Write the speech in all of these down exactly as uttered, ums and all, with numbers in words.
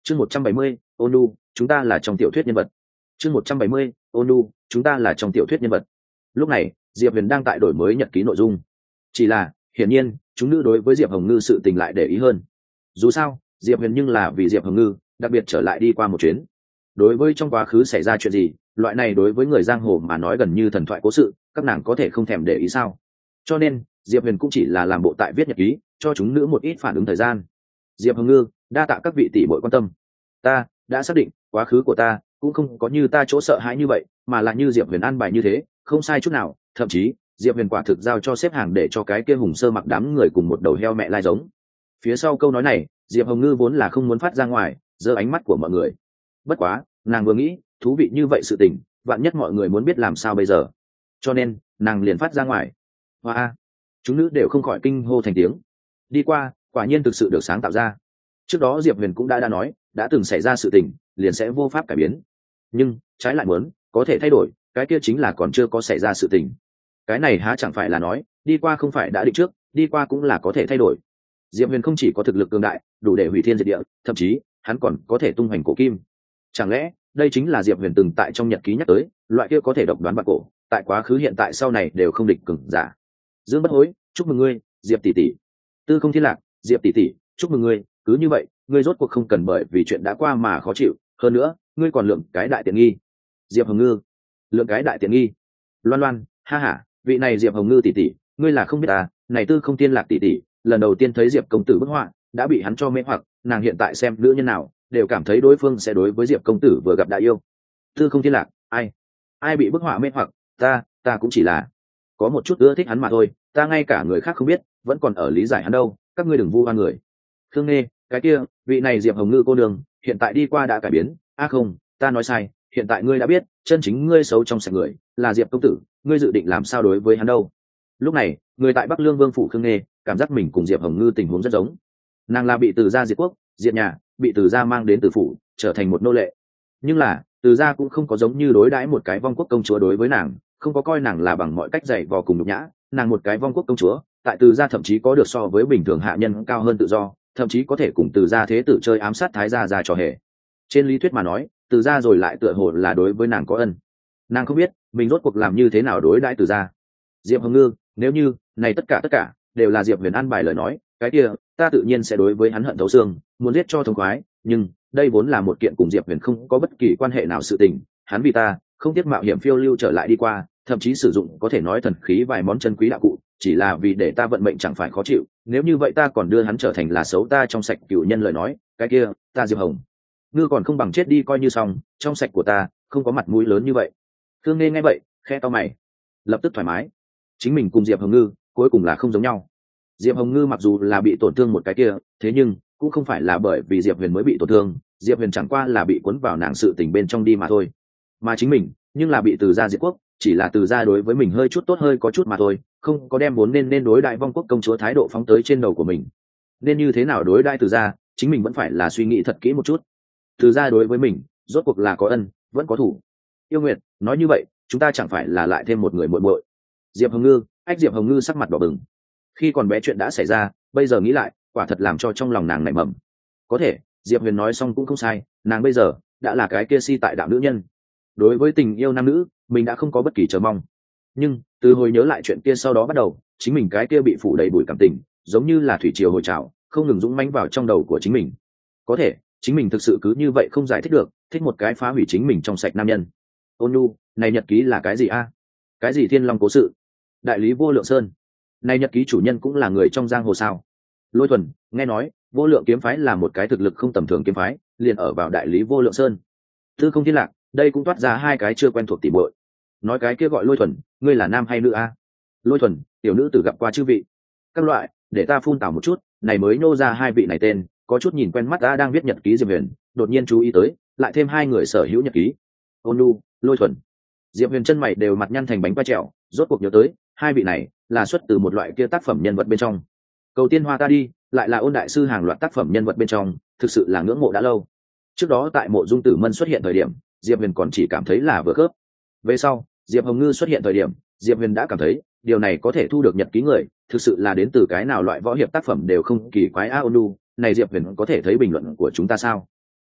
chương một trăm bảy mươi, ônu, chúng ta là trong tiểu thuyết nhân vật. chương một trăm bảy mươi, ônu, chúng ta là trong tiểu thuyết nhân vật. Lúc này Diệp Huyền đang tại đổi mới nhật ký nội dung, chỉ là hiển nhiên chúng nữ đối với Diệp Hồng Ngư sự tình lại để ý hơn. Dù sao Diệp Huyền nhưng là vì Diệp Hồng Ngư đặc biệt trở lại đi qua một chuyến. Đối với trong quá khứ xảy ra chuyện gì, loại này đối với người giang hồ mà nói gần như thần thoại cố sự, các nàng có thể không thèm để ý sao? Cho nên Diệp Huyền cũng chỉ là làm bộ tại viết nhật ký, cho chúng nữ một ít phản ứng thời gian. Diệp Hồng Ngư, đa tạ các vị tỷ muội quan tâm. Ta đã xác định quá khứ của ta cũng không có như ta chỗ sợ hãi như vậy, mà là như Diệp Huyền an bài như thế, không sai chút nào. Thậm chí Diệp Huyền quả thực giao cho xếp hàng để cho cái kia hùng sơ mặc đám người cùng một đầu heo mẹ lai giống. Phía sau câu nói này Diệp Hồng Ngư vốn là không muốn phát ra ngoài, giơ ánh mắt của mọi người. Bất quá nàng vừa nghĩ thú vị như vậy sự tình, vạn nhất mọi người muốn biết làm sao bây giờ, cho nên nàng liền phát ra ngoài. Hoa, chúng nữ đều không khỏi kinh hô thành tiếng. Đi qua quả nhiên thực sự được sáng tạo ra. Trước đó Diệp Huyền cũng đã đã nói, đã từng xảy ra sự tình liền sẽ vô pháp cải biến, nhưng trái lại muốn có thể thay đổi, cái kia chính là còn chưa có xảy ra sự tình. Cái này há chẳng phải là nói đi qua không phải đã định trước, đi qua cũng là có thể thay đổi. Diệp Huyền không chỉ có thực lực cường đại đủ để hủy thiên diệt địa, thậm chí hắn còn có thể tung hoành cổ kim. Chẳng lẽ đây chính là Diệp Huyền từng tại trong nhật ký nhắc tới loại kia có thể độc đoán bạc cổ, tại quá khứ hiện tại sau này đều không địch cường giả. Dương Bất Hối, chúc mừng ngươi. Diệp tỷ tỷ. Tư Không Thiên Lạc, Diệp tỷ tỷ, chúc mừng ngươi. Cứ như vậy ngươi rốt cuộc không cần bởi vì chuyện đã qua mà khó chịu, hơn nữa ngươi còn lượng cái đại tiện nghi. Diệp Hồng Ngư, lượng cái đại tiện nghi. Loan Loan, ha ha, vị này Diệp Hồng Ngư tỷ tỷ, ngươi là không biết à, này Tư Không Thiên Lạc tỷ tỷ, lần đầu tiên thấy Diệp công tử bức họa đã bị hắn cho mê hoặc, nàng hiện tại xem nữ nhân nào đều cảm thấy đối phương sẽ đối với Diệp công tử vừa gặp đã yêu. Tư Không Thiên Lạc, ai ai bị bức họa mê hoặc, ta ta cũng chỉ là có một chút ưa thích hắn mà thôi, ta ngay cả người khác không biết vẫn còn ở lý giải hắn đâu, các ngươi đừng vu oan người. Khương Nghê, cái kia vị này Diệp Hồng Ngư cô đường hiện tại đi qua đã cải biến. A à không, ta nói sai, hiện tại ngươi đã biết chân chính ngươi xấu trong sạch người là Diệp công tử, ngươi dự định làm sao đối với hắn đâu? Lúc này người tại Bắc Lương Vương phủ Khương Nghê cảm giác mình cùng Diệp Hồng Ngư tình huống rất giống. Nàng là bị Từ gia diệt quốc diệt nhà, bị Từ gia mang đến Từ phủ trở thành một nô lệ, nhưng là Từ gia cũng không có giống như đối đãi một cái vong quốc công chúa đối với nàng, không có coi nàng là bằng mọi cách dạy vò cùng nhục nhã. Nàng một cái vong quốc công chúa tại Từ gia thậm chí có được so với bình thường hạ nhân cao hơn tự do, thậm chí có thể cùng Từ gia thế tử chơi ám sát thái gia ra trò hề. Trên lý thuyết mà nói Từ gia rồi lại tựa hồ là đối với nàng có ân. Nàng không biết mình rốt cuộc làm như thế nào đối đãi Từ gia. Diệp Hồng Ngư, nếu như này tất cả tất cả đều là Diệp Huyền an bài lời nói, cái kia ta tự nhiên sẽ đối với hắn hận thấu xương, muốn giết cho thống khoái, nhưng đây vốn là một kiện cùng Diệp Huyền không có bất kỳ quan hệ nào sự tình, hắn vì ta không tiếc mạo hiểm phiêu lưu trở lại đi qua, thậm chí sử dụng có thể nói thần khí vài món chân quý đạo cụ, chỉ là vì để ta vận mệnh chẳng phải khó chịu. Nếu như vậy ta còn đưa hắn trở thành là xấu ta trong sạch cựu nhân lời nói, cái kia ta Diệp Hồng Ngư còn không bằng chết đi coi như xong, trong sạch của ta không có mặt mũi lớn như vậy. Thương Nghe nghe vậy khe to mày, lập tức thoải mái. Chính mình cùng Diệp Hồng Ngư cuối cùng là không giống nhau. Diệp Hồng Ngư mặc dù là bị tổn thương một cái kia, thế nhưng cũng không phải là bởi vì Diệp Huyền mới bị tổn thương, Diệp Huyền chẳng qua là bị cuốn vào nàng sự tình bên trong đi mà thôi. Mà chính mình nhưng là bị Từ gia diệt quốc, chỉ là Từ gia đối với mình hơi chút tốt hơi có chút mà thôi, không có đem vốn nên nên đối đại vong quốc công chúa thái độ phóng tới trên đầu của mình. Nên như thế nào đối đãi Từ gia, chính mình vẫn phải là suy nghĩ thật kỹ một chút. Từ gia đối với mình rốt cuộc là có ân vẫn có thủ. Yêu Nguyệt, nói như vậy chúng ta chẳng phải là lại thêm một người muội muội? Diệp Hồng Ngư, ách Diệp Hồng Ngư sắc mặt đỏ bừng. Khi còn bé chuyện đã xảy ra, bây giờ nghĩ lại quả thật làm cho trong lòng nàng nảy mầm. Có thể Diệp Huyền nói xong cũng không sai, nàng bây giờ đã là cái kia si tại đạo nữ nhân. Đối với tình yêu nam nữ mình đã không có bất kỳ chờ mong, nhưng từ hồi nhớ lại chuyện kia sau đó bắt đầu, chính mình cái kia bị phủ đầy bụi cảm tình giống như là thủy triều hồi trào, không ngừng dũng mãnh vào trong đầu của chính mình. Có thể chính mình thực sự cứ như vậy không giải thích được, thích một cái phá hủy chính mình trong sạch nam nhân. Ôn Nhu, này nhật ký là cái gì a? Cái gì Thiên Long cố sự? Đại lý Vô Lượng Sơn, này nhật ký chủ nhân cũng là người trong giang hồ sao? Lôi Thuần, nghe nói Vô Lượng kiếm phái là một cái thực lực không tầm thường kiếm phái, liền ở vào đại lý Vô Lượng Sơn. Tư Không Thiên Lạc, đây cũng toát ra hai cái chưa quen thuộc tỉ muội. Nói cái kia gọi Lôi Thuần, ngươi là nam hay nữ a? Lôi Thuần, tiểu nữ tử gặp qua chư vị. Các loại, để ta phun tảo một chút, này mới nô ra hai vị này tên, có chút nhìn quen mắt. Ta đang viết nhật ký Diệp Huyền, đột nhiên chú ý tới, lại thêm hai người sở hữu nhật ký. Ôn Nhu, Lôi Thuần. Diệp Huyền chân mày đều mặt nhăn thành bánh quai trèo, rốt cuộc nhớ tới hai vị này là xuất từ một loại kia tác phẩm nhân vật bên trong. Cầu Tiên Hoa ta đi, lại là Ôn đại sư hàng loạt tác phẩm nhân vật bên trong, thực sự là ngưỡng mộ đã lâu. Trước đó tại Mộ Dung Tử Mân xuất hiện thời điểm, Diệp Huyền còn chỉ cảm thấy là vừa khớp. Về sau Diệp Hồng Ngư xuất hiện thời điểm, Diệp Huyền đã cảm thấy điều này có thể thu được nhật ký người thực sự là đến từ cái nào loại võ hiệp tác phẩm đều không kỳ quái. A Ôn Nhu, này Diệp Huyền có thể thấy bình luận của chúng ta sao?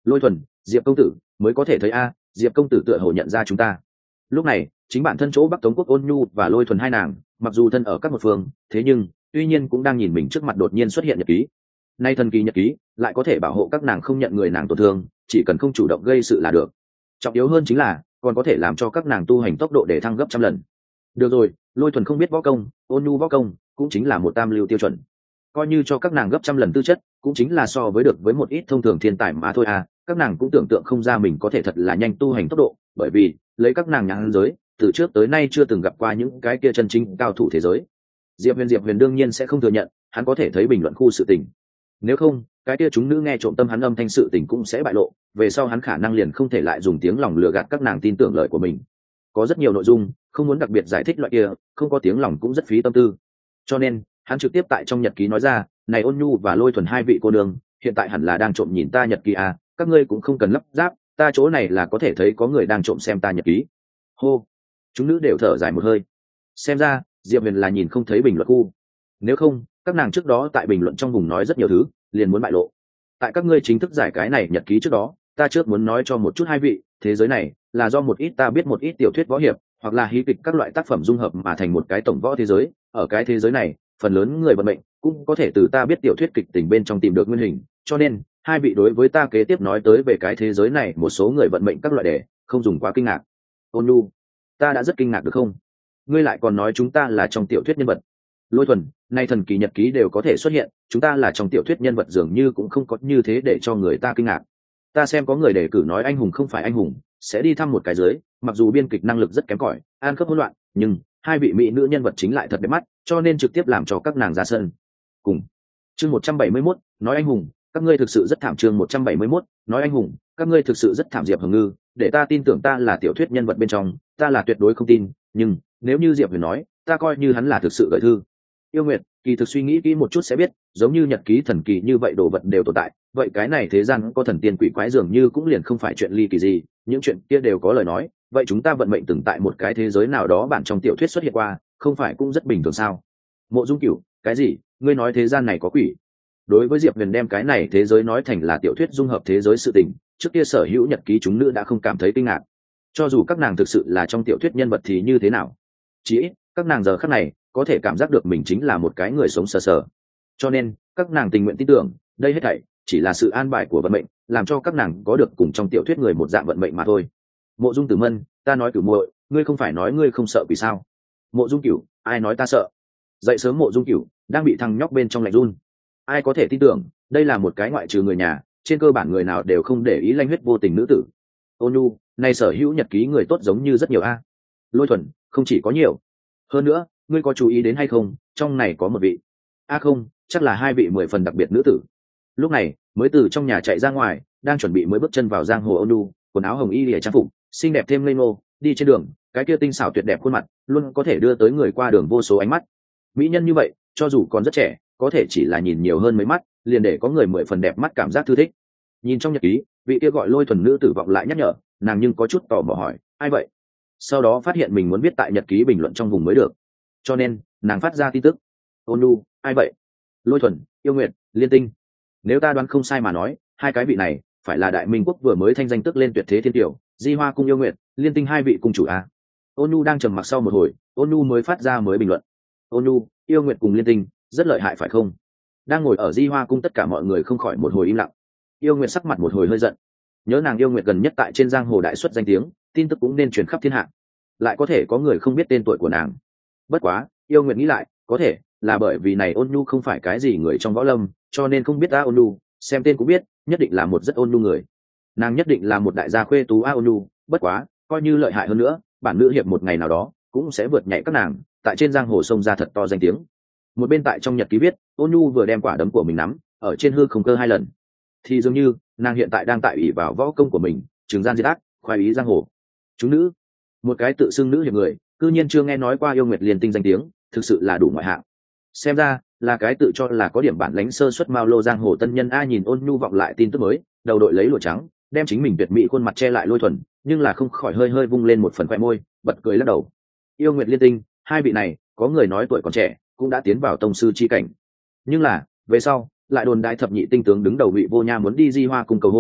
Lôi thuần, Diệp công tử mới có thể thấy a, Diệp công tử tựa hồ nhận ra chúng ta. Lúc này chính bản thân chỗ Bắc Tống quốc Ôn Nhu và Lôi thuần hai nàng mặc dù thân ở các một phương, thế nhưng tuy nhiên cũng đang nhìn mình trước mặt đột nhiên xuất hiện nhật ký. Nay thần kỳ nhật ký lại có thể bảo hộ các nàng không nhận người nàng tổn thương, chỉ cần không chủ động gây sự là được. Trọng yếu hơn chính là còn có thể làm cho các nàng tu hành tốc độ để thăng gấp trăm lần. Được rồi, Lôi thuần không biết võ công, Ôn Nhu võ công cũng chính là một tam lưu tiêu chuẩn, coi như cho các nàng gấp trăm lần tư chất cũng chính là so với được với một ít thông thường thiên tài mà thôi à. Các nàng cũng tưởng tượng không ra mình có thể thật là nhanh tu hành tốc độ, bởi vì lấy các nàng nhãn giới từ trước tới nay chưa từng gặp qua những cái kia chân chính cao thủ thế giới. Diệp Huyền Diệp Huyền đương nhiên sẽ không thừa nhận hắn có thể thấy bình luận khu sự tình, nếu không cái kia chúng nữ nghe trộm tâm hắn âm thanh sự tình cũng sẽ bại lộ, về sau hắn khả năng liền không thể lại dùng tiếng lòng lừa gạt các nàng tin tưởng lời của mình. Có rất nhiều nội dung không muốn đặc biệt giải thích loại kia, không có tiếng lòng cũng rất phí tâm tư, cho nên hắn trực tiếp tại trong nhật ký nói ra, này Ôn Nhu và Lôi thuần hai vị cô nương hiện tại hẳn là đang trộm nhìn ta nhật ký à, các ngươi cũng không cần lắp ráp, ta chỗ này là có thể thấy có người đang trộm xem ta nhật ký. Hô, chúng nữ đều thở dài một hơi, xem ra Diệp Huyền là nhìn không thấy bình luận khu, nếu không các nàng trước đó tại bình luận trong vùng nói rất nhiều thứ liền muốn bại lộ. Tại các ngươi chính thức giải cái này nhật ký trước đó, ta trước muốn nói cho một chút hai vị, thế giới này là do một ít ta biết một ít tiểu thuyết võ hiệp hoặc là hí kịch các loại tác phẩm dung hợp mà thành một cái tổng võ thế giới. Ở cái thế giới này phần lớn người vận mệnh cũng có thể từ ta biết tiểu thuyết kịch tình bên trong tìm được nguyên hình, cho nên hai vị đối với ta kế tiếp nói tới về cái thế giới này một số người vận mệnh các loại đề không dùng quá kinh ngạc. Ôn Nhu, ta đã rất kinh ngạc được không? Ngươi lại còn nói chúng ta là trong tiểu thuyết nhân vật. Lôi thuần, nay thần kỳ nhật ký đều có thể xuất hiện, chúng ta là trong tiểu thuyết nhân vật dường như cũng không có như thế để cho người ta kinh ngạc. Ta xem có người đề cử nói anh hùng không phải anh hùng sẽ đi thăm một cái giới, mặc dù biên kịch năng lực rất kém cỏi, an khớp hỗn loạn, nhưng hai vị mỹ nữ nhân vật chính lại thật đẹp mắt, cho nên trực tiếp làm cho các nàng ra sân. Cùng chương một trăm bảy mươi mốt nói anh hùng, các ngươi thực sự rất thảm. Chương một trăm bảy mươi mốt nói anh hùng, các ngươi thực sự rất thảm. Diệp Hồng Ngư, để ta tin tưởng ta là tiểu thuyết nhân vật bên trong, ta là tuyệt đối không tin, nhưng nếu như Diệp Huyền nói, ta coi như hắn là thực sự gửi thư. Yêu Nguyệt, kỳ thực suy nghĩ kỹ một chút sẽ biết, giống như nhật ký thần kỳ như vậy đồ vật đều tồn tại, vậy cái này thế gian có thần tiên quỷ quái dường như cũng liền không phải chuyện ly kỳ gì, những chuyện kia đều có lời nói, vậy chúng ta vận mệnh từng tại một cái thế giới nào đó bản trong tiểu thuyết xuất hiện qua, không phải cũng rất bình thường sao? Mộ Dung Cửu, cái gì? Ngươi nói thế gian này có quỷ? Đối với Diệp Huyền đem cái này thế giới nói thành là tiểu thuyết dung hợp thế giới sự tình, trước kia sở hữu nhật ký chúng nữ đã không cảm thấy kinh ngạc. Cho dù các nàng thực sự là trong tiểu thuyết nhân vật thì như thế nào? Chỉ ít, các nàng giờ khắc này có thể cảm giác được mình chính là một cái người sống sờ sờ. Cho nên, các nàng tình nguyện tin tưởng, đây hết thảy chỉ là sự an bài của vận mệnh, làm cho các nàng có được cùng trong tiểu thuyết người một dạng vận mệnh mà thôi. Mộ Dung Tử Mân, ta nói Cửu muội, ngươi không phải nói ngươi không sợ quỷ sao? Mộ Dung Cửu, ai nói ta sợ? Dậy sớm Mộ Dung Cửu đang bị thằng nhóc bên trong lạnh run. Ai có thể tin tưởng, đây là một cái ngoại trừ người nhà, trên cơ bản người nào đều không để ý lanh huyết vô tình nữ tử. Ôn Nhu, nay sở hữu nhật ký người tốt giống như rất nhiều a. Lôi thuần, không chỉ có nhiều. Hơn nữa, ngươi có chú ý đến hay không, trong này có một vị. A không, chắc là hai vị mười phần đặc biệt nữ tử. Lúc này, mới từ trong nhà chạy ra ngoài, đang chuẩn bị mới bước chân vào giang hồ. Ôn Nhu, quần áo hồng y lìa trang phục, xinh đẹp thêm ngây ngô, đi trên đường, cái kia tinh xảo tuyệt đẹp khuôn mặt, luôn có thể đưa tới người qua đường vô số ánh mắt. Mỹ nhân như vậy, cho dù còn rất trẻ, có thể chỉ là nhìn nhiều hơn mấy mắt, liền để có người mười phần đẹp mắt cảm giác thư thích. Nhìn trong nhật ký, vị kia gọi Lôi thuần nữ tử vọng lại nhắc nhở, nàng nhưng có chút tò mò hỏi, ai vậy? Sau đó phát hiện mình muốn viết tại nhật ký bình luận trong vùng mới được, cho nên nàng phát ra tin tức. Ôn Nhu, ai vậy? Lôi thuần, Yêu Nguyệt, Liên Tinh. Nếu ta đoán không sai mà nói, hai cái vị này phải là Đại Minh quốc vừa mới thanh danh tức lên tuyệt thế thiên tiểu, Di Hoa cung Yêu Nguyệt, Liên Tinh hai vị cung chủ a. Ôn Nhu đang trầm mặc sau một hồi, Ôn Nhu mới phát ra mới bình luận. Ôn Nhu, Yêu Nguyệt cùng Liên Tinh rất lợi hại phải không? Đang ngồi ở Di Hoa cung tất cả mọi người không khỏi một hồi im lặng. Yêu Nguyệt sắc mặt một hồi hơi giận, nhớ nàng Yêu Nguyệt gần nhất tại trên giang hồ đại xuất danh tiếng, tin tức cũng nên truyền khắp thiên hạ, lại có thể có người không biết tên tuổi của nàng. Bất quá, Yêu Nguyệt nghĩ lại, có thể là bởi vì này Ôn Nhu không phải cái gì người trong võ lâm, cho nên không biết ta Ôn Nhu, xem tên cũng biết, nhất định là một rất ôn nhu người. Nàng nhất định là một đại gia khuê tú a Ôn Nhu, bất quá, coi như lợi hại hơn nữa, bản nữ hiệp một ngày nào đó cũng sẽ vượt nhảy các nàng, tại trên giang hồ sông ra thật to danh tiếng. Một bên tại trong nhật ký viết, Ôn Nhu vừa đem quả đấm của mình nắm ở trên hư không cơ hai lần, thì dường như nàng hiện tại đang tại ủy vào võ công của mình, trường gian diệt ác, khoái ý giang hồ. Chúng nữ, một cái tự xưng nữ hiệp người, cư nhiên chưa nghe nói qua Yêu Nguyệt Liên Tinh danh tiếng, thực sự là đủ ngoại hạng. Xem ra là cái tự cho là có điểm bản lãnh sơ xuất mao lô giang hồ tân nhân a. Nhìn Ôn Nhu vọng lại tin tức mới, đầu đội lấy lụa trắng, đem chính mình tuyệt mỹ khuôn mặt che lại Lôi thuần, nhưng là không khỏi hơi hơi vung lên một phần khoe môi, bật cười lắc đầu. Yêu Nguyệt Liên Tinh, hai vị này, có người nói tuổi còn trẻ, cũng đã tiến vào tông sư chi cảnh, nhưng là về sau lại đồn đại thập nhị tinh tướng đứng đầu Ngụy Vô Nha muốn đi Di Hoa cùng cầu hôn,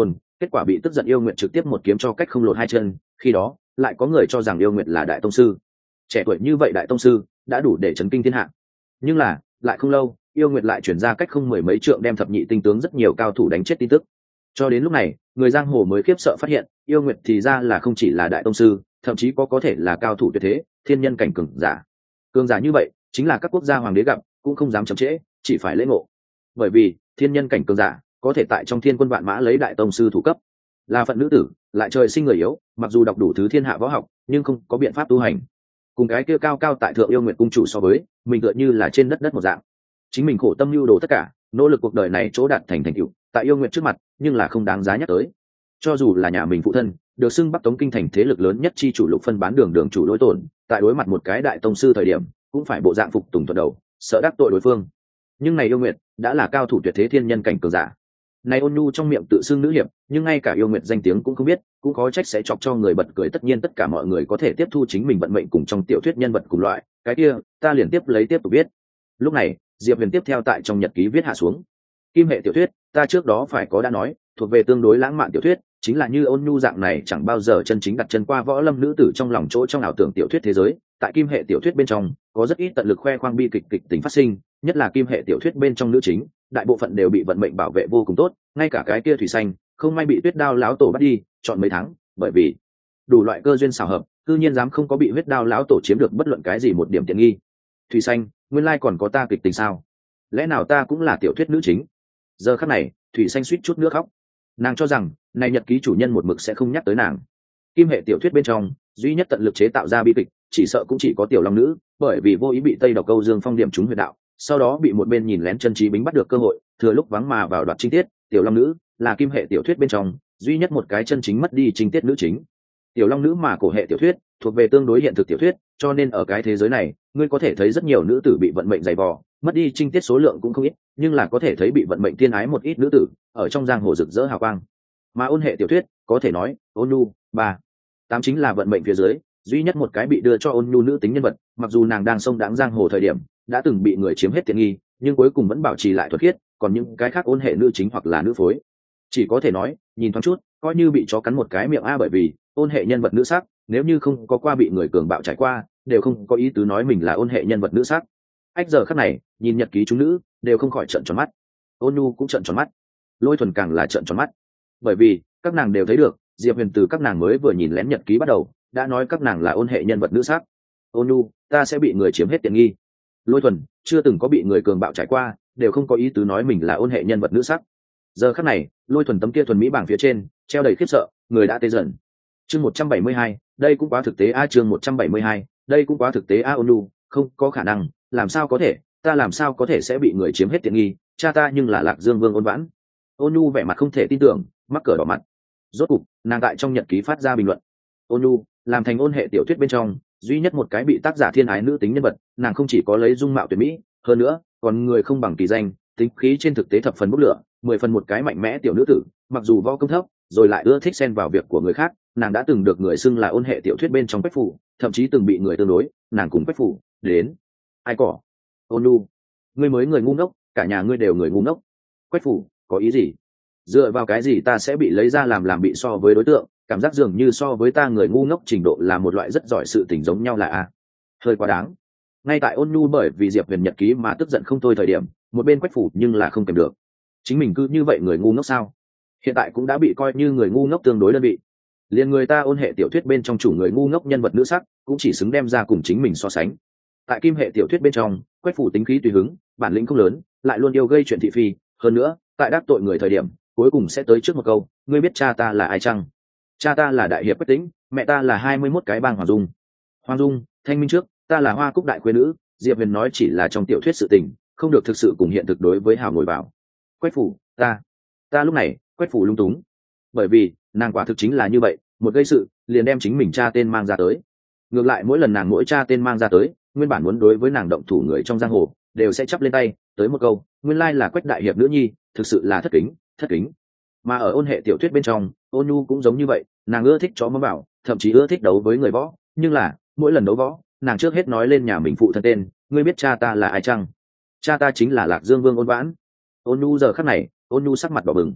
kết quả bị tức giận yêu nguyệt trực tiếp một kiếm cho cách không lột hai chân. Khi đó lại có người cho rằng yêu nguyệt là đại tông sư, trẻ tuổi như vậy đại tông sư đã đủ để chấn kinh thiên hạ. Nhưng là lại không lâu, yêu nguyệt lại chuyển ra cách không mười mấy trượng đem thập nhị tinh tướng rất nhiều cao thủ đánh chết tin tức. Cho đến lúc này, người giang hồ mới khiếp sợ phát hiện, yêu nguyệt thì ra là không chỉ là đại tông sư, thậm chí có có thể là cao thủ tuyệt thế, thiên nhân cảnh cường giả. Cường giả như vậy, chính là các quốc gia hoàng đế gặp cũng không dám chậm trễ, chỉ phải lễ ngộ. Bởi vì thiên nhân cảnh cường giả có thể tại trong thiên quân vạn mã lấy đại tông sư thủ cấp, là phận nữ tử, lại trời sinh người yếu, mặc dù đọc đủ thứ thiên hạ võ học, nhưng không có biện pháp tu hành. Cùng cái kia cao cao tại thượng yêu nguyệt cung chủ so với, mình tựa như là trên đất đất một dạng. Chính mình khổ tâm lưu đồ tất cả, nỗ lực cuộc đời này chỗ đạt thành thành tựu, tại yêu nguyệt trước mặt, nhưng là không đáng giá nhắc tới. Cho dù là nhà mình phụ thân, được xưng Bắc Tống kinh thành thế lực lớn nhất chi chủ Lục phân bán đường đường chủ Lôi Tổn, tại đối mặt một cái đại tông sư thời điểm, cũng phải bộ dạng phục tùng thuận đầu, sợ đắc tội đối phương. Nhưng này yêu nguyệt đã là cao thủ tuyệt thế thiên nhân cảnh cường giả. Này ôn nhu trong miệng tự xưng nữ hiệp, nhưng ngay cả yêu nguyệt danh tiếng cũng không biết, cũng có trách sẽ chọc cho người bật cười. Tất nhiên tất cả mọi người có thể tiếp thu chính mình vận mệnh cùng trong tiểu thuyết nhân vật cùng loại, cái kia ta liền tiếp lấy tiếp tục viết. Lúc này Diệp Huyền tiếp theo tại trong nhật ký viết hạ xuống: kim hệ tiểu thuyết, ta trước đó phải có đã nói, thuộc về tương đối lãng mạn tiểu thuyết, chính là như ôn nhu dạng này chẳng bao giờ chân chính đặt chân qua võ lâm nữ tử trong lòng chỗ trong ảo tưởng tiểu thuyết thế giới. Tại kim hệ tiểu thuyết bên trong có rất ít tận lực khoe khoang bi kịch kịch tính phát sinh, nhất là kim hệ tiểu thuyết bên trong nữ chính đại bộ phận đều bị vận mệnh bảo vệ vô cùng tốt, ngay cả cái kia thủy xanh không may bị tuyết đao láo tổ bắt đi chọn mấy tháng, bởi vì đủ loại cơ duyên xảo hợp, cư nhiên dám không có bị huyết đao láo tổ chiếm được bất luận cái gì một điểm tiện nghi. Thủy xanh, nguyên lai còn có ta kịch tình sao? Lẽ nào ta cũng là tiểu thuyết nữ chính? Giờ khắc này thủy xanh suýt chút nước khóc. Nàng cho rằng này nhật ký chủ nhân một mực sẽ không nhắc tới nàng. Kim hệ tiểu thuyết bên trong duy nhất tận lực chế tạo ra bi kịch, chỉ sợ cũng chỉ có tiểu long nữ, bởi vì vô ý bị tây độc câu dương phong điểm trúng huyệt đạo, sau đó bị một bên nhìn lén chân trí bính bắt được cơ hội, thừa lúc vắng mà vào đoạt trinh tiết. Tiểu long nữ là kim hệ tiểu thuyết bên trong duy nhất một cái chân chính mất đi trinh tiết nữ chính. Tiểu long nữ mà cổ hệ tiểu thuyết thuộc về tương đối hiện thực tiểu thuyết, cho nên ở cái thế giới này ngươi có thể thấy rất nhiều nữ tử bị vận mệnh dày vò, mất đi trinh tiết số lượng cũng không ít, nhưng là có thể thấy bị vận mệnh tiên ái một ít nữ tử ở trong giang hồ rực rỡ hào quang. Mà ôn hệ tiểu thuyết có thể nói ôn nhu ba tám chính là vận mệnh phía dưới duy nhất một cái bị đưa cho ôn nhu nữ tính nhân vật. Mặc dù nàng đang sông đáng giang hồ thời điểm đã từng bị người chiếm hết tiện nghi, nhưng cuối cùng vẫn bảo trì lại thuật khiết. Còn những cái khác ôn hệ nữ chính hoặc là nữ phối, chỉ có thể nói nhìn thoáng chút coi như bị chó cắn một cái miệng a, bởi vì ôn hệ nhân vật nữ sắc nếu như không có qua bị người cường bạo trải qua, đều không có ý tứ nói mình là ôn hệ nhân vật nữ sắc. Ách giờ khắc này nhìn nhật ký chúng nữ đều không khỏi trợn tròn mắt, ôn nhu cũng trợn tròn mắt, Lôi Thuần càng là trợn tròn mắt, bởi vì các nàng đều thấy được Diệp Huyền từ các nàng mới vừa nhìn lén nhật ký bắt đầu đã nói các nàng là ôn hệ nhân vật nữ sắc. Ôn nhu, ta sẽ bị người chiếm hết tiện nghi. Lôi Thuần, chưa từng có bị người cường bạo trải qua, đều không có ý tứ nói mình là ôn hệ nhân vật nữ sắc. Giờ khắc này Lôi Thuần tấm kia thuần mỹ bảng phía trên treo đầy khiếp sợ, người đã tê dần. Chương một trăm bảy mươi hai, đây cũng quá thực tế a. Chương một trăm bảy mươi hai, đây cũng quá thực tế a. Ôn nhu, không có khả năng, làm sao có thể, ta làm sao có thể sẽ bị người chiếm hết tiện nghi, cha ta nhưng là Lạc Dương Vương Ôn Vãn. Ôn nhu vẻ mặt không thể tin tưởng, mắc cỡ đỏ mặt. Rốt cục nàng tại trong nhật ký phát ra bình luận: ôn nhu làm thành ôn hệ tiểu thuyết bên trong duy nhất một cái bị tác giả thiên ái nữ tính nhân vật, nàng không chỉ có lấy dung mạo tuyệt mỹ, hơn nữa còn người không bằng kỳ danh, tính khí trên thực tế thập phần bốc lửa, mười phần một cái mạnh mẽ tiểu nữ tử. Mặc dù võ công thấp, rồi lại ưa thích xen vào việc của người khác, nàng đã từng được người xưng là ôn hệ tiểu thuyết bên trong Quách Phủ, thậm chí từng bị người tương đối nàng cùng Quách Phủ đến ai cỏ. Ôn nhu, ngươi mới người ngu ngốc, cả nhà ngươi đều người ngu ngốc. Quách Phủ có ý gì? Dựa vào cái gì ta sẽ bị lấy ra làm làm bị so với đối tượng? Cảm giác dường như so với ta người ngu ngốc trình độ là một loại rất giỏi sự tình giống nhau là a, hơi quá đáng. Ngay tại ôn nhu bởi vì Diệp Huyền nhật ký mà tức giận không thôi thời điểm, một bên Quách Phủ nhưng là không kèm được, chính mình cứ như vậy người ngu ngốc sao? Hiện tại cũng đã bị coi như người ngu ngốc tương đối đơn vị, liền người ta ôn hệ tiểu thuyết bên trong chủ người ngu ngốc nhân vật nữ sắc cũng chỉ xứng đem ra cùng chính mình so sánh. Tại kim hệ tiểu thuyết bên trong, Quách Phủ tính khí tùy hứng, bản lĩnh không lớn, lại luôn yêu gây chuyện thị phi, hơn nữa tại đắc tội người thời điểm cuối cùng sẽ tới trước một câu: ngươi biết cha ta là ai chăng? Cha ta là đại hiệp Quách Tĩnh, mẹ ta là hai mươi mốt cái bang Hoàng Dung. Hoàng Dung, thanh minh trước, ta là Hoa Cúc đại khuê nữ. Diệp Huyền nói chỉ là trong tiểu thuyết sự tình, không được thực sự cùng hiện thực đối với hào ngồi vào. Quách Phủ, ta, ta lúc này Quách Phủ lung túng, bởi vì nàng quả thực chính là như vậy, một gây sự liền đem chính mình cha tên mang ra tới. Ngược lại mỗi lần nàng mỗi cha tên mang ra tới, nguyên bản muốn đối với nàng động thủ người trong giang hồ đều sẽ chắp lên tay tới một câu: nguyên lai là Quách đại hiệp nữ nhi, thực sự là thất kính, thất kính. Mà ở ôn hệ tiểu thuyết bên trong, ôn nhu cũng giống như vậy, nàng ưa thích chó mắm bảo, thậm chí ưa thích đấu với người võ, nhưng là mỗi lần đấu võ nàng trước hết nói lên nhà mình phụ thân tên: ngươi biết cha ta là ai chăng? Cha ta chính là Lạc Dương Vương Ôn Vãn. Ôn nhu giờ khắc này ôn nhu sắc mặt đỏ bừng,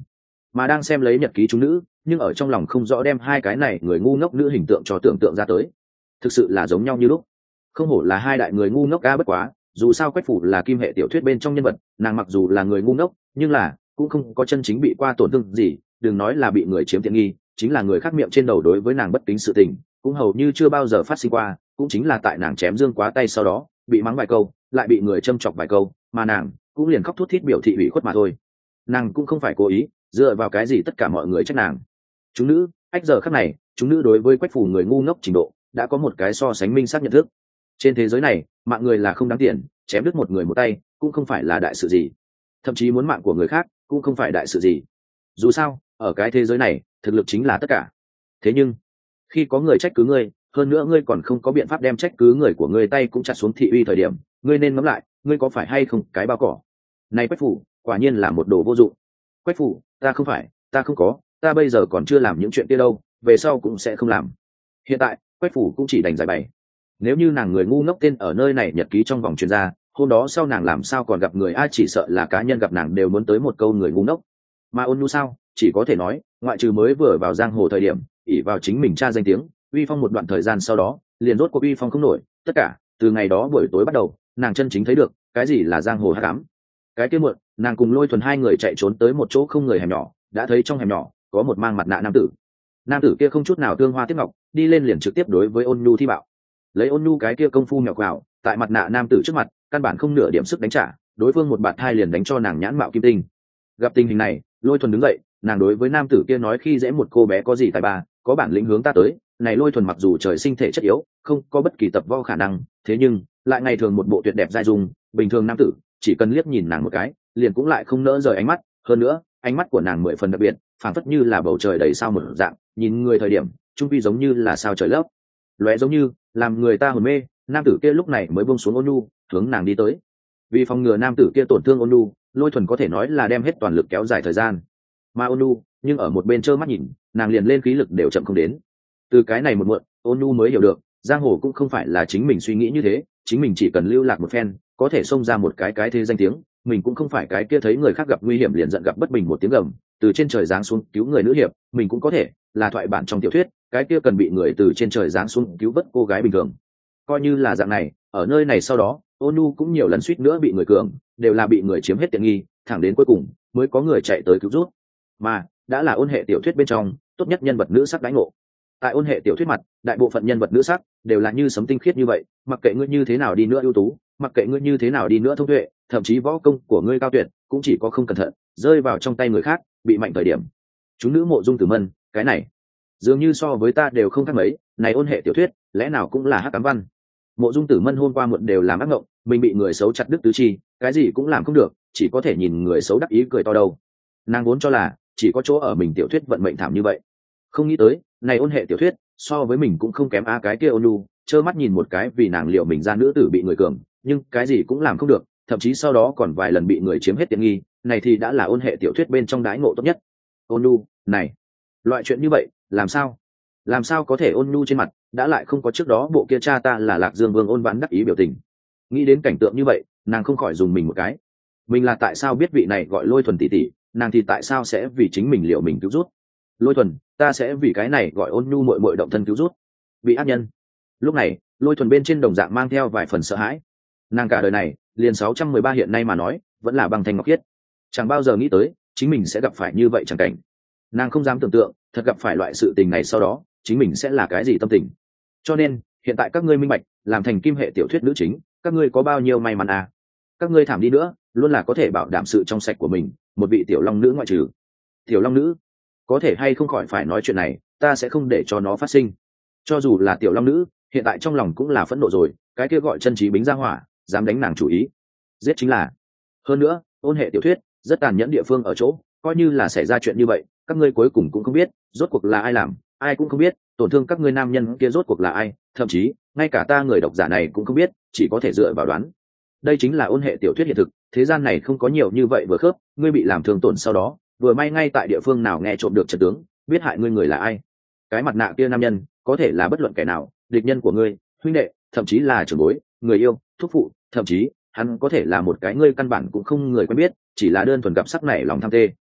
mà đang xem lấy nhật ký chúng nữ nhưng ở trong lòng không rõ đem hai cái này người ngu ngốc nữ hình tượng cho tưởng tượng ra tới, thực sự là giống nhau như lúc. Không hổ là hai đại người ngu ngốc. Ca bất quá dù sao Quách Phủ là kim hệ tiểu thuyết bên trong nhân vật, nàng mặc dù là người ngu ngốc nhưng là cũng không có chân chính bị qua tổn thương gì, đừng nói là bị người chiếm tiện nghi, chính là người khác miệng trên đầu đối với nàng bất kính sự tình cũng hầu như chưa bao giờ phát sinh qua, cũng chính là tại nàng chém dương quá tay sau đó bị mắng vài câu lại bị người châm chọc vài câu mà nàng cũng liền khóc thút thít biểu thị ủy khuất mà thôi. Nàng cũng không phải cố ý, dựa vào cái gì tất cả mọi người trách nàng. Chúng nữ ách giờ khắc này chúng nữ đối với Quách Phủ người ngu ngốc trình độ đã có một cái so sánh minh xác nhận thức. Trên thế giới này mạng người là không đáng tiền, chém đứt một người một tay cũng không phải là đại sự gì, thậm chí muốn mạng của người khác cũng không phải đại sự gì. Dù sao ở cái thế giới này thực lực chính là tất cả. Thế nhưng khi có người trách cứ ngươi, hơn nữa ngươi còn không có biện pháp đem trách cứ người của ngươi tay cũng chặt xuống thị uy thời điểm, ngươi nên ngẫm lại ngươi có phải hay không cái bao cỏ. Này Quách Phủ quả nhiên là một đồ vô dụng. Quách Phủ, ta không phải, ta không có, ta bây giờ còn chưa làm những chuyện kia đâu, về sau cũng sẽ không làm. Hiện tại Quách Phủ cũng chỉ đành giải bày. Nếu như nàng người ngu ngốc tên ở nơi này nhật ký trong vòng truyền ra, hôm đó sau nàng làm sao còn gặp người ai, chỉ sợ là cá nhân gặp nàng đều muốn tới một câu người ngu ngốc. Mà Ôn Nhu sao, chỉ có thể nói ngoại trừ mới vừa vào giang hồ thời điểm ỷ vào chính mình tra danh tiếng uy phong một đoạn thời gian, sau đó liền rốt cuộc uy phong không nổi. Tất cả từ ngày đó buổi tối bắt đầu nàng chân chính thấy được cái gì là giang hồ hắc ám. Cái kia muộn nàng cùng Lôi Thuần hai người chạy trốn tới một chỗ không người hẻm nhỏ, đã thấy trong hẻm nhỏ có một mang mặt nạ nam tử. Nam tử kia không chút nào tương hoa tiếp ngọc, đi lên liền trực tiếp đối với Ôn Nhu thi bạo. Lấy Ôn Nhu cái kia công phu nhỏ quào tại mặt nạ nam tử trước mặt căn bản không nửa điểm sức đánh trả, đối phương một bạt thai liền đánh cho nàng nhãn mạo kim tinh. Gặp tình hình này Lôi Thuần đứng dậy, nàng đối với nam tử kia nói khi dễ một cô bé có gì tài ba, có bản lĩnh hướng ta tới. Này Lôi Thuần mặc dù trời sinh thể chất yếu, không có bất kỳ tập võ khả năng, thế nhưng lại ngày thường một bộ tuyệt đẹp dai dung, bình thường nam tử chỉ cần liếc nhìn nàng một cái liền cũng lại không nỡ rời ánh mắt. Hơn nữa ánh mắt của nàng mười phần đặc biệt, phảng phất như là bầu trời đầy sao một dạng, nhìn người thời điểm trung vi giống như là sao trời lấp lóe, giống như làm người ta hồn mê. Nam tử kia lúc này mới buông xuống Ôn Nhu, hướng nàng đi tới. Vì phòng ngừa nam tử kia tổn thương Ôn Nhu, Lôi Thuần có thể nói là đem hết toàn lực kéo dài thời gian. Mà Ôn Nhu nhưng ở một bên trơ mắt nhìn, nàng liền lên khí lực đều chậm không đến. Từ cái này một muộn Ôn Nhu mới hiểu được giang hồ cũng không phải là chính mình suy nghĩ như thế, chính mình chỉ cần lưu lạc một phen có thể xông ra một cái cái thế danh tiếng. Mình cũng không phải cái kia thấy người khác gặp nguy hiểm liền giận gặp bất bình một tiếng gầm từ trên trời giáng xuống cứu người nữ hiệp. Mình cũng có thể là thoại bản trong tiểu thuyết cái kia cần bị người từ trên trời giáng xuống cứu vớt cô gái bình thường. Coi như là dạng này, ở nơi này sau đó Ôn Nhu cũng nhiều lần suýt nữa bị người cường, đều là bị người chiếm hết tiện nghi, thẳng đến cuối cùng mới có người chạy tới cứu rút. Mà đã là ôn hệ tiểu thuyết bên trong tốt nhất nhân vật nữ sắc đãi ngộ. Tại ôn hệ tiểu thuyết mặt, đại bộ phận nhân vật nữ sắc đều là như sấm tinh khiết như vậy, mặc kệ ngươi như thế nào đi nữa ưu tú, mặc kệ ngươi như thế nào đi nữa thông tuệ, thậm chí võ công của ngươi cao tuyệt, cũng chỉ có không cẩn thận rơi vào trong tay người khác, bị mạnh thời điểm. Chúng nữ mộ dung tử mân, cái này dường như so với ta đều không khác mấy. Này ôn hệ tiểu thuyết lẽ nào cũng là hắc ám văn. Mộ dung tử mân hôm qua muộn đều làm ác mộng, mình bị người xấu chặt đứt tứ chi, cái gì cũng làm không được, chỉ có thể nhìn người xấu đắc ý cười to đầu. Nàng vốn cho là chỉ có chỗ ở mình tiểu thuyết vận mệnh thảm như vậy, không nghĩ tới này ôn hệ tiểu thuyết so với mình cũng không kém. A cái kia Ôn Nhu trơ mắt nhìn một cái vì nàng liệu mình ra nữ tử bị người cường, nhưng cái gì cũng làm không được, thậm chí sau đó còn vài lần bị người chiếm hết tiện nghi. Này thì đã là ôn hệ tiểu thuyết bên trong đãi ngộ tốt nhất. Ôn Nhu này, loại chuyện như vậy làm sao làm sao có thể? Ôn Nhu trên mặt đã lại không có trước đó bộ kia cha ta là Lạc Dương Vương ôn vãn đắc ý biểu tình. Nghĩ đến cảnh tượng như vậy nàng không khỏi dùng mình một cái. Mình là tại sao biết vị này gọi Lôi Thuần tỷ tỷ, nàng thì tại sao sẽ vì chính mình liệu mình cứu rút? Lôi Thuần, ta sẽ vì cái này gọi Ôn Nhu muội muội động thân cứu rút bị ác nhân. Lúc này Lôi Thuần bên trên đồng dạng mang theo vài phần sợ hãi. Nàng cả đời này liền sáu trăm mười ba hiện nay mà nói vẫn là băng thanh ngọc khiết, chẳng bao giờ nghĩ tới chính mình sẽ gặp phải như vậy chẳng cảnh. Nàng không dám tưởng tượng thật gặp phải loại sự tình này sau đó chính mình sẽ là cái gì tâm tình. Cho nên hiện tại các ngươi minh bạch làm thành kim hệ tiểu thuyết nữ chính các ngươi có bao nhiêu may mắn à. Các ngươi thảm đi nữa luôn là có thể bảo đảm sự trong sạch của mình, một vị tiểu long nữ ngoại trừ. Tiểu long nữ có thể hay không khỏi phải nói chuyện này, ta sẽ không để cho nó phát sinh. Cho dù là tiểu long nữ hiện tại trong lòng cũng là phẫn nộ rồi, cái kia gọi chân trí bính ra hỏa dám đánh nàng chủ ý giết chính là. Hơn nữa ôn hệ tiểu thuyết rất tàn nhẫn địa phương ở chỗ, coi như là xảy ra chuyện như vậy các ngươi cuối cùng cũng không biết rốt cuộc là ai làm, ai cũng không biết tổn thương các ngươi nam nhân kia rốt cuộc là ai, thậm chí ngay cả ta người độc giả này cũng không biết, chỉ có thể dựa vào đoán. Đây chính là ôn hệ tiểu thuyết hiện thực, thế gian này không có nhiều như vậy vừa khớp. Ngươi bị làm thương tổn sau đó vừa may ngay tại địa phương nào nghe trộm được trận tướng, biết hại ngươi người là ai. Cái mặt nạ kia nam nhân có thể là bất luận kẻ nào, địch nhân của ngươi, huynh đệ, thậm chí là trưởng bối, người yêu, thúc phụ, thậm chí hắn có thể là một cái ngươi căn bản cũng không người quen biết, chỉ là đơn thuần gặp sắc này lòng tham tê.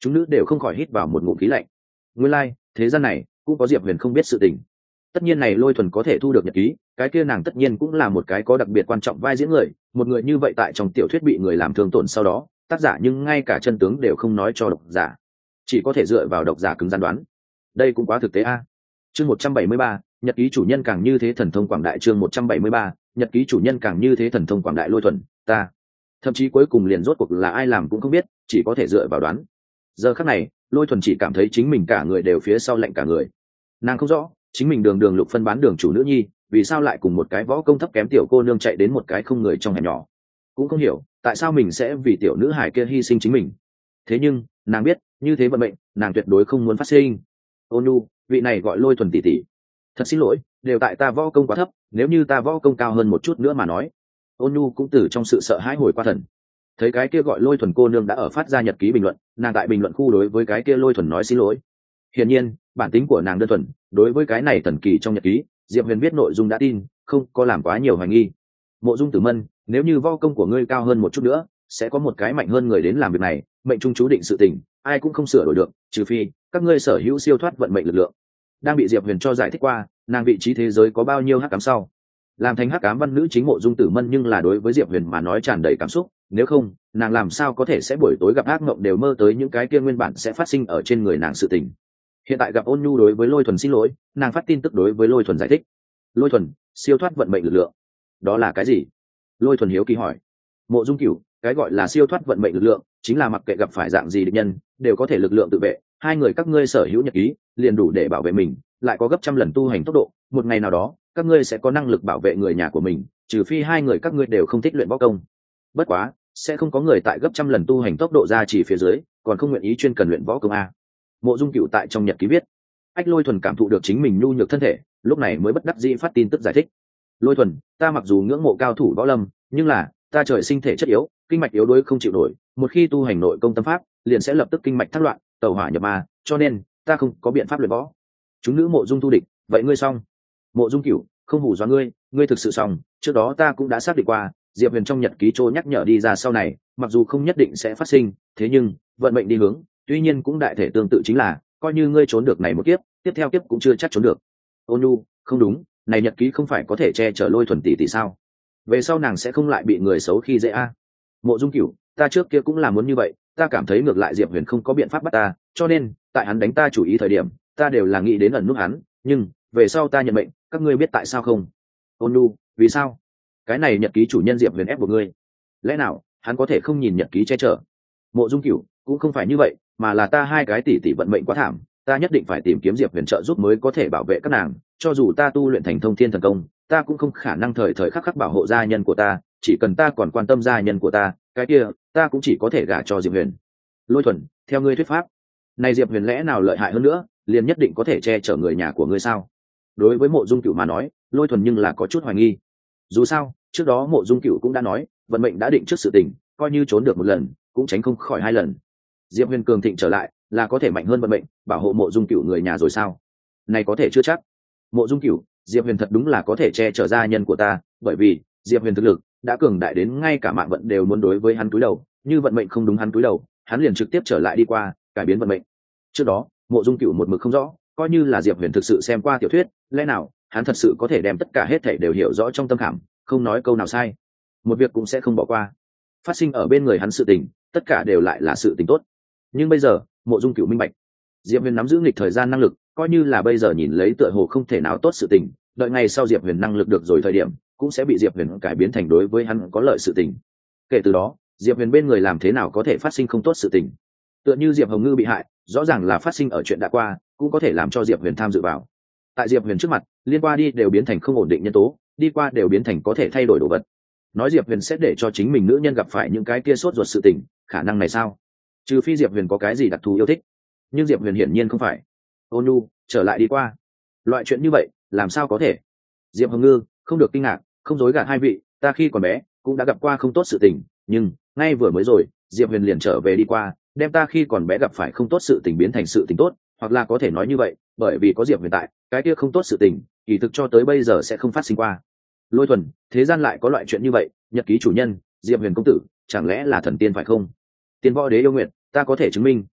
chúng nữ đều không khỏi hít vào một ngụm khí lạnh. Nguyên lai thế gian này cũng có Diệp Huyền không biết sự tình. Tất nhiên này Lôi Thuần có thể thu được nhật ký, cái kia nàng tất nhiên cũng là một cái có đặc biệt quan trọng vai diễn người. Một người như vậy tại trong tiểu thuyết bị người làm thương tổn sau đó, tác giả nhưng ngay cả chân tướng đều không nói cho độc giả, chỉ có thể dựa vào độc giả cứng rắn đoán. Đây cũng quá thực tế a. Chương một trăm bảy mươi ba, nhật ký chủ nhân càng như thế thần thông quảng đại. Chương một trăm bảy mươi ba, nhật ký chủ nhân càng như thế thần thông quảng đại. Lôi Thuần, ta thậm chí cuối cùng liền rốt cuộc là ai làm cũng không biết, chỉ có thể dựa vào đoán. Giờ khắc này Lôi Thuần chỉ cảm thấy chính mình cả người đều phía sau lạnh cả người. Nàng không rõ chính mình đường đường lục phân bán đường chủ nữ nhi, vì sao lại cùng một cái võ công thấp kém tiểu cô nương chạy đến một cái không người trong hẻm nhỏ, cũng không hiểu tại sao mình sẽ vì tiểu nữ hải kia hy sinh chính mình. Thế nhưng nàng biết như thế vận mệnh nàng tuyệt đối không muốn phát sinh. Ôn nhu, vị này gọi Lôi Thuần tỷ tỷ, thật xin lỗi, đều tại ta võ công quá thấp, nếu như ta võ công cao hơn một chút nữa mà nói. Ôn nhu cũng từ trong sự sợ hãi hồi qua thần. Thấy cái kia gọi Lôi Thuần cô nương đã ở phát ra nhật ký bình luận, nàng tại bình luận khu đối với cái kia Lôi Thuần nói xin lỗi. Hiển nhiên bản tính của nàng đơn thuần, đối với cái này thần kỳ trong nhật ký Diệp Huyền biết nội dung đã tin, không có làm quá nhiều hoài nghi. Mộ Dung Tử Mân, nếu như võ công của ngươi cao hơn một chút nữa, sẽ có một cái mạnh hơn người đến làm việc này, mệnh trung chú định sự tình, ai cũng không sửa đổi được, trừ phi các ngươi sở hữu siêu thoát vận mệnh lực lượng. Đang bị Diệp Huyền cho giải thích qua, nàng vị trí thế giới có bao nhiêu hắc ám sau, làm thành hắc ám văn nữ chính Mộ Dung Tử Mân nhưng là đối với Diệp Huyền mà nói tràn đầy cảm xúc, nếu không, nàng làm sao có thể sẽ buổi tối gặp ác mộng đều mơ tới những cái kia nguyên bản sẽ phát sinh ở trên người nàng sự tình. Hiện tại gặp Ôn Nhu đối với Lôi Thuần xin lỗi, nàng phát tin tức đối với Lôi Thuần giải thích. Lôi Thuần, siêu thoát vận mệnh lực lượng, đó là cái gì? Lôi Thuần hiếu kỳ hỏi. Mộ Dung Cửu, cái gọi là siêu thoát vận mệnh lực lượng chính là mặc kệ gặp phải dạng gì địch nhân đều có thể lực lượng tự vệ, hai người các ngươi sở hữu nhật ký liền đủ để bảo vệ mình, lại có gấp trăm lần tu hành tốc độ, một ngày nào đó các ngươi sẽ có năng lực bảo vệ người nhà của mình, trừ phi hai người các ngươi đều không thích luyện võ công. Bất quá sẽ không có người tại gấp trăm lần tu hành tốc độ ra chỉ phía dưới còn không nguyện ý chuyên cần luyện võ công a. Mộ Dung Cửu tại trong nhật ký viết. Ách Lôi Thuần cảm thụ được chính mình nhu nhược thân thể, lúc này mới bất đắc dĩ phát tin tức giải thích. Lôi Thuần, ta mặc dù ngưỡng mộ cao thủ võ lâm, nhưng là ta trời sinh thể chất yếu, kinh mạch yếu đuối không chịu nổi, một khi tu hành nội công tâm pháp liền sẽ lập tức kinh mạch thất loạn, tẩu hỏa nhập ma, cho nên ta không có biện pháp luyện võ. Chúng nữ Mộ Dung thu địch, vậy ngươi xong. Mộ Dung Cửu, không hù dọa ngươi, ngươi thực sự xong, trước đó ta cũng đã xác định qua, Diệp Huyền trong nhật ký trô nhắc nhở đi ra sau này, mặc dù không nhất định sẽ phát sinh, thế nhưng vận mệnh đi hướng, tuy nhiên cũng đại thể tương tự, chính là coi như ngươi trốn được này một kiếp, tiếp theo kiếp cũng chưa chắc trốn được. Ôn Nhu, không đúng, này nhật ký không phải có thể che chở Lôi Thuần tỷ tỷ sao? Về sau nàng sẽ không lại bị người xấu khi dễ a. Mộ Dung Cửu, ta trước kia cũng là muốn như vậy, ta cảm thấy ngược lại Diệp Huyền không có biện pháp bắt ta, cho nên tại hắn đánh ta chủ ý thời điểm, ta đều là nghĩ đến ẩn nút hắn, nhưng về sau ta nhận mệnh, các ngươi biết tại sao không? Ôn Nhu, vì sao? Cái này nhật ký chủ nhân Diệp Huyền ép buộc ngươi, lẽ nào hắn có thể không nhìn nhật ký che chở? Mộ Dung Cửu, cũng không phải như vậy, mà là ta hai cái tỷ tỷ vận mệnh quá thảm, ta nhất định phải tìm kiếm Diệp Huyền trợ giúp mới có thể bảo vệ các nàng, cho dù ta tu luyện thành thông thiên thần công, ta cũng không khả năng thời thời khắc khắc bảo hộ gia nhân của ta, chỉ cần ta còn quan tâm gia nhân của ta, cái kia ta cũng chỉ có thể gả cho Diệp Huyền. Lôi Thuần, theo ngươi thuyết pháp, này Diệp Huyền lẽ nào lợi hại hơn nữa, liền nhất định có thể che chở người nhà của ngươi sao? Đối với Mộ Dung Cửu mà nói, Lôi Thuần nhưng là có chút hoài nghi. Dù sao trước đó Mộ Dung Cửu cũng đã nói, vận mệnh đã định trước sự tình, coi như trốn được một lần cũng tránh không khỏi hai lần. Diệp Huyền cường thịnh trở lại là có thể mạnh hơn vận mệnh, bảo hộ Mộ Dung Cửu người nhà rồi sao? Này có thể chưa chắc. Mộ Dung Cửu, Diệp Huyền thật đúng là có thể che chở gia nhân của ta, bởi vì Diệp Huyền thực lực đã cường đại đến ngay cả mạng vận đều muốn đối với hắn cúi đầu, như vận mệnh không đúng hắn cúi đầu, hắn liền trực tiếp trở lại đi qua, cải biến vận mệnh. Trước đó Mộ Dung Cửu một mực không rõ, coi như là Diệp Huyền thực sự xem qua tiểu thuyết, lẽ nào hắn thật sự có thể đem tất cả hết thảy đều hiểu rõ trong tâm khảm, không nói câu nào sai, một việc cũng sẽ không bỏ qua. Phát sinh ở bên người hắn sự tình, tất cả đều lại là sự tình tốt. Nhưng bây giờ Mộ Dung Cửu minh bạch, Diệp Huyền nắm giữ nghịch thời gian năng lực, coi như là bây giờ nhìn lấy tựa hồ không thể nào tốt sự tình, đợi ngày sau Diệp Huyền năng lực được rồi thời điểm, cũng sẽ bị Diệp Huyền cải biến thành đối với hắn có lợi sự tình. Kể từ đó Diệp Huyền bên người làm thế nào có thể phát sinh không tốt sự tình. Tựa như Diệp Hồng Ngư bị hại, rõ ràng là phát sinh ở chuyện đã qua, cũng có thể làm cho Diệp Huyền tham dự vào. Tại Diệp Huyền trước mặt, liên qua đi đều biến thành không ổn định nhân tố, đi qua đều biến thành có thể thay đổi đồ vật. Nói Diệp Huyền sẽ để cho chính mình nữ nhân gặp phải những cái kia sốt ruột sự tình, khả năng này sao? Trừ phi Diệp Huyền có cái gì đặc thù yêu thích, nhưng Diệp Huyền hiển nhiên không phải. Ôn Nhu, trở lại đi qua, loại chuyện như vậy làm sao có thể? Diệp Hồng Ngư, không được kinh ngạc, không dối gạt hai vị, ta khi còn bé cũng đã gặp qua không tốt sự tình, nhưng ngay vừa mới rồi Diệp Huyền liền trở về đi qua, đem ta khi còn bé gặp phải không tốt sự tình biến thành sự tình tốt, hoặc là có thể nói như vậy, bởi vì có Diệp Huyền tại, cái kia không tốt sự tình kỳ thực cho tới bây giờ sẽ không phát sinh qua. Lôi Thuần, thế gian lại có loại chuyện như vậy, nhật ký chủ nhân Diệp Huyền công tử chẳng lẽ là thần tiên phải không? Tiên võ đế yêu nguyện, ta có thể chứng minh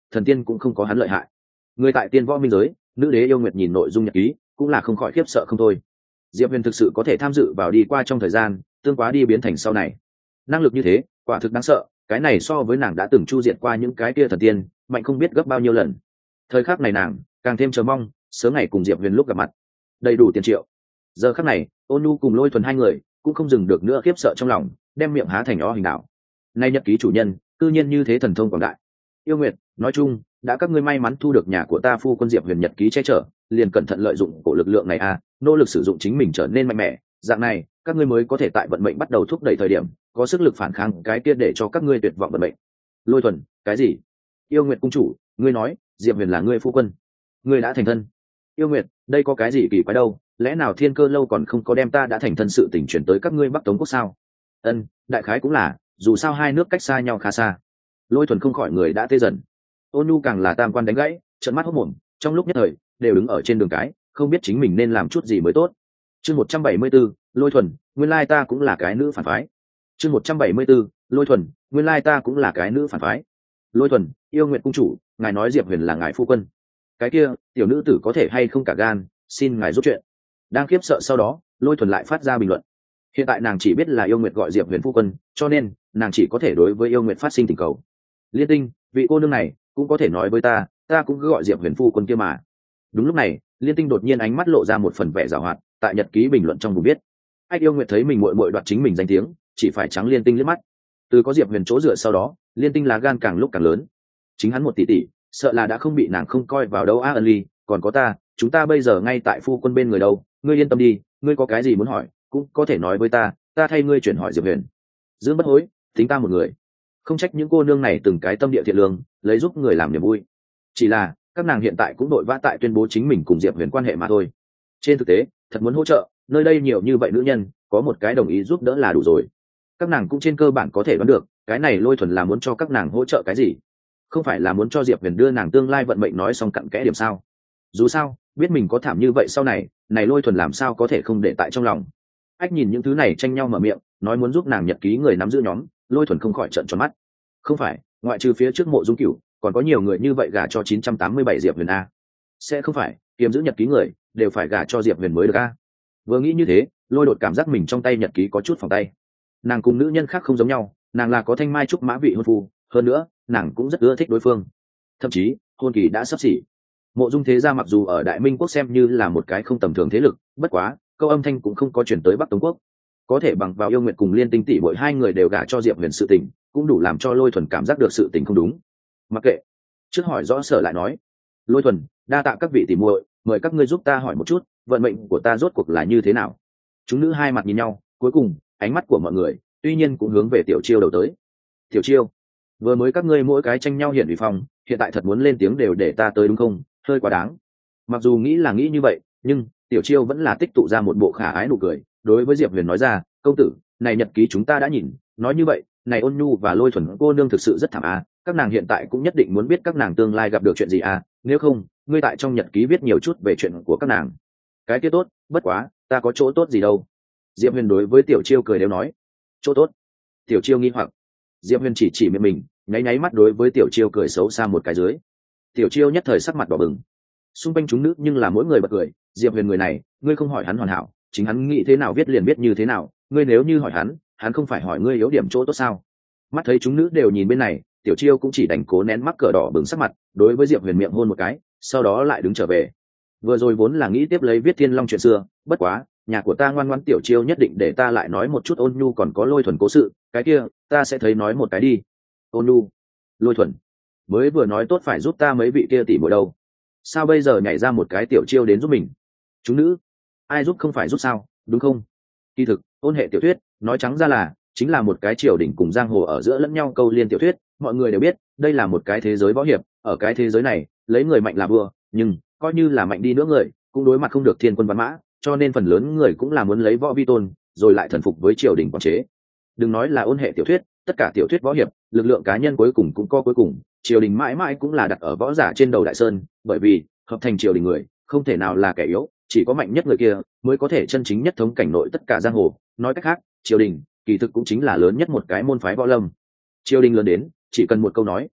thần tiên cũng không có hắn lợi hại. Người tại tiên võ minh giới, nữ đế yêu nguyệt nhìn nội dung nhật ký cũng là không khỏi khiếp sợ không thôi. Diệp Huyền thực sự có thể tham dự vào đi qua trong thời gian tương quá đi biến thành sau này, năng lực như thế quả thực đáng sợ. Cái này so với nàng đã từng chu diệt qua những cái kia thần tiên mạnh không biết gấp bao nhiêu lần. Thời khắc này nàng càng thêm chờ mong sớm ngày cùng Diệp Huyền lúc gặp mặt. Đầy đủ tiền triệu. Giờ khắc này Ôn Nhu cùng Lôi Thuần hai người cũng không dừng được nữa khiếp sợ trong lòng, đem miệng há thành o hình đạo. Nay nhật ký chủ nhân cư nhiên như thế thần thông quảng đại. Yêu Nguyệt nói chung đã các ngươi may mắn thu được nhà của ta phu quân Diệp Huyền nhật ký che chở, liền cẩn thận lợi dụng cổ lực lượng này a, nỗ lực sử dụng chính mình trở nên mạnh mẽ, dạng này các ngươi mới có thể tại vận mệnh bắt đầu thúc đẩy thời điểm có sức lực phản kháng cái kia để cho các ngươi tuyệt vọng vận mệnh. Lôi Thuần, cái gì? Yêu Nguyệt cung chủ, ngươi nói Diệp Huyền là ngươi phu quân, ngươi đã thành thân? Yêu Nguyệt, đây có cái gì kỳ quái đâu, lẽ nào Thiên Cơ lâu còn không có đem ta đã thành thân sự tình chuyển tới các ngươi Bắc Tống quốc sao? Ân, đại khái cũng là, dù sao hai nước cách xa nhau khá xa. Lôi Thuần không khỏi người đã tê dần. Ôn Nhu càng là tam quan đánh gãy, trợn mắt hốt mồm, trong lúc nhất thời đều đứng ở trên đường cái, không biết chính mình nên làm chút gì mới tốt. Chương một trăm bảy mươi 174, Lôi Thuần, nguyên lai ta cũng là cái nữ phản phái. Chương một trăm bảy mươi 174, Lôi Thuần, nguyên lai ta cũng là cái nữ phản phái. Lôi Thuần, yêu nguyện cung chủ, ngài nói Diệp Huyền là ngài phu quân. Cái kia, tiểu nữ tử có thể hay không cả gan, xin ngài giúp chuyện. Đang khiếp sợ sau đó, Lôi Thuần lại phát ra bình luận. Hiện tại nàng chỉ biết là yêu nguyện gọi Diệp Huyền phu quân, cho nên nàng chỉ có thể đối với yêu nguyện phát sinh tình cầu. Liên Tinh, vị cô nương này cũng có thể nói với ta, ta cũng cứ gọi Diệp Huyền phu quân kia mà. Đúng lúc này, Liên Tinh đột nhiên ánh mắt lộ ra một phần vẻ giảo hoạt, tại nhật ký bình luận trong vùng biết. Anh yêu nguyện thấy mình muội muội đoạt chính mình danh tiếng, chỉ phải trắng Liên Tinh liếc mắt. Từ có Diệp Huyền chỗ dựa sau đó, Liên Tinh lá gan càng lúc càng lớn. Chính hắn một tỷ tỷ, sợ là đã không bị nàng không coi vào đâu. A Ân Ly, còn có ta, chúng ta bây giờ ngay tại phu quân bên người đâu, ngươi yên tâm đi, ngươi có cái gì muốn hỏi cũng có thể nói với ta, ta thay ngươi chuyển hỏi Diệp Huyền. Giữ bất hối, tính ta một người. Không trách những cô nương này từng cái tâm địa thiện lương, lấy giúp người làm niềm vui. Chỉ là các nàng hiện tại cũng đội vã tại tuyên bố chính mình cùng Diệp Huyền quan hệ mà thôi. Trên thực tế, thật muốn hỗ trợ, nơi đây nhiều như vậy nữ nhân, có một cái đồng ý giúp đỡ là đủ rồi. Các nàng cũng trên cơ bản có thể đoán được, cái này Lôi Thuần là muốn cho các nàng hỗ trợ cái gì, không phải là muốn cho Diệp Huyền đưa nàng tương lai vận mệnh nói xong cặn kẽ điểm sao? Dù sao, biết mình có thảm như vậy sau này, này Lôi Thuần làm sao có thể không để tại trong lòng. Ách nhìn những thứ này tranh nhau mở miệng, nói muốn giúp nàng nhật ký người nắm giữ nhóm, Lôi Thuần không khỏi trợn tròn mắt. Không phải, ngoại trừ phía trước Mộ Dung Cửu, còn có nhiều người như vậy gả cho chín trăm tám mươi bảy Diệp Huyền a. Sẽ không phải, kiếm giữ nhật ký người đều phải gả cho Diệp Huyền mới được a. Vừa nghĩ như thế, Lôi Đột cảm giác mình trong tay nhật ký có chút phòng tay. Nàng cùng nữ nhân khác không giống nhau, nàng là có thanh mai trúc mã vị hôn phu, hơn nữa, nàng cũng rất ưa thích đối phương. Thậm chí, hôn kỳ đã sắp xỉ. Mộ Dung thế gia mặc dù ở Đại Minh quốc xem như là một cái không tầm thường thế lực, bất quá, câu âm thanh cũng không có chuyển tới Bắc Tống quốc. Có thể bằng vào yêu nguyện cùng Liên Tinh tỷ bội hai người đều gả cho Diệp Huyền sự tình, cũng đủ làm cho Lôi Thuần cảm giác được sự tình không đúng. Mặc kệ, trước hỏi rõ sở lại nói. Lôi Thuần, đa tạ các vị tỷ muội, mời các ngươi giúp ta hỏi một chút, vận mệnh của ta rốt cuộc là như thế nào? Chúng nữ hai mặt nhìn nhau, cuối cùng, ánh mắt của mọi người, tuy nhiên cũng hướng về Tiểu Chiêu đầu tới. Tiểu Chiêu, vừa mới các ngươi mỗi cái tranh nhau hiện vì phòng, hiện tại thật muốn lên tiếng đều để ta tới đúng không? Hơi quá đáng. Mặc dù nghĩ là nghĩ như vậy, nhưng Tiểu Chiêu vẫn là tích tụ ra một bộ khả ái nụ cười, đối với Diệp Huyền nói ra, công tử, này nhật ký chúng ta đã nhìn, nói như vậy, này Ôn Nhu và Lôi Thuần cô nương thực sự rất thảm à, các nàng hiện tại cũng nhất định muốn biết các nàng tương lai gặp được chuyện gì à, nếu không, ngươi tại trong nhật ký viết nhiều chút về chuyện của các nàng. Cái kia tốt, bất quá, ta có chỗ tốt gì đâu. Diệp Huyền đối với Tiểu Chiêu cười đều nói, chỗ tốt. Tiểu Chiêu nghi hoặc. Diệp Huyền chỉ chỉ miệng mình, nháy nháy mắt đối với Tiểu Chiêu cười xấu xa một cái dưới. Tiểu Chiêu nhất thời sắc mặt đỏ bừng. Xung quanh chúng nữ nhưng là mỗi người bật cười, Diệp Huyền người này, ngươi không hỏi hắn hoàn hảo, chính hắn nghĩ thế nào viết liền viết như thế nào, ngươi nếu như hỏi hắn, hắn không phải hỏi ngươi yếu điểm chỗ tốt sao? Mắt thấy chúng nữ đều nhìn bên này, Tiểu Chiêu cũng chỉ đành cố nén mắc cỡ đỏ bừng sắc mặt, đối với Diệp Huyền miệng hôn một cái, sau đó lại đứng trở về. Vừa rồi vốn là nghĩ tiếp lấy viết Thiên Long chuyện xưa, bất quá, nhà của ta ngoan ngoãn Tiểu Chiêu nhất định để ta lại nói một chút Ôn Nhu còn có Lôi Thuần cố sự, cái kia, ta sẽ thấy nói một cái đi. Ôn Nhu, Lôi Thuần, mới vừa nói tốt phải giúp ta mấy vị kia tỷ muội đâu, sao bây giờ nhảy ra một cái Tiểu Chiêu đến giúp mình? Chúng nữ, ai giúp không phải giúp sao, đúng không? Kỳ thực, ôn hệ tiểu thuyết, nói trắng ra là chính là một cái triều đình cùng giang hồ ở giữa lẫn nhau câu liên tiểu thuyết, mọi người đều biết, đây là một cái thế giới võ hiệp, ở cái thế giới này, lấy người mạnh là vua, nhưng coi như là mạnh đi nữa người, cũng đối mặt không được thiên quân văn mã, cho nên phần lớn người cũng là muốn lấy võ vi tôn, rồi lại thần phục với triều đình quản chế. Đừng nói là ôn hệ tiểu thuyết, tất cả tiểu thuyết võ hiệp, lực lượng cá nhân cuối cùng cũng có cuối cùng, triều đình mãi mãi cũng là đặt ở võ giả trên đầu đại sơn, bởi vì hợp thành triều đình người, không thể nào là kẻ yếu, chỉ có mạnh nhất người kia mới có thể chân chính nhất thống cảnh nội tất cả giang hồ. Nói cách khác, triều đình kỳ thực cũng chính là lớn nhất một cái môn phái võ lâm. Triều đình lớn đến chỉ cần một câu nói,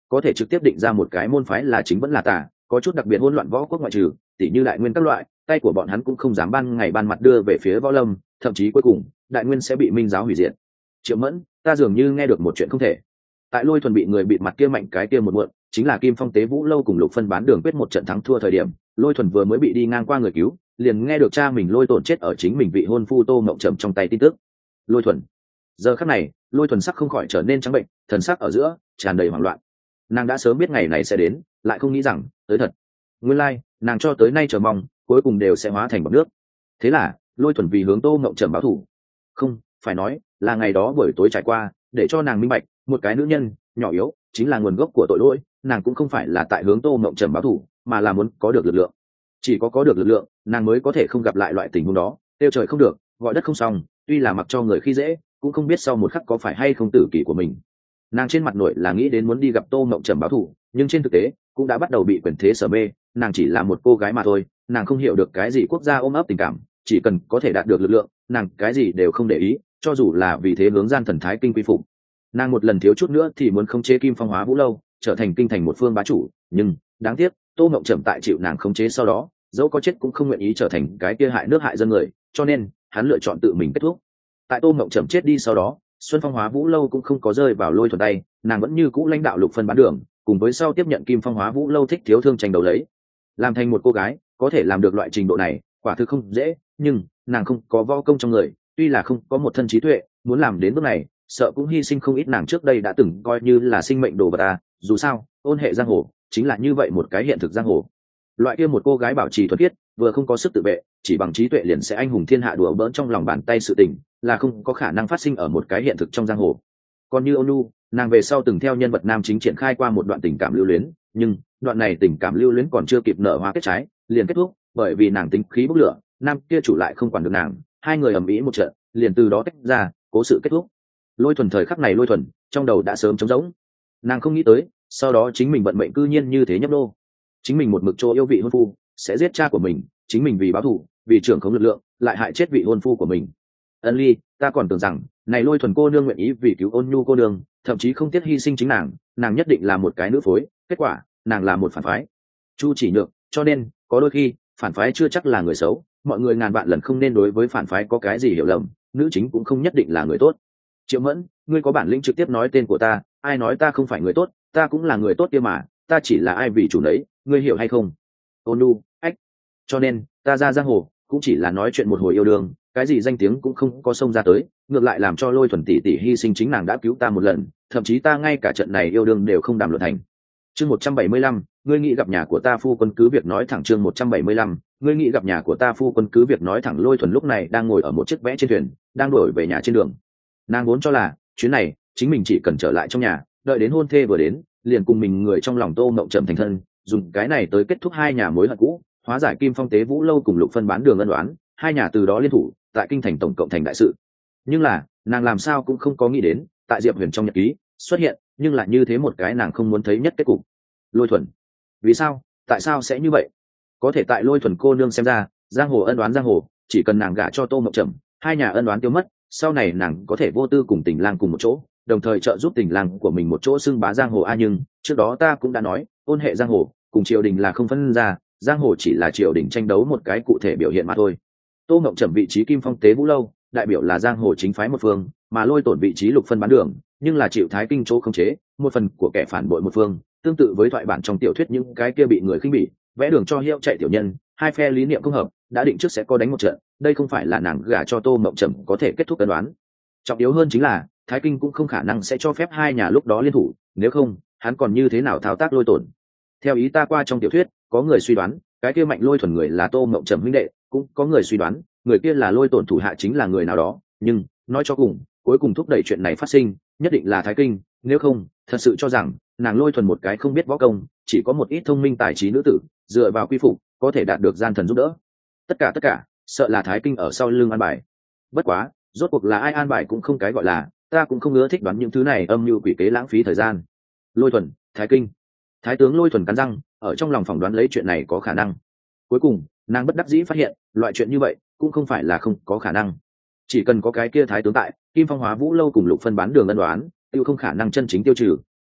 có thể trực tiếp định ra một cái môn phái là chính vẫn là tà, có chút đặc biệt hỗn loạn võ quốc ngoại trừ tỷ như đại nguyên các loại, tay của bọn hắn cũng không dám ban ngày ban mặt đưa về phía võ lâm, thậm chí cuối cùng đại nguyên sẽ bị minh giáo hủy diệt. Triệu Mẫn, ta dường như nghe được một chuyện không thể. Tại Lôi Thuần bị người bịt mặt kia mạnh cái kia một muộn, chính là Kim Phong Tế Vũ lâu cùng Lục Phân bán đường quyết một trận thắng thua thời điểm, Lôi Thuần vừa mới bị đi ngang qua người cứu, liền nghe được cha mình Lôi Tổn chết ở chính mình vị hôn phu Tô Ngộng Trầm trong tay tin tức. Lôi Thuần, giờ khắc này, Lôi Thuần sắc không khỏi trở nên trắng bệnh, thần sắc ở giữa tràn đầy hoảng loạn. Nàng đã sớm biết ngày này sẽ đến, lại không nghĩ rằng tới thật. Nguyên lai, like, nàng cho tới nay chờ mong, cuối cùng đều sẽ hóa thành bọt nước. Thế là, Lôi Thuần vì hướng Tô Ngộng Trầm báo thù. Không, phải nói, là ngày đó buổi tối trải qua, để cho nàng minh bạch, một cái nữ nhân nhỏ yếu chính là nguồn gốc của tội lỗi, nàng cũng không phải là tại hướng Tô Ngộng Trầm báo thù, mà là muốn có được lực lượng. Chỉ có có được lực lượng, nàng mới có thể không gặp lại loại tình huống đó, tiêu trời không được, gọi đất không xong, tuy là mặc cho người khi dễ, cũng không biết sau một khắc có phải hay không tử kỷ của mình. Nàng trên mặt nội là nghĩ đến muốn đi gặp Tô Ngộng Trầm báo thù, nhưng trên thực tế cũng đã bắt đầu bị quyền thế sở mê, nàng chỉ là một cô gái mà thôi, nàng không hiểu được cái gì quốc gia ôm ấp tình cảm, chỉ cần có thể đạt được lực lượng, nàng cái gì đều không để ý, cho dù là vì thế hướng gian thần thái kinh quy phục. Nàng một lần thiếu chút nữa thì muốn khống chế Kim Phong Hóa Vũ lâu, trở thành kinh thành một phương bá chủ, nhưng đáng tiếc Tô Ngộng Trầm tại chịu nàng khống chế sau đó, dẫu có chết cũng không nguyện ý trở thành cái kia hại nước hại dân người, cho nên hắn lựa chọn tự mình kết thúc. Tại Tô Ngộng Trầm chết đi sau đó, Xuân Phong Hóa Vũ lâu cũng không có rơi vào Lôi Thuần tay, nàng vẫn như cũ lãnh đạo Lục Phân bán đường, cùng với sau tiếp nhận Kim Phong Hóa Vũ lâu thích thiếu thương tranh đấu lấy. Làm thành một cô gái, có thể làm được loại trình độ này, quả thực không dễ, nhưng nàng không có võ công trong người, tuy là không có một thân trí tuệ, muốn làm đến bước này, sợ cũng hy sinh không ít. Nàng trước đây đã từng coi như là sinh mệnh đồ vật à, dù sao, ôn hệ giang hồ chính là như vậy một cái hiện thực giang hồ. Loại kia một cô gái bảo trì thuần khiết, vừa không có sức tự vệ, chỉ bằng trí tuệ liền sẽ anh hùng thiên hạ đùa bỡn trong lòng bàn tay sự tình, là không có khả năng phát sinh ở một cái hiện thực trong giang hồ. Còn như Ônu, nàng về sau từng theo nhân vật nam chính triển khai qua một đoạn tình cảm lưu luyến, nhưng đoạn này tình cảm lưu luyến còn chưa kịp nở hoa kết trái, liền kết thúc, bởi vì nàng tính khí bốc lửa, nam kia chủ lại không quản được nàng, hai người ầm ĩ một trận, liền từ đó tách ra, cố sự kết thúc. Lôi Thuần thời khắc này Lôi Thuần trong đầu đã sớm trống rỗng, nàng không nghĩ tới, sau đó chính mình vận mệnh cư nhiên như thế nhấp đô, chính mình một mực chỗ yêu vị hôn phu sẽ giết cha của mình, chính mình vì báo thù, vì trưởng khống lực lượng, lại hại chết vị hôn phu của mình. Ân Ly, ta còn tưởng rằng này Lôi Thuần cô nương nguyện ý vì cứu Ôn Nhu cô nương, thậm chí không tiếc hy sinh chính nàng, nàng nhất định là một cái nữ phối, kết quả nàng là một phản phái. Chu Chỉ Nhược, cho nên có đôi khi phản phái chưa chắc là người xấu, mọi người ngàn vạn lần không nên đối với phản phái có cái gì hiểu lầm, nữ chính cũng không nhất định là người tốt. Triệu Mẫn, ngươi có bản lĩnh trực tiếp nói tên của ta, ai nói ta không phải người tốt, ta cũng là người tốt kia mà, ta chỉ là ai vì chủ đấy, ngươi hiểu hay không? Ônu, ách, cho nên ta ra giang hồ cũng chỉ là nói chuyện một hồi yêu đương, cái gì danh tiếng cũng không có xông ra tới, ngược lại làm cho Lôi Thuần tỷ tỷ hy sinh chính nàng đã cứu ta một lần, thậm chí ta ngay cả trận này yêu đương đều không đàm luận thành. Chương một trăm bảy mươi lăm, ngươi nghĩ gặp nhà của ta phu quân cứ việc nói thẳng. Chương một trăm bảy mươi lăm, ngươi nghĩ gặp nhà của ta phu quân cứ việc nói thẳng. Lôi Thuần lúc này đang ngồi ở một chiếc vẽ trên thuyền, đang đổi về nhà trên đường. Nàng vốn cho là chuyến này chính mình chỉ cần trở lại trong nhà, đợi đến hôn thê vừa đến, liền cùng mình người trong lòng Tô Ngộng Trầm thành thân, dùng cái này tới kết thúc hai nhà mối hận cũ, hóa giải Kim Phong Tế Vũ lâu cùng Lục Phân bán đường ân oán, hai nhà từ đó liên thủ, tại kinh thành tổng cộng thành đại sự. Nhưng là, nàng làm sao cũng không có nghĩ đến, tại Diệp Huyền trong nhật ký xuất hiện, nhưng lại như thế một cái nàng không muốn thấy nhất kết cục. Lôi Thuần, vì sao, tại sao sẽ như vậy? Có thể tại Lôi Thuần cô nương xem ra, giang hồ ân oán giang hồ, chỉ cần nàng gả cho Tô Ngộng Trầm, hai nhà ân oán tiêu mất, sau này nàng có thể vô tư cùng Tình Lang cùng một chỗ, đồng thời trợ giúp Tình Lang của mình một chỗ xưng bá giang hồ. A nhưng trước đó ta cũng đã nói, ôn hệ giang hồ cùng triều đình là không phân ra, giang hồ chỉ là triều đình tranh đấu một cái cụ thể biểu hiện mà thôi. Tô Ngộng Trầm vị trí Kim Phong Tế Vũ lâu đại biểu là giang hồ chính phái một phương, mà Lôi Tổn vị trí Lục Phân bán đường nhưng là chịu Thái Kinh chỗ khống chế, một phần của kẻ phản bội một phương, tương tự với thoại bản trong tiểu thuyết những cái kia bị người khinh bỉ, vẽ đường cho hiệu chạy tiểu nhân, hai phe lý niệm không hợp, đã định trước sẽ có đánh một trận, đây không phải là nàng gả cho Tô Ngộng Trầm có thể kết thúc cân đoán. Trọng yếu hơn chính là Thái Kinh cũng không khả năng sẽ cho phép hai nhà lúc đó liên thủ, nếu không hắn còn như thế nào thao tác Lôi Tổn. Theo ý ta qua trong tiểu thuyết, có người suy đoán cái kia Mạnh Lôi Thuần người là Tô Ngộng Trầm huynh đệ, cũng có người suy đoán người kia là Lôi Tổn thủ hạ chính là người nào đó, nhưng nói cho cùng, cuối cùng thúc đẩy chuyện này phát sinh nhất định là Thái Kinh, nếu không thật sự cho rằng nàng Lôi Thuần một cái không biết võ công, chỉ có một ít thông minh tài trí nữ tử, dựa vào quy phục có thể đạt được gian thần giúp đỡ. Tất cả tất cả sợ là Thái Kinh ở sau lưng an bài. Bất quá rốt cuộc là ai an bài cũng không cái gọi là, ta cũng không ngứa thích đoán những thứ này âm mưu quỷ kế lãng phí thời gian. Lôi Thuần, Thái Kinh. Thái tướng Lôi Thuần cắn răng, ở trong lòng phỏng đoán lấy chuyện này có khả năng. Cuối cùng nàng bất đắc dĩ phát hiện, loại chuyện như vậy cũng không phải là không có khả năng. Chỉ cần có cái kia thái tướng tại, Kim Phong Hóa Vũ lâu cùng Lục Phân bán đường ân đoán, tiêu không khả năng chân chính tiêu trừ,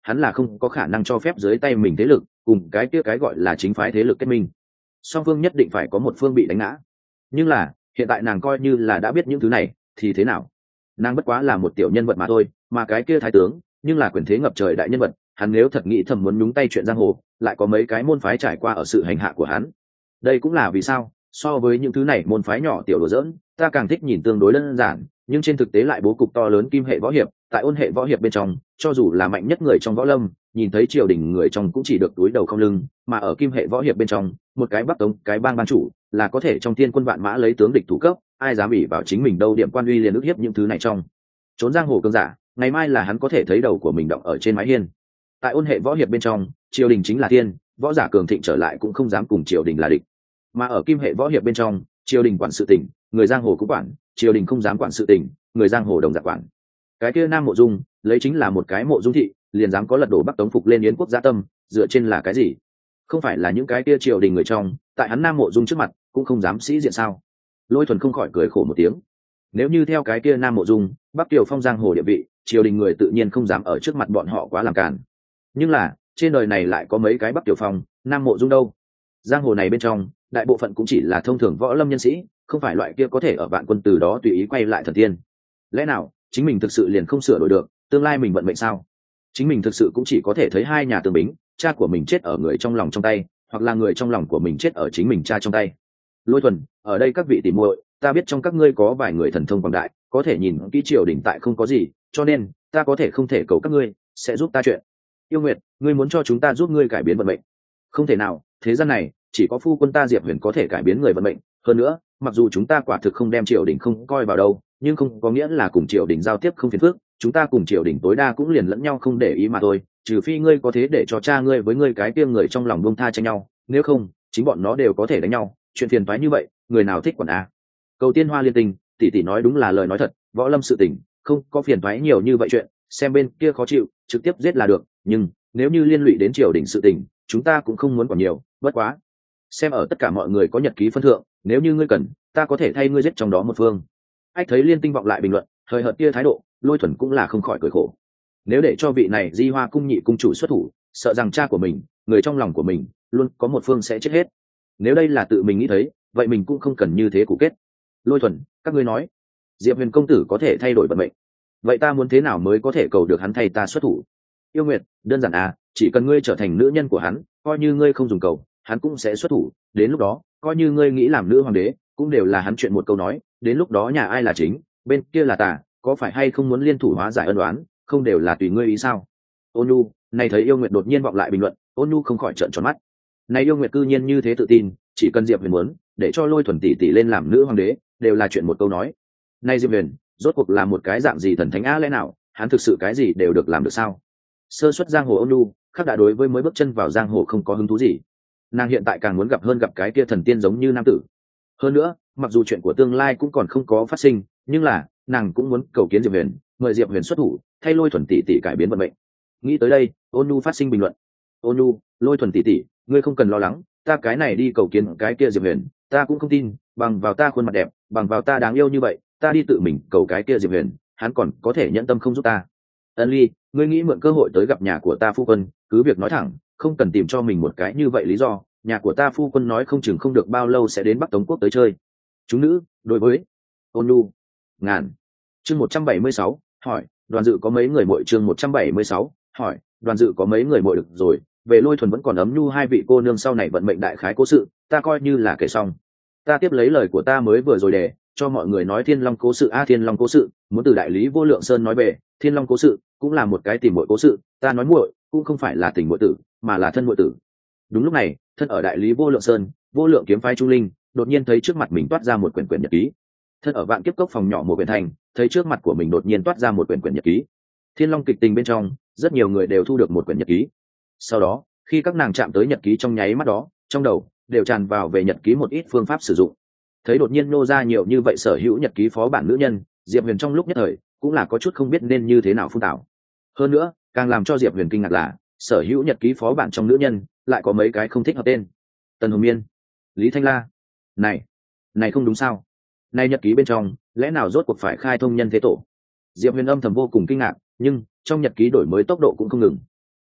hắn là không có khả năng cho phép dưới tay mình thế lực cùng cái kia cái gọi là chính phái thế lực kết minh, song phương nhất định phải có một phương bị đánh ngã. Nhưng là hiện tại nàng coi như là đã biết những thứ này thì thế nào, nàng bất quá là một tiểu nhân vật mà thôi, mà cái kia thái tướng nhưng là quyền thế ngập trời đại nhân vật, hắn nếu thật nghĩ thầm muốn nhúng tay chuyện giang hồ, lại có mấy cái môn phái trải qua ở sự hành hạ của hắn. Đây cũng là vì sao so với những thứ này môn phái nhỏ tiểu đồ dỡn, ta càng thích nhìn tương đối đơn giản nhưng trên thực tế lại bố cục to lớn kim hệ võ hiệp. Tại ôn hệ võ hiệp bên trong, cho dù là mạnh nhất người trong võ lâm, nhìn thấy triều đình người trong cũng chỉ được túi đầu không lưng, mà ở kim hệ võ hiệp bên trong, một cái bắc tống cái bang ban chủ là có thể trong thiên quân vạn mã lấy tướng địch thủ cấp, ai dám ủy vào chính mình đâu, điểm quan uy liền ức hiếp những thứ này trong trốn giang hồ cơn giả, ngày mai là hắn có thể thấy đầu của mình động ở trên mái hiên. Tại ôn hệ võ hiệp bên trong, triều đình chính là thiên, võ giả cường thịnh trở lại cũng không dám cùng triều đình là địch. Mà ở kim hệ võ hiệp bên trong, triều đình quản sự tình, người giang hồ cũng quản, triều đình không dám quản sự tình, người giang hồ đồng dạng quản. Cái kia Nam Mộ Dung lấy chính là một cái mộ dung thị, liền dám có lật đổ Bắc Tống phục lên yến quốc gia tâm, dựa trên là cái gì? Không phải là những cái kia triều đình người trong, tại hắn Nam Mộ Dung trước mặt cũng không dám sĩ diện sao? Lôi Thuần không khỏi cười khổ một tiếng. Nếu như theo cái kia Nam Mộ Dung, Bắc Kiều Phong giang hồ địa vị, triều đình người tự nhiên không dám ở trước mặt bọn họ quá làm càn. Nhưng là trên đời này lại có mấy cái Bắc Kiều Phong, Nam Mộ Dung đâu? Giang hồ này bên trong, đại bộ phận cũng chỉ là thông thường võ lâm nhân sĩ, không phải loại kia có thể ở vạn quân từ đó tùy ý quay lại thần tiên. Lẽ nào chính mình thực sự liền không sửa đổi được tương lai mình vận mệnh sao? Chính mình thực sự cũng chỉ có thể thấy hai nhà tương bính, cha của mình chết ở người trong lòng trong tay, hoặc là người trong lòng của mình chết ở chính mình cha trong tay. Lôi Thuần, ở đây các vị tỉ muội, ta biết trong các ngươi có vài người thần thông quảng đại, có thể nhìn kỹ triều đình tại không có gì, cho nên ta có thể không thể cầu các ngươi sẽ giúp ta chuyện. Yêu Nguyệt, ngươi muốn cho chúng ta giúp ngươi cải biến vận mệnh? Không thể nào, thế gian này chỉ có phu quân ta Diệp Huyền có thể cải biến người vận mệnh. Hơn nữa, mặc dù chúng ta quả thực không đem triều đình không coi vào đâu, nhưng không có nghĩa là cùng triều đình giao tiếp không phiền phức, chúng ta cùng triều đình tối đa cũng liền lẫn nhau không để ý mà thôi, trừ phi ngươi có thế để cho cha ngươi với ngươi cái kia người trong lòng buông tha tranh nhau, nếu không chính bọn nó đều có thể đánh nhau, chuyện phiền toái như vậy người nào thích quản a? Cầu Tiên Hoa liên tình, tỷ tỷ nói đúng là lời nói thật, võ lâm sự tình không có phiền toái nhiều như vậy, chuyện xem bên kia khó chịu trực tiếp giết là được, nhưng nếu như liên lụy đến triều đình sự tình, chúng ta cũng không muốn quản nhiều. Bất quá xem ở tất cả mọi người có nhật ký phân thượng, nếu như ngươi cần, ta có thể thay ngươi giết trong đó một phương. Ách thấy Liên Tinh vọng lại bình luận, hời hợt kia thái độ, Lôi Thuần cũng là không khỏi cười khổ. Nếu để cho vị này Di Hoa cung nhị cung chủ xuất thủ, sợ rằng cha của mình, người trong lòng của mình, luôn có một phương sẽ chết hết. Nếu đây là tự mình nghĩ thấy, vậy mình cũng không cần như thế cụ kết. Lôi Thuần, các ngươi nói, Diệp Huyền công tử có thể thay đổi vận mệnh, vậy ta muốn thế nào mới có thể cầu được hắn thay ta xuất thủ? Yêu Nguyệt, đơn giản à, chỉ cần ngươi trở thành nữ nhân của hắn, coi như ngươi không dùng cầu, hắn cũng sẽ xuất thủ. Đến lúc đó, coi như ngươi nghĩ làm nữ hoàng đế, cũng đều là hắn chuyện một câu nói. Đến lúc đó nhà ai là chính, bên kia là tà, có phải hay không muốn liên thủ hóa giải ân oán, không đều là tùy ngươi ý sao? Ôn Nhu, này thấy Yêu Nguyệt đột nhiên vọng lại bình luận, Ôn Nhu không khỏi trợn tròn mắt. Này Yêu Nguyệt cư nhiên như thế tự tin, chỉ cần Diệp Huyền muốn, để cho Lôi Thuần tỷ tỷ lên làm nữ hoàng đế, đều là chuyện một câu nói. Này Diệp Huyền, rốt cuộc là một cái dạng gì thần thánh á, lẽ nào hắn thực sự cái gì đều được làm được sao? Sơ xuất giang hồ Ôn Nhu, khác đã đối với mới bước chân vào giang hồ không có hứng thú gì. Nàng hiện tại càng muốn gặp hơn gặp cái kia thần tiên giống như nam tử. Hơn nữa, mặc dù chuyện của tương lai cũng còn không có phát sinh, nhưng là nàng cũng muốn cầu kiến Diệp Huyền, mời Diệp Huyền xuất thủ, thay Lôi Thuần tỷ tỷ cải biến vận mệnh. Nghĩ tới đây, Ôn Nhu phát sinh bình luận. Ôn Nhu, Lôi Thuần tỷ tỷ, ngươi không cần lo lắng, ta cái này đi cầu kiến cái kia Diệp Huyền, ta cũng không tin, bằng vào ta khuôn mặt đẹp, bằng vào ta đáng yêu như vậy, ta đi tự mình cầu cái kia Diệp Huyền, hắn còn có thể nhẫn tâm không giúp ta? Ân Ly, ngươi nghĩ mượn cơ hội tới gặp nhà của ta phu quân, cứ việc nói thẳng, không cần tìm cho mình một cái như vậy lý do. Nhà của ta phu quân nói không chừng không được bao lâu sẽ đến Bắc Tống quốc tới chơi. Chúng nữ đối với Ôn Nhu ngàn. Chương một trăm bảy mươi sáu, hỏi Đoàn Dự có mấy người muội? Chương một trăm bảy mươi sáu, hỏi Đoàn Dự có mấy người muội? Được rồi, về Lôi Thuần vẫn còn ấm nhu hai vị cô nương sau này vận mệnh đại khái cố sự, ta coi như là kể xong. Ta tiếp lấy lời của ta mới vừa rồi để cho mọi người nói Thiên Long cố sự. A, Thiên Long cố sự muốn từ đại lý Vô Lượng Sơn nói về, Thiên Long cố sự cũng là một cái tìm muội cố sự, ta nói muội cũng không phải là tình muội tử, mà là thân muội tử. Đúng lúc này, thân ở đại lý Vô Lượng Sơn, Vô Lượng kiếm phái Trung Linh đột nhiên thấy trước mặt mình toát ra một quyển quyển nhật ký. Thân ở Vạn Kiếp Cốc phòng nhỏ một quyển thành, thấy trước mặt của mình đột nhiên toát ra một quyển quyển nhật ký. Thiên Long kịch tình bên trong, rất nhiều người đều thu được một quyển nhật ký. Sau đó, khi các nàng chạm tới nhật ký trong nháy mắt đó, trong đầu đều tràn vào về nhật ký một ít phương pháp sử dụng. Thấy đột nhiên nô ra nhiều như vậy sở hữu nhật ký phó bản nữ nhân, Diệp Huyền trong lúc nhất thời cũng là có chút không biết nên như thế nào phun tảo. Hơn nữa, càng làm cho Diệp Huyền kinh ngạc là, sở hữu nhật ký phó bản trong nữ nhân lại có mấy cái không thích hợp tên. Tần Hồng Miên, Lý Thanh La. Này, này không đúng sao? Này nhật ký bên trong, lẽ nào rốt cuộc phải khai thông nhân thế tổ? Diệp Huyền âm thầm vô cùng kinh ngạc, nhưng trong nhật ký đổi mới tốc độ cũng không ngừng.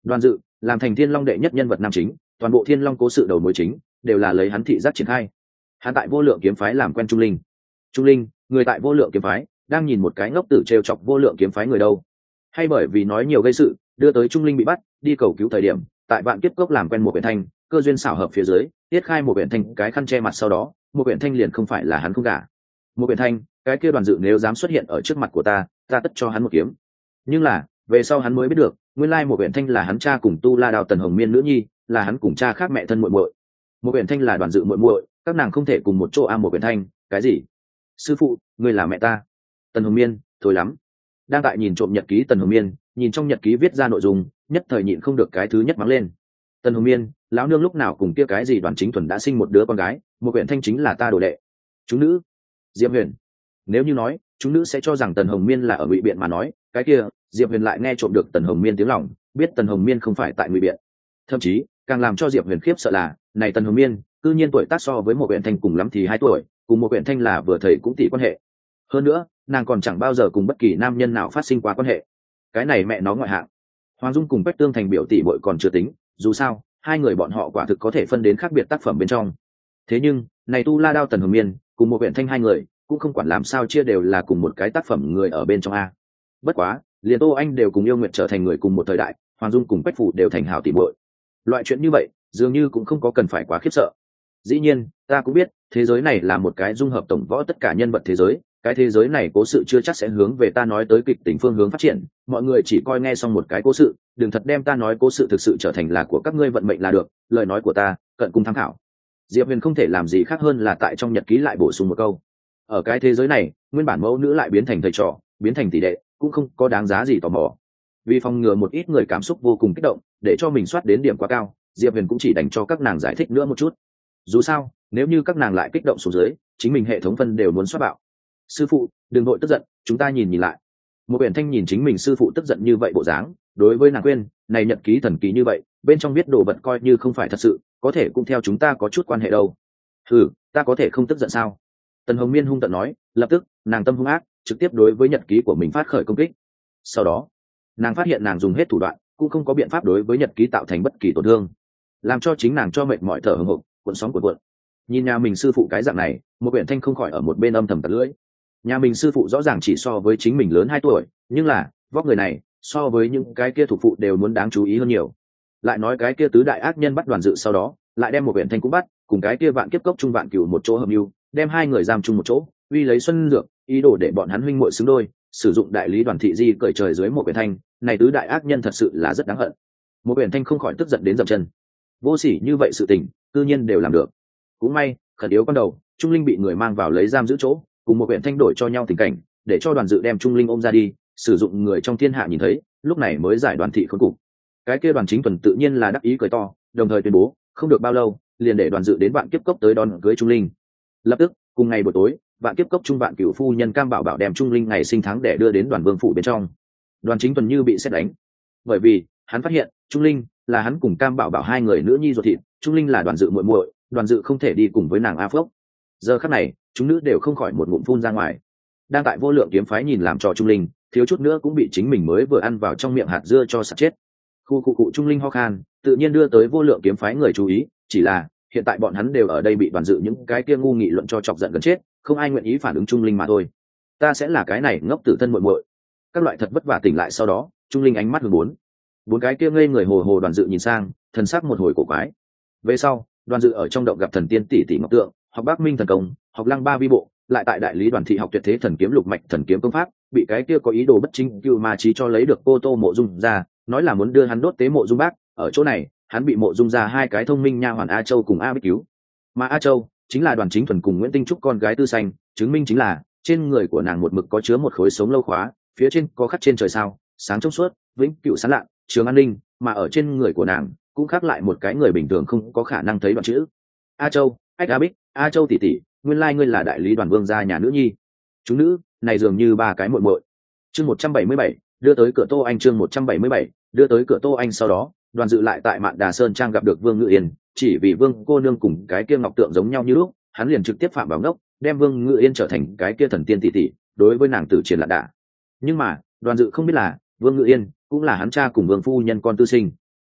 Đoàn Dự làm thành Thiên Long đệ nhất nhân vật nam chính, toàn bộ Thiên Long cố sự đầu mối chính đều là lấy hắn thị giác triển khai. Hắn tại Vô Lượng kiếm phái làm quen Trung Linh. Trung Linh, người tại Vô Lượng kiếm phái, đang nhìn một cái ngốc tử trêu chọc Vô Lượng kiếm phái người đâu. Hay bởi vì nói nhiều gây sự, đưa tới Trung Linh bị bắt, đi cầu cứu thời điểm, tại Vạn Kiếp Cốc làm quen một Uyển Thanh, cơ duyên xảo hợp phía dưới, tiết khai một Uyển Thanh cái khăn che mặt sau đó, một Uyển Thanh liền không phải là hắn không gả. Một Uyển Thanh, cái kia Đoàn Dự nếu dám xuất hiện ở trước mặt của ta, ta tất cho hắn một kiếm. Nhưng là, về sau hắn mới biết được, nguyên lai một Uyển Thanh là hắn cha cùng tu La Đào Tần Hồng Miên nữ nhi, là hắn cùng cha khác mẹ thân muội muội. Một Uyển Thanh là Đoàn Dự muội muội, các nàng không thể cùng một chỗ a. Một Uyển Thanh, cái gì? Sư phụ, ngươi là mẹ ta. Tần Hồng Miên, thôi lắm. Đang tại nhìn trộm nhật ký Tần Hồng Miên, nhìn trong nhật ký viết ra nội dung, nhất thời nhịn không được cái thứ nhất mắng lên. Tần Hồng Miên, lão nương lúc nào cùng kia cái gì Đoàn Chính Thuần đã sinh một đứa con gái, một Uyển Thanh chính là ta đồ đệ. Chúng nữ, Diệp Huyền. Nếu như nói, chúng nữ sẽ cho rằng Tần Hồng Miên là ở ngụy biện mà nói, cái kia, Diệp Huyền lại nghe trộm được Tần Hồng Miên tiếng lòng, biết Tần Hồng Miên không phải tại ngụy biện. Thậm chí, càng làm cho Diệp Huyền khiếp sợ là, này Tần Hồng Miên, cư nhiên tuổi tác so với một Uyển Thanh cùng lắm thì hai tuổi, cùng một Uyển Thanh là vừa thầy cũng tỷ quan hệ. Hơn nữa, nàng còn chẳng bao giờ cùng bất kỳ nam nhân nào phát sinh qua quan hệ. Cái này mẹ nó ngoại hạng. Hoàng Dung cùng Bách Tương thành biểu tỷ muội còn chưa tính, dù sao, hai người bọn họ quả thực có thể phân đến khác biệt tác phẩm bên trong. Thế nhưng, này Tu La Đao Tần Hồng Miên, cùng một Uyển Thanh hai người, cũng không quản làm sao chia đều là cùng một cái tác phẩm người ở bên trong a. Bất quá, liền Tô Anh đều cùng Yêu Nguyệt trở thành người cùng một thời đại, Hoàng Dung cùng Bách Phủ đều thành hảo tỷ muội. Loại chuyện như vậy, dường như cũng không có cần phải quá khiếp sợ. Dĩ nhiên, ta cũng biết, thế giới này là một cái dung hợp tổng võ tất cả nhân vật thế giới, cái thế giới này cố sự chưa chắc sẽ hướng về ta nói tới kịch tính phương hướng phát triển, mọi người chỉ coi nghe xong một cái cố sự, đừng thật đem ta nói cố sự thực sự trở thành là của các ngươi vận mệnh là được, lời nói của ta, cận cùng tham khảo. Diệp Huyền không thể làm gì khác hơn là tại trong nhật ký lại bổ sung một câu. Ở cái thế giới này, nguyên bản mẫu nữ lại biến thành thầy trò, biến thành tỷ đệ, cũng không có đáng giá gì tò mò. Vì phòng ngừa một ít người cảm xúc vô cùng kích động, để cho mình soát đến điểm quá cao, Diệp Huyền cũng chỉ đành cho các nàng giải thích nữa một chút. Dù sao, nếu như các nàng lại kích động xuống dưới, chính mình hệ thống phân đều muốn soát bạo. Sư phụ, đừng vội tức giận, chúng ta nhìn nhìn lại. Một Uyển Thanh nhìn chính mình sư phụ tức giận như vậy bộ dáng, đối với nàng khuyên, này nhật ký thần ký như vậy, bên trong viết đồ vật coi như không phải thật sự, có thể cũng theo chúng ta có chút quan hệ đâu. Ừ, ta có thể không tức giận sao? Tần Hồng Miên hung tợn nói, lập tức, nàng tâm hung ác, trực tiếp đối với nhật ký của mình phát khởi công kích. Sau đó, nàng phát hiện nàng dùng hết thủ đoạn, cũng không có biện pháp đối với nhật ký tạo thành bất kỳ tổn thương, làm cho chính nàng cho mệt mỏi thở hổn hộc, cuộn sóng cuộn cuộn. Nhìn nhà mình sư phụ cái dạng này, một Uyển Thanh không khỏi ở một bên âm thầm tật lưỡi. Nhà mình sư phụ rõ ràng chỉ so với chính mình lớn hai tuổi, nhưng là vóc người này so với những cái kia thuộc phụ đều muốn đáng chú ý hơn nhiều. Lại nói cái kia tứ đại ác nhân bắt Đoàn Dự sau đó, lại đem một Uyển Thanh cũng bắt, cùng cái kia Vạn Kiếp Cốc Trung Vạn Cửu một chỗ hợp mưu, đem hai người giam chung một chỗ, uy lấy xuân dược, ý đồ để bọn hắn huynh muội xứng đôi, sử dụng đại lý Đoàn Thị Di cởi trời dưới một Uyển Thanh, này tứ đại ác nhân thật sự là rất đáng hận. Một Uyển Thanh không khỏi tức giận đến dậm chân. Vô sỉ như vậy sự tình, tự nhiên đều làm được. Cũng may, khẩn yếu con đầu, Trung Linh bị người mang vào lấy giam giữ chỗ, cùng một Uyển Thanh đổi cho nhau tình cảnh, để cho Đoàn Dự đem Trung Linh ôm ra đi, sử dụng người trong thiên hạ nhìn thấy, lúc này mới giải Đoàn Thị khốn cục. Cái kia Đoàn Chính Thuần tự nhiên là đắc ý cười to, đồng thời tuyên bố, không được bao lâu, liền để Đoàn Dự đến Vạn Kiếp Cốc tới đón cưới Trung Linh. Lập tức, cùng ngày buổi tối, Vạn Kiếp Cốc Trung Vạn Cửu phu nhân Cam Bảo Bảo đem Trung Linh ngày sinh tháng để đưa đến Đoàn Vương phủ bên trong. Đoàn Chính Thuần như bị sét đánh, bởi vì hắn phát hiện Trung Linh là hắn cùng Cam Bảo Bảo hai người nữ nhi ruột thịt, Trung Linh là Đoàn Dự muội muội, Đoàn Dự không thể đi cùng với nàng A Phốc. Giờ khắc này, chúng nữ đều không khỏi một ngụm phun ra ngoài. Đang tại Vô Lượng kiếm phái nhìn làm trò Trung Linh, thiếu chút nữa cũng bị chính mình mới vừa ăn vào trong miệng hạt dưa cho sặc chết. Khu cụ cụ Trung Linh ho khan, tự nhiên đưa tới Vô Lượng kiếm phái người chú ý, chỉ là hiện tại bọn hắn đều ở đây bị Đoàn Dự những cái kia ngu nghị luận cho chọc giận gần chết, không ai nguyện ý phản ứng Trung Linh mà thôi. Ta sẽ là cái này ngốc tử thân muội muội. Các loại thật vất vả tỉnh lại sau đó, Trung Linh ánh mắt hướng bốn. Bốn cái kia ngây người hồ hồ Đoàn Dự nhìn sang, thần sắc một hồi cổ quái. Về sau, Đoàn Dự ở trong động gặp thần tiên tỷ tỷ Ngọc Tượng, học Bắc Minh thần công, học Lăng Ba vi bộ, lại tại đại lý Đoàn Thị học tuyệt thế thần kiếm lục mạch thần kiếm công pháp, bị cái kia có ý đồ bất chính cưu ma trí cho lấy được cô Tô Mộ Dung ra, nói là muốn đưa hắn đốt tế Mộ Dung Bác, ở chỗ này, hắn bị Mộ Dung ra hai cái thông minh nha hoàn A Châu cùng A Bích cứu. Mà A Châu chính là Đoàn Chính Thuần cùng Nguyễn Tinh Trúc con gái tư xanh, chứng minh chính là trên người của nàng một mực có chứa một khối sống lâu khóa, phía trên có khắc trên trời sao, sáng trong suốt, vĩnh cửu sáng lạ, trường an ninh, mà ở trên người của nàng cũng khắc lại một cái người bình thường không có khả năng thấy đoạn chữ. A Châu, ách A Bích, A Châu tỷ tỷ, nguyên lai ngươi là đại lý Đoàn Vương gia nhà nữ nhi. Chúng nữ này dường như ba cái muội muội. Chương một trăm bảy mươi bảy, đưa tới cửa Tô Anh. Chương một trăm bảy mươi bảy, đưa tới cửa Tô Anh. Sau đó, Đoàn Dự lại tại Mạn Đà Sơn trang gặp được Vương Ngự Yên, chỉ vì Vương cô nương cùng cái kia ngọc tượng giống nhau như lúc, hắn liền trực tiếp phạm vào ngốc, đem Vương Ngự Yên trở thành cái kia thần tiên tỷ tỷ, đối với nàng tử triển lạn đả. Nhưng mà, Đoàn Dự không biết là, Vương Ngự Yên cũng là hắn cha cùng Vương phu nhân con tư sinh.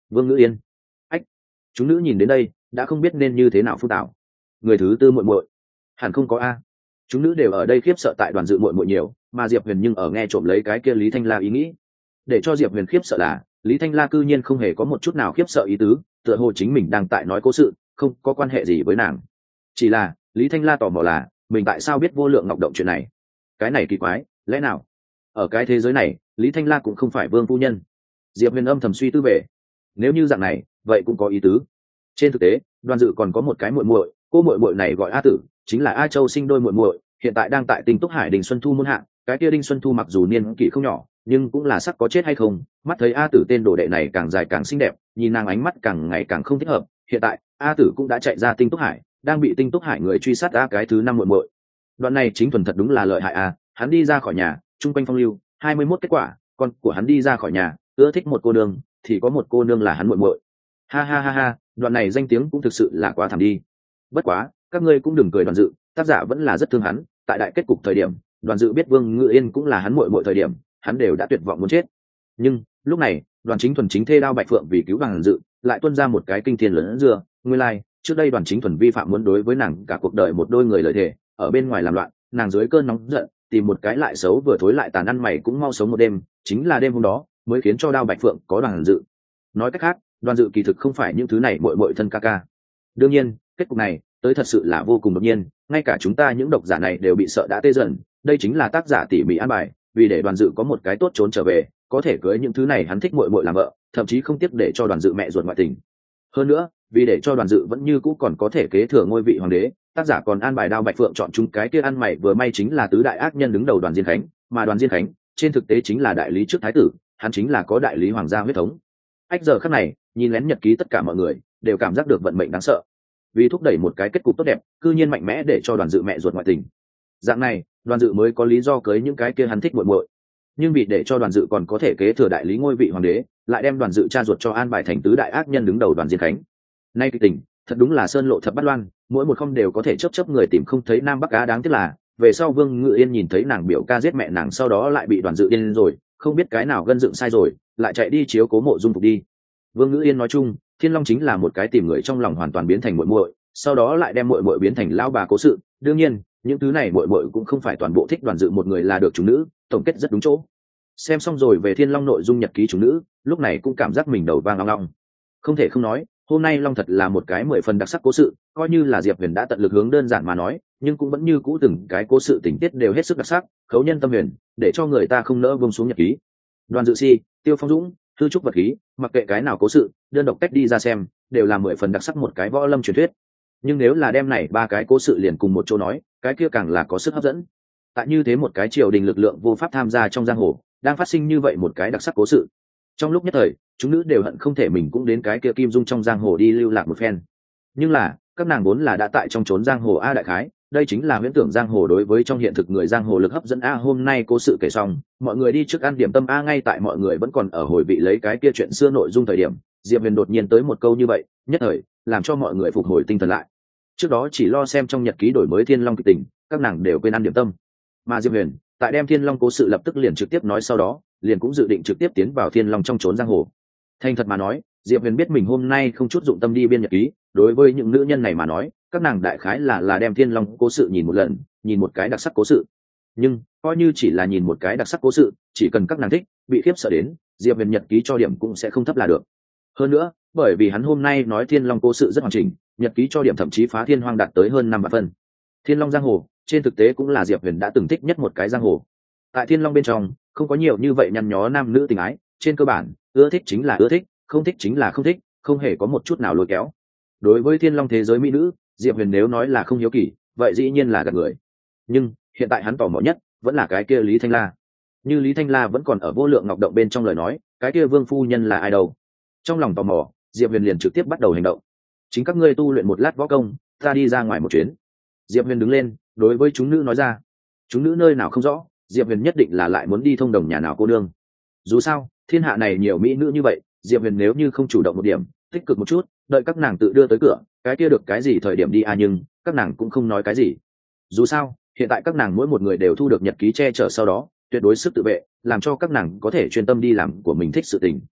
Vương Ngữ Yên. Ách. Chúng nữ nhìn đến đây đã không biết nên như thế nào phúc tạo. Người thứ tư muội muội hẳn không có a. Chúng nữ đều ở đây khiếp sợ tại Đoàn Dự muội muội nhiều, mà Diệp Huyền nhưng ở nghe trộm lấy cái kia Lý Thanh La ý nghĩ. Để cho Diệp Huyền khiếp sợ là Lý Thanh La cư nhiên không hề có một chút nào khiếp sợ ý tứ, tựa hồ chính mình đang tại nói cố sự, không có quan hệ gì với nàng. Chỉ là Lý Thanh La tò mò là mình tại sao biết Vô Lượng Ngọc Động chuyện này. Cái này kỳ quái, lẽ nào ở cái thế giới này Lý Thanh La cũng không phải vương phu nhân? Diệp Huyền âm thầm suy tư về. Nếu như dạng này vậy cũng có ý tứ. Trên thực tế Đoàn Dự còn có một cái muội muội, cô muội muội này gọi A Tử, chính là A Châu sinh đôi muội muội, hiện tại đang tại Tinh Túc Hải Đình Xuân Thu môn hạ. Cái kia Đinh Xuân Thu mặc dù niên kỷ không nhỏ, nhưng cũng là sắc có chết hay không, mắt thấy A Tử tên đồ đệ này càng dài càng xinh đẹp, nhìn nàng ánh mắt càng ngày càng không thích hợp. Hiện tại A Tử cũng đã chạy ra Tinh Túc Hải, đang bị Tinh Túc Hải người truy sát. A cái thứ năm muội muội, đoạn này chính thuần thật đúng là lợi hại a. Hắn đi ra khỏi nhà trung quanh phong lưu hai mươi mốt kết quả, con của hắn đi ra khỏi nhà ưa thích một cô nương, thì có một cô nương là hắn muội muội. Ha ha ha ha, đoạn này danh tiếng cũng thực sự là quá thảm đi. Bất quá các ngươi cũng đừng cười Đoàn Dự, tác giả vẫn là rất thương hắn. Tại đại kết cục thời điểm Đoàn Dự biết Vương Ngự Yên cũng là hắn muội muội thời điểm, hắn đều đã tuyệt vọng muốn chết. Nhưng lúc này Đoàn Chính Thuần chính thê Đao Bạch Phượng vì cứu Đoàn Dự lại tuôn ra một cái kinh thiên lớn dưa. Nguyên lai like, trước đây Đoàn Chính Thuần vi phạm muốn đối với nàng cả cuộc đời một đôi người lời thề, ở bên ngoài làm loạn, nàng dưới cơn nóng giận tìm một cái lại xấu vừa thối lại tàn ăn mày cũng mau sống một đêm, chính là đêm hôm đó mới khiến cho Đao Bạch Phượng có Đoàn Dự. Nói cách khác Đoàn Dự kỳ thực không phải những thứ này muội muội thân ca ca. Đương nhiên kết cục này tới thật sự là vô cùng đột nhiên, ngay cả chúng ta những độc giả này đều bị sợ đã tê dần. Đây chính là tác giả tỉ mỉ an bài, vì để Đoàn Dự có một cái tốt trốn trở về, có thể cưới những thứ này hắn thích muội muội làm vợ, thậm chí không tiếc để cho Đoàn Dự mẹ ruột ngoại tình. Hơn nữa vì để cho Đoàn Dự vẫn như cũ còn có thể kế thừa ngôi vị hoàng đế, tác giả còn an bài Đao Bạch Phượng chọn chúng cái kia ăn mày vừa may chính là tứ đại ác nhân đứng đầu Đoàn Diên Khánh, mà Đoàn Diên Khánh trên thực tế chính là đại lý trước thái tử, hắn chính là có đại lý hoàng gia huyết thống. Ách giờ khắc này nhìn lén nhật ký tất cả mọi người đều cảm giác được vận mệnh đáng sợ, vì thúc đẩy một cái kết cục tốt đẹp cư nhiên mạnh mẽ để cho Đoàn Dự mẹ ruột ngoại tình. Dạng này Đoàn Dự mới có lý do cưới những cái kia hắn thích muội muội, nhưng vì để cho Đoàn Dự còn có thể kế thừa đại lý ngôi vị hoàng đế, lại đem Đoàn Dự cha ruột cho an bài thành tứ đại ác nhân đứng đầu Đoàn Diên Khánh. Nay kịch tình thật đúng là sơn lộ thập bát loan, mỗi một không đều có thể chớp chớp người tìm không thấy nam bắc á. Đáng tiếc là về sau Vương Ngự Yên nhìn thấy nàng biểu ca giết mẹ nàng, sau đó lại bị Đoàn Dự điên rồi, không biết cái nào gân dựng sai rồi, lại chạy đi chiếu cố Mộ Dung Phục đi. Vương Ngự Yên nói chung Thiên Long chính là một cái tìm người trong lòng hoàn toàn biến thành muội muội, sau đó lại đem muội muội biến thành lão bà cố sự. Đương nhiên những thứ này muội muội cũng không phải toàn bộ thích Đoàn Dự một người là được. Chúng nữ tổng kết rất đúng chỗ. Xem xong rồi về Thiên Long nội dung nhật ký chúng nữ, lúc này cũng cảm giác mình đầu vang long long. Không thể không nói hôm nay Long thật là một cái mười phần đặc sắc cố sự, coi như là Diệp Huyền đã tận lực hướng đơn giản mà nói, nhưng cũng vẫn như cũ từng cái cố sự tình tiết đều hết sức đặc sắc, khấu nhân tâm huyền, để cho người ta không nỡ buông xuống nhật ký. Đoàn Dự Si, Tiêu Phong Dũng, Thư Trúc Vật Khí, mặc kệ cái nào cố sự đơn độc tách đi ra xem đều là mười phần đặc sắc một cái võ lâm truyền thuyết. Nhưng nếu là đem này ba cái cố sự liền cùng một chỗ nói, cái kia càng là có sức hấp dẫn. Tại như thế một cái triều đình lực lượng vô pháp tham gia trong giang hồ đang phát sinh như vậy một cái đặc sắc cố sự, trong lúc nhất thời chúng nữ đều hận không thể mình cũng đến cái kia Kim Dung trong giang hồ đi lưu lạc một phen. Nhưng là các nàng vốn là đã tại trong trốn giang hồ a đại khái, đây chính là huyễn tưởng giang hồ đối với trong hiện thực người giang hồ lực hấp dẫn a. Hôm nay cố sự kể xong, mọi người đi trước ăn điểm tâm a. Ngay tại mọi người vẫn còn ở hồi vị lấy cái kia chuyện xưa nội dung thời điểm, Diệp Huyền đột nhiên tới một câu như vậy, nhất thời làm cho mọi người phục hồi tinh thần lại. Trước đó chỉ lo xem trong nhật ký đổi mới Thiên Long kịch tình, các nàng đều quên ăn điểm tâm, mà Diệp Huyền tại đem Thiên Long cố sự lập tức liền trực tiếp nói, sau đó liền cũng dự định trực tiếp tiến vào Thiên Long trong trốn giang hồ. Thành thật mà nói, Diệp Huyền biết mình hôm nay không chút dụng tâm đi biên nhật ký, đối với những nữ nhân này mà nói, các nàng đại khái là là đem Thiên Long cố sự nhìn một lần, nhìn một cái đặc sắc cố sự. Nhưng coi như chỉ là nhìn một cái đặc sắc cố sự, chỉ cần các nàng thích, bị khiếp sợ đến, Diệp Huyền nhật ký cho điểm cũng sẽ không thấp là được. Hơn nữa, bởi vì hắn hôm nay nói Thiên Long cố sự rất hoàn chỉnh, nhật ký cho điểm thậm chí phá thiên hoang đạt tới hơn năm vạn phân. Thiên Long giang hồ trên thực tế cũng là Diệp Huyền đã từng thích nhất một cái giang hồ. Tại Thiên Long bên trong không có nhiều như vậy nhăn nhó nam nữ tình ái, trên cơ bản ưa thích chính là ưa thích, không thích chính là không thích, không hề có một chút nào lôi kéo. Đối với Thiên Long thế giới mỹ nữ, Diệp Huyền nếu nói là không hiếu kỳ, vậy dĩ nhiên là gạt người. Nhưng hiện tại hắn tò mò nhất vẫn là cái kia Lý Thanh La. Như Lý Thanh La vẫn còn ở Vô Lượng Ngọc Động bên trong lời nói, cái kia Vương phu nhân là ai đâu? Trong lòng tò mò, Diệp Huyền liền trực tiếp bắt đầu hành động. Chính các ngươi tu luyện một lát võ công, ta đi ra ngoài một chuyến. Diệp Huyền đứng lên đối với chúng nữ nói ra. Chúng nữ nơi nào không rõ, Diệp Huyền nhất định là lại muốn đi thông đồng nhà nào cô nương. Dù sao thiên hạ này nhiều mỹ nữ như vậy, Diệp Huyền nếu như không chủ động một điểm, tích cực một chút, đợi các nàng tự đưa tới cửa, cái kia được cái gì thời điểm đi à. Nhưng các nàng cũng không nói cái gì. Dù sao hiện tại các nàng mỗi một người đều thu được nhật ký che chở, sau đó tuyệt đối sức tự vệ, làm cho các nàng có thể chuyên tâm đi làm của mình thích sự tình.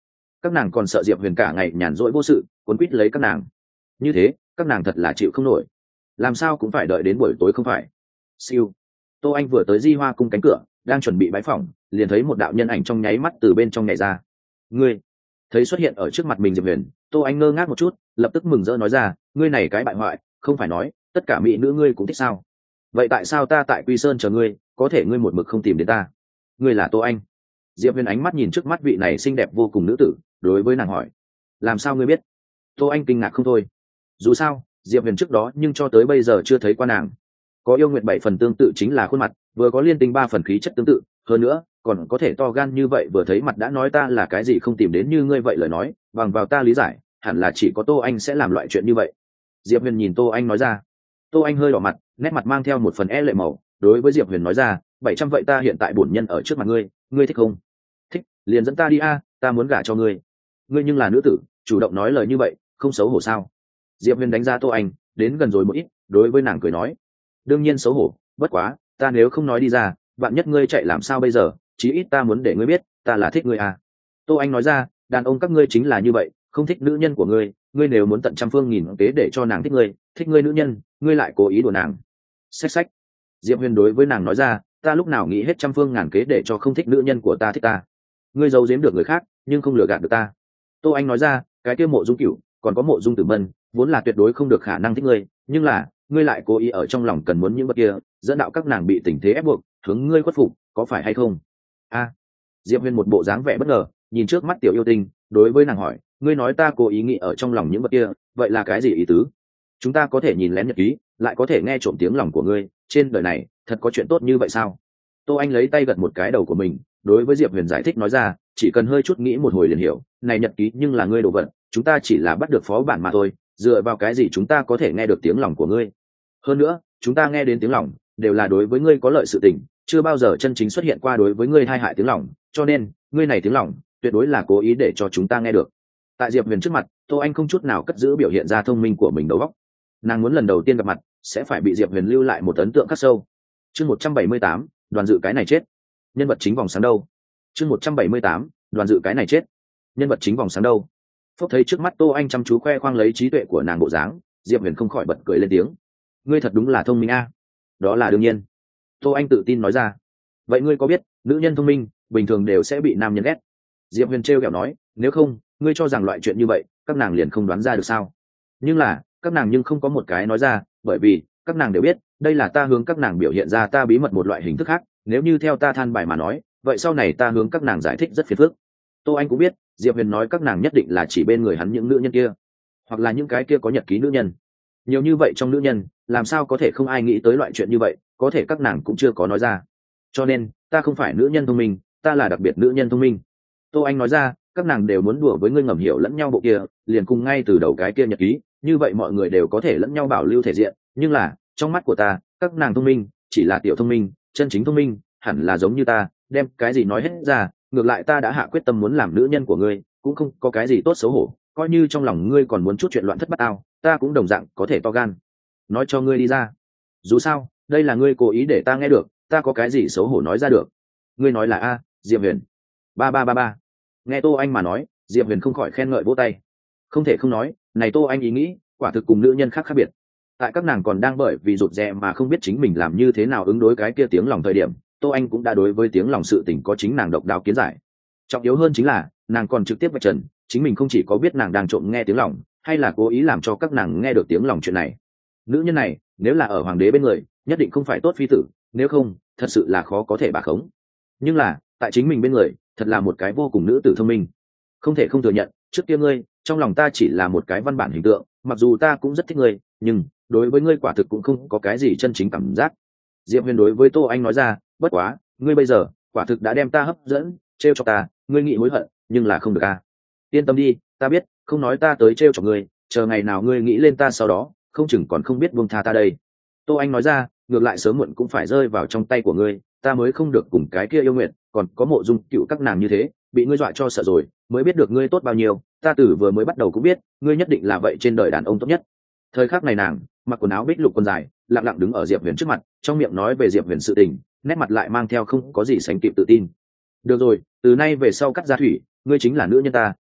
các nàng còn sợ diệp huyền cả ngày nhàn rỗi vô sự cuốn quýt lấy các nàng, như thế các nàng thật là chịu không nổi, làm sao cũng phải đợi đến buổi tối không phải. Siêu. Tô Anh vừa tới Di Hoa cung cánh cửa, đang chuẩn bị bái phỏng, liền thấy một đạo nhân ảnh trong nháy mắt từ bên trong nhảy ra. Ngươi? Thấy xuất hiện ở trước mặt mình Diệp Huyền, Tô Anh ngơ ngác một chút, lập tức mừng rỡ nói ra, ngươi này cái bại hoại, không phải nói tất cả mỹ nữ ngươi cũng thích sao? Vậy tại sao ta tại Quy Sơn chờ ngươi, có thể ngươi một mực không tìm đến ta? Ngươi là Tô Anh? Diệp Huyền ánh mắt nhìn trước mắt vị này xinh đẹp vô cùng nữ tử, đối với nàng hỏi, làm sao ngươi biết? Tô Anh kinh ngạc không thôi. Dù sao Diệp Huyền trước đó nhưng cho tới bây giờ chưa thấy qua nàng. Có yêu nguyện bảy phần tương tự chính là khuôn mặt, vừa có liên tinh ba phần khí chất tương tự, hơn nữa còn có thể to gan như vậy, vừa thấy mặt đã nói ta là cái gì không tìm đến như ngươi vậy lời nói, bằng vào ta lý giải hẳn là chỉ có Tô Anh sẽ làm loại chuyện như vậy. Diệp Huyền nhìn Tô Anh nói ra. Tô Anh hơi đỏ mặt, nét mặt mang theo một phần e lệ màu, đối với Diệp Huyền nói ra, bảy trăm vậy ta hiện tại bổn nhân ở trước mặt ngươi, ngươi thích không? Thích, liền dẫn ta đi a, ta muốn gả cho ngươi. Ngươi nhưng là nữ tử, chủ động nói lời như vậy, không xấu hổ sao? Diệp Huyền đánh giá Tô Anh, đến gần rồi một ít, đối với nàng cười nói, đương nhiên xấu hổ, bất quá ta nếu không nói đi ra, vạn nhất ngươi chạy làm sao bây giờ, chí ít ta muốn để ngươi biết ta là thích ngươi à. Tô Anh nói ra, đàn ông các ngươi chính là như vậy, không thích nữ nhân của ngươi, ngươi nếu muốn tận trăm phương nghìn kế để cho nàng thích ngươi, thích ngươi nữ nhân, ngươi lại cố ý đùa nàng. Xách xách. Diệp Huyền đối với nàng nói ra, ta lúc nào nghĩ hết trăm phương ngàn kế để cho không thích nữ nhân của ta thích ta. Ngươi giấu giếm được người khác nhưng không lừa gạt được ta. Tô Anh nói ra, cái kia Mộ Dung Cửu còn có Mộ Dung Tử Mân vốn là tuyệt đối không được khả năng thích ngươi, nhưng là ngươi lại cố ý ở trong lòng cần muốn những vật kia, dẫn đạo các nàng bị tình thế ép buộc hướng ngươi khuất phục, có phải hay không? A. Diệp Huyền một bộ dáng vẻ bất ngờ, nhìn trước mắt tiểu yêu tinh, đối với nàng hỏi, ngươi nói ta cố ý nghĩ ở trong lòng những vật kia, vậy là cái gì ý tứ? Chúng ta có thể nhìn lén nhật ký, lại có thể nghe trộm tiếng lòng của ngươi, trên đời này thật có chuyện tốt như vậy sao? Tô Anh lấy tay gật một cái đầu của mình, đối với Diệp Huyền giải thích nói ra, chỉ cần hơi chút nghĩ một hồi liền hiểu, này nhật ký nhưng là ngươi đồ vật, chúng ta chỉ là bắt được phó bản mà thôi, dựa vào cái gì chúng ta có thể nghe được tiếng lòng của ngươi? Hơn nữa chúng ta nghe đến tiếng lòng đều là đối với ngươi có lợi sự tình, chưa bao giờ chân chính xuất hiện qua đối với ngươi hai hại tiếng lòng, cho nên ngươi này tiếng lòng tuyệt đối là cố ý để cho chúng ta nghe được. Tại Diệp Huyền trước mặt, Tô Anh không chút nào cất giữ biểu hiện ra thông minh của mình đầu óc. Nàng muốn lần đầu tiên gặp mặt sẽ phải bị Diệp Huyền lưu lại một ấn tượng khắc sâu. Chương một trăm bảy mươi tám, đoàn dự cái này chết. Nhân vật chính vòng sáng đâu? Chương một trăm bảy mươi tám, đoàn dự cái này chết. Nhân vật chính vòng sáng đâu? Phúc thấy trước mắt Tô Anh chăm chú khoe khoang lấy trí tuệ của nàng bộ dáng, Diệp Huyền không khỏi bật cười lên tiếng. Ngươi thật đúng là thông minh a. Đó là đương nhiên. Tô Anh tự tin nói ra. Vậy ngươi có biết nữ nhân thông minh bình thường đều sẽ bị nam nhân ghét? Diệp Huyền trêu ghẹo nói, nếu không ngươi cho rằng loại chuyện như vậy các nàng liền không đoán ra được sao? Nhưng là các nàng nhưng không có một cái nói ra, bởi vì các nàng đều biết đây là ta hướng các nàng biểu hiện ra ta bí mật một loại hình thức khác, nếu như theo ta than bài mà nói, vậy sau này ta hướng các nàng giải thích rất phiền phức. Tô Anh cũng biết Diệp Huyền nói các nàng nhất định là chỉ bên người hắn những nữ nhân kia, hoặc là những cái kia có nhật ký nữ nhân. Nhiều như vậy trong nữ nhân, làm sao có thể không ai nghĩ tới loại chuyện như vậy, có thể các nàng cũng chưa có nói ra. Cho nên ta không phải nữ nhân thông minh, ta là đặc biệt nữ nhân thông minh. Tô Anh nói ra, các nàng đều muốn đùa với ngươi ngầm hiểu lẫn nhau bộ kia, liền cùng ngay từ đầu cái kia nhật ký, như vậy mọi người đều có thể lẫn nhau bảo lưu thể diện, nhưng là trong mắt của ta các nàng thông minh chỉ là tiểu thông minh, chân chính thông minh hẳn là giống như ta, đem cái gì nói hết ra, ngược lại ta đã hạ quyết tâm muốn làm nữ nhân của ngươi, cũng không có cái gì tốt xấu hổ, coi như trong lòng ngươi còn muốn chút chuyện loạn thất bát ao, ta cũng đồng dạng có thể to gan nói cho ngươi đi ra. Dù sao đây là ngươi cố ý để ta nghe được, ta có cái gì xấu hổ nói ra được. Ngươi nói là a, Diệp Huyền. Ba ba ba ba. Nghe Tô Anh mà nói, Diệp Huyền không khỏi khen ngợi vỗ tay. Không thể không nói, này Tô Anh ý nghĩ quả thực cùng nữ nhân khác khác biệt. Tại các nàng còn đang bởi vì rụt rè mà không biết chính mình làm như thế nào ứng đối cái kia tiếng lòng thời điểm, Tô Anh cũng đã đối với tiếng lòng sự tình có chính nàng độc đáo kiến giải. Trọng yếu hơn chính là nàng còn trực tiếp vạch trần chính mình không chỉ có biết nàng đang trộm nghe tiếng lòng, hay là cố ý làm cho các nàng nghe được tiếng lòng chuyện này. Nữ nhân này nếu là ở hoàng đế bên người nhất định không phải tốt phi tử, nếu không thật sự là khó có thể bà khống. Nhưng là tại chính mình bên người thật là một cái vô cùng nữ tử thông minh. Không thể không thừa nhận, trước kia ngươi trong lòng ta chỉ là một cái văn bản hình tượng, mặc dù ta cũng rất thích ngươi, nhưng đối với ngươi quả thực cũng không có cái gì chân chính cảm giác. Diệp Huyền đối với Tô Anh nói ra, bất quá ngươi bây giờ quả thực đã đem ta hấp dẫn, trêu cho ta, ngươi nghĩ hối hận nhưng là không được a. Yên tâm đi, ta biết, không nói ta tới trêu cho ngươi, chờ ngày nào ngươi nghĩ lên ta sau đó không chừng còn không biết buông tha ta đây. Tô Anh nói ra, ngược lại sớm muộn cũng phải rơi vào trong tay của ngươi, ta mới không được cùng cái kia yêu nguyện còn có Mộ Dung Cựu các nàng như thế bị ngươi dọa cho sợ rồi, mới biết được ngươi tốt bao nhiêu. Ta từ vừa mới bắt đầu cũng biết ngươi nhất định là vậy trên đời đàn ông tốt nhất. Thời khắc này nàng mặc quần áo bích lục quần dài, lặng lặng đứng ở Diệp Huyền trước mặt, trong miệng nói về Diệp Huyền sự tình, nét mặt lại mang theo không có gì sánh kịp tự tin. Được rồi, từ nay về sau Cắt Gia Thủy, ngươi chính là nữ nhân ta,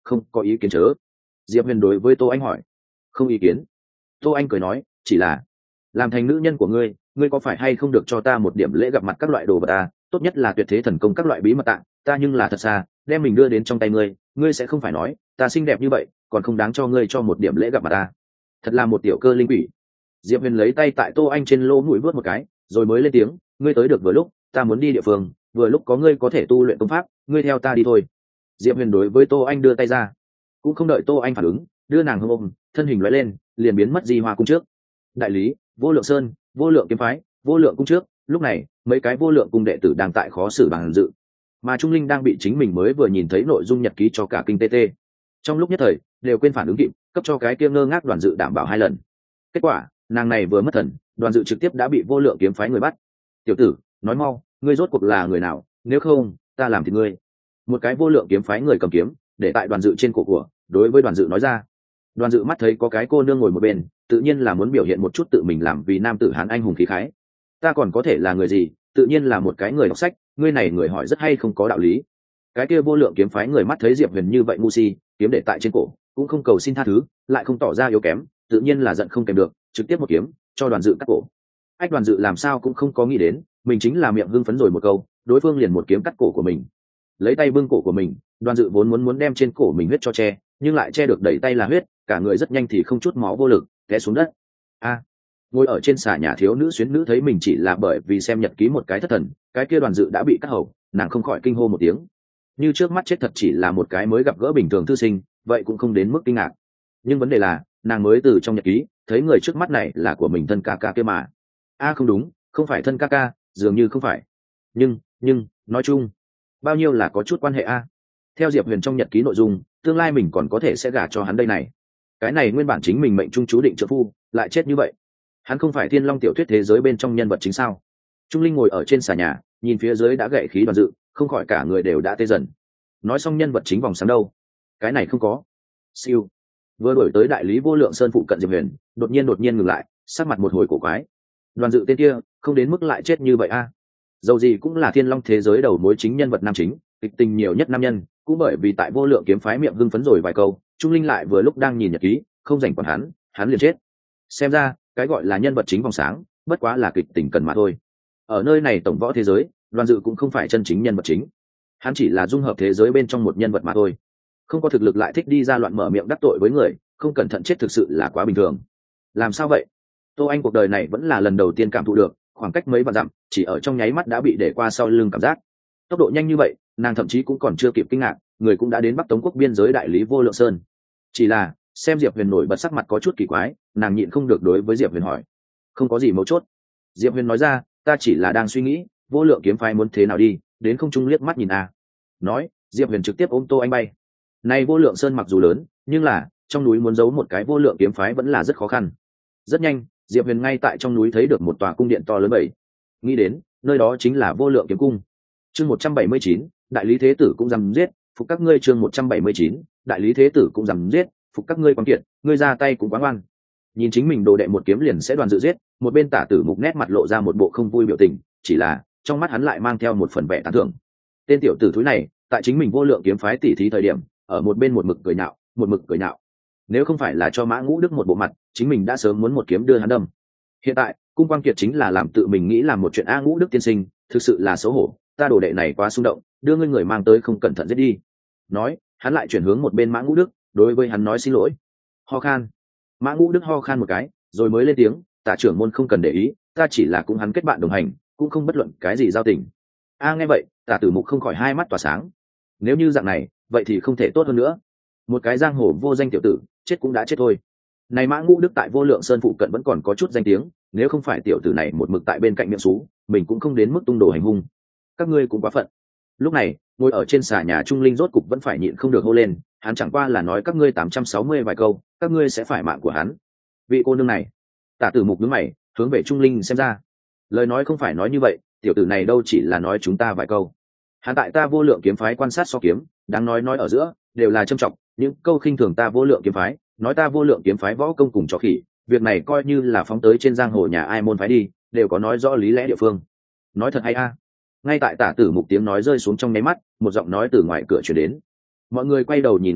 không có ý kiến chớ. Diệp Huyền đối với Tô Anh hỏi. Không ý kiến. Tô Anh cười nói, chỉ là làm thành nữ nhân của ngươi, ngươi có phải hay không được cho ta một điểm lễ gặp mặt các loại đồ vật ta, tốt nhất là tuyệt thế thần công các loại bí mật tạng, ta nhưng là thật xa đem mình đưa đến trong tay ngươi, ngươi sẽ không phải nói ta xinh đẹp như vậy còn không đáng cho ngươi cho một điểm lễ gặp mặt ta. Thật là một tiểu cơ linh quỷ. Diệp Huyền lấy tay tại Tô Anh trên lỗ mũi vuốt một cái, rồi mới lên tiếng, ngươi tới được vừa lúc, ta muốn đi địa phương, vừa lúc có ngươi có thể tu luyện công pháp, ngươi theo ta đi thôi. Diệp Huyền đối với Tô Anh đưa tay ra, cũng không đợi Tô Anh phản ứng, đưa nàng hông ôm, thân hình lóe lên, liền biến mất Di Hoa cung trước. Đại lý, Vô Lượng Sơn, Vô Lượng kiếm phái, Vô Lượng cung trước, lúc này, mấy cái Vô Lượng cung đệ tử đang tại khó xử bàn dự, mà Trung Linh đang bị chính mình mới vừa nhìn thấy nội dung nhật ký cho cả kinh tê tê. Trong lúc nhất thời, đều quên phản ứng kịp, cấp cho cái kia ngơ ngác Đoàn Dự đảm bảo hai lần. Kết quả, nàng này vừa mất thần, Đoàn Dự trực tiếp đã bị Vô Lượng kiếm phái người bắt. Tiểu tử, nói mau, ngươi rốt cuộc là người nào, nếu không, ta làm thịt ngươi. Một cái Vô Lượng kiếm phái người cầm kiếm, để tại Đoàn Dự trên cổ của, đối với Đoàn Dự nói ra. Đoàn Dự mắt thấy có cái cô nương ngồi một bên, tự nhiên là muốn biểu hiện một chút tự mình làm vì nam tử hán anh hùng khí khái. Ta còn có thể là người gì, tự nhiên là một cái người đọc sách, ngươi này người hỏi rất hay không có đạo lý. Cái kia Vô Lượng kiếm phái người mắt thấy Diệp Huyền như vậy ngu si, kiếm để tại trên cổ, cũng không cầu xin tha thứ, lại không tỏ ra yếu kém, tự nhiên là giận không kèm được, trực tiếp một kiếm cho Đoàn Dự cắt cổ. Ách Đoàn Dự làm sao cũng không có nghĩ đến, mình chính là miệng hưng phấn rồi một câu, đối phương liền một kiếm cắt cổ của mình. Lấy tay bưng cổ của mình, Đoàn Dự vốn muốn muốn đem trên cổ mình huyết cho che, nhưng lại che được đẩy tay là huyết, cả người rất nhanh thì không chút máu vô lực té xuống đất. A, ngồi ở trên xà nhà thiếu nữ xuyến nữ thấy mình chỉ là bởi vì xem nhật ký một cái thất thần, cái kia Đoàn Dự đã bị cắt hầu, nàng không khỏi kinh hô một tiếng. Như trước mắt chết thật chỉ là một cái mới gặp gỡ bình thường thư sinh, vậy cũng không đến mức kinh ngạc. Nhưng vấn đề là, nàng mới từ trong nhật ký thấy người trước mắt này là của mình thân ca ca kia mà. A không đúng, không phải thân ca ca, dường như không phải. Nhưng, nhưng, nói chung, bao nhiêu là có chút quan hệ a. Theo Diệp Huyền trong nhật ký nội dung, tương lai mình còn có thể sẽ gả cho hắn đây này. Cái này nguyên bản chính mình mệnh trung chú định trợ phu, lại chết như vậy. Hắn không phải Thiên Long tiểu thuyết thế giới bên trong nhân vật chính sao? Trung Linh ngồi ở trên xà nhà, nhìn phía dưới đã gậy khí Đoàn Dự, không khỏi cả người đều đã tê dần. Nói xong nhân vật chính vòng sáng đâu? Cái này không có. Siêu. Vừa đổi tới đại lý Vô Lượng Sơn phụ cận Diệp Huyền, đột nhiên đột nhiên ngừng lại, sắc mặt một hồi cổ quái. Đoàn Dự tên kia, không đến mức lại chết như vậy a. Dầu gì cũng là Thiên Long thế giới đầu mối chính nhân vật nam chính, kịch tình nhiều nhất nam nhân, cũng bởi vì tại Vô Lượng kiếm phái miệng hưng phấn rồi vài câu, Trung Linh lại vừa lúc đang nhìn nhật ký, không rảnh quản hắn, hắn liền chết. Xem ra, cái gọi là nhân vật chính vòng sáng, bất quá là kịch tình cần mà thôi. Ở nơi này tổng võ thế giới, Đoàn Dự cũng không phải chân chính nhân vật chính, hắn chỉ là dung hợp thế giới bên trong một nhân vật mà thôi. Không có thực lực lại thích đi ra loạn mở miệng đắc tội với người, không cẩn thận chết thực sự là quá bình thường. Làm sao vậy? Tô Anh cuộc đời này vẫn là lần đầu tiên cảm thụ được, khoảng cách mấy vạn dặm, chỉ ở trong nháy mắt đã bị để qua sau lưng cảm giác. Tốc độ nhanh như vậy, nàng thậm chí cũng còn chưa kịp kinh ngạc, người cũng đã đến Bắc Tống quốc biên giới đại lý Vô Lượng Sơn. Chỉ là, xem Diệp Huyền nổi bật sắc mặt có chút kỳ quái, nàng nhịn không được đối với Diệp Huyền hỏi. Không có gì mấu chốt. Diệp Huyền nói ra, ta chỉ là đang suy nghĩ, Vô Lượng kiếm phái muốn thế nào đi, đến không trung liếc mắt nhìn a. Nói, Diệp Huyền trực tiếp ôm Tô Anh bay. Này Vô Lượng Sơn mặc dù lớn, nhưng là trong núi muốn giấu một cái Vô Lượng kiếm phái vẫn là rất khó khăn. Rất nhanh, Diệp Huyền ngay tại trong núi thấy được một tòa cung điện to lớn bảy. Nghĩ đến, nơi đó chính là Vô Lượng kiếm cung. Chương một trăm bảy mươi chín, đại lý thế tử cũng dám giết, phục các ngươi. Chương một trăm bảy mươi chín, đại lý thế tử cũng dám giết, phục các ngươi quán kiện, ngươi ra tay cũng quá ngoan. Nhìn chính mình đồ đệ một kiếm liền sẽ Đoàn Dự giết, một bên Tả Tử Mục nét mặt lộ ra một bộ không vui biểu tình, chỉ là trong mắt hắn lại mang theo một phần vẻ tán thưởng. Tên tiểu tử thúi này, tại chính mình Vô Lượng kiếm phái tỉ thí thời điểm, ở một bên một mực cười nhạo, một mực cười nhạo. Nếu không phải là cho Mã Ngũ Đức một bộ mặt, chính mình đã sớm muốn một kiếm đưa hắn đâm. Hiện tại, Cung Quang Kiệt chính là làm tự mình nghĩ làm một chuyện a. Ngũ Đức tiên sinh, thực sự là xấu hổ, ta đồ đệ này quá xung động, đưa ngươi người mang tới không cẩn thận giết đi. Nói, hắn lại chuyển hướng một bên Mã Ngũ Đức, đối với hắn nói xin lỗi. Ho khan. Mã Ngũ Đức ho khan một cái, rồi mới lên tiếng, Tạ trưởng môn không cần để ý, ta chỉ là cũng hắn kết bạn đồng hành, cũng không bất luận cái gì giao tình. A nghe vậy, Tả Tử Mục không khỏi hai mắt tỏa sáng. Nếu như dạng này, vậy thì không thể tốt hơn nữa. Một cái giang hồ vô danh tiểu tử, chết cũng đã chết thôi. Này Mã Ngũ Đức tại Vô Lượng Sơn phụ cận vẫn còn có chút danh tiếng, nếu không phải tiểu tử này một mực tại bên cạnh miệng xú, mình cũng không đến mức tung đồ hành hung. Các ngươi cũng quá phận. Lúc này, ngồi ở trên xà nhà Trung Linh rốt cục vẫn phải nhịn không được hô lên, hắn chẳng qua là nói các ngươi tám trăm sáu mươi vài câu, các ngươi sẽ phải mạng của hắn. Vị cô nương này. Tả Tử Mục đứng mày, hướng về Trung Linh xem ra. Lời nói không phải nói như vậy, tiểu tử này đâu chỉ là nói chúng ta vài câu. Hắn tại ta Vô Lượng kiếm phái quan sát so kiếm, đáng nói nói ở giữa, đều là trâm trọng, những câu khinh thường ta Vô Lượng kiếm phái, nói ta Vô Lượng kiếm phái võ công cùng trò khỉ, việc này coi như là phóng tới trên giang hồ nhà ai môn phái đi, đều có nói rõ lý lẽ địa phương. Nói thật hay a. Ngay tại Tả Tử Mục tiếng nói rơi xuống trong nháy mắt, một giọng nói từ ngoài cửa truyền đến. Mọi người quay đầu nhìn lại lúc,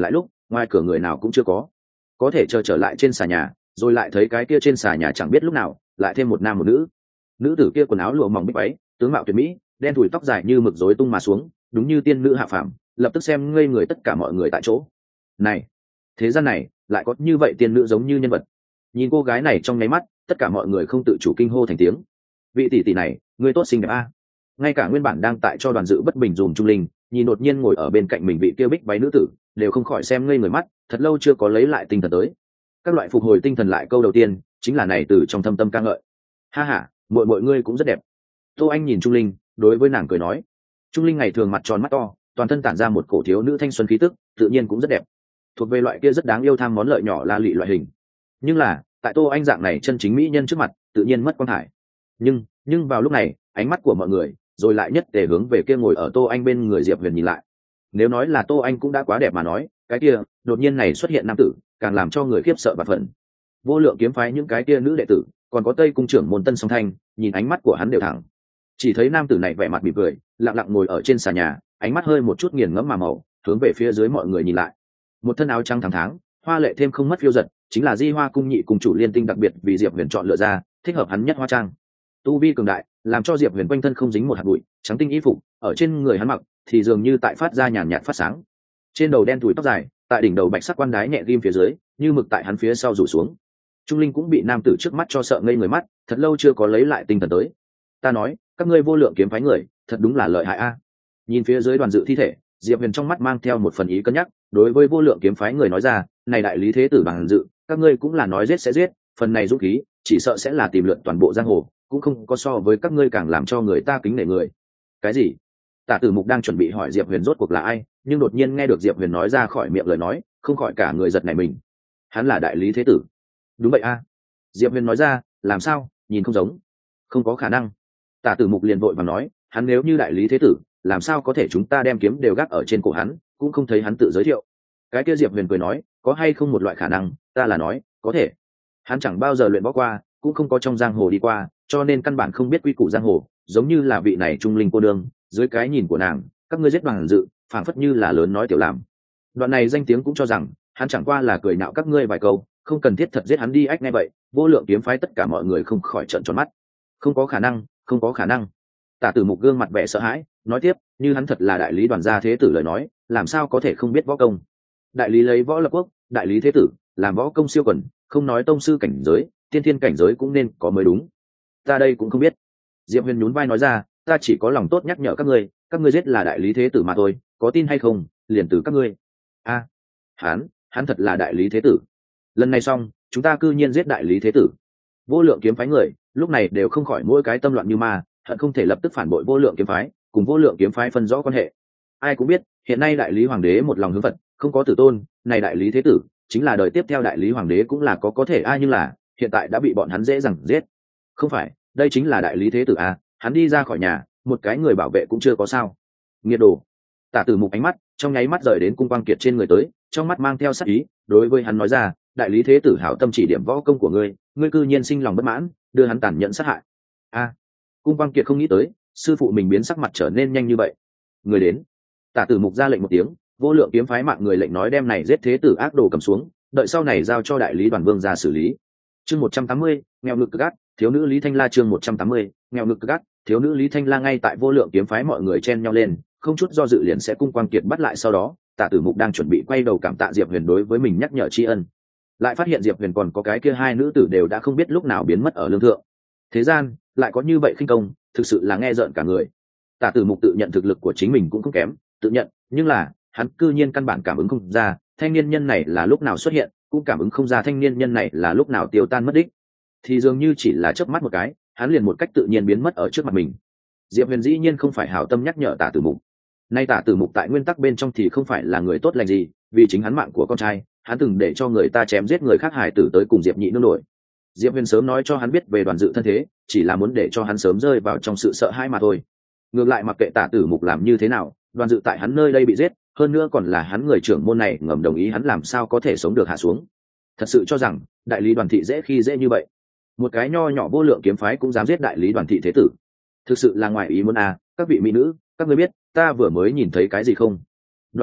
ngoài cửa người nào cũng chưa có có thể chờ trở lại trên xà nhà, rồi lại thấy cái kia trên xà nhà chẳng biết lúc nào lại thêm một nam một nữ. Nữ tử kia quần áo lụa mỏng bích váy, tướng mạo tuyệt mỹ, đen thủi tóc dài như mực rối tung mà xuống, đúng như tiên nữ hạ phàm, lập tức xem ngây người tất cả mọi người tại chỗ. Này, thế gian này lại có như vậy tiên nữ giống như nhân vật. Nhìn cô gái này trong nháy mắt, tất cả mọi người không tự chủ kinh hô thành tiếng. Vị tỷ tỷ này, người tốt xinh đẹp a. Ngay cả nguyên bản đang tại cho đoàn dự bất bình dùm Trung Linh, nhìn đột nhiên ngồi ở bên cạnh mình vị kia bích váy nữ tử, đều không khỏi xem ngây người mắt, thật lâu chưa có lấy lại tinh thần tới. Các loại phục hồi tinh thần lại câu đầu tiên chính là này từ trong thâm tâm ca ngợi. Ha ha, muội muội ngươi cũng rất đẹp. Tô Anh nhìn Trung Linh, đối với nàng cười nói. Trung Linh ngày thường mặt tròn mắt to, toàn thân tản ra một cổ thiếu nữ thanh xuân khí tức, tự nhiên cũng rất đẹp, thuộc về loại kia rất đáng yêu tham món lợi nhỏ la lị loại hình. Nhưng là tại Tô Anh dạng này chân chính mỹ nhân trước mặt, tự nhiên mất quan thải. Nhưng nhưng vào lúc này, ánh mắt của mọi người rồi lại nhất để hướng về kia ngồi ở Tô Anh bên người Diệp Huyền nhìn lại. Nếu nói là Tô Anh cũng đã quá đẹp mà nói, cái kia đột nhiên này xuất hiện nam tử, càng làm cho người khiếp sợ và phẫn. Vô Lượng kiếm phái những cái kia nữ đệ tử, còn có Tây cung trưởng môn Tân Song Thanh, nhìn ánh mắt của hắn đều thẳng. Chỉ thấy nam tử này vẻ mặt mỉm cười, lặng lặng ngồi ở trên xà nhà, ánh mắt hơi một chút nghiền ngẫm mà màu, hướng về phía dưới mọi người nhìn lại. Một thân áo trắng thẳng tháng, hoa lệ thêm không mất phiêu giật, chính là Di Hoa cung nhị cùng chủ liên tinh đặc biệt vì Diệp Huyền chọn lựa ra, thích hợp hắn nhất hoa trang. Tu vi cường đại, làm cho Diệp Huyền quanh thân không dính một hạt bụi, trắng tinh y phục, ở trên người hắn mặc thì dường như tại phát ra nhàn nhạt phát sáng. Trên đầu đen thùi tóc dài, tại đỉnh đầu bạch sắc quan đái nhẹ ghim phía dưới, như mực tại hắn phía sau rủ xuống. Trung Linh cũng bị nam tử trước mắt cho sợ ngây người mắt, thật lâu chưa có lấy lại tinh thần tới. Ta nói, các ngươi Vô Lượng kiếm phái người, thật đúng là lợi hại a. Nhìn phía dưới đoàn dự thi thể, Diệp Huyền trong mắt mang theo một phần ý cân nhắc, đối với Vô Lượng kiếm phái người nói ra, này đại lý thế tử bằng dự, các ngươi cũng là nói giết sẽ giết, phần này dũng khí, chỉ sợ sẽ là tìm lượn toàn bộ giang hồ, cũng không có so với các ngươi càng làm cho người ta kính nể người. Cái gì? Tả Tử Mục đang chuẩn bị hỏi Diệp Huyền rốt cuộc là ai, nhưng đột nhiên nghe được Diệp Huyền nói ra khỏi miệng lời nói, không khỏi cả người giật nảy mình. Hắn là đại lý thế tử? Đúng vậy a. Diệp Huyền nói ra, làm sao, nhìn không giống? Không có khả năng. Tả Tử Mục liền vội vàng nói, hắn nếu như đại lý thế tử, làm sao có thể chúng ta đem kiếm đều gác ở trên cổ hắn, cũng không thấy hắn tự giới thiệu. Cái kia Diệp Huyền cười nói, có hay không một loại khả năng, ta là nói, có thể. Hắn chẳng bao giờ luyện võ qua, cũng không có trong giang hồ đi qua, cho nên căn bản không biết quy củ giang hồ, giống như là vị này Trung Linh cô đương, dưới cái nhìn của nàng, các ngươi giết Đoàn Dự, phảng phất như là lớn nói tiểu làm. Đoạn này danh tiếng cũng cho rằng, hắn chẳng qua là cười nhạo các ngươi vài câu, không cần thiết thật giết hắn đi. Ách nghe vậy, Vô Lượng kiếm phái tất cả mọi người không khỏi trợn tròn mắt. Không có khả năng, không có khả năng. Tả Tử Mục gương mặt vẻ sợ hãi, nói tiếp, như hắn thật là đại lý Đoàn gia thế tử lời nói, làm sao có thể không biết võ công? Đại lý lấy võ lập quốc, đại lý thế tử, làm võ công siêu quần, không nói tông sư cảnh giới, tiên thiên cảnh giới cũng nên có mới đúng. Ta đây cũng không biết. Diệp Huyền nhún vai nói ra, ta chỉ có lòng tốt nhắc nhở các ngươi, các ngươi giết là đại lý thế tử mà thôi, có tin hay không, liền từ các ngươi. A, à, hắn, hắn thật là đại lý thế tử. Lần này xong, chúng ta cư nhiên giết đại lý thế tử. Vô Lượng kiếm phái người, lúc này đều không khỏi mỗi cái tâm loạn như ma, hận không thể lập tức phản bội Vô Lượng kiếm phái, cùng Vô Lượng kiếm phái phân rõ quan hệ. Ai cũng biết, hiện nay đại lý hoàng đế một lòng hướng Phật, không có tử tôn, này đại lý thế tử chính là đời tiếp theo đại lý hoàng đế cũng là có có thể ai, nhưng là hiện tại đã bị bọn hắn dễ dàng giết. Không phải, đây chính là đại lý thế tử a, hắn đi ra khỏi nhà, một cái người bảo vệ cũng chưa có sao. Nghiệt đồ. Tả Tử Mục ánh mắt trong nháy mắt rời đến Cung Quang Kiệt trên người tới, trong mắt mang theo sát ý, đối với hắn nói ra, đại lý thế tử hảo tâm chỉ điểm võ công của ngươi, ngươi cư nhiên sinh lòng bất mãn, đưa hắn tàn nhẫn sát hại. A. À, Cung Quang Kiệt không nghĩ tới, sư phụ mình biến sắc mặt trở nên nhanh như vậy. Người đến. Tả Tử Mục ra lệnh một tiếng, Vô Lượng kiếm phái mạng người lệnh nói đem này giết thế tử ác đồ cầm xuống, đợi sau này giao cho đại lý Đoàn Vương ra xử lý. Chương một trăm tám mươi, nghèo ngực gắt, thiếu nữ Lý Thanh La. Chương một trăm tám mươi, nghèo ngực gắt, thiếu nữ Lý Thanh La. Ngay tại Vô Lượng kiếm phái mọi người chen nhau lên, không chút do dự liền sẽ Cung Quang Kiệt bắt lại, sau đó Tả Tử Mục đang chuẩn bị quay đầu cảm tạ Diệp Huyền đối với mình nhắc nhở tri ân, lại phát hiện Diệp Huyền còn có cái kia hai nữ tử đều đã không biết lúc nào biến mất ở lương thượng. Thế gian lại có như vậy khinh công, thực sự là nghe rợn cả người. Tả Tử Mục tự nhận thực lực của chính mình cũng không kém, tự nhận, nhưng là hắn cư nhiên căn bản cảm ứng không ra thanh niên nhân này là lúc nào xuất hiện, cũng cảm ứng không ra thanh niên nhân này là lúc nào tiêu tan mất đích, thì dường như chỉ là chớp mắt một cái, hắn liền một cách tự nhiên biến mất ở trước mặt mình. Diệp Huyền dĩ nhiên không phải hảo tâm nhắc nhở Tả Tử Mục. Nay Tả Tử Mục tại nguyên tắc bên trong thì không phải là người tốt lành gì, vì chính hắn mạng của con trai, hắn từng để cho người ta chém giết người khác hài tử tới cùng Diệp Nhị nương đổi. Diệp Huyền sớm nói cho hắn biết về Đoàn Dự thân thế, chỉ là muốn để cho hắn sớm rơi vào trong sự sợ hãi mà thôi. Ngược lại mặc kệ Tả Tử Mục làm như thế nào, Đoàn Dự tại hắn nơi đây bị giết, hơn nữa còn là hắn người trưởng môn này ngầm đồng ý, hắn làm sao có thể sống được hạ xuống. Thật sự cho rằng đại lý Đoàn thị dễ khi dễ như vậy, một cái nho nhỏ Vô Lượng kiếm phái cũng dám giết đại lý Đoàn thị thế tử, thực sự là ngoài ý muốn à. Các vị mỹ nữ, các ngươi biết ta vừa mới nhìn thấy cái gì không? Đoàn Dự,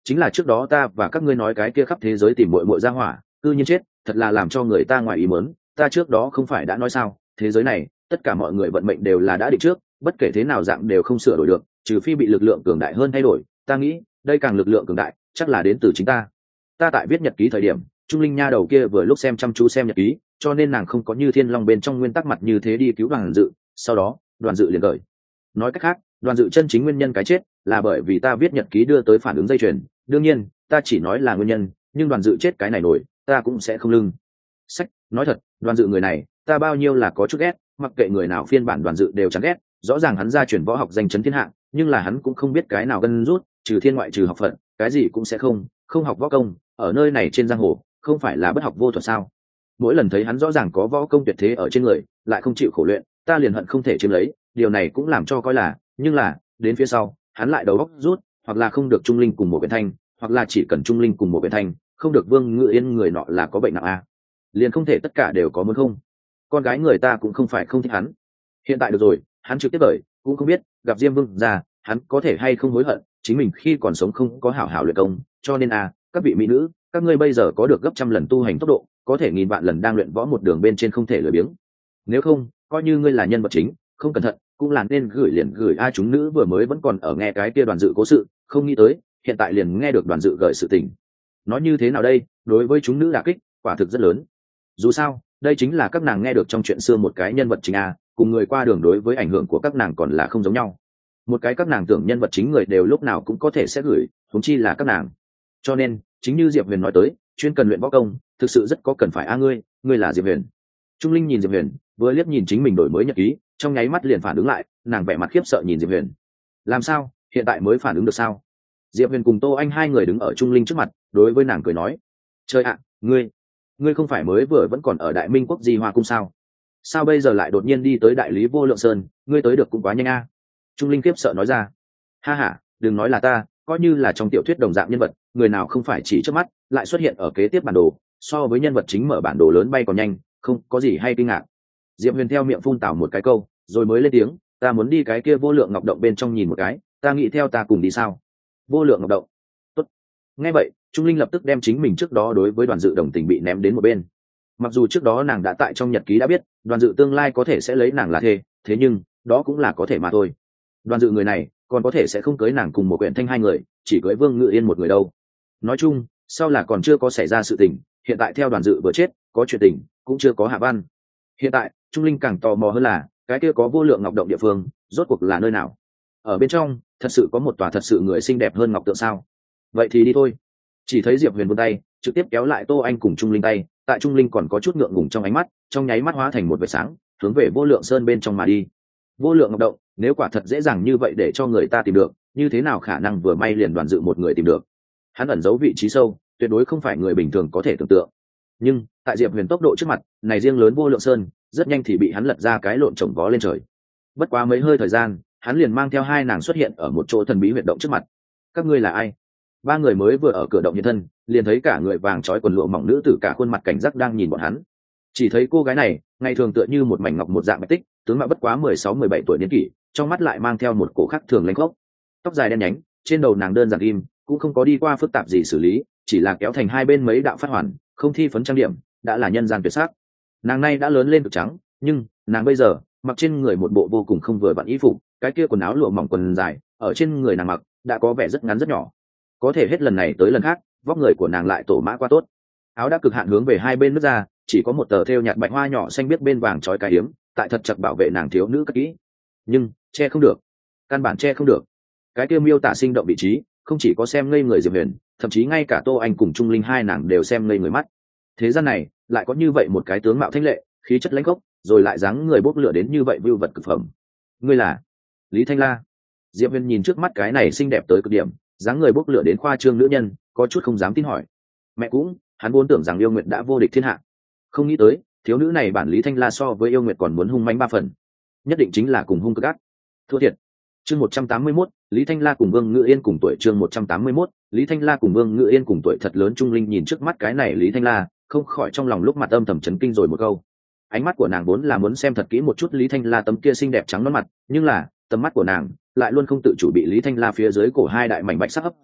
chính là trước đó ta và các ngươi nói cái kia khắp thế giới tìm muội muội ra hỏa cư nhiên chết, thật là làm cho người ta ngoài ý muốn. Ta trước đó không phải đã nói sao, thế giới này tất cả mọi người vận mệnh đều là đã định trước, bất kể thế nào dạng đều không sửa đổi được, trừ phi bị lực lượng cường đại hơn thay đổi. Ta nghĩ đây càng lực lượng cường đại chắc là đến từ chính ta. Ta tại viết nhật ký thời điểm, Trung Linh nha đầu kia vừa lúc xem chăm chú xem nhật ký, cho nên nàng không có như Thiên Long bên trong nguyên tắc mặt như thế đi cứu Đoàn Dự, sau đó Đoàn Dự liền gởi. Nói cách khác, Đoàn Dự chân chính nguyên nhân cái chết là bởi vì ta viết nhật ký đưa tới phản ứng dây chuyền. Đương nhiên ta chỉ nói là nguyên nhân, nhưng Đoàn Dự chết cái này nổi ta cũng sẽ không lưng sách. Nói thật, Đoàn Dự người này ta bao nhiêu là có chút ghét, mặc kệ người nào phiên bản Đoàn Dự đều chán ghét. Rõ ràng hắn ra truyền võ học danh chấn thiên hạ, nhưng là hắn cũng không biết cái nào gân rút, trừ thiên ngoại trừ học phận cái gì cũng sẽ không không học võ công. Ở nơi này trên giang hồ không phải là bất học vô thuật sao? Mỗi lần thấy hắn rõ ràng có võ công tuyệt thế ở trên người lại không chịu khổ luyện, ta liền hận không thể chiếm lấy. Điều này cũng làm cho coi là, nhưng là đến phía sau hắn lại đầu óc rút, hoặc là không được Trung Linh cùng một biển thanh, hoặc là chỉ cần Trung Linh cùng một biển thanh, không được Vương Ngự Yên người nọ là có bệnh nặng a, liền không thể tất cả đều có muốn không. Con gái người ta cũng không phải không thích hắn. Hiện tại được rồi, hắn trực tiếp bởi cũng không biết gặp Diêm Vương ra hắn có thể hay không hối hận chính mình khi còn sống không có hảo hảo luyện công. Cho nên a, các vị mỹ nữ, các ngươi bây giờ có được gấp trăm lần tu hành tốc độ, có thể nghìn vạn lần đang luyện võ một đường bên trên không thể lười biếng. Nếu không, coi như ngươi là nhân vật chính, không cẩn thận cũng là nên gửi liền gửi. A chúng nữ vừa mới vẫn còn ở nghe cái kia Đoàn Dự cố sự, không nghĩ tới hiện tại liền nghe được Đoàn Dự gợi sự tình. Nói như thế nào đây, đối với chúng nữ đả kích quả thực rất lớn. Dù sao đây chính là các nàng nghe được trong chuyện xưa một cái nhân vật chính a, cùng người qua đường đối với ảnh hưởng của các nàng còn là không giống nhau. Một cái các nàng tưởng nhân vật chính người đều lúc nào cũng có thể sẽ gửi, huống chi là các nàng. Cho nên chính như Diệp Huyền nói tới, chuyên cần luyện võ công thực sự rất có cần phải. A ngươi ngươi là Diệp Huyền? Trung Linh nhìn Diệp Huyền, vừa liếc nhìn chính mình đổi mới nhật ký, trong nháy mắt liền phản ứng lại, nàng vẻ mặt khiếp sợ nhìn Diệp Huyền. Làm sao hiện tại mới phản ứng được sao? Diệp Huyền cùng Tô Anh hai người đứng ở Trung Linh trước mặt, đối với nàng cười nói, trời ạ, ngươi ngươi không phải mới vừa vẫn còn ở Đại Minh quốc Di Hoa cung sao? Sao bây giờ lại đột nhiên đi tới Đại Lý Vô Lượng Sơn? Ngươi tới được cũng quá nhanh a. Trung Linh khiếp sợ nói ra. Ha ha, đừng nói là ta, coi như là trong tiểu thuyết đồng dạng nhân vật, người nào không phải chỉ trước mắt lại xuất hiện ở kế tiếp bản đồ, so với nhân vật chính mở bản đồ lớn bay còn nhanh, không có gì hay kinh ngạc. Diệp Huyền theo miệng phun tảo một cái câu, rồi mới lên tiếng, ta muốn đi cái kia Vô Lượng Ngọc Động bên trong nhìn một cái, ta nghĩ theo ta cùng đi sao? Vô Lượng Ngọc Động. Tốt. Nghe vậy, Trung Linh lập tức đem chính mình trước đó đối với Đoàn Dự đồng tình bị ném đến một bên. Mặc dù trước đó nàng đã tại trong nhật ký đã biết Đoàn Dự tương lai có thể sẽ lấy nàng là thê, thế nhưng đó cũng là có thể mà thôi. Đoàn Dự người này còn có thể sẽ không cưới nàng cùng một quyển thanh hai người, chỉ cưới Vương Ngự Yên một người đâu. Nói chung sau là còn chưa có xảy ra sự tình, hiện tại theo Đoàn Dự vừa chết có chuyện tình cũng chưa có hạ văn. Hiện tại Trung Linh càng tò mò hơn là cái kia có Vô Lượng Ngọc Động địa phương rốt cuộc là nơi nào, ở bên trong thật sự có một tòa thật sự người xinh đẹp hơn ngọc tượng sao? Vậy thì đi thôi. Chỉ thấy Diệp Huyền vươn tay trực tiếp kéo lại Tô Anh cùng Trung Linh tay, tại Trung Linh còn có chút ngượng ngùng trong ánh mắt, trong nháy mắt hóa thành một vệt sáng hướng về Vô Lượng Sơn bên trong mà đi. Vô Lượng Ngọc Động nếu quả thật dễ dàng như vậy để cho người ta tìm được, như thế nào khả năng vừa may liền Đoàn Dự một người tìm được? Hắn ẩn giấu vị trí sâu, tuyệt đối không phải người bình thường có thể tưởng tượng. Nhưng tại Diệp Huyền tốc độ trước mặt này, riêng lớn Vô Lượng Sơn rất nhanh thì bị hắn lật ra cái lộn trồng vó lên trời. Bất quá mấy hơi thời gian, hắn liền mang theo hai nàng xuất hiện ở một chỗ thần bí huyệt động trước mặt. Các ngươi là ai? Ba người mới vừa ở cửa động hiện thân, liền thấy cả người vàng trói quần lụa mỏng nữ tử cả khuôn mặt cảnh giác đang nhìn bọn hắn. Chỉ thấy cô gái này ngày thường tựa như một mảnh ngọc một dạng bạch tích, tướng mạo bất quá mười sáu mười bảy tuổi niên kỷ, trong mắt lại mang theo một cổ khắc thường lênh khốc. Tóc dài đen nhánh, trên đầu nàng đơn giản im, cũng không có đi qua phức tạp gì xử lý, chỉ là kéo thành hai bên mấy đạo phát hoàn, không thi phấn trang điểm, đã là nhân gian tuyệt sắc. Nàng này đã lớn lên cực trắng, nhưng nàng bây giờ mặc trên người một bộ vô cùng không vừa vặn y phục, cái kia quần áo lụa mỏng quần dài ở trên người nàng mặc đã có vẻ rất ngắn rất nhỏ. Có thể hết lần này tới lần khác, vóc người của nàng lại tổ mã quá tốt. Áo đã cực hạn hướng về hai bên nứt ra, chỉ có một tờ thêu nhạt bạch hoa nhỏ xanh biết bên vàng trói cái hiếm, tại thật chặt bảo vệ nàng thiếu nữ cất kỹ. Nhưng che không được, căn bản che không được. Cái kia miêu tả sinh động vị trí, không chỉ có xem ngây người Diệp Huyền, thậm chí ngay cả Tô Anh cùng Trung Linh hai nàng đều xem ngây người mắt. Thế gian này lại có như vậy một cái tướng mạo thanh lệ, khí chất lãnh khốc, rồi lại dáng người bốc lửa đến như vậy vưu vật cực phẩm. Ngươi là Lý Thanh La? Diệp Huyền nhìn trước mắt cái này xinh đẹp tới cực điểm, dáng người bốc lửa đến khoa trương nữ nhân, có chút không dám tin hỏi. Mẹ cũng, hắn vốn tưởng rằng Yêu Nguyệt đã vô địch thiên hạ, không nghĩ tới thiếu nữ này bản Lý Thanh La so với Yêu Nguyệt còn muốn hung mãnh ba phần, nhất định chính là cùng hung cực ác. Thua thiệt. Chương một trăm tám mươi mốt, Lý Thanh La cùng Vương Ngự Yên cùng tuổi. Chương một trăm tám mươi mốt, Lý Thanh La cùng Vương Ngự Yên cùng tuổi. Thật lớn. Trung Linh nhìn trước mắt cái này Lý Thanh La, không khỏi trong lòng lúc mặt âm thầm chấn kinh rồi một câu. Ánh mắt của nàng vốn là muốn xem thật kỹ một chút Lý Thanh La tấm kia xinh đẹp trắng nõn mặt, nhưng là tầm mắt của nàng lại luôn không tự chủ bị Lý Thanh La phía dưới cổ hai đại mảnh bạch sắc hấp dẫn,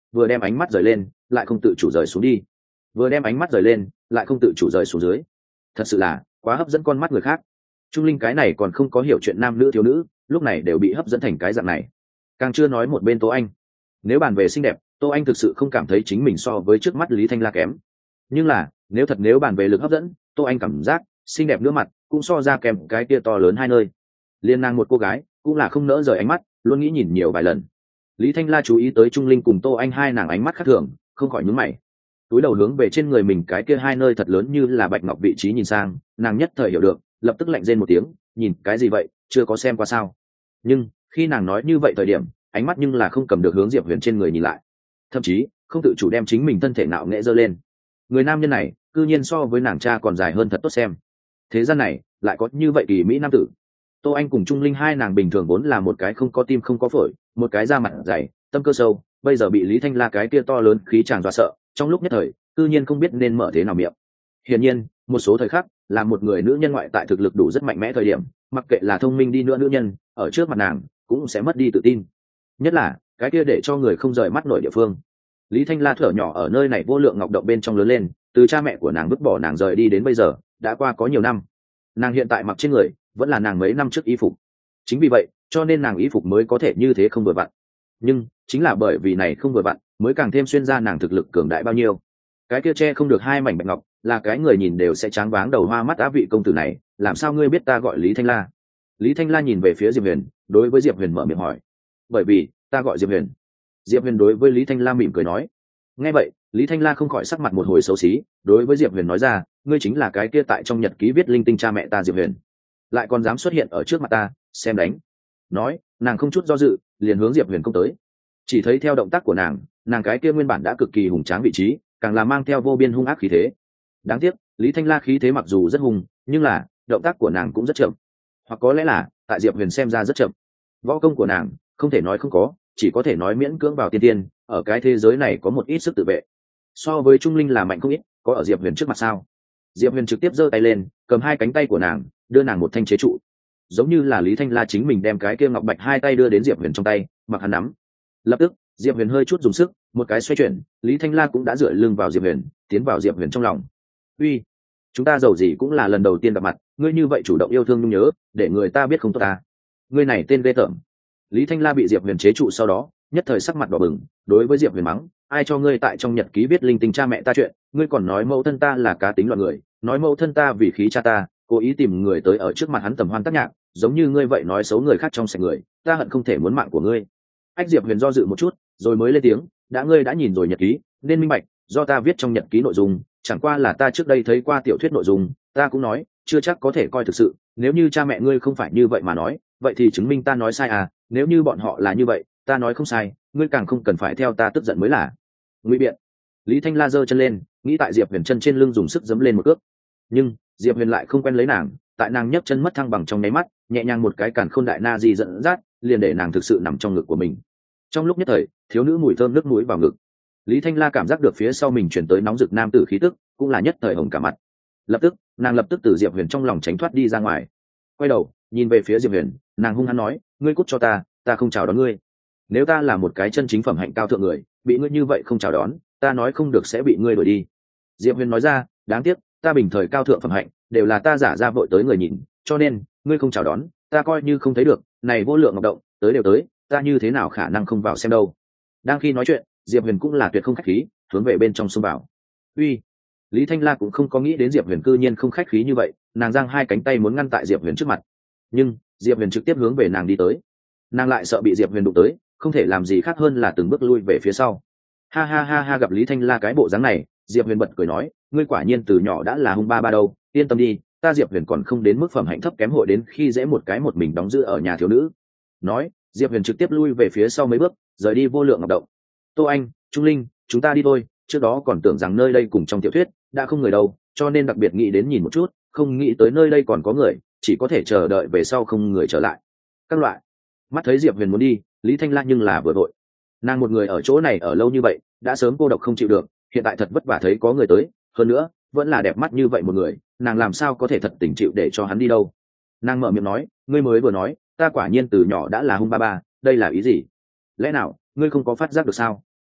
vừa đem ánh mắt rời lên lại không tự chủ rời xuống đi, vừa đem ánh mắt rời lên lại không tự chủ rời xuống dưới. Thật sự là quá hấp dẫn con mắt người khác. Trung Linh cái này còn không có hiểu chuyện nam nữ thiếu nữ, lúc này đều bị hấp dẫn thành cái dạng này. Càng chưa nói một bên Tô Anh. Nếu bàn về xinh đẹp, Tô Anh thực sự không cảm thấy chính mình so với trước mắt Lý Thanh La kém. Nhưng là, nếu thật nếu bàn về lực hấp dẫn, Tô Anh cảm giác xinh đẹp nữa mặt cũng so ra kèm cái kia to lớn hai nơi. Liên nàng một cô gái, cũng là không nỡ rời ánh mắt, luôn nghĩ nhìn nhiều vài lần. Lý Thanh La chú ý tới Trung Linh cùng Tô Anh hai nàng ánh mắt khác thường, không khỏi nhướng mày. Túi đầu hướng về trên người mình cái kia hai nơi thật lớn như là bạch ngọc vị trí nhìn sang, nàng nhất thời hiểu được, lập tức lạnh rên một tiếng, nhìn cái gì vậy, chưa có xem qua sao? Nhưng khi nàng nói như vậy thời điểm, ánh mắt nhưng là không cầm được hướng Diệp Huyền trên người nhìn lại, thậm chí không tự chủ đem chính mình thân thể nạo nghễ giơ lên. Người nam nhân này, cư nhiên so với nàng cha còn dài hơn thật tốt xem. Thế gian này lại có như vậy kỳ mỹ nam tử. Tô Anh cùng Trung Linh hai nàng bình thường vốn là một cái không có tim không có phổi, một cái da mặt dày, tâm cơ sâu, bây giờ bị Lý Thanh La cái kia to lớn khí tràng dọa sợ, trong lúc nhất thời, cư nhiên không biết nên mở thế nào miệng. Hiển nhiên, một số thời khắc, là một người nữ nhân ngoại tại thực lực đủ rất mạnh mẽ thời điểm, mặc kệ là thông minh đi nữa nữ nhân, ở trước mặt nàng cũng sẽ mất đi tự tin. Nhất là cái kia để cho người không rời mắt nổi địa phương. Lý Thanh La thở nhỏ ở nơi này vô lượng ngọc động bên trong lớn lên, từ cha mẹ của nàng vứt bỏ nàng rời đi đến bây giờ, đã qua có nhiều năm. Nàng hiện tại mặc trên người vẫn là nàng mấy năm trước y phục. Chính vì vậy, cho nên nàng y phục mới có thể như thế không vừa vặn. Nhưng chính là bởi vì này không vừa vặn, mới càng thêm xuyên ra nàng thực lực cường đại bao nhiêu. Cái kia che không được hai mảnh bạch ngọc, là cái người nhìn đều sẽ tráng váng đầu hoa mắt á vị công tử này, làm sao ngươi biết ta gọi Lý Thanh La? Lý Thanh La nhìn về phía Diệp Huyền, đối với Diệp Huyền mở miệng hỏi. Bởi vì ta gọi Diệp Huyền. Diệp Huyền đối với Lý Thanh La mỉm cười nói. Nghe vậy, Lý Thanh La không khỏi sắc mặt một hồi xấu xí, đối với Diệp Huyền nói ra, ngươi chính là cái kia tại trong nhật ký viết linh tinh cha mẹ ta Diệp Huyền, lại còn dám xuất hiện ở trước mặt ta, xem đánh. Nói, nàng không chút do dự, liền hướng Diệp Huyền công tới. Chỉ thấy theo động tác của nàng, nàng cái kia nguyên bản đã cực kỳ hùng tráng vị trí, càng là mang theo vô biên hung ác khí thế. Đáng tiếc, Lý Thanh La khí thế mặc dù rất hùng, nhưng là động tác của nàng cũng rất chậm, hoặc có lẽ là tại Diệp Huyền xem ra rất chậm. Võ công của nàng không thể nói không có, chỉ có thể nói miễn cưỡng vào tiên tiên, ở cái thế giới này có một ít sức tự vệ. So với Trung Linh là mạnh không ít, có ở Diệp Huyền trước mặt sao? Diệp Huyền trực tiếp giơ tay lên, cầm hai cánh tay của nàng, đưa nàng một thanh chế trụ, giống như là Lý Thanh La chính mình đem cái kia ngọc bạch hai tay đưa đến Diệp Huyền trong tay, mặc hắn nắm. Lập tức, Diệp Huyền hơi chút dùng sức, một cái xoay chuyển, Lý Thanh La cũng đã dựa lưng vào Diệp Huyền, tiến vào Diệp Huyền trong lòng. Uy, chúng ta giàu gì cũng là lần đầu tiên gặp mặt, ngươi như vậy chủ động yêu thương nhung nhớ, để người ta biết không tốt ta. Ngươi này tên ghê tởm. Lý Thanh La bị Diệp Huyền chế trụ sau đó, nhất thời sắc mặt đỏ bừng, đối với Diệp Huyền mắng, ai cho ngươi tại trong nhật ký viết linh tinh cha mẹ ta chuyện, ngươi còn nói mẫu thân ta là cá tính loạn người, nói mẫu thân ta vì khí cha ta, cố ý tìm người tới ở trước mặt hắn tầm hoan tác nhạc, giống như ngươi vậy nói xấu người khác trong sạch người, ta hận không thể muốn mạng của ngươi. Ách Diệp Huyền do dự một chút, rồi mới lên tiếng, đã ngươi đã nhìn rồi nhật ký, nên minh bạch, do ta viết trong nhật ký nội dung, chẳng qua là ta trước đây thấy qua tiểu thuyết nội dung, ta cũng nói, chưa chắc có thể coi thực sự, nếu như cha mẹ ngươi không phải như vậy mà nói, vậy thì chứng minh ta nói sai à, nếu như bọn họ là như vậy, ta nói không sai, ngươi càng không cần phải theo ta tức giận mới là. Ngụy biện. Lý Thanh La giơ chân lên, nghĩ tại Diệp Huyền chân trên lưng dùng sức giẫm lên một cước. Nhưng, Diệp Huyền lại không quen lấy nàng, tại nàng nhấc chân mất thăng bằng trong nháy mắt, nhẹ nhàng một cái càn khôn đại na di dẫn dắt, liền để nàng thực sự nằm trong ngực của mình. Trong lúc nhất thời, thiếu nữ mùi thơm nước mũi vào ngực. Lý Thanh La cảm giác được phía sau mình truyền tới nóng rực nam tử khí tức, cũng là nhất thời hồng cả mặt. Lập tức, nàng lập tức từ Diệp Huyền trong lòng tránh thoát đi ra ngoài. Quay đầu, nhìn về phía Diệp Huyền, nàng hung hăng nói, ngươi cút cho ta, ta không chào đón ngươi. Nếu ta là một cái chân chính phẩm hạnh cao thượng người, bị ngươi như vậy không chào đón, ta nói không được sẽ bị ngươi đuổi đi. Diệp Huyền nói ra, đáng tiếc, ta bình thời cao thượng phẩm hạnh, đều là ta giả ra vội tới người nhìn, cho nên, ngươi không chào đón, ta coi như không thấy được, này vô lượng ngọc động, tới đều tới, ta như thế nào khả năng không vào xem đâu. Đang khi nói chuyện, Diệp Huyền cũng là tuyệt không khách khí, hướng về bên trong xông vào. Uy, Lý Thanh La cũng không có nghĩ đến Diệp Huyền cư nhiên không khách khí như vậy, nàng giang hai cánh tay muốn ngăn tại Diệp Huyền trước mặt, nhưng Diệp Huyền trực tiếp hướng về nàng đi tới. Nàng lại sợ bị Diệp Huyền đụng tới, không thể làm gì khác hơn là từng bước lui về phía sau. Ha ha ha ha, gặp Lý Thanh La cái bộ dáng này, Diệp Huyền bật cười nói, ngươi quả nhiên từ nhỏ đã là hung ba ba đâu, yên tâm đi, ta Diệp Huyền còn không đến mức phẩm hạnh thấp kém hội đến khi dễ một cái một mình đóng giữ ở nhà thiếu nữ. Nói, Diệp Huyền trực tiếp lui về phía sau mấy bước, rời đi vô lượng ngọc động. Tô Anh, Trung Linh, chúng ta đi thôi, trước đó còn tưởng rằng nơi đây cùng trong tiểu thuyết đã không người đâu, cho nên đặc biệt nghĩ đến nhìn một chút, không nghĩ tới nơi đây còn có người, chỉ có thể chờ đợi về sau không người trở lại. Các loại. Mắt thấy Diệp Huyền muốn đi, Lý Thanh La nhưng là vừa vội. Nàng một người ở chỗ này ở lâu như vậy, đã sớm cô độc không chịu được, hiện tại thật vất vả thấy có người tới, hơn nữa, vẫn là đẹp mắt như vậy một người, nàng làm sao có thể thật tình chịu để cho hắn đi đâu. Nàng mở miệng nói, ngươi mới vừa nói, ta quả nhiên từ nhỏ đã là hung ba ba, đây là ý gì? Lẽ nào, ngươi không có phát giác được sao?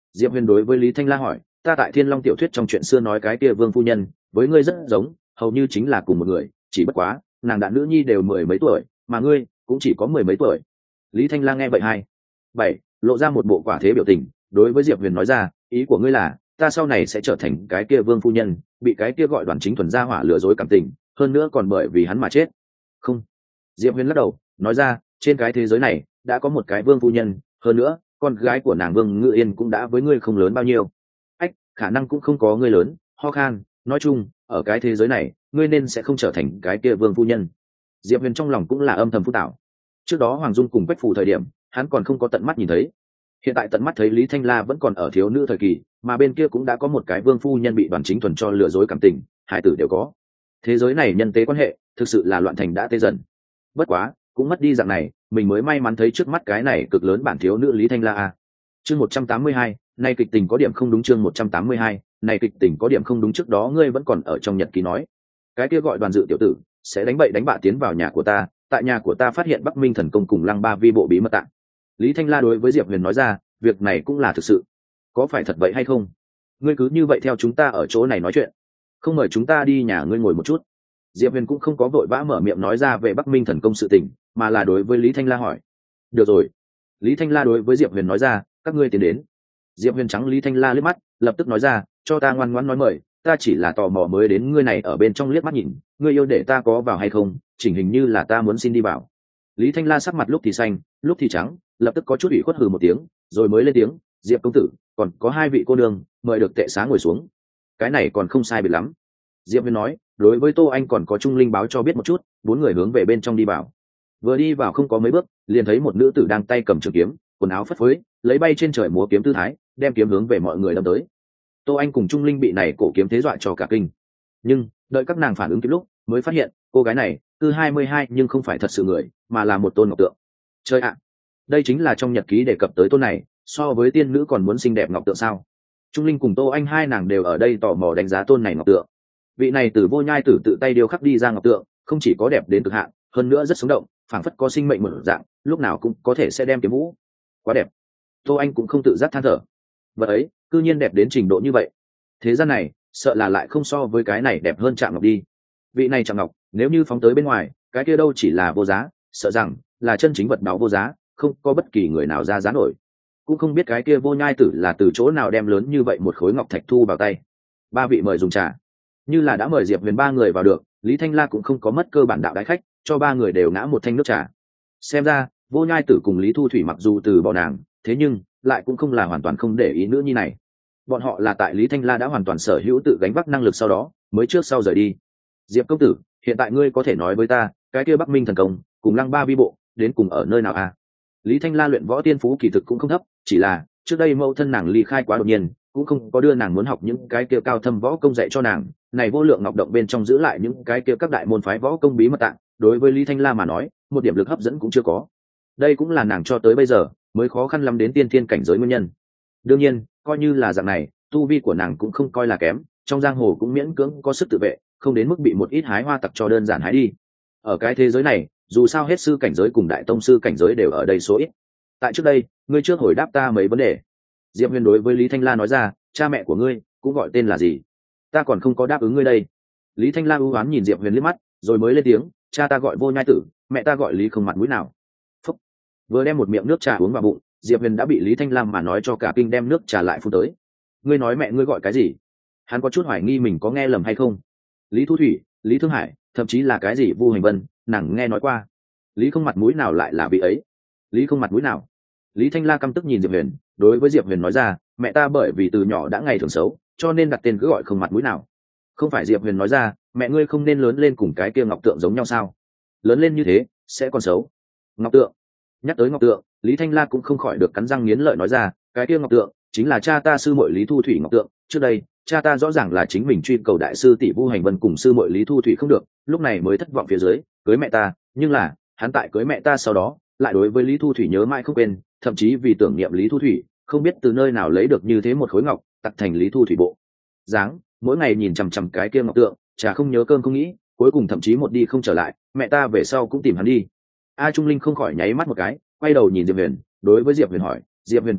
Diệp Huyền đối với Lý Thanh La hỏi, ta tại Thiên Long tiểu thuyết trong chuyện xưa nói cái kia vương phu nhân với ngươi rất giống, hầu như chính là cùng một người, chỉ bất quá nàng đạn nữ nhi đều mười mấy tuổi mà ngươi cũng chỉ có mười mấy tuổi. Lý Thanh La nghe vậy hai bảy lộ ra một bộ quả thế biểu tình, đối với Diệp Huyền nói ra, ý của ngươi là ta sau này sẽ trở thành cái kia vương phu nhân, bị cái kia gọi Đoàn Chính Thuần ra hỏa lừa dối cảm tình, hơn nữa còn bởi vì hắn mà chết? Không. Diệp Huyền lắc đầu nói ra, trên cái thế giới này đã có một cái vương phu nhân, hơn nữa con gái của nàng Vương Ngự Yên cũng đã với ngươi không lớn bao nhiêu. Ách, khả năng cũng không có ngươi lớn. Ho khan, nói chung ở cái thế giới này ngươi nên sẽ không trở thành cái kia vương phu nhân. Diệp Huyền trong lòng cũng là âm thầm phúc tạo. Trước đó Hoàng Dung cùng Quách Phù thời điểm hắn còn không có tận mắt nhìn thấy, hiện tại tận mắt thấy Lý Thanh La vẫn còn ở thiếu nữ thời kỳ, mà bên kia cũng đã có một cái vương phu nhân bị Đoàn Chính Thuần cho lừa dối cảm tình, hai tử đều có. Thế giới này nhân tế quan hệ thực sự là loạn thành đã tê dần. Bất quá cũng mất đi dạng này, mình mới may mắn thấy trước mắt cái này cực lớn bản thiếu nữ Lý Thanh La a. Chương một trăm tám mươi hai, này kịch tình có điểm không đúng. Chương một trăm tám mươi hai, này kịch tình có điểm không đúng. Trước đó ngươi vẫn còn ở trong nhật ký nói, cái kia gọi Đoàn Dự tiểu tử sẽ đánh bậy đánh bạ tiến vào nhà của ta, tại nhà của ta phát hiện Bắc Minh thần công cùng Lăng Ba vi bộ bí mật tạng. Lý Thanh La đối với Diệp Huyền nói ra, việc này cũng là thực sự, có phải thật vậy hay không? Ngươi cứ như vậy theo chúng ta ở chỗ này nói chuyện, không mời chúng ta đi nhà ngươi ngồi một chút. Diệp Huyền cũng không có vội vã mở miệng nói ra về Bắc Minh thần công sự tình, mà là đối với Lý Thanh La hỏi. Được rồi. Lý Thanh La đối với Diệp Huyền nói ra, các ngươi tiến đến. Diệp Huyền trắng Lý Thanh La liếc mắt, lập tức nói ra, cho ta ngoan ngoãn nói mời, ta chỉ là tò mò mới đến ngươi này ở bên trong liếc mắt nhìn, ngươi yêu để ta có vào hay không, chỉnh hình như là ta muốn xin đi vào. Lý Thanh La sắc mặt lúc thì xanh, lúc thì trắng, lập tức có chút ủy khuất hừ một tiếng, rồi mới lên tiếng, Diệp công tử, còn có hai vị cô nương, mời được tệ xá ngồi xuống. Cái này còn không sai biệt lắm. Diệp Huyền nói, đối với Tô Anh còn có Trung Linh báo cho biết một chút, bốn người hướng về bên trong đi vào. Vừa đi vào không có mấy bước, liền thấy một nữ tử đang tay cầm trường kiếm, quần áo phất phới, lấy bay trên trời múa kiếm tư thái, đem kiếm hướng về mọi người đâm tới. Tô Anh cùng Trung Linh bị này cổ kiếm thế dọa cho cả kinh. Nhưng đợi các nàng phản ứng kịp lúc, mới phát hiện cô gái này cứ hai mươi hai nhưng không phải thật sự người, mà là một tôn ngọc tượng. Chơi ạ, đây chính là trong nhật ký đề cập tới tôn này, so với tiên nữ còn muốn xinh đẹp ngọc tượng sao? Trung Linh cùng Tô Anh hai nàng đều ở đây tò mò đánh giá tôn này ngọc tượng. Vị này từ Vô Nhai Tử tự tay điêu khắc đi ra ngọc tượng, không chỉ có đẹp đến cực hạn, hơn nữa rất sống động, phảng phất có sinh mệnh một dạng, lúc nào cũng có thể sẽ đem kiếm vũ. Quá đẹp. Tô Anh cũng không tự giác than thở. Vật ấy, cư nhiên đẹp đến trình độ như vậy. Thế gian này, sợ là lại không so với cái này đẹp hơn Trạm Ngọc đi. Vị này Trạm Ngọc, nếu như phóng tới bên ngoài, cái kia đâu chỉ là vô giá, sợ rằng là chân chính vật báu vô giá, không có bất kỳ người nào ra giá nổi. Cũng không biết cái kia Vô Nhai Tử là từ chỗ nào đem lớn như vậy một khối ngọc thạch thu vào tay. Ba vị mời dùng trà. Như là đã mời Diệp Huyền ba người vào được, Lý Thanh La cũng không có mất cơ bản đạo đái khách, cho ba người đều ngã một thanh nước trà. Xem ra Vô Nhai Tử cùng Lý Thu Thủy mặc dù từ bỏ nàng, thế nhưng lại cũng không là hoàn toàn không để ý nữ nhi này. Bọn họ là tại Lý Thanh La đã hoàn toàn sở hữu tự gánh vác năng lực sau đó mới trước sau rời đi. Diệp công tử, hiện tại ngươi có thể nói với ta, cái kia Bắc Minh thần công cùng Lăng Ba vi bộ đến cùng ở nơi nào à? Lý Thanh La luyện võ tiên phú kỳ thực cũng không thấp, chỉ là trước đây mẫu thân nàng ly khai quá đột nhiên, cũng không có đưa nàng muốn học những cái kia cao thâm võ công dạy cho nàng. Này Vô Lượng Ngọc Động bên trong giữ lại những cái kia các đại môn phái võ công bí mật tạng, đối với Lý Thanh La mà nói, một điểm lực hấp dẫn cũng chưa có. Đây cũng là nàng cho tới bây giờ mới khó khăn lắm đến tiên thiên cảnh giới nguyên nhân. Đương nhiên, coi như là dạng này, tu vi của nàng cũng không coi là kém, trong giang hồ cũng miễn cưỡng có sức tự vệ, không đến mức bị một ít hái hoa tặc cho đơn giản hái đi. Ở cái thế giới này, dù sao hết sư cảnh giới cùng đại tông sư cảnh giới đều ở đây số ít. Tại trước đây, ngươi trước hồi đáp ta mấy vấn đề. Diệp Huyền đối với Lý Thanh La nói ra, cha mẹ của ngươi cũng gọi tên là gì? Ta còn không có đáp ứng ngươi đây. Lý Thanh La ưu ám nhìn Diệp Huyền liếc mắt, rồi mới lên tiếng, cha ta gọi Vô Nhai Tử, mẹ ta gọi Lý không mặt mũi nào. Phúc. Vừa đem một miệng nước trà uống vào bụng, Diệp Huyền đã bị Lý Thanh Lam mà nói cho cả kinh đem nước trà lại phun tới. Ngươi nói mẹ ngươi gọi cái gì? Hắn có chút hoài nghi mình có nghe lầm hay không. Lý Thu Thủy, Lý Thương Hải, thậm chí là cái gì Vu Hành Vân, nàng nghe nói qua. Lý không mặt mũi nào lại là vị ấy? Lý không mặt mũi nào? Lý Thanh La căm tức nhìn Diệp Huyền, đối với Diệp Huyền nói ra, mẹ ta bởi vì từ nhỏ đã ngày thường xấu, cho nên đặt tên cứ gọi không mặt mũi nào. Không phải Diệp Huyền nói ra, mẹ ngươi không nên lớn lên cùng cái kia Ngọc Tượng giống nhau sao? Lớn lên như thế sẽ còn xấu. Ngọc Tượng. Nhắc tới Ngọc Tượng, Lý Thanh La cũng không khỏi được cắn răng nghiến lợi nói ra, cái kia Ngọc Tượng chính là cha ta sư muội Lý Thu Thủy Ngọc Tượng. Trước đây cha ta rõ ràng là chính mình truy cầu đại sư tỷ Vu Hành Vân cùng sư muội Lý Thu Thủy không được, lúc này mới thất vọng phía dưới cưới mẹ ta, nhưng là hắn tại cưới mẹ ta sau đó lại đối với Lý Thu Thủy nhớ mãi không quên, thậm chí vì tưởng niệm Lý Thu Thủy không biết từ nơi nào lấy được như thế một khối ngọc tặc thành Lý Thu Thủy bộ dáng, mỗi ngày nhìn chằm chằm cái kia Ngọc Tượng, chả không nhớ cơm không nghĩ, cuối cùng thậm chí một đi không trở lại, mẹ ta về sau cũng tìm hắn đi. A Trung Linh không khỏi nháy mắt một cái, quay đầu nhìn Diệp Huyền, đối với Diệp Huyền hỏi, Diệp Huyền ca ca,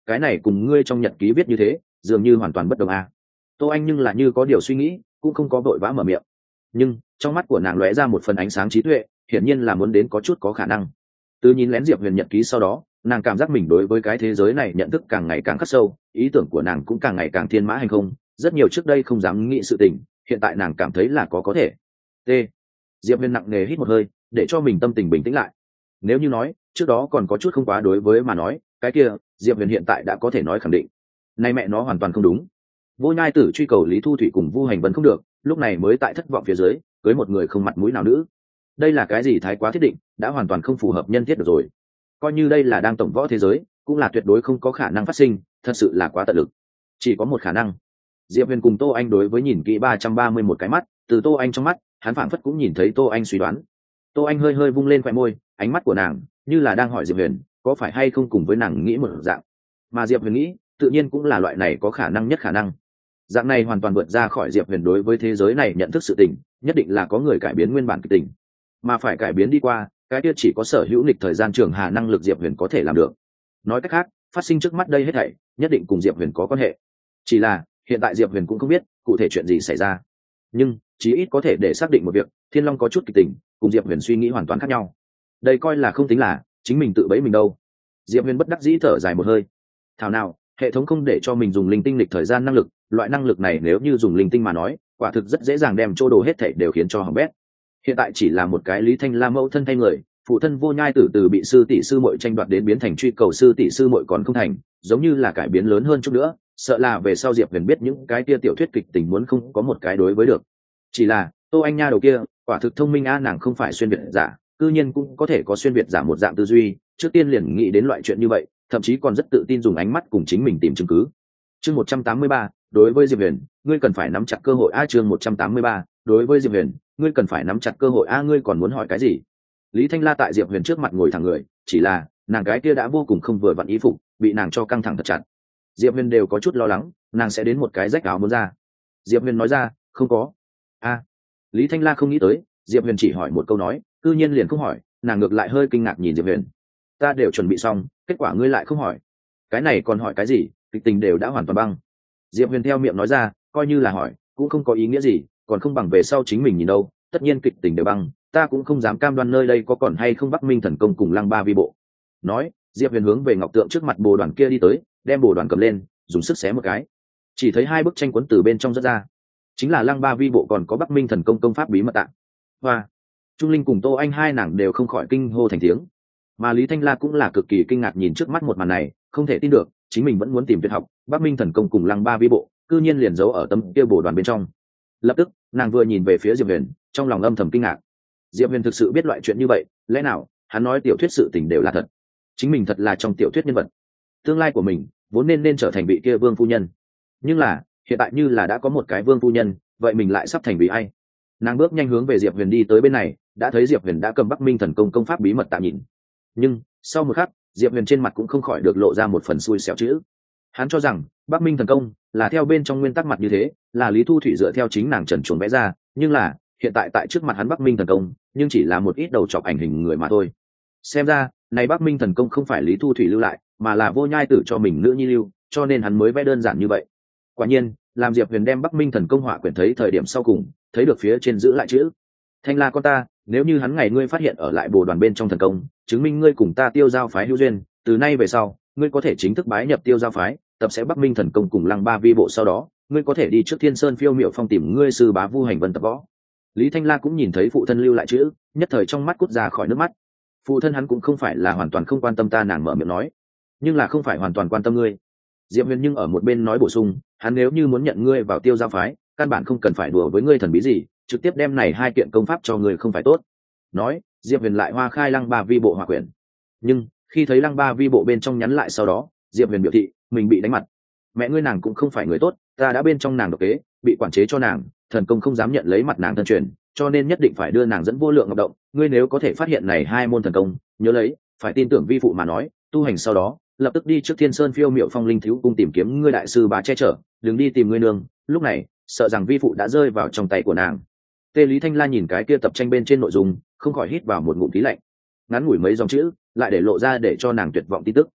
cái này cùng ngươi trong nhật ký viết như thế dường như hoàn toàn bất đồng à. Tô Anh nhưng là như có điều suy nghĩ, cũng không có vội vã mở miệng, nhưng trong mắt của nàng lóe ra một phần ánh sáng trí tuệ, hiển nhiên là muốn đến có chút có khả năng. Từ nhìn lén Diệp Huyền nhật ký sau đó, nàng cảm giác mình đối với cái thế giới này nhận thức càng ngày càng khắc sâu, ý tưởng của nàng cũng càng ngày càng thiên mã hành không, rất nhiều trước đây không dám nghĩ sự tình, hiện tại nàng cảm thấy là có có thể. T. Diệp Huyền nặng nề hít một hơi, để cho mình tâm tình bình tĩnh lại. Nếu như nói trước đó còn có chút không quá đối với mà nói, cái kia Diệp Huyền hiện tại đã có thể nói khẳng định, nay mẹ nó hoàn toàn không đúng. Vô Nhai Tử truy cầu Lý Thu Thủy cùng Vu Hành Vân không được, lúc này mới tại thất vọng phía dưới cưới một người không mặt mũi nào nữ. Đây là cái gì thái quá thiết định, đã hoàn toàn không phù hợp nhân thiết được rồi. Coi như đây là đang tổng võ thế giới, cũng là tuyệt đối không có khả năng phát sinh, thật sự là quá tận lực. Chỉ có một khả năng. Diệp Huyền cùng Tô Anh đối với nhìn kỹ ba trăm ba mươi một cái mắt, từ Tô Anh trong mắt, hắn phảng phất cũng nhìn thấy Tô Anh suy đoán. Tô Anh hơi hơi vung lên khóe môi, ánh mắt của nàng như là đang hỏi Diệp Huyền, có phải hay không cùng với nàng nghĩ một dạng. Mà Diệp Huyền nghĩ, tự nhiên cũng là loại này có khả năng nhất khả năng. Dạng này hoàn toàn vượt ra khỏi Diệp Huyền đối với thế giới này nhận thức sự tình, nhất định là có người cải biến nguyên bản kịch tình, mà phải cải biến đi qua, cái kia chỉ có sở hữu nghịch thời gian trường hà năng lực Diệp Huyền có thể làm được. Nói cách khác, phát sinh trước mắt đây hết thảy nhất định cùng Diệp Huyền có quan hệ. Chỉ là hiện tại Diệp Huyền cũng không biết cụ thể chuyện gì xảy ra, nhưng chí ít có thể để xác định một việc, Thiên Long có chút kịch tình, cùng Diệp Huyền suy nghĩ hoàn toàn khác nhau. Đây coi là không tính là chính mình tự bẫy mình đâu. Diệp Huyền bất đắc dĩ thở dài một hơi. Thảo nào hệ thống không để cho mình dùng linh tinh lịch thời gian năng lực, loại năng lực này nếu như dùng linh tinh mà nói, quả thực rất dễ dàng đem chỗ đồ hết thảy đều khiến cho hỏng bét. Hiện tại chỉ là một cái Lý Thanh La mẫu thân thay người, phụ thân Vô Nhai Tử từ bị sư tỷ sư muội tranh đoạt đến biến thành truy cầu sư tỷ sư muội còn không thành, giống như là cải biến lớn hơn chút nữa, sợ là về sau Diệp Huyền biết những cái kia tiểu thuyết kịch tình muốn không có một cái đối với được. Chỉ là Tô Anh Nha đầu kia quả thực thông minh a, nàng không phải xuyên việt giả, cư nhiên cũng có thể có xuyên việt giả một dạng tư duy, trước tiên liền nghĩ đến loại chuyện như vậy, thậm chí còn rất tự tin dùng ánh mắt cùng chính mình tìm chứng cứ. Chương một trăm tám mươi ba, đối với Diệp Huyền, ngươi cần phải nắm chặt cơ hội a. Chương một trăm tám mươi ba, đối với Diệp Huyền, ngươi cần phải nắm chặt cơ hội a. Ngươi còn muốn hỏi cái gì? Lý Thanh La tại Diệp Huyền trước mặt ngồi thẳng người, chỉ là nàng cái kia đã vô cùng không vừa vặn ý phục, bị nàng cho căng thẳng thật chặt. Diệp Huyền đều có chút lo lắng, nàng sẽ đến một cái rách áo muốn ra. Diệp Huyền nói ra, không có. A. Lý Thanh La không nghĩ tới, Diệp Huyền chỉ hỏi một câu nói, cư nhiên liền không hỏi, nàng ngược lại hơi kinh ngạc nhìn Diệp Huyền. Ta đều chuẩn bị xong, kết quả ngươi lại không hỏi. Cái này còn hỏi cái gì, kịch tình đều đã hoàn toàn băng. Diệp Huyền theo miệng nói ra, coi như là hỏi, cũng không có ý nghĩa gì, còn không bằng về sau chính mình nhìn đâu, tất nhiên kịch tình đều băng, ta cũng không dám cam đoan nơi đây có còn hay không Bắc Minh thần công cùng Lăng Ba vi bộ. Nói, Diệp Huyền hướng về ngọc tượng trước mặt bồ đoàn kia đi tới, đem bồ đoàn cầm lên, dùng sức xé một cái. Chỉ thấy hai bức tranh cuốn từ bên trong rất ra, chính là Lăng Ba vi bộ còn có Bắc Minh thần công công pháp bí mật tạng. Và Trung Linh cùng Tô Anh hai nàng đều không khỏi kinh hô thành tiếng, mà Lý Thanh La cũng là cực kỳ kinh ngạc nhìn trước mắt một màn này, không thể tin được, chính mình vẫn muốn tìm tuyệt học Bắc Minh thần công cùng Lăng Ba vi bộ, cư nhiên liền giấu ở tấm kia bồ đoàn bên trong. Lập tức, nàng vừa nhìn về phía Diệp Huyền, trong lòng âm thầm kinh ngạc. Diệp Huyền thực sự biết loại chuyện như vậy, lẽ nào hắn nói tiểu thuyết sự tình đều là thật? Chính mình thật là trong tiểu thuyết nhân vật, tương lai của mình vốn nên nên trở thành vị kia vương phu nhân, nhưng là hiện tại như là đã có một cái vương phu nhân, vậy mình lại sắp thành vị ai? Nàng bước nhanh hướng về Diệp Huyền đi tới bên này, đã thấy Diệp Huyền đã cầm Bắc Minh thần công công pháp bí mật tạm nhìn, nhưng sau một khắc, Diệp Huyền trên mặt cũng không khỏi được lộ ra một phần xui xẻo chữ. Hắn cho rằng Bắc Minh thần công là theo bên trong nguyên tắc mặt như thế, là Lý Thu Thủy dựa theo chính nàng trần truồng vẽ ra, nhưng là hiện tại tại trước mặt hắn Bắc Minh thần công nhưng chỉ là một ít đầu chọc ảnh hình người mà thôi. Xem ra này Bắc Minh thần công không phải Lý Thu Thủy lưu lại, mà là Vô Nhai Tử cho mình nữ nhi lưu, cho nên hắn mới vẽ đơn giản như vậy. Quả nhiên, làm Diệp Huyền đem Bắc Minh thần công họa quyển thấy thời điểm sau cùng, thấy được phía trên giữ lại chữ: Thanh La con ta, nếu như hắn ngày ngươi phát hiện ở lại bồ đoàn bên trong thần công, chứng minh ngươi cùng ta Tiêu Giao phái hữu duyên, từ nay về sau, ngươi có thể chính thức bái nhập Tiêu Giao phái, tập sẽ Bắc Minh thần công cùng Lăng Ba vi bộ, sau đó, ngươi có thể đi trước Thiên Sơn Phiêu Miểu Phong tìm ngươi sư bá Vu Hành Vân tập võ. Lý Thanh La cũng nhìn thấy phụ thân lưu lại chữ, nhất thời trong mắt cút ra khỏi nước mắt. Phụ thân hắn cũng không phải là hoàn toàn không quan tâm ta, nàng mở miệng nói, nhưng là không phải hoàn toàn quan tâm ngươi. Diệp Huyền nhưng ở một bên nói bổ sung, hắn nếu như muốn nhận ngươi vào Tiêu Giao phái, căn bản không cần phải đùa với ngươi thần bí gì, trực tiếp đem này hai kiện công pháp cho ngươi không phải tốt. Nói, Diệp Huyền lại hoa khai Lăng Ba vi bộ họa quyển. Nhưng khi thấy Lăng Ba vi bộ bên trong nhắn lại sau đó, Diệp Huyền biểu thị mình bị đánh mặt. Mẹ ngươi nàng cũng không phải người tốt, ta đã bên trong nàng độc kế, bị quản chế cho nàng, thần công không dám nhận lấy mặt nàng thân truyền, cho nên nhất định phải đưa nàng dẫn vô lượng ngọc động. Ngươi nếu có thể phát hiện này hai môn thần công, nhớ lấy, phải tin tưởng vi phụ mà nói, tu hành sau đó, lập tức đi trước Thiên Sơn Phiêu Miểu Phong linh thiếu cung tìm kiếm ngươi đại sư bá che chở, đừng đi tìm ngươi nương. Lúc này, sợ rằng vi phụ đã rơi vào trong tay của nàng. Tê Lý Thanh La nhìn cái kia tập tranh bên trên nội dung, không khỏi hít vào một ngụm khí lạnh. Ngắn ngủi mấy dòng chữ, lại để lộ ra để cho nàng tuyệt vọng tin tức.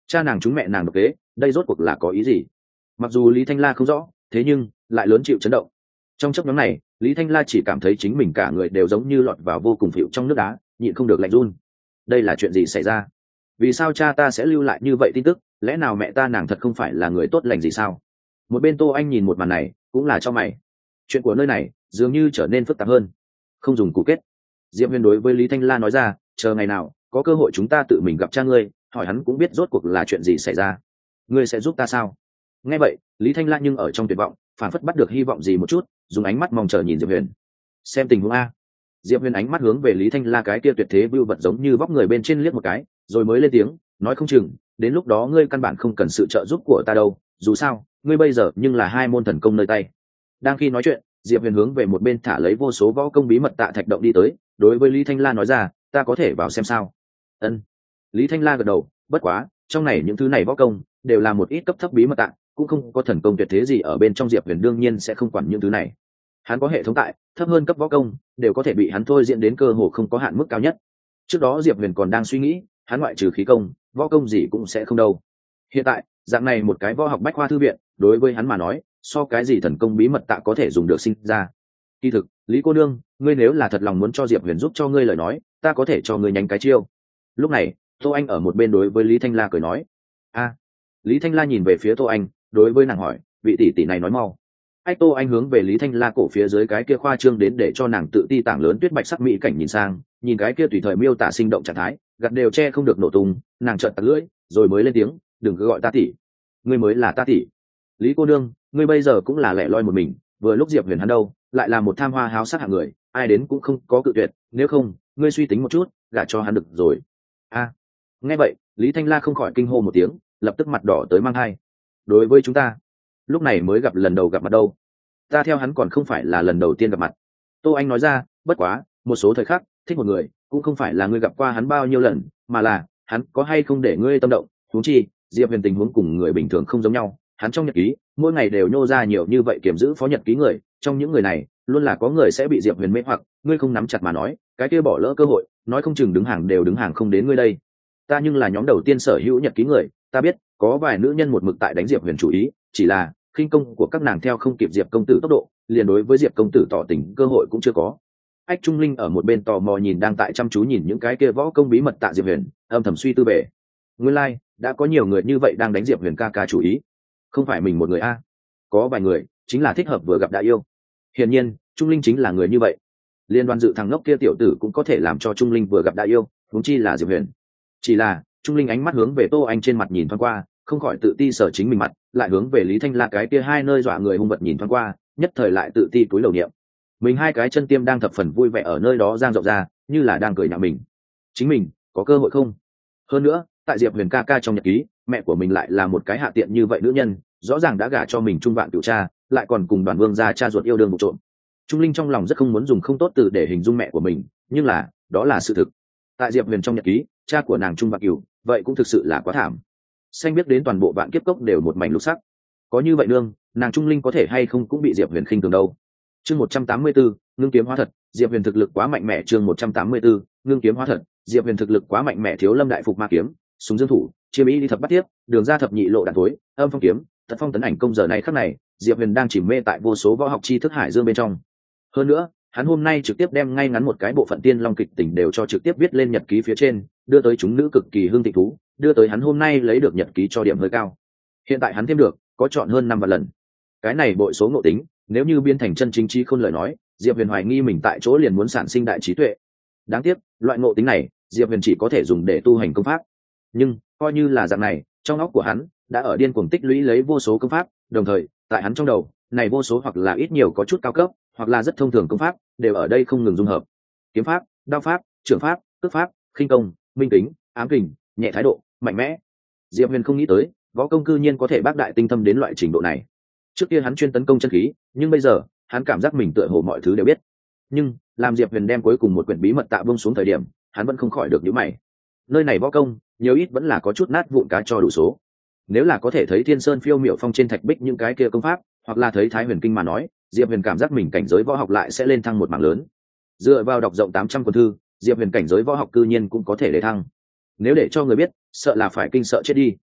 cha nàng chúng mẹ nàng độc kế, đây rốt cuộc là có ý gì? Mặc dù Lý Thanh La không rõ, thế nhưng lại lớn chịu chấn động. Trong chốc ngắn này, Lý Thanh La chỉ cảm thấy chính mình cả người đều giống như lọt vào vô cùng phịu trong nước đá, nhịn không được lạnh run. Đây là chuyện gì xảy ra? Vì sao cha ta sẽ lưu lại như vậy tin tức? Lẽ nào mẹ ta nàng thật không phải là người tốt lành gì sao? Một bên Tô Anh nhìn một màn này, cũng là cho mày. Chuyện của nơi này dường như trở nên phức tạp hơn. Không dùng cụ kết. Diệp Huyền đối với Lý Thanh La nói ra, chờ ngày nào có cơ hội chúng ta tự mình gặp cha ngươi, hỏi hắn cũng biết rốt cuộc là chuyện gì xảy ra. Ngươi sẽ giúp ta sao? Nghe vậy, Lý Thanh La nhưng ở trong tuyệt vọng, phản phất bắt được hy vọng gì một chút, dùng ánh mắt mong chờ nhìn Diệp Huyền. Xem tình huống a. Diệp Huyền ánh mắt hướng về Lý Thanh La cái kia tuyệt thế vưu vật giống như vóc người bên trên liếc một cái, rồi mới lên tiếng, nói không chừng, đến lúc đó ngươi căn bản không cần sự trợ giúp của ta đâu, dù sao, ngươi bây giờ nhưng là hai môn thần công nơi tay. Đang khi nói chuyện, Diệp Huyền hướng về một bên thả lấy vô số võ công bí mật tạ thạch động đi tới, đối với Lý Thanh La nói ra, ta có thể vào xem sao? Ân. Lý Thanh La gật đầu, bất quá, trong này những thứ này võ công đều là một ít cấp thấp bí mật tạ, cũng không có thần công tuyệt thế gì ở bên trong. Diệp Huyền đương nhiên sẽ không quản những thứ này. Hắn có hệ thống tại, thấp hơn cấp võ công đều có thể bị hắn thôi diễn đến cơ hồ không có hạn mức cao nhất. Trước đó Diệp Huyền còn đang suy nghĩ, hắn ngoại trừ khí công, võ công gì cũng sẽ không đâu. Hiện tại, dạng này một cái võ học bách khoa thư viện, đối với hắn mà nói, so cái gì thần công bí mật tạ có thể dùng được sinh ra. Kỳ thực, Lý cô nương, ngươi nếu là thật lòng muốn cho Diệp Huyền giúp cho ngươi lời nói, ta có thể cho ngươi nhánh cái chiêu. Lúc này, Tô Anh ở một bên đối với Lý Thanh La cười nói. A. Lý Thanh La nhìn về phía Tô Anh, đối với nàng hỏi, vị tỷ tỷ này nói mau. Ách. Tô Anh hướng về Lý Thanh La cổ phía dưới cái kia khoa trương đến để cho nàng tự ti tảng lớn tuyết bạch sắc mỹ cảnh nhìn sang, nhìn cái kia tùy thời miêu tả sinh động trạng thái, gặt đều che không được nổ tung, nàng trợn tặc lưỡi, rồi mới lên tiếng, đừng cứ gọi ta tỷ, ngươi mới là ta tỷ. Lý cô nương, ngươi bây giờ cũng là lẻ loi một mình, vừa lúc Diệp Huyền hắn đâu, lại là một tham hoa háo sắc hạng người, ai đến cũng không có cự tuyệt, nếu không, ngươi suy tính một chút, gả cho hắn được rồi. A. Nghe vậy, Lý Thanh La không khỏi kinh hô một tiếng, lập tức mặt đỏ tới mang hai. Đối với chúng ta, lúc này mới gặp lần đầu gặp mặt đâu, ta theo hắn còn không phải là lần đầu tiên gặp mặt. Tô Anh nói ra, bất quá, một số thời khắc, thích một người, cũng không phải là ngươi gặp qua hắn bao nhiêu lần, mà là, hắn có hay không để ngươi tâm động. Huống chi, Diệp Huyền tình huống cùng người bình thường không giống nhau, hắn trong nhật ký, mỗi ngày đều nhô ra nhiều như vậy kiểm giữ phó nhật ký người, trong những người này, luôn là có người sẽ bị Diệp Huyền mê hoặc, ngươi không nắm chặt mà nói, cái kia bỏ lỡ cơ hội, nói không chừng đứng hàng đều đứng hàng không đến ngươi đây. Ta nhưng là nhóm đầu tiên sở hữu nhật ký người, ta biết, có vài nữ nhân một mực tại đánh Diệp Huyền chủ ý, chỉ là khinh công của các nàng theo không kịp Diệp công tử tốc độ, liền đối với Diệp công tử tỏ tình cơ hội cũng chưa có. Ách Trung Linh ở một bên tò mò nhìn đang tại chăm chú nhìn những cái kia võ công bí mật tạ Diệp Huyền, âm thầm suy tư về. Nguyên lai, like, đã có nhiều người như vậy đang đánh Diệp Huyền ca ca chủ ý. Không phải mình một người a, có vài người chính là thích hợp vừa gặp đã yêu. Hiển nhiên, Trung Linh chính là người như vậy. Liên Đoan Dự thằng ngốc kia tiểu tử cũng có thể làm cho Trung Linh vừa gặp đã yêu, huống chi là Diệp Huyền. Chỉ là, Trung Linh ánh mắt hướng về Tô Anh trên mặt nhìn thoáng qua, không khỏi tự ti sở chính mình mặt, lại hướng về Lý Thanh La cái kia hai nơi dọa người hung vật nhìn thoáng qua, nhất thời lại tự ti túi lầu niệm. Mình hai cái chân tiêm đang thập phần vui vẻ ở nơi đó giang rộng ra, như là đang cười nhạo mình. Chính mình, có cơ hội không? Hơn nữa, tại Diệp Huyền ca ca trong nhật ký, mẹ của mình lại là một cái hạ tiện như vậy nữ nhân, rõ ràng đã gả cho mình trung vạn cửu cha, lại còn cùng Đoàn Vương gia cha ruột yêu đương một trộm. Trung Linh trong lòng rất không muốn dùng không tốt từ để hình dung mẹ của mình, nhưng là, đó là sự thực. Tại Diệp Huyền trong nhật ký, cha của nàng trung vạn cửu, vậy cũng thực sự là quá thảm. Xanh biết đến toàn bộ vạn kiếp cốc đều một mảnh lục sắc. Có như vậy nương, nàng Trung Linh có thể hay không cũng bị Diệp Huyền khinh thường đâu. Chương một trăm tám mươi tư, ngưng kiếm hóa thật, Diệp Huyền thực lực quá mạnh mẽ. Chương một trăm tám mươi tư, ngưng kiếm hóa thật, Diệp Huyền thực lực quá mạnh mẽ. Thiếu Lâm đại phục ma kiếm, súng dương thủ, chiêm ý đi thập bắt tiếp, đường ra thập nhị lộ đạn tối, âm phong kiếm, tật phong tấn ảnh công. Giờ này khắc này, Diệp Huyền đang chìm mê tại vô số võ học tri thức hải dương bên trong. Hơn nữa, hắn hôm nay trực tiếp đem ngay ngắn một cái bộ phận tiên long kịch tình đều cho trực tiếp viết lên nhật ký phía trên, đưa tới chúng nữ cực kỳ hưng thịnh thú, đưa tới hắn hôm nay lấy được nhật ký cho điểm hơi cao. Hiện tại hắn thêm được có chọn hơn năm vạn lần. Cái này bội số ngộ tính, nếu như biến thành chân chính trí khôn lời nói, Diệp Huyền hoài nghi mình tại chỗ liền muốn sản sinh đại trí tuệ. Đáng tiếc, loại ngộ tính này, Diệp Huyền chỉ có thể dùng để tu hành công pháp. Nhưng, coi như là dạng này, trong óc của hắn đã ở điên cuồng tích lũy lấy vô số công pháp, đồng thời, tại hắn trong đầu, này vô số hoặc là ít nhiều có chút cao cấp, hoặc là rất thông thường công pháp, đều ở đây không ngừng dung hợp. Kiếm pháp, đao pháp, trưởng pháp, cước pháp, khinh công, minh kính, ám kình, nhẹ thái độ, mạnh mẽ. Diệp Huyền không nghĩ tới, võ công cư nhiên có thể bác đại tinh thâm đến loại trình độ này. Trước kia hắn chuyên tấn công chân khí, nhưng bây giờ, hắn cảm giác mình tựa hồ mọi thứ đều biết. Nhưng, làm Diệp Huyền đem cuối cùng một quyển bí mật tạ buông xuống thời điểm, hắn vẫn không khỏi được nhíu mày. Nơi này võ công, nhiều ít vẫn là có chút nát vụn cá cho đủ số. Nếu là có thể thấy Thiên Sơn Phiêu Miểu Phong trên thạch bích những cái kia công pháp, hoặc là thấy Thái Huyền Kinh mà nói, Diệp Huyền cảm giác mình cảnh giới võ học lại sẽ lên thăng một mảng lớn. Dựa vào đọc rộng tám trăm cuốn thư, Diệp Huyền cảnh giới võ học cư nhiên cũng có thể để thăng. Nếu để cho người biết, sợ là phải kinh sợ chết đi.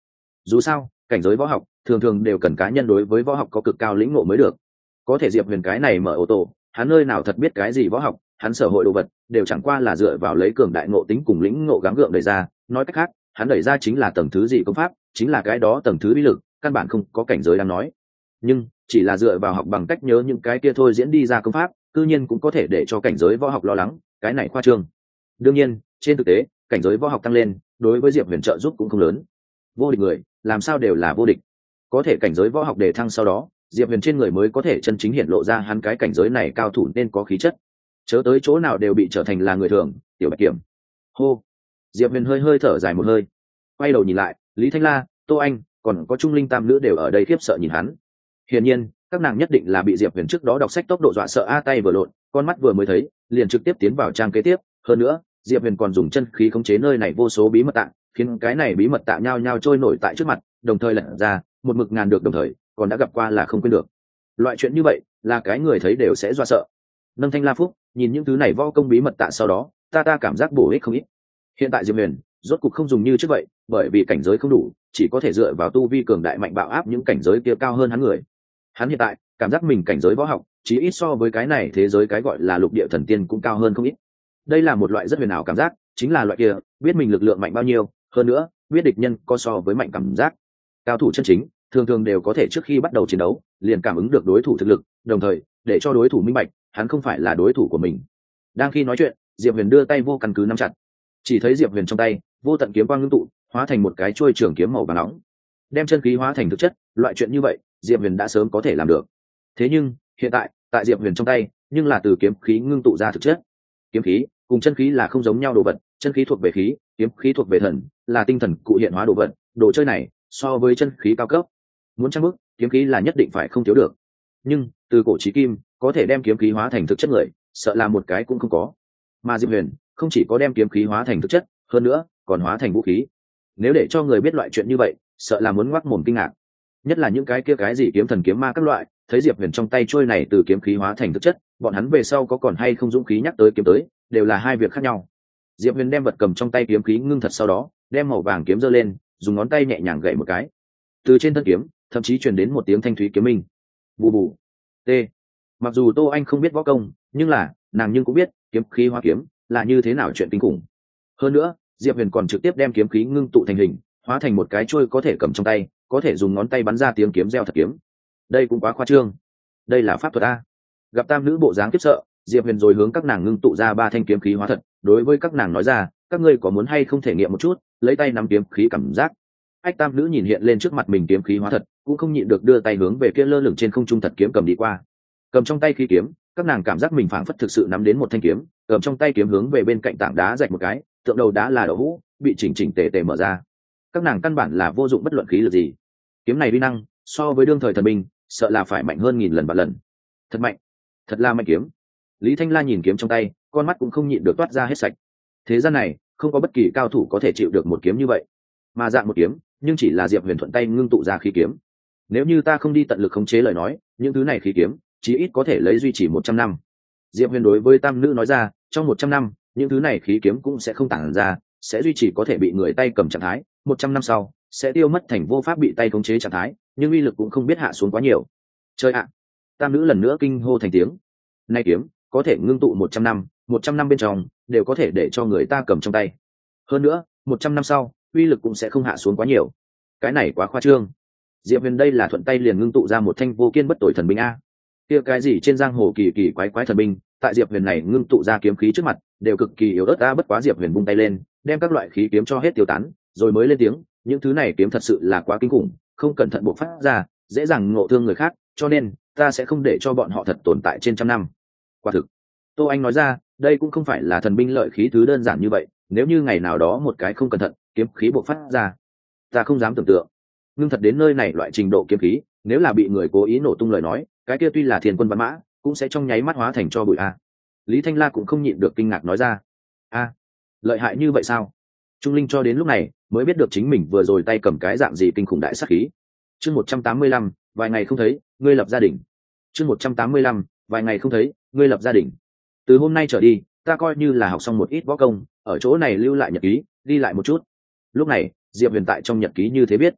dù sao cảnh giới võ học thường thường đều cần cá nhân đối với võ học có cực cao lĩnh ngộ mới được. Có thể Diệp Huyền cái này mở ô tô, hắn nơi nào thật biết cái gì võ học, hắn sở hội đồ vật đều chẳng qua là dựa vào lấy cường đại ngộ tính cùng lĩnh ngộ gắng gượng đẩy ra. Nói cách khác, hắn đẩy ra chính là tầng thứ gì công pháp, chính là cái đó tầng thứ bí lực, căn bản không có cảnh giới đang nói. Nhưng chỉ là dựa vào học bằng cách nhớ những cái kia thôi diễn đi ra công pháp, tự nhiên cũng có thể để cho cảnh giới võ học lo lắng, cái này khoa trương. Đương nhiên, trên thực tế, cảnh giới võ học tăng lên, đối với Diệp Huyền trợ giúp cũng không lớn. Vô địch người, làm sao đều là vô địch. Có thể cảnh giới võ học đề thăng sau đó, Diệp Huyền trên người mới có thể chân chính hiện lộ ra hắn cái cảnh giới này cao thủ nên có khí chất. Chớ tới chỗ nào đều bị trở thành là người thường, tiểu Bạch Kiểm. Hô. Diệp Huyền hơi hơi thở dài một hơi, quay đầu nhìn lại, Lý Thanh La, Tô Anh, còn có Trung Linh tam nữ đều ở đây khiếp sợ nhìn hắn. Hiển nhiên, các nàng nhất định là bị Diệp Huyền trước đó đọc sách tốc độ dọa sợ a, tay vừa lộn, con mắt vừa mới thấy, liền trực tiếp tiến vào trang kế tiếp. Hơn nữa, Diệp Huyền còn dùng chân khí khống chế nơi này vô số bí mật tạng, khiến cái này bí mật tạng nhao nhao trôi nổi tại trước mặt, đồng thời lẩn ra, một mực ngàn được đồng thời, còn đã gặp qua là không quên được. Loại chuyện như vậy, là cái người thấy đều sẽ dọa sợ. Nâng Thanh La Phúc, nhìn những thứ này võ công bí mật tạ sau đó, ta ta cảm giác bổ ích không ít. Hiện tại Diệp Huyền, rốt cục không dùng như trước vậy, bởi vì cảnh giới không đủ, chỉ có thể dựa vào tu vi cường đại mạnh bạo áp những cảnh giới kia cao hơn hắn người. Hắn hiện tại, cảm giác mình cảnh giới võ học, chỉ ít so với cái này thế giới cái gọi là lục địa thần tiên cũng cao hơn không ít. Đây là một loại rất huyền ảo cảm giác, chính là loại kia, biết mình lực lượng mạnh bao nhiêu, hơn nữa, biết địch nhân có so với mạnh cảm giác. Cao thủ chân chính, thường thường đều có thể trước khi bắt đầu chiến đấu, liền cảm ứng được đối thủ thực lực, đồng thời, để cho đối thủ minh bạch, hắn không phải là đối thủ của mình. Đang khi nói chuyện, Diệp Huyền đưa tay vô căn cứ nắm chặt. Chỉ thấy Diệp Huyền trong tay, vô tận kiếm quang ngưng tụ, hóa thành một cái chuôi trường kiếm màu vàng nóng, đem chân khí hóa thành thực chất. Loại chuyện như vậy, Diệp Huyền đã sớm có thể làm được. Thế nhưng, hiện tại, tại Diệp Huyền trong tay, nhưng là từ kiếm khí ngưng tụ ra thực chất. Kiếm khí cùng chân khí là không giống nhau đồ vật, chân khí thuộc về khí, kiếm khí thuộc về thần, là tinh thần cụ hiện hóa đồ vật. Đồ chơi này, so với chân khí cao cấp, muốn trang bức, kiếm khí là nhất định phải không thiếu được. Nhưng từ cổ chí kim, có thể đem kiếm khí hóa thành thực chất người, sợ là một cái cũng không có. Mà Diệp Huyền không chỉ có đem kiếm khí hóa thành thực chất, hơn nữa còn hóa thành vũ khí. Nếu để cho người biết loại chuyện như vậy, sợ là muốn ngoác mồm kinh ngạc. Nhất là những cái kia cái gì kiếm thần kiếm ma các loại, thấy Diệp Huyền trong tay trôi này từ kiếm khí hóa thành thực chất, bọn hắn về sau có còn hay không dũng khí nhắc tới kiếm tới, đều là hai việc khác nhau. Diệp Huyền đem vật cầm trong tay kiếm khí ngưng thật, sau đó đem màu vàng kiếm giơ lên, dùng ngón tay nhẹ nhàng gậy một cái. Từ trên thân kiếm, thậm chí truyền đến một tiếng thanh thúy kiếm minh. Bù bù. T. Mặc dù Tô Anh không biết võ công, nhưng là nàng nhưng cũng biết kiếm khí hóa kiếm là như thế nào chuyện kinh khủng. Hơn nữa, Diệp Huyền còn trực tiếp đem kiếm khí ngưng tụ thành hình, hóa thành một cái chuôi có thể cầm trong tay, có thể dùng ngón tay bắn ra tiếng kiếm reo thật kiếm. Đây cũng quá khoa trương. Đây là pháp thuật a. Gặp tam nữ bộ dáng khiếp sợ, Diệp Huyền rồi hướng các nàng ngưng tụ ra ba thanh kiếm khí hóa thật, đối với các nàng nói ra, các ngươi có muốn hay không thể nghiệm một chút, lấy tay nắm kiếm khí cảm giác. Ách tam nữ nhìn hiện lên trước mặt mình kiếm khí hóa thật, cũng không nhịn được đưa tay hướng về kia lơ lửng trên không trung thật kiếm cầm đi qua. Cầm trong tay khí kiếm, các nàng cảm giác mình phảng phất thực sự nắm đến một thanh kiếm, cầm trong tay kiếm hướng về bên cạnh tảng đá rạch một cái, tượng đầu đá là đậu hũ, bị chỉnh chỉnh tề tề mở ra. Các nàng căn bản là vô dụng bất luận khí lực gì. Kiếm này uy năng, so với đương thời thần binh, sợ là phải mạnh hơn nghìn lần vạn lần. Thật mạnh, thật là mạnh kiếm. Lý Thanh La nhìn kiếm trong tay, con mắt cũng không nhịn được toát ra hết sạch. Thế gian này, không có bất kỳ cao thủ có thể chịu được một kiếm như vậy. Mà dạng một kiếm, nhưng chỉ là Diệp Huyền thuận tay ngưng tụ ra khí kiếm. Nếu như ta không đi tận lực khống chế lời nói, những thứ này khí kiếm, chí ít có thể lấy duy trì một trăm năm. Diệp Huyền đối với tam nữ nói ra, trong một trăm năm, những thứ này khí kiếm cũng sẽ không tản ra, sẽ duy trì có thể bị người tay cầm trạng thái, một trăm năm sau, sẽ tiêu mất thành vô pháp bị tay khống chế trạng thái, nhưng uy lực cũng không biết hạ xuống quá nhiều. Trời ạ! Tam nữ lần nữa kinh hô thành tiếng. Nay kiếm, có thể ngưng tụ một trăm năm, một trăm năm bên trong đều có thể để cho người ta cầm trong tay. Hơn nữa, một trăm năm sau, uy lực cũng sẽ không hạ xuống quá nhiều. Cái này quá khoa trương. Diệp Huyền đây là thuận tay liền ngưng tụ ra một thanh vô kiên bất tồi thần binh a. Kia cái gì trên giang hồ kỳ kỳ quái quái thần binh, tại Diệp Huyền này ngưng tụ ra kiếm khí trước mặt, đều cực kỳ yếu ớt a. Bất quá Diệp Huyền vung tay lên, đem các loại khí kiếm cho hết tiêu tán, rồi mới lên tiếng, những thứ này kiếm thật sự là quá kinh khủng, không cẩn thận bộc phát ra, dễ dàng ngộ thương người khác, cho nên ta sẽ không để cho bọn họ thật tồn tại trên trăm năm. Quả thực, Tô Anh nói ra, đây cũng không phải là thần binh lợi khí thứ đơn giản như vậy, nếu như ngày nào đó một cái không cẩn thận, kiếm khí bộc phát ra, ta không dám tưởng tượng. Nhưng thật đến nơi này loại trình độ kiếm khí, nếu là bị người cố ý nổ tung lời nói, cái kia tuy là thiên quân văn mã, cũng sẽ trong nháy mắt hóa thành cho bụi a. Lý Thanh La cũng không nhịn được kinh ngạc nói ra, a, lợi hại như vậy sao? Trung Linh cho đến lúc này mới biết được chính mình vừa rồi tay cầm cái dạng gì kinh khủng đại sát khí. Chương một trăm tám mươi lăm, vài ngày không thấy, ngươi lập gia đình. Chương một trăm tám mươi lăm, vài ngày không thấy, ngươi lập gia đình. Từ hôm nay trở đi, ta coi như là học xong một ít võ công, ở chỗ này lưu lại nhật ký, đi lại một chút. Lúc này, Diệp Huyền tại trong nhật ký như thế biết.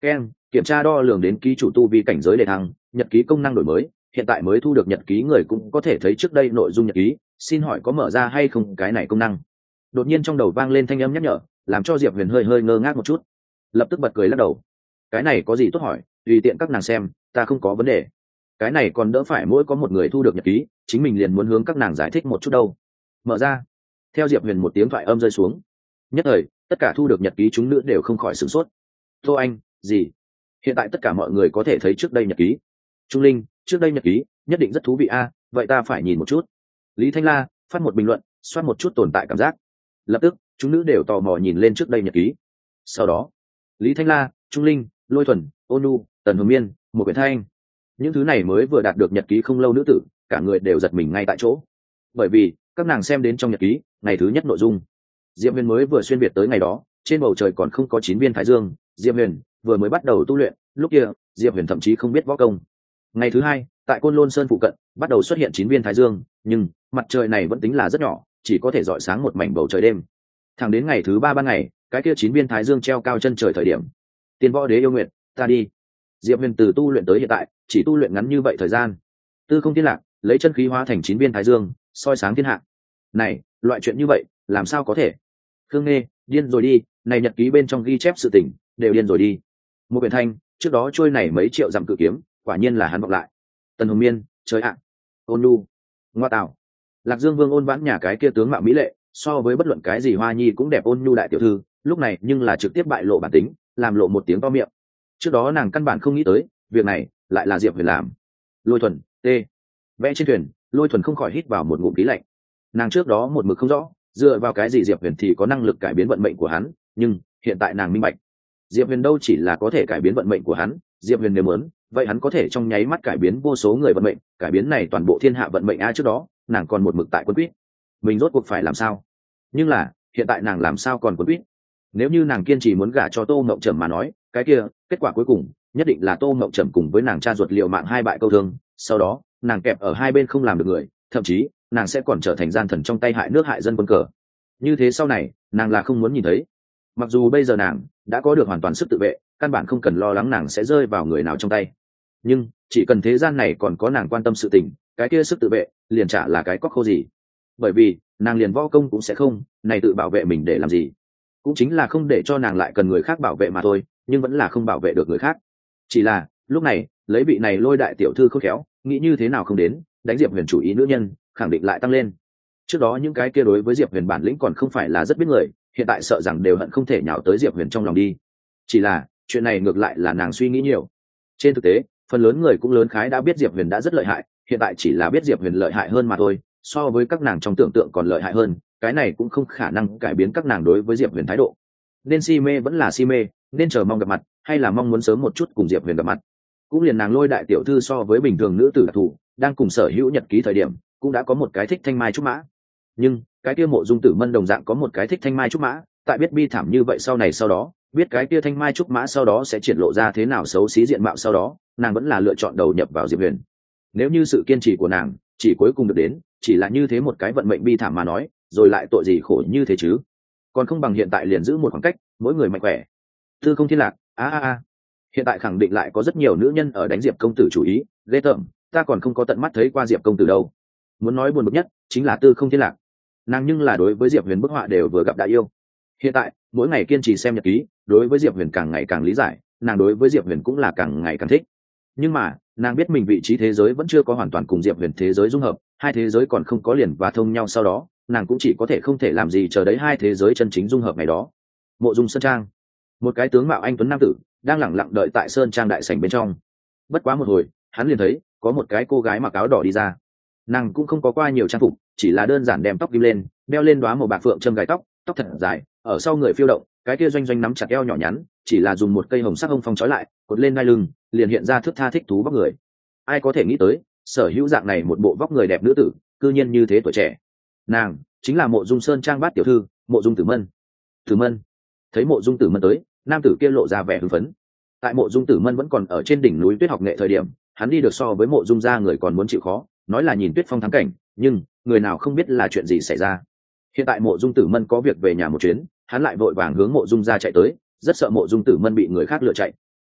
Ken, kiểm tra đo lường đến ký chủ tu vi cảnh giới đề thăng, nhật ký công năng đổi mới, hiện tại mới thu được nhật ký người cũng có thể thấy trước đây nội dung nhật ký, xin hỏi có mở ra hay không cái này công năng. Đột nhiên trong đầu vang lên thanh âm nhắc nhở, làm cho Diệp Huyền hơi hơi ngơ ngác một chút, lập tức bật cười lắc đầu. Cái này có gì tốt hỏi, tùy tiện các nàng xem, ta không có vấn đề. Cái này còn đỡ phải mỗi có một người thu được nhật ký, chính mình liền muốn hướng các nàng giải thích một chút đâu. Mở ra. Theo Diệp Huyền một tiếng thoại âm rơi xuống, nhất thời tất cả thu được nhật ký chúng nữ đều không khỏi sửng sốt. Tô Anh, gì? Hiện tại tất cả mọi người có thể thấy trước đây nhật ký. Trung Linh, trước đây nhật ký nhất định rất thú vị a, vậy ta phải nhìn một chút. Lý Thanh La phát một bình luận, xoát một chút tồn tại cảm giác. Lập tức chúng nữ đều tò mò nhìn lên trước đây nhật ký. Sau đó Lý Thanh La, Trung Linh, Lôi Thuần, Ôn Nu, Tần Hồng Miên, một quyển thanh, những thứ này mới vừa đạt được nhật ký không lâu nữ tử, cả người đều giật mình ngay tại chỗ, bởi vì các nàng xem đến trong nhật ký ngày thứ nhất nội dung, Diệp Huyền mới vừa xuyên việt tới ngày đó, trên bầu trời còn không có chín viên thái dương, Diệp Huyền vừa mới bắt đầu tu luyện, lúc kia Diệp Huyền thậm chí không biết võ công. Ngày thứ hai, tại Côn Lôn Sơn phụ cận bắt đầu xuất hiện chín viên thái dương, nhưng mặt trời này vẫn tính là rất nhỏ, chỉ có thể rọi sáng một mảnh bầu trời đêm. Thẳng đến ngày thứ ba ban ngày, cái kia chín viên thái dương treo cao chân trời thời điểm, Tiên Võ Đế yêu nguyện, ta đi. Diệp Huyền từ tu luyện tới hiện tại, chỉ tu luyện ngắn như vậy thời gian, tư không thiên lạc, lấy chân khí hóa thành chín viên thái dương, soi sáng thiên hạ. Này, loại chuyện như vậy, làm sao có thể? Khương Nghê, điên rồi đi, này nhật ký bên trong ghi chép sự tình, đều điên rồi đi. Một biển thanh, trước đó trôi này mấy triệu dặm cự kiếm, quả nhiên là hắn vọng lại. Tần Hồng Miên, trời ạ. Ôn Nu, ngoa tạo. Lạc Dương Vương Ôn Vãn nhà cái kia tướng mạo mỹ lệ, so với bất luận cái gì Hoa Nhi cũng đẹp Ôn Nhu đại tiểu thư, lúc này nhưng là trực tiếp bại lộ bản tính, làm lộ một tiếng to miệng. Trước đó nàng căn bản không nghĩ tới, việc này lại là Diệp Huyền làm. Lôi Thuần, t. Vẽ trên thuyền, Lôi Thuần không khỏi hít vào một ngụm khí lạnh. Nàng trước đó một mực không rõ, dựa vào cái gì Diệp Huyền thì có năng lực cải biến vận mệnh của hắn, nhưng hiện tại nàng minh bạch, Diệp Huyền đâu chỉ là có thể cải biến vận mệnh của hắn, Diệp Huyền nếu muốn, vậy hắn có thể trong nháy mắt cải biến vô số người vận mệnh, cải biến này toàn bộ thiên hạ vận mệnh. A, trước đó nàng còn một mực tại quân quýt, mình rốt cuộc phải làm sao? Nhưng là hiện tại nàng làm sao còn quân quýt? Nếu như nàng kiên trì muốn gả cho Tô Ngộng Trầm mà nói, cái kia kết quả cuối cùng nhất định là Tô Ngộng Trầm cùng với nàng cha ruột liều mạng hai bại câu thương, sau đó nàng kẹp ở hai bên không làm được người, thậm chí nàng sẽ còn trở thành gian thần trong tay hại nước hại dân quân cờ. Như thế sau này nàng là không muốn nhìn thấy. Mặc dù bây giờ nàng đã có được hoàn toàn sức tự vệ, căn bản không cần lo lắng nàng sẽ rơi vào người nào trong tay, nhưng chỉ cần thế gian này còn có nàng quan tâm sự tình, cái kia sức tự vệ liền chả là cái cóc khô gì. Bởi vì nàng liền võ công cũng sẽ không, này tự bảo vệ mình để làm gì? Cũng chính là không để cho nàng lại cần người khác bảo vệ mà thôi, nhưng vẫn là không bảo vệ được người khác. Chỉ là lúc này lấy vị này Lôi đại tiểu thư khôn khéo, nghĩ như thế nào không đến đánh Diệp Huyền chủ ý nữ nhân, khẳng định lại tăng lên. Trước đó những cái kia đối với Diệp Huyền bản lĩnh còn không phải là rất biết người, hiện tại sợ rằng đều hận không thể nhào tới Diệp Huyền trong lòng đi. Chỉ là chuyện này ngược lại là nàng suy nghĩ nhiều. Trên thực tế phần lớn người cũng lớn khái đã biết Diệp Huyền đã rất lợi hại, hiện tại chỉ là biết Diệp Huyền lợi hại hơn mà thôi, so với các nàng trong tưởng tượng còn lợi hại hơn. Cái này cũng không khả năng cải biến các nàng đối với Diệp Huyền thái độ. Nên si mê vẫn là si mê, nên chờ mong gặp mặt hay là mong muốn sớm một chút cùng Diệp Huyền gặp mặt. Cũng liền nàng Lôi đại tiểu thư so với bình thường nữ tử đặc thù, đang cùng sở hữu nhật ký thời điểm cũng đã có một cái thích thanh mai trúc mã, nhưng cái kia Mộ Dung Tử Mân đồng dạng có một cái thích thanh mai trúc mã. Tại biết bi thảm như vậy sau này sau đó, biết cái kia thanh mai trúc mã sau đó sẽ triển lộ ra thế nào xấu xí diện mạo sau đó, nàng vẫn là lựa chọn đầu nhập vào Diệp Huyền. Nếu như sự kiên trì của nàng chỉ cuối cùng được đến chỉ là như thế một cái vận mệnh bi thảm mà nói, rồi lại tội gì khổ như thế chứ? Còn không bằng hiện tại liền giữ một khoảng cách, mỗi người mạnh khỏe. Tư không thiên lạc, a a a, hiện tại khẳng định lại có rất nhiều nữ nhân ở đánh Diệp công tử chủ ý, ghê tởm, ta còn không có tận mắt thấy qua Diệp công tử đâu. Muốn nói buồn bực nhất chính là Tư không thiên lạc, nàng nhưng là đối với Diệp Huyền bức họa đều vừa gặp đã yêu. Hiện tại mỗi ngày kiên trì xem nhật ký, đối với Diệp Huyền càng ngày càng lý giải, nàng đối với Diệp Huyền cũng là càng ngày càng thích. Nhưng mà nàng biết mình vị trí thế giới vẫn chưa có hoàn toàn cùng Diệp Huyền thế giới dung hợp, hai thế giới còn không có liền và thông nhau, sau đó nàng cũng chỉ có thể không thể làm gì chờ đấy hai thế giới chân chính dung hợp ngày đó. Mộ Dung Sơn Trang, một cái tướng mạo anh tuấn nam tử đang lẳng lặng đợi tại Sơn Trang đại sảnh bên trong. Bất quá một hồi hắn liền thấy có một cái cô gái mặc áo đỏ đi ra. Nàng cũng không có qua nhiều trang phục, chỉ là đơn giản đem tóc ghim lên, đeo lên đóa màu bạc phượng châm gài tóc, tóc thật dài ở sau người phiêu động, cái kia doanh doanh nắm chặt eo nhỏ nhắn, chỉ là dùng một cây hồng sắc hông phong trói lại, cột lên ngai lưng, liền hiện ra thước tha thích thú vóc người. Ai có thể nghĩ tới, sở hữu dạng này một bộ vóc người đẹp nữ tử, cư nhiên như thế tuổi trẻ. Nàng chính là Mộ Dung Sơn Trang bát tiểu thư, Mộ Dung Tử Mân. Tử Mân. Thấy Mộ Dung Tử Mân tới, nam tử kia lộ ra vẻ hưng phấn. Tại Mộ Dung Tử Mân vẫn còn ở trên đỉnh núi Tuyết học nghệ thời điểm, hắn đi được so với Mộ Dung gia người còn muốn chịu khó, nói là nhìn Tuyết Phong thắng cảnh, nhưng người nào không biết là chuyện gì xảy ra. Hiện tại Mộ Dung Tử Mân có việc về nhà một chuyến, hắn lại vội vàng hướng Mộ Dung gia chạy tới, rất sợ Mộ Dung Tử Mân bị người khác lừa chạy.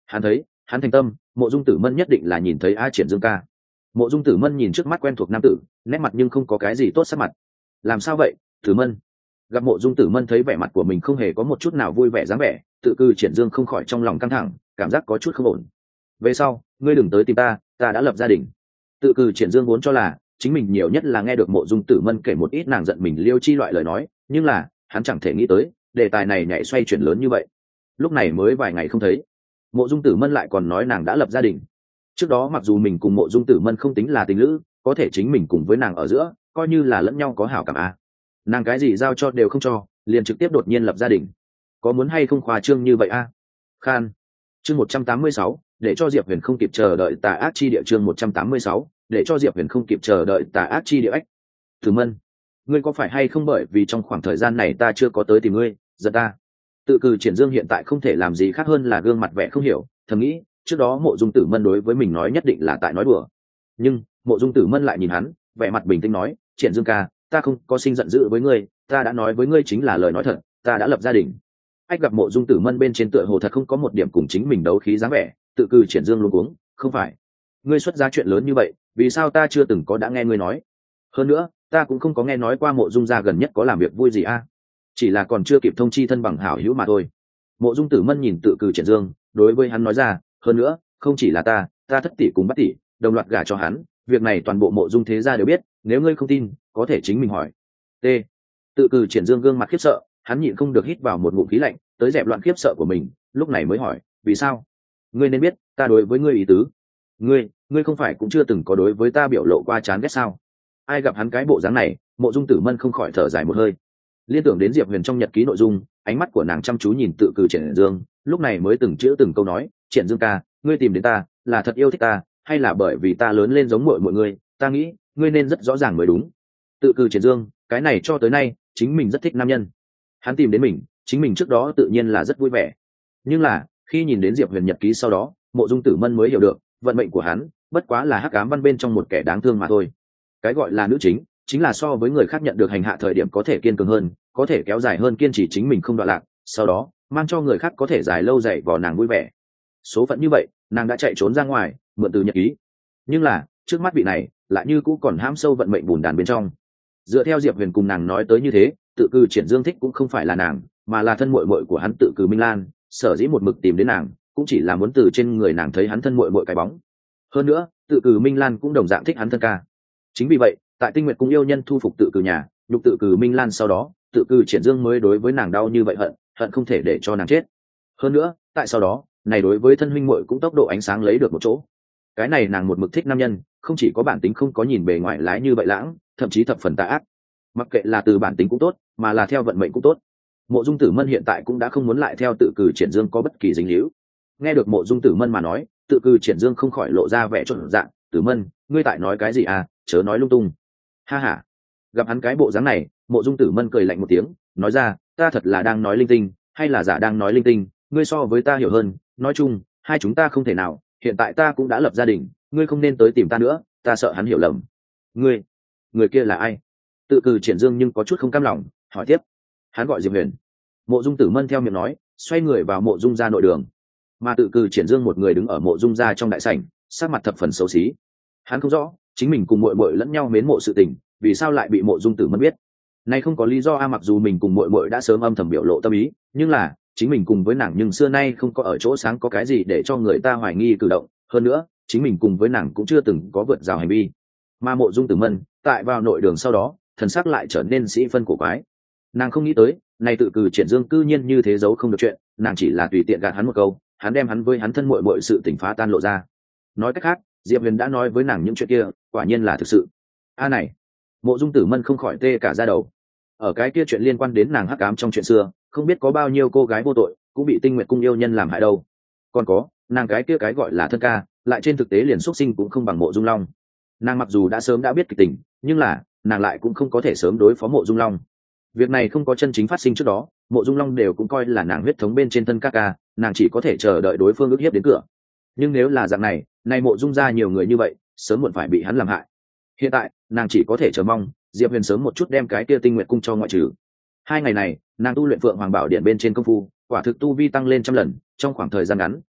Hắn thấy hắn thành tâm, Mộ Dung Tử Mân nhất định là nhìn thấy A Triển Dương ca. Mộ Dung Tử Mân nhìn trước mắt quen thuộc nam tử, nét mặt nhưng không có cái gì tốt sắc mặt. Làm sao vậy, Tử Mân? Gặp Mộ Dung Tử Mân thấy vẻ mặt của mình không hề có một chút nào vui vẻ dáng vẻ, tự cư Triển Dương không khỏi trong lòng căng thẳng, cảm giác có chút không ổn. Về sau, ngươi đừng tới tìm ta, ta đã lập gia đình. Tự cư Triển Dương vốn cho là chính mình nhiều nhất là nghe được Mộ Dung Tử Mân kể một ít nàng giận mình liêu chi loại lời nói, nhưng là hắn chẳng thể nghĩ tới đề tài này nhảy xoay chuyển lớn như vậy. Lúc này mới vài ngày không thấy, Mộ Dung Tử Mân lại còn nói nàng đã lập gia đình. Trước đó mặc dù mình cùng Mộ Dung Tử Mân không tính là tình lữ, có thể chính mình cùng với nàng ở giữa coi như là lẫn nhau có hảo cảm à. Nàng cái gì giao cho đều không cho, liền trực tiếp đột nhiên lập gia đình, có muốn hay không khoa trương như vậy à? Khan. Chương một trăm tám mươi sáu, để cho Diệp Huyền không kịp chờ đợi tà ác chi địa. Chương một trăm tám mươi sáu, để cho Diệp Huyền không kịp chờ đợi tà ác chi địa ách. Tử Mân, ngươi có phải hay không bởi vì trong khoảng thời gian này ta chưa có tới tìm ngươi, giận ta? Tự cử Triển Dương hiện tại không thể làm gì khác hơn là gương mặt vẻ không hiểu, thầm nghĩ trước đó Mộ Dung Tử Mân đối với mình nói nhất định là tại nói đùa, nhưng Mộ Dung Tử Mân lại nhìn hắn, vẻ mặt bình tĩnh nói, Triển Dương ca, ta không có sinh giận dữ với ngươi, ta đã nói với ngươi chính là lời nói thật, ta đã lập gia đình. Ách gặp Mộ Dung Tử Mân bên trên tựa hồ thật không có một điểm cùng chính mình đấu khí dáng vẻ, tự cử Triển Dương luống cuống, không phải, ngươi xuất ra chuyện lớn như vậy, vì sao ta chưa từng có đã nghe ngươi nói? Hơn nữa, ta cũng không có nghe nói qua Mộ Dung gia gần nhất có làm việc vui gì a, à? Chỉ là còn chưa kịp thông chi thân bằng hảo hữu mà thôi. Mộ Dung Tử Mân nhìn tự cử Triển Dương, đối với hắn nói ra, hơn nữa, không chỉ là ta, ta thất tỷ cùng bắt tỷ, đồng loạt gả cho hắn, việc này toàn bộ Mộ Dung thế gia đều biết, nếu ngươi không tin, có thể chính mình hỏi. T. Tự cử Triển Dương gương mặt khiếp sợ, hắn nhịn không được hít vào một ngụm khí lạnh, tới dẹp loạn khiếp sợ của mình, lúc này mới hỏi, vì sao? Ngươi nên biết, ta đối với ngươi ý tứ. Ngươi, ngươi không phải cũng chưa từng có đối với ta biểu lộ qua chán ghét sao? Ai gặp hắn cái bộ dáng này, Mộ Dung Tử Mân không khỏi thở dài một hơi. Liên tưởng đến Diệp Huyền trong nhật ký nội dung, ánh mắt của nàng chăm chú nhìn tự cử Triển Dương, lúc này mới từng chữ từng câu nói, Triển Dương ca, ngươi tìm đến ta, là thật yêu thích ta, hay là bởi vì ta lớn lên giống muội muội ngươi, ta nghĩ, ngươi nên rất rõ ràng mới đúng. Tự cử Triển Dương, cái này cho tới nay, chính mình rất thích nam nhân. Hắn tìm đến mình, chính mình trước đó tự nhiên là rất vui vẻ. Nhưng là, khi nhìn đến Diệp Huyền nhật ký sau đó, Mộ Dung Tử Mân mới hiểu được, vận mệnh của hắn, bất quá là hắc ám văn bên trong một kẻ đáng thương mà thôi. Cái gọi là nữ chính, chính là so với người khác nhận được hành hạ thời điểm có thể kiên cường hơn, có thể kéo dài hơn kiên trì chính mình không đoạn lạc, sau đó mang cho người khác có thể dài lâu dày vò nàng vui vẻ. Số phận như vậy, nàng đã chạy trốn ra ngoài, mượn từ nhật ký. Nhưng là, trước mắt vị này, lại như cũ còn hãm sâu vận mệnh bùn đàn bên trong. Dựa theo Diệp Huyền cùng nàng nói tới như thế, tự cử Triển Dương thích cũng không phải là nàng, mà là thân muội muội của hắn tự cử Minh Lan, sở dĩ một mực tìm đến nàng, cũng chỉ là muốn từ trên người nàng thấy hắn thân muội muội cái bóng. Hơn nữa, tự cử Minh Lan cũng đồng dạng thích hắn thân ca. Chính vì vậy, tại Tinh Nguyệt cung yêu nhân thu phục tự cử nhà, nhục tự cử Minh Lan sau đó, tự cử Triển Dương mới đối với nàng đau như vậy hận, hận không thể để cho nàng chết. Hơn nữa, tại sau đó, này đối với thân huynh muội cũng tốc độ ánh sáng lấy được một chỗ. Cái này nàng một mực thích nam nhân, không chỉ có bản tính không có nhìn bề ngoài lái như vậy lãng, thậm chí thập phần tà ác. Mặc kệ là từ bản tính cũng tốt, mà là theo vận mệnh cũng tốt. Mộ Dung Tử Mân hiện tại cũng đã không muốn lại theo tự cử Triển Dương có bất kỳ dính líu. Nghe được Mộ Dung Tử Mân mà nói, tự cử Triển Dương không khỏi lộ ra vẻ trộn dạng, Tử Mân, ngươi tại nói cái gì à, chớ nói lung tung. Ha ha. Gặp hắn cái bộ dáng này, Mộ Dung Tử Mân cười lạnh một tiếng, nói ra, ta thật là đang nói linh tinh, hay là giả đang nói linh tinh, ngươi so với ta hiểu hơn, nói chung, hai chúng ta không thể nào, hiện tại ta cũng đã lập gia đình, ngươi không nên tới tìm ta nữa, ta sợ hắn hiểu lầm. Ngươi, người kia là ai? Tự cử Triển Dương nhưng có chút không cam lòng, hỏi tiếp. Hắn gọi Diệp Huyền. Mộ Dung Tử Mân theo miệng nói, xoay người vào Mộ Dung gia nội đường. Mà tự cử Triển Dương một người đứng ở Mộ Dung gia trong đại sảnh, sắc mặt thập phần xấu xí. Hắn không rõ, chính mình cùng muội muội lẫn nhau mến mộ sự tình, vì sao lại bị Mộ Dung Tử Mân biết? Này không có lý do a, mặc dù mình cùng muội muội đã sớm âm thầm biểu lộ tâm ý, nhưng là, chính mình cùng với nàng nhưng xưa nay không có ở chỗ sáng có cái gì để cho người ta hoài nghi cử động, hơn nữa, chính mình cùng với nàng cũng chưa từng có vượt rào hành vi. Mà Mộ Dung Tử Mân, tại vào nội đường sau đó, thần sắc lại trở nên sĩ phân cổ quái. Nàng không nghĩ tới, này tự cử Triển Dương cư nhiên như thế giấu không được chuyện, nàng chỉ là tùy tiện gạt hắn một câu, hắn đem hắn với hắn thân muội muội sự tình phá tan lộ ra. Nói cách khác, Diệp Huyền đã nói với nàng những chuyện kia, quả nhiên là thực sự. A này, Mộ Dung Tử Mân không khỏi tê cả da đầu. Ở cái kia chuyện liên quan đến nàng hắc ám trong chuyện xưa, không biết có bao nhiêu cô gái vô tội cũng bị Tinh Nguyệt cung yêu nhân làm hại đâu. Còn có, nàng cái kia cái gọi là thân ca, lại trên thực tế liền xuất sinh cũng không bằng Mộ Dung Long. Nàng mặc dù đã sớm đã biết kịch tình, nhưng là nàng lại cũng không có thể sớm đối phó Mộ Dung Long. Việc này không có chân chính phát sinh trước đó, Mộ Dung Long đều cũng coi là nàng huyết thống bên trên thân ca ca, nàng chỉ có thể chờ đợi đối phương ức hiếp đến cửa. Nhưng nếu là dạng này, nay Mộ Dung ra nhiều người như vậy, sớm muộn phải bị hắn làm hại. Hiện tại, nàng chỉ có thể chờ mong Diệp Huyền sớm một chút đem cái kia Tinh Nguyệt cung cho ngoại trừ. Hai ngày này, nàng tu luyện Phượng Hoàng Bảo Điện bên trên công phu, quả thực tu vi tăng lên trăm lần, trong khoảng thời gian ngắn,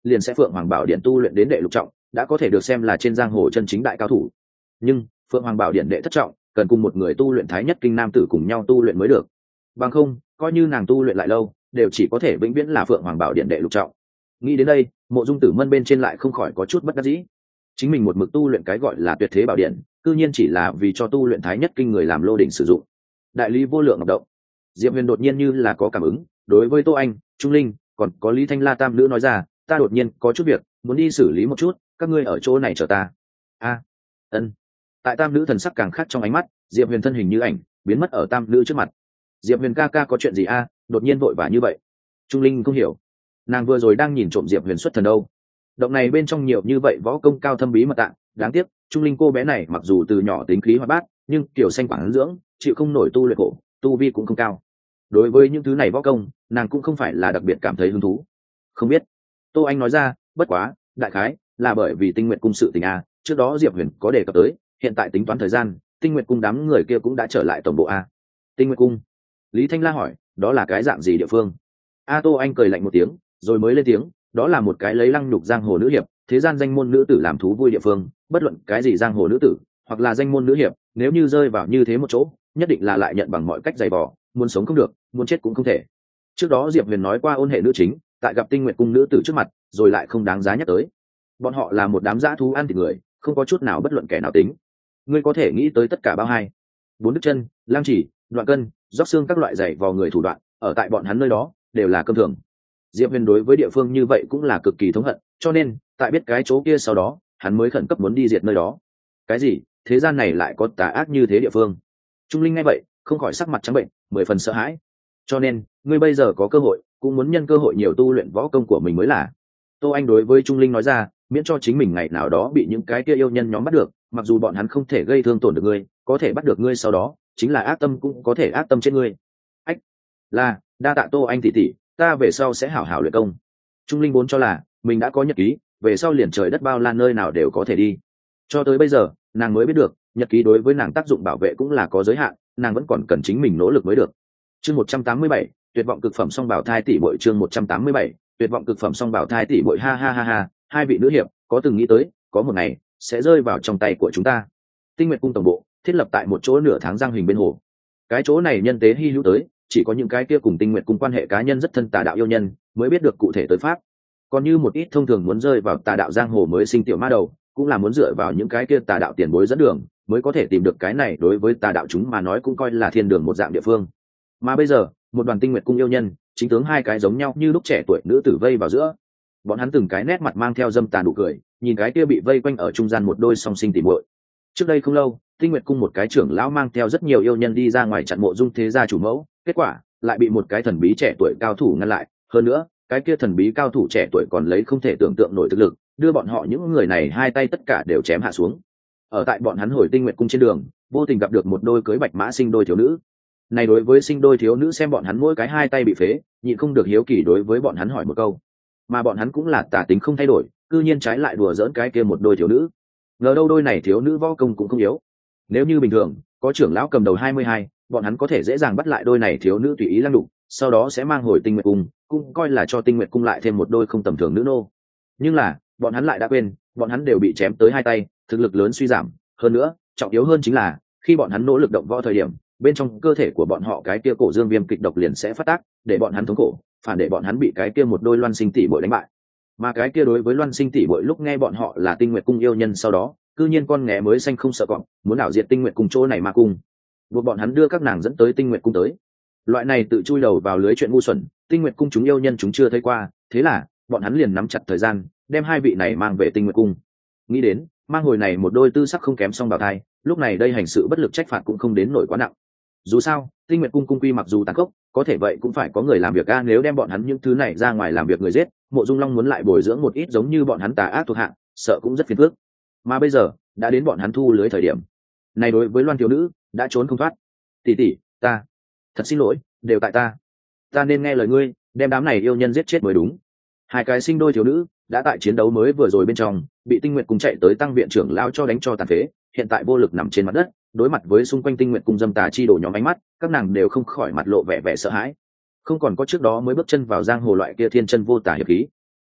liền sẽ phượng hoàng bảo điện tu luyện đến đệ lục trọng, đã có thể được xem là trên giang hồ chân chính đại cao thủ. Nhưng phượng hoàng bảo điện đệ thất trọng cần cùng một người tu luyện thái nhất kinh nam tử cùng nhau tu luyện mới được, bằng không coi như nàng tu luyện lại lâu đều chỉ có thể vĩnh viễn là phượng hoàng bảo điện đệ lục trọng. Nghĩ đến đây, Mộ Dung Tử Mân bên trên lại không khỏi có chút bất đắc dĩ. Chính mình một mực tu luyện cái gọi là tuyệt thế bảo điện, cư nhiên chỉ là vì cho tu luyện thái nhất kinh người làm lô đỉnh sử dụng. Đại lý vô lượng ngọc động. Diệp Huyền đột nhiên như là có cảm ứng, đối với Tô Anh, Trung Linh, còn có Lý Thanh La tam nữ nói ra, ta đột nhiên có chút việc, muốn đi xử lý một chút, các ngươi ở chỗ này chờ ta. A, ân. Tại tam nữ thần sắc càng khác trong ánh mắt, Diệp Huyền thân hình như ảnh, biến mất ở tam nữ trước mặt. Diệp Huyền ca ca có chuyện gì a? Đột nhiên vội vã như vậy. Trung Linh không hiểu, nàng vừa rồi đang nhìn trộm Diệp Huyền xuất thần đâu. Động này bên trong nhiều như vậy võ công cao thâm bí mật tạng, đáng tiếc Trung Linh cô bé này mặc dù từ nhỏ tính khí hoạt bát, nhưng kiểu xanh quảng dưỡng, chịu không nổi tu luyện khổ, tu vi cũng không cao. Đối với những thứ này võ công, nàng cũng không phải là đặc biệt cảm thấy hứng thú. Không biết. Tô Anh nói ra, bất quá, đại khái là bởi vì Tinh Nguyệt cung sự tình a, trước đó Diệp Huyền có đề cập tới, hiện tại tính toán thời gian, Tinh Nguyệt cung đám người kia cũng đã trở lại tổng bộ a. Tinh Nguyệt cung? Lý Thanh La hỏi, đó là cái dạng gì địa phương? A Tô Anh cười lạnh một tiếng, rồi mới lên tiếng, đó là một cái lấy lăng nhục giang hồ nữ hiệp, thế gian danh môn nữ tử làm thú vui địa phương, bất luận cái gì giang hồ nữ tử, hoặc là danh môn nữ hiệp, nếu như rơi vào như thế một chỗ, nhất định là lại nhận bằng mọi cách dày vò, muốn sống không được, muốn chết cũng không thể. Trước đó Diệp Huyền nói qua ôn hệ nữ chính, tại gặp Tinh Nguyệt cung nữ tử trước mặt, rồi lại không đáng giá nhắc tới. Bọn họ là một đám dã thú ăn thịt người, không có chút nào bất luận kẻ nào tính. Ngươi có thể nghĩ tới tất cả bao hai, bốn đức chân, lang chỉ, đoạn cân, róc xương các loại dày vò người thủ đoạn, ở tại bọn hắn nơi đó đều là cơm thường. Diệp Huyền đối với địa phương như vậy cũng là cực kỳ thống hận, cho nên tại biết cái chỗ kia sau đó, hắn mới khẩn cấp muốn đi diệt nơi đó. Cái gì? Thế gian này lại có tà ác như thế địa phương? Trung Linh nghe vậy, không khỏi sắc mặt trắng bệnh, mười phần sợ hãi. Cho nên, ngươi bây giờ có cơ hội, cũng muốn nhân cơ hội nhiều tu luyện võ công của mình mới là. Tô Anh đối với Trung Linh nói ra, miễn cho chính mình ngày nào đó bị những cái kia yêu nhân nhóm bắt được, mặc dù bọn hắn không thể gây thương tổn được ngươi, có thể bắt được ngươi sau đó, chính là ác tâm cũng có thể ác tâm trên ngươi. Ách, là, đa tạ Tô Anh tỷ tỷ, ta về sau sẽ hảo hảo luyện công. Trung Linh vốn cho là mình đã có nhật ký, về sau liền trời đất bao la nơi nào đều có thể đi. Cho tới bây giờ, nàng mới biết được, nhật ký đối với nàng tác dụng bảo vệ cũng là có giới hạn, nàng vẫn còn cần chính mình nỗ lực mới được. Chương một trăm tám mươi bảy, tuyệt vọng cực phẩm song bảo thai tỷ muội. Chương một trăm tám mươi bảy, tuyệt vọng cực phẩm song bảo thai tỷ muội. Ha ha ha ha, hai vị nữ hiệp, có từng nghĩ tới, có một ngày sẽ rơi vào trong tay của chúng ta. Tinh Nguyệt cung tổng bộ thiết lập tại một chỗ nửa tháng giang hình bên hồ. Cái chỗ này nhân tế hi hữu tới, chỉ có những cái kia cùng Tinh Nguyệt cung quan hệ cá nhân rất thân tà đạo yêu nhân mới biết được cụ thể tới pháp. Còn như một ít thông thường muốn rơi vào tà đạo giang hồ mới sinh tiểu ma đầu, cũng là muốn dựa vào những cái kia tà đạo tiền bối dẫn đường mới có thể tìm được cái này, đối với tà đạo chúng mà nói cũng coi là thiên đường một dạng địa phương. Mà bây giờ, một đoàn Tinh Nguyệt cung yêu nhân chính tướng hai cái giống nhau như lúc trẻ tuổi nữ tử vây vào giữa. Bọn hắn từng cái nét mặt mang theo dâm tà nụ cười, nhìn cái kia bị vây quanh ở trung gian một đôi song sinh tỉ muội. Trước đây không lâu, Tinh Nguyệt cung một cái trưởng lão mang theo rất nhiều yêu nhân đi ra ngoài chặn Mộ Dung thế gia chủ mẫu, kết quả lại bị một cái thần bí trẻ tuổi cao thủ ngăn lại. Hơn nữa, cái kia thần bí cao thủ trẻ tuổi còn lấy không thể tưởng tượng nổi thực lực, đưa bọn họ những người này hai tay tất cả đều chém hạ xuống. Ở tại bọn hắn hồi Tinh Nguyệt cung trên đường, vô tình gặp được một đôi cưới bạch mã sinh đôi thiếu nữ. Này đối với sinh đôi thiếu nữ xem bọn hắn mỗi cái hai tay bị phế, nhịn không được hiếu kỳ đối với bọn hắn hỏi một câu. Mà bọn hắn cũng là tà tính không thay đổi, cư nhiên trái lại đùa giỡn cái kia một đôi thiếu nữ. Ngờ đâu đôi này thiếu nữ võ công cũng không yếu. Nếu như bình thường, có trưởng lão cầm đầu hai mươi hai, bọn hắn có thể dễ dàng bắt lại đôi này thiếu nữ tùy ý lăng đục, sau đó sẽ mang hồi Tinh Nguyệt cung, cũng coi là cho Tinh Nguyệt cung lại thêm một đôi không tầm thường nữ nô. Nhưng là, bọn hắn lại đã quên, bọn hắn đều bị chém tới hai tay, thực lực lớn suy giảm, hơn nữa, trọng yếu hơn chính là, khi bọn hắn nỗ lực động võ thời điểm, bên trong cơ thể của bọn họ cái kia cổ dương viêm kịch độc liền sẽ phát tác, để bọn hắn thống khổ, phản để bọn hắn bị cái kia một đôi loan sinh tỷ muội đánh bại. Mà cái kia đối với loan sinh tỷ muội lúc nghe bọn họ là Tinh Nguyệt cung yêu nhân sau đó, cư nhiên con nghé mới xanh không sợ cọp, muốn đảo diệt Tinh Nguyệt cung chỗ này ma cung, buộc bọn hắn đưa các nàng dẫn tới Tinh Nguyệt cung tới. Loại này tự chui đầu vào lưới chuyện ngu xuẩn, Tinh Nguyệt cung chúng yêu nhân chúng chưa thấy qua, thế là bọn hắn liền nắm chặt thời gian, đem hai vị này mang về Tinh Nguyệt cung. Nghĩ đến, mang hồi này một đôi tư sắc không kém song bào thai, lúc này đây hành sự bất lực trách phạt cũng không đến nổi quá nặng. Dù sao, Tinh Nguyệt cung cung quy mặc dù tàn khốc, có thể vậy cũng phải có người làm việc a, nếu đem bọn hắn những thứ này ra ngoài làm việc người giết, Mộ Dung Long muốn lại bồi dưỡng một ít giống như bọn hắn tà ác thuộc hạ, sợ cũng rất phiền phức. Mà bây giờ, đã đến bọn hắn thu lưới thời điểm. Này đối với Loan thiếu nữ, đã trốn không thoát. Tỷ tỷ, ta, thật xin lỗi, đều tại ta. Ta nên nghe lời ngươi, đem đám này yêu nhân giết chết mới đúng. Hai cái sinh đôi thiếu nữ đã tại chiến đấu mới vừa rồi bên trong, bị Tinh Nguyệt cung chạy tới tăng viện trưởng lao cho đánh cho tàn phế, hiện tại vô lực nằm trên mặt đất, đối mặt với xung quanh Tinh Nguyệt cung dâm tà chi đổ nhóm ánh mắt, các nàng đều không khỏi mặt lộ vẻ vẻ sợ hãi. Không còn có trước đó mới bước chân vào giang hồ loại kia thiên chân vô tà hiệp khí.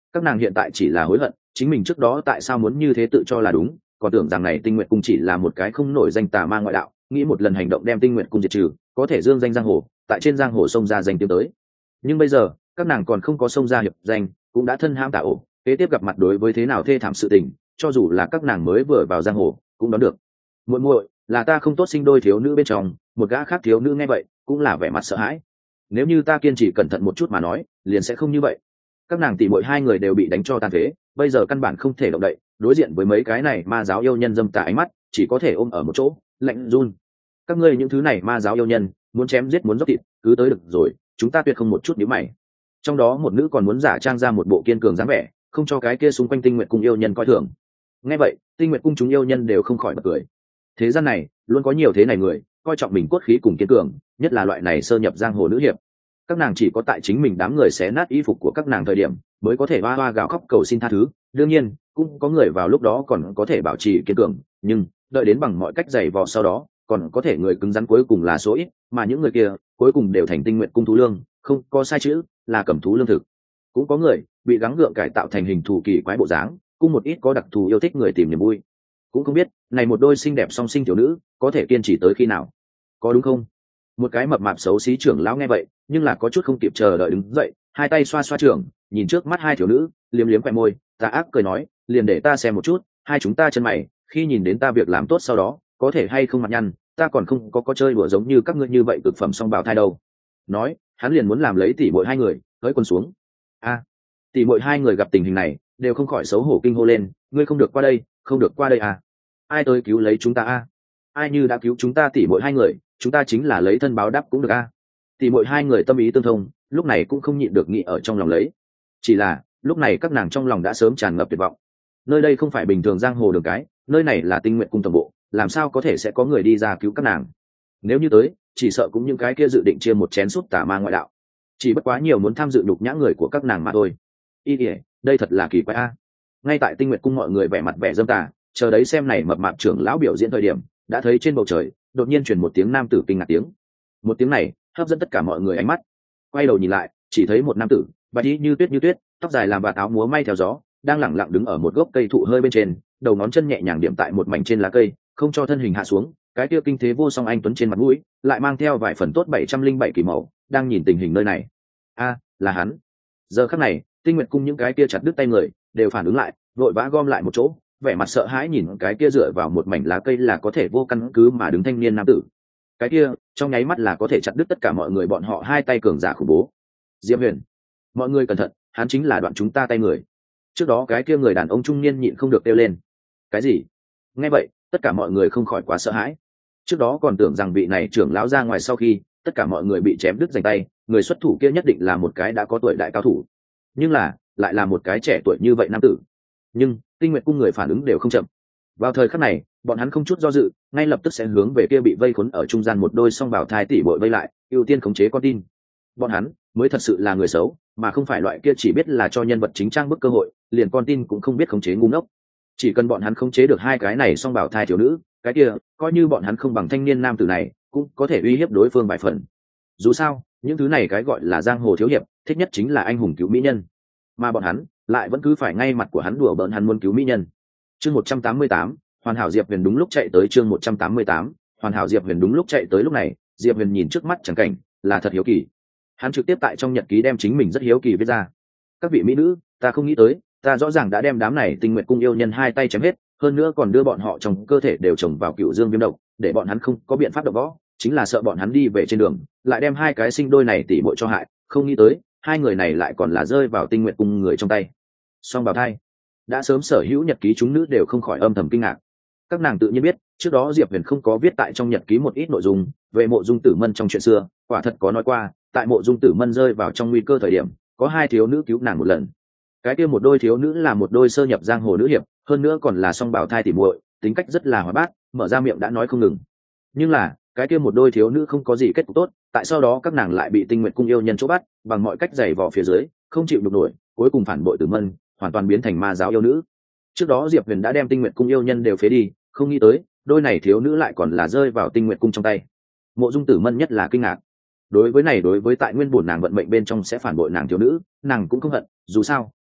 Các nàng hiện tại chỉ là hối hận chính mình trước đó tại sao muốn như thế tự cho là đúng, còn tưởng rằng này Tinh Nguyệt Cung chỉ là một cái không nổi danh tà ma ngoại đạo, nghĩ một lần hành động đem Tinh Nguyệt Cung diệt trừ có thể dương danh giang hồ, tại trên giang hồ xông ra danh tiếng tới. Nhưng bây giờ các nàng còn không có xông ra hiệp danh, cũng đã thân hãm tà ổ, kế tiếp gặp mặt đối với thế nào thê thảm sự tình, cho dù là các nàng mới vừa vào giang hồ cũng đón được. Muội muội, là ta không tốt sinh đôi thiếu nữ bên trong. Một gã khác thiếu nữ nghe vậy cũng là vẻ mặt sợ hãi. Nếu như ta kiên trì cẩn thận một chút mà nói, liền sẽ không như vậy. Các nàng tỷ muội hai người đều bị đánh cho tàn phế, bây giờ căn bản không thể động đậy, đối diện với mấy cái này ma giáo yêu nhân dâm tà ánh mắt, chỉ có thể ôm ở một chỗ, lạnh run. Các ngươi những thứ này ma giáo yêu nhân, muốn chém giết muốn dốc thịt, cứ tới được rồi, chúng ta tuyệt không một chút nhíu mày. Trong đó một nữ còn muốn giả trang ra một bộ kiên cường dáng vẻ, không cho cái kia xung quanh Tinh Nguyệt Cung yêu nhân coi thường. Nghe vậy, Tinh Nguyệt Cung chúng yêu nhân đều không khỏi bật cười. Thế gian này luôn có nhiều thế này người coi trọng mình cốt khí cùng kiên cường, nhất là loại này sơ nhập giang hồ nữ hiệp. Các nàng chỉ có tại chính mình đám người xé nát y phục của các nàng thời điểm mới có thể hoa hoa gào khóc cầu xin tha thứ. Đương nhiên cũng có người vào lúc đó còn có thể bảo trì kiên cường, nhưng đợi đến bằng mọi cách giày vò sau đó còn có thể người cứng rắn cuối cùng là số ít, mà những người kia cuối cùng đều thành Tinh Nguyệt Cung thú lương, không có sai chữ, là cầm thú lương thực. Cũng có người bị gắng gượng cải tạo thành hình thù kỳ quái bộ dáng, cũng một ít có đặc thù yêu thích người tìm niềm vui. Cũng không biết này một đôi xinh đẹp song sinh tiểu nữ có thể kiên trì tới khi nào, có đúng không? Một cái mập mạp xấu xí trưởng lão nghe vậy nhưng là có chút không kịp chờ đợi đứng dậy, hai tay xoa xoa trưởng, nhìn trước mắt hai thiếu nữ liếm liếm khóe môi, tà ác cười nói, liền để ta xem một chút hai chúng ta chân mày khi nhìn đến ta việc làm tốt sau đó có thể hay không mặt nhăn, ta còn không có có chơi đùa giống như các ngươi như vậy cực phẩm song bào thai đâu. Nói hắn liền muốn làm lấy tỷ muội hai người gới quần xuống. A, tỷ muội hai người gặp tình hình này đều không khỏi xấu hổ kinh hô lên, ngươi không được qua đây, không được qua đây à? Ai tới cứu lấy chúng ta a? Ai như đã cứu chúng ta tỷ muội hai người, chúng ta chính là lấy thân báo đáp cũng được a. Tỷ muội hai người tâm ý tương thông, lúc này cũng không nhịn được nghĩ ở trong lòng lấy. Chỉ là lúc này các nàng trong lòng đã sớm tràn ngập tuyệt vọng. Nơi đây không phải bình thường giang hồ đường cái, nơi này là Tinh Nguyệt Cung tổng bộ, làm sao có thể sẽ có người đi ra cứu các nàng? Nếu như tới, chỉ sợ cũng những cái kia dự định chia một chén súp tà ma ngoại đạo, chỉ bất quá nhiều muốn tham dự nhục nhã người của các nàng mà thôi. Y ỉa, đây thật là kỳ quái a. Ngay tại Tinh Nguyệt Cung mọi người vẻ mặt vẻ dâm tà, chờ đấy xem này mập mạp trưởng lão biểu diễn thời điểm, đã thấy trên bầu trời đột nhiên truyền một tiếng nam tử kinh ngạc tiếng. Một tiếng này hấp dẫn tất cả mọi người ánh mắt. Quay đầu nhìn lại, chỉ thấy một nam tử bạch y như tuyết như tuyết, tóc dài làm bạt áo múa may theo gió, đang lẳng lặng đứng ở một gốc cây thụ hơi bên trên, đầu ngón chân nhẹ nhàng điểm tại một mảnh trên lá cây, không cho thân hình hạ xuống. Cái kia kinh thế vô song anh tuấn trên mặt mũi lại mang theo vài phần tốt bảy trăm linh bảy kỳ màu, đang nhìn tình hình nơi này. A, là hắn. Giờ khắc này, Tinh Nguyệt Cung những cái kia chặt đứt tay người đều phản ứng lại, vội vã gom lại một chỗ, vẻ mặt sợ hãi nhìn cái kia dựa vào một mảnh lá cây là có thể vô căn cứ mà đứng thanh niên nam tử. Cái kia trong nháy mắt là có thể chặt đứt tất cả mọi người bọn họ hai tay cường giả khủng bố. Diệp Huyền, mọi người cẩn thận, hắn chính là đoạn chúng ta tay người. Trước đó cái kia người đàn ông trung niên nhịn không được kêu lên. Cái gì? Nghe vậy tất cả mọi người không khỏi quá sợ hãi. Trước đó còn tưởng rằng vị này trưởng lão ra ngoài sau khi tất cả mọi người bị chém đứt rành tay, người xuất thủ kia nhất định là một cái đã có tuổi đại cao thủ, nhưng là lại là một cái trẻ tuổi như vậy nam tử. Nhưng Tinh Nguyệt Cung người phản ứng đều không chậm. Vào thời khắc này bọn hắn không chút do dự, ngay lập tức sẽ hướng về kia bị vây khốn ở trung gian một đôi song bảo thai tỷ bội vây lại, ưu tiên khống chế con tin. Bọn hắn mới thật sự là người xấu, mà không phải loại kia chỉ biết là cho nhân vật chính trang bức cơ hội, liền con tin cũng không biết khống chế ngu ngốc. Chỉ cần bọn hắn khống chế được hai cái này song bảo thai thiếu nữ, cái kia coi như bọn hắn không bằng thanh niên nam tử này cũng có thể uy hiếp đối phương vài phần. Dù sao những thứ này cái gọi là giang hồ thiếu hiệp thích nhất chính là anh hùng cứu mỹ nhân, mà bọn hắn lại vẫn cứ phải ngay mặt của hắn đùa bỡn hắn muốn cứu mỹ nhân. Chương một trăm tám mươi tám, hoàn hảo Diệp Huyền đúng lúc chạy tới. Chương một trăm tám mươi tám, hoàn hảo Diệp Huyền đúng lúc chạy tới. Lúc này Diệp Huyền nhìn trước mắt chẳng cảnh là thật hiếu kỳ, hắn trực tiếp tại trong nhật ký đem chính mình rất hiếu kỳ viết ra. Các vị mỹ nữ, ta không nghĩ tới, ta rõ ràng đã đem đám này Tinh Nguyệt Cung yêu nhân hai tay chém hết, hơn nữa còn đưa bọn họ trong cơ thể đều trồng vào cựu dương viêm độc, để bọn hắn không có biện pháp độc võ, chính là sợ bọn hắn đi về trên đường lại đem hai cái sinh đôi này tỉ muội cho hại. Không nghĩ tới hai người này lại còn là rơi vào Tinh Nguyệt Cung người trong tay. Song bào thai. Đã sớm sở hữu nhật ký chúng nữ đều không khỏi âm thầm kinh ngạc. Các nàng tự nhiên biết trước đó Diệp Huyền không có viết tại trong nhật ký một ít nội dung về Mộ Dung Tử Mân trong chuyện xưa, quả thật có nói qua tại Mộ Dung Tử Mân rơi vào trong nguy cơ thời điểm có hai thiếu nữ cứu nàng một lần. Cái kia một đôi thiếu nữ là một đôi sơ nhập giang hồ nữ hiệp, hơn nữa còn là song bào thai tỉ muội, tính cách rất là hoạt bát, mở ra miệng đã nói không ngừng. Nhưng là cái kia một đôi thiếu nữ không có gì kết cục tốt, tại sau đó các nàng lại bị Tinh Nguyệt Cung yêu nhân chỗ bắt, bằng mọi cách giày vò phía dưới không chịu được nổi, cuối cùng phản bội Tử Mân, hoàn toàn biến thành ma giáo yêu nữ. Trước đó Diệp Huyền đã đem Tinh Nguyệt Cung yêu nhân đều phế đi, không nghĩ tới đôi này thiếu nữ lại còn là rơi vào Tinh Nguyệt Cung trong tay. Mộ Dung Tử Mân nhất là kinh ngạc. Đối với này đối với tại nguyên bổn nàng vận mệnh bên trong sẽ phản bội nàng thiếu nữ, nàng cũng không hận, dù sao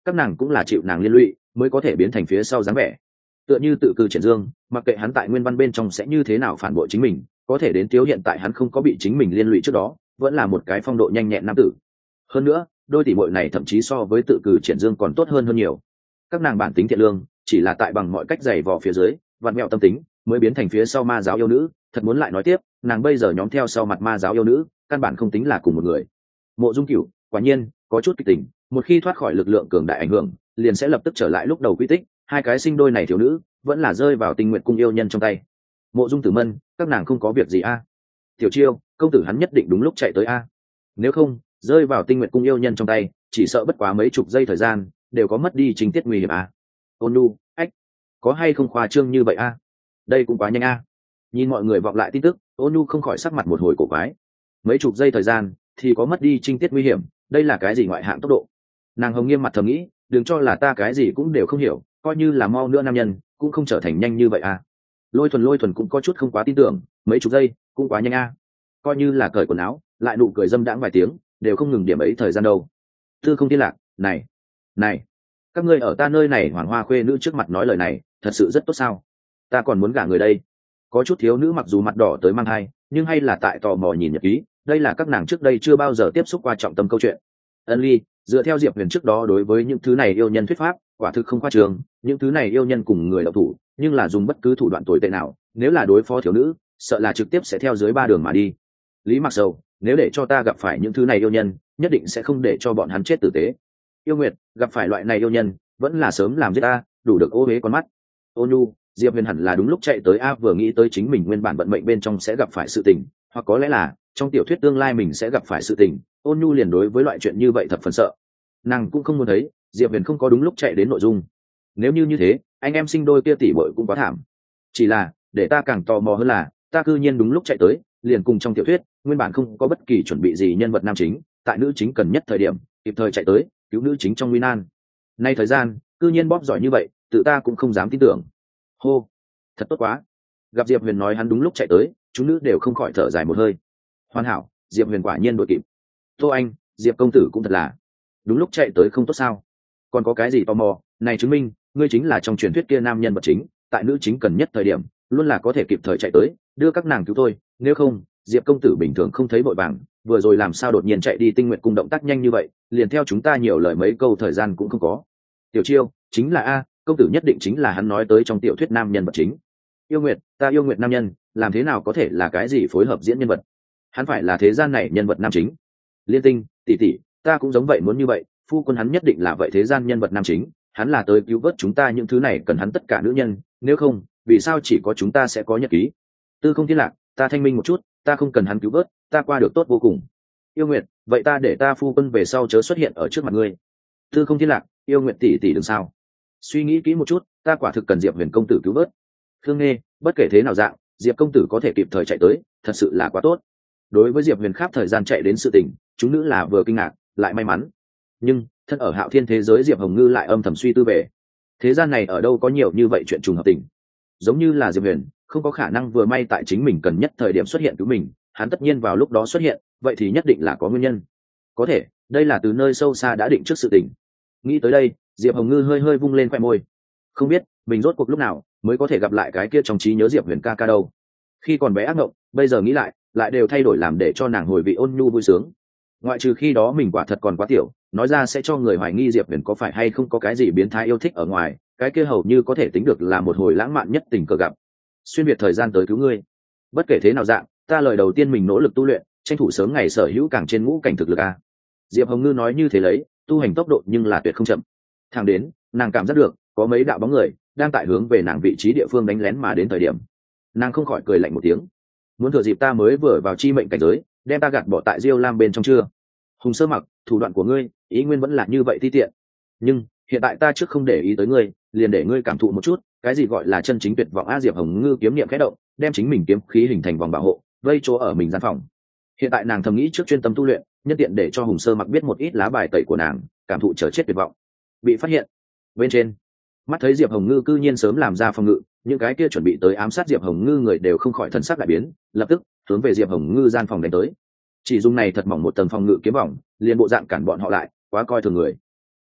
các nàng cũng là chịu nàng liên lụy mới có thể biến thành phía sau dáng vẻ. Tựa như tự cư triển dương, mặc kệ hắn tại nguyên văn bên trong sẽ như thế nào phản bội chính mình, có thể đến thiếu hiện tại hắn không có bị chính mình liên lụy trước đó vẫn là một cái phong độ nhanh nhẹn nam tử. Hơn nữa đôi tỷ muội này thậm chí so với tự cử triển dương còn tốt hơn hơn nhiều. Các nàng bản tính thiện lương, chỉ là tại bằng mọi cách giày vò phía dưới vặn mẹo tâm tính mới biến thành phía sau ma giáo yêu nữ. Thật muốn lại nói tiếp, nàng bây giờ nhóm theo sau mặt ma giáo yêu nữ căn bản không tính là cùng một người. Mộ Dung Cửu quả nhiên có chút kịch tình, một khi thoát khỏi lực lượng cường đại ảnh hưởng liền sẽ lập tức trở lại lúc đầu quy tích. Hai cái sinh đôi này thiếu nữ vẫn là rơi vào Tinh Nguyệt cung yêu nhân trong tay. Mộ Dung Tử Mân, các nàng không có việc gì a? Tiểu Chiêu, công tử hắn nhất định đúng lúc chạy tới a. Nếu không rơi vào Tinh Nguyệt cung yêu nhân trong tay chỉ sợ bất quá mấy chục giây thời gian đều có mất đi chính tiết nguy hiểm a. Ôn Nu, ách, có hay không khoa trương như vậy a? Đây cũng quá nhanh a. Nhìn mọi người vọng lại tin tức, Ôn Nu không khỏi sắc mặt một hồi cổ quái. Mấy chục giây thời gian thì có mất đi chính tiết nguy hiểm, đây là cái gì ngoại hạng tốc độ? Nàng hồng nghiêm mặt thầm nghĩ, đừng cho là ta cái gì cũng đều không hiểu, coi như là mau nữa nam nhân cũng không trở thành nhanh như vậy a. Lôi Thuần Lôi Thuần cũng có chút không quá tin tưởng, mấy chục giây cũng quá nhanh a. Coi như là cởi quần áo lại nụ cười dâm đãng vài tiếng đều không ngừng điểm ấy thời gian đâu. Tư Không Thiên Lạc, này này các ngươi ở ta nơi này hoàng hoa khuê nữ trước mặt nói lời này thật sự rất tốt sao? Ta còn muốn gả người đây. Có chút thiếu nữ mặc dù mặt đỏ tới mang thai nhưng hay là tại tò mò nhìn nhật ký, đây là các nàng trước đây chưa bao giờ tiếp xúc qua trọng tâm câu chuyện. Ân Ly dựa theo Diệp Huyền trước đó đối với những thứ này yêu nhân thuyết pháp, quả thực không khoa trương, những thứ này yêu nhân cùng người đậu thủ nhưng là dùng bất cứ thủ đoạn tồi tệ nào, nếu là đối phó thiếu nữ sợ là trực tiếp sẽ theo dưới ba đường mà đi. Lý Mặc Sầu, nếu để cho ta gặp phải những thứ này yêu nhân nhất định sẽ không để cho bọn hắn chết tử tế. Yêu Nguyệt, gặp phải loại này yêu nhân vẫn là sớm làm giết ta, đủ được ô huế con mắt. Ô Nhu, Diệp Huyền hẳn là đúng lúc chạy tới a, vừa nghĩ tới chính mình nguyên bản vận mệnh bên trong sẽ gặp phải sự tình, hoặc có lẽ là trong tiểu thuyết tương lai mình sẽ gặp phải sự tình, Ôn Nhu liền đối với loại chuyện như vậy thập phần sợ. Nàng cũng không muốn thấy Diệp Huyền không có đúng lúc chạy đến nội dung. Nếu như như thế, anh em sinh đôi kia tỷ muội cũng quá thảm. Chỉ là để ta càng tò mò hơn là ta cư nhiên đúng lúc chạy tới, liền cùng trong tiểu thuyết nguyên bản không có bất kỳ chuẩn bị gì nhân vật nam chính tại nữ chính cần nhất thời điểm kịp thời chạy tới cứu nữ chính trong nguy nan. Nay thời gian cư nhiên bóp giỏi như vậy, tự ta cũng không dám tin tưởng. Hô, thật tốt quá. Gặp Diệp Huyền nói hắn đúng lúc chạy tới, chúng nữ đều không khỏi thở dài một hơi. Hoàn hảo, Diệp Huyền quả nhiên đội kịp. Tô Anh, Diệp công tử cũng thật là đúng lúc chạy tới không tốt sao? Còn có cái gì tò mò? Này chứng minh ngươi chính là trong truyền thuyết kia nam nhân vật chính, tại nữ chính cần nhất thời điểm luôn là có thể kịp thời chạy tới đưa các nàng cứu tôi. Nếu không Diệp công tử bình thường không thấy vội vàng, vừa rồi làm sao đột nhiên chạy đi Tinh Nguyệt cung động tác nhanh như vậy, liền theo chúng ta nhiều lời mấy câu thời gian cũng không có. Tiểu Chiêu, chính là a, công tử nhất định chính là hắn nói tới trong tiểu thuyết nam nhân vật chính. Yêu Nguyệt, ta yêu Nguyệt nam nhân làm thế nào có thể là cái gì phối hợp diễn nhân vật? Hắn phải là thế gian này nhân vật nam chính. Liên Tinh, tỷ tỷ, ta cũng giống vậy muốn như vậy, phu quân hắn nhất định là vậy thế gian nhân vật nam chính, hắn là tới cứu vớt chúng ta, những thứ này cần hắn tất cả nữ nhân, nếu không vì sao chỉ có chúng ta sẽ có nhật ký? Tư Không Thiên Lạc, ta thanh minh một chút, ta không cần hắn cứu vớt, ta qua được tốt vô cùng. Yêu Nguyệt, vậy ta để ta phu quân về sau chớ xuất hiện ở trước mặt ngươi. Tư Không Thiên Lạc, yêu Nguyệt tỷ tỷ đừng sao? Suy nghĩ kỹ một chút, ta quả thực cần Diệp Huyền công tử cứu vớt. Khương Nghê, bất kể thế nào dạng, Diệp công tử có thể kịp thời chạy tới, thật sự là quá tốt. Đối với Diệp Huyền khắp thời gian chạy đến sự tình, chúng nữ là vừa kinh ngạc lại may mắn. Nhưng thân ở Hạo Thiên thế giới Diệp Hồng Ngư lại âm thầm suy tư về, thế gian này ở đâu có nhiều như vậy chuyện trùng hợp tình. Giống như là Diệp Huyền không có khả năng vừa may tại chính mình cần nhất thời điểm xuất hiện cứu mình, hắn tất nhiên vào lúc đó xuất hiện, vậy thì nhất định là có nguyên nhân. Có thể đây là từ nơi sâu xa đã định trước sự tình. Nghĩ tới đây, Diệp Hồng Ngư hơi hơi vung lên khoe môi. Không biết mình rốt cuộc lúc nào mới có thể gặp lại cái kia trong trí nhớ Diệp Huyền ca ca đâu. Khi còn bé ác mộng, bây giờ nghĩ lại lại đều thay đổi làm để cho nàng hồi vị ôn nhu vui sướng. Ngoại trừ khi đó mình quả thật còn quá tiểu, nói ra sẽ cho người hoài nghi Diệp Huyền có phải hay không có cái gì biến thái yêu thích ở ngoài, cái kia hầu như có thể tính được là một hồi lãng mạn nhất tình cờ gặp. Xuyên việt thời gian tới cứu ngươi. Bất kể thế nào dạng, ta lời đầu tiên mình nỗ lực tu luyện, tranh thủ sớm ngày sở hữu càng trên ngũ cảnh thực lực a. Diệp Hồng Ngư nói như thế lấy, tu hành tốc độ nhưng là tuyệt không chậm. Thẳng đến nàng cảm giác được có mấy đạo bóng người đang tại hướng về nàng vị trí địa phương đánh lén mà đến thời điểm, nàng không khỏi cười lạnh một tiếng. Muốn thừa dịp ta mới vừa vào chi mệnh cảnh giới, đem ta gạt bỏ tại Diêu Lam bên trong chưa? Hùng Sơ Mặc, thủ đoạn của ngươi ý nguyên vẫn là như vậy ti tiện, nhưng hiện tại ta trước không để ý tới ngươi, liền để ngươi cảm thụ một chút cái gì gọi là chân chính tuyệt vọng a. Diệp Hồng Ngư kiếm niệm khẽ động, đem chính mình kiếm khí hình thành vòng bảo hộ vây chỗ ở mình gian phòng. Hiện tại nàng thầm nghĩ trước chuyên tâm tu luyện, nhân tiện để cho Hùng Sơ Mặc biết một ít lá bài tẩy của nàng, cảm thụ chờ chết tuyệt vọng bị phát hiện. Bên trên mắt thấy Diệp Hồng Ngư cư nhiên sớm làm ra phòng ngự, những cái kia chuẩn bị tới ám sát Diệp Hồng Ngư người đều không khỏi thần sắc đại biến, lập tức hướng về Diệp Hồng Ngư gian phòng đánh tới. Chỉ dùng này thật mỏng một tầng phòng ngự kiếm vòng, liền bộ dạng cản bọn họ lại, quá coi thường người.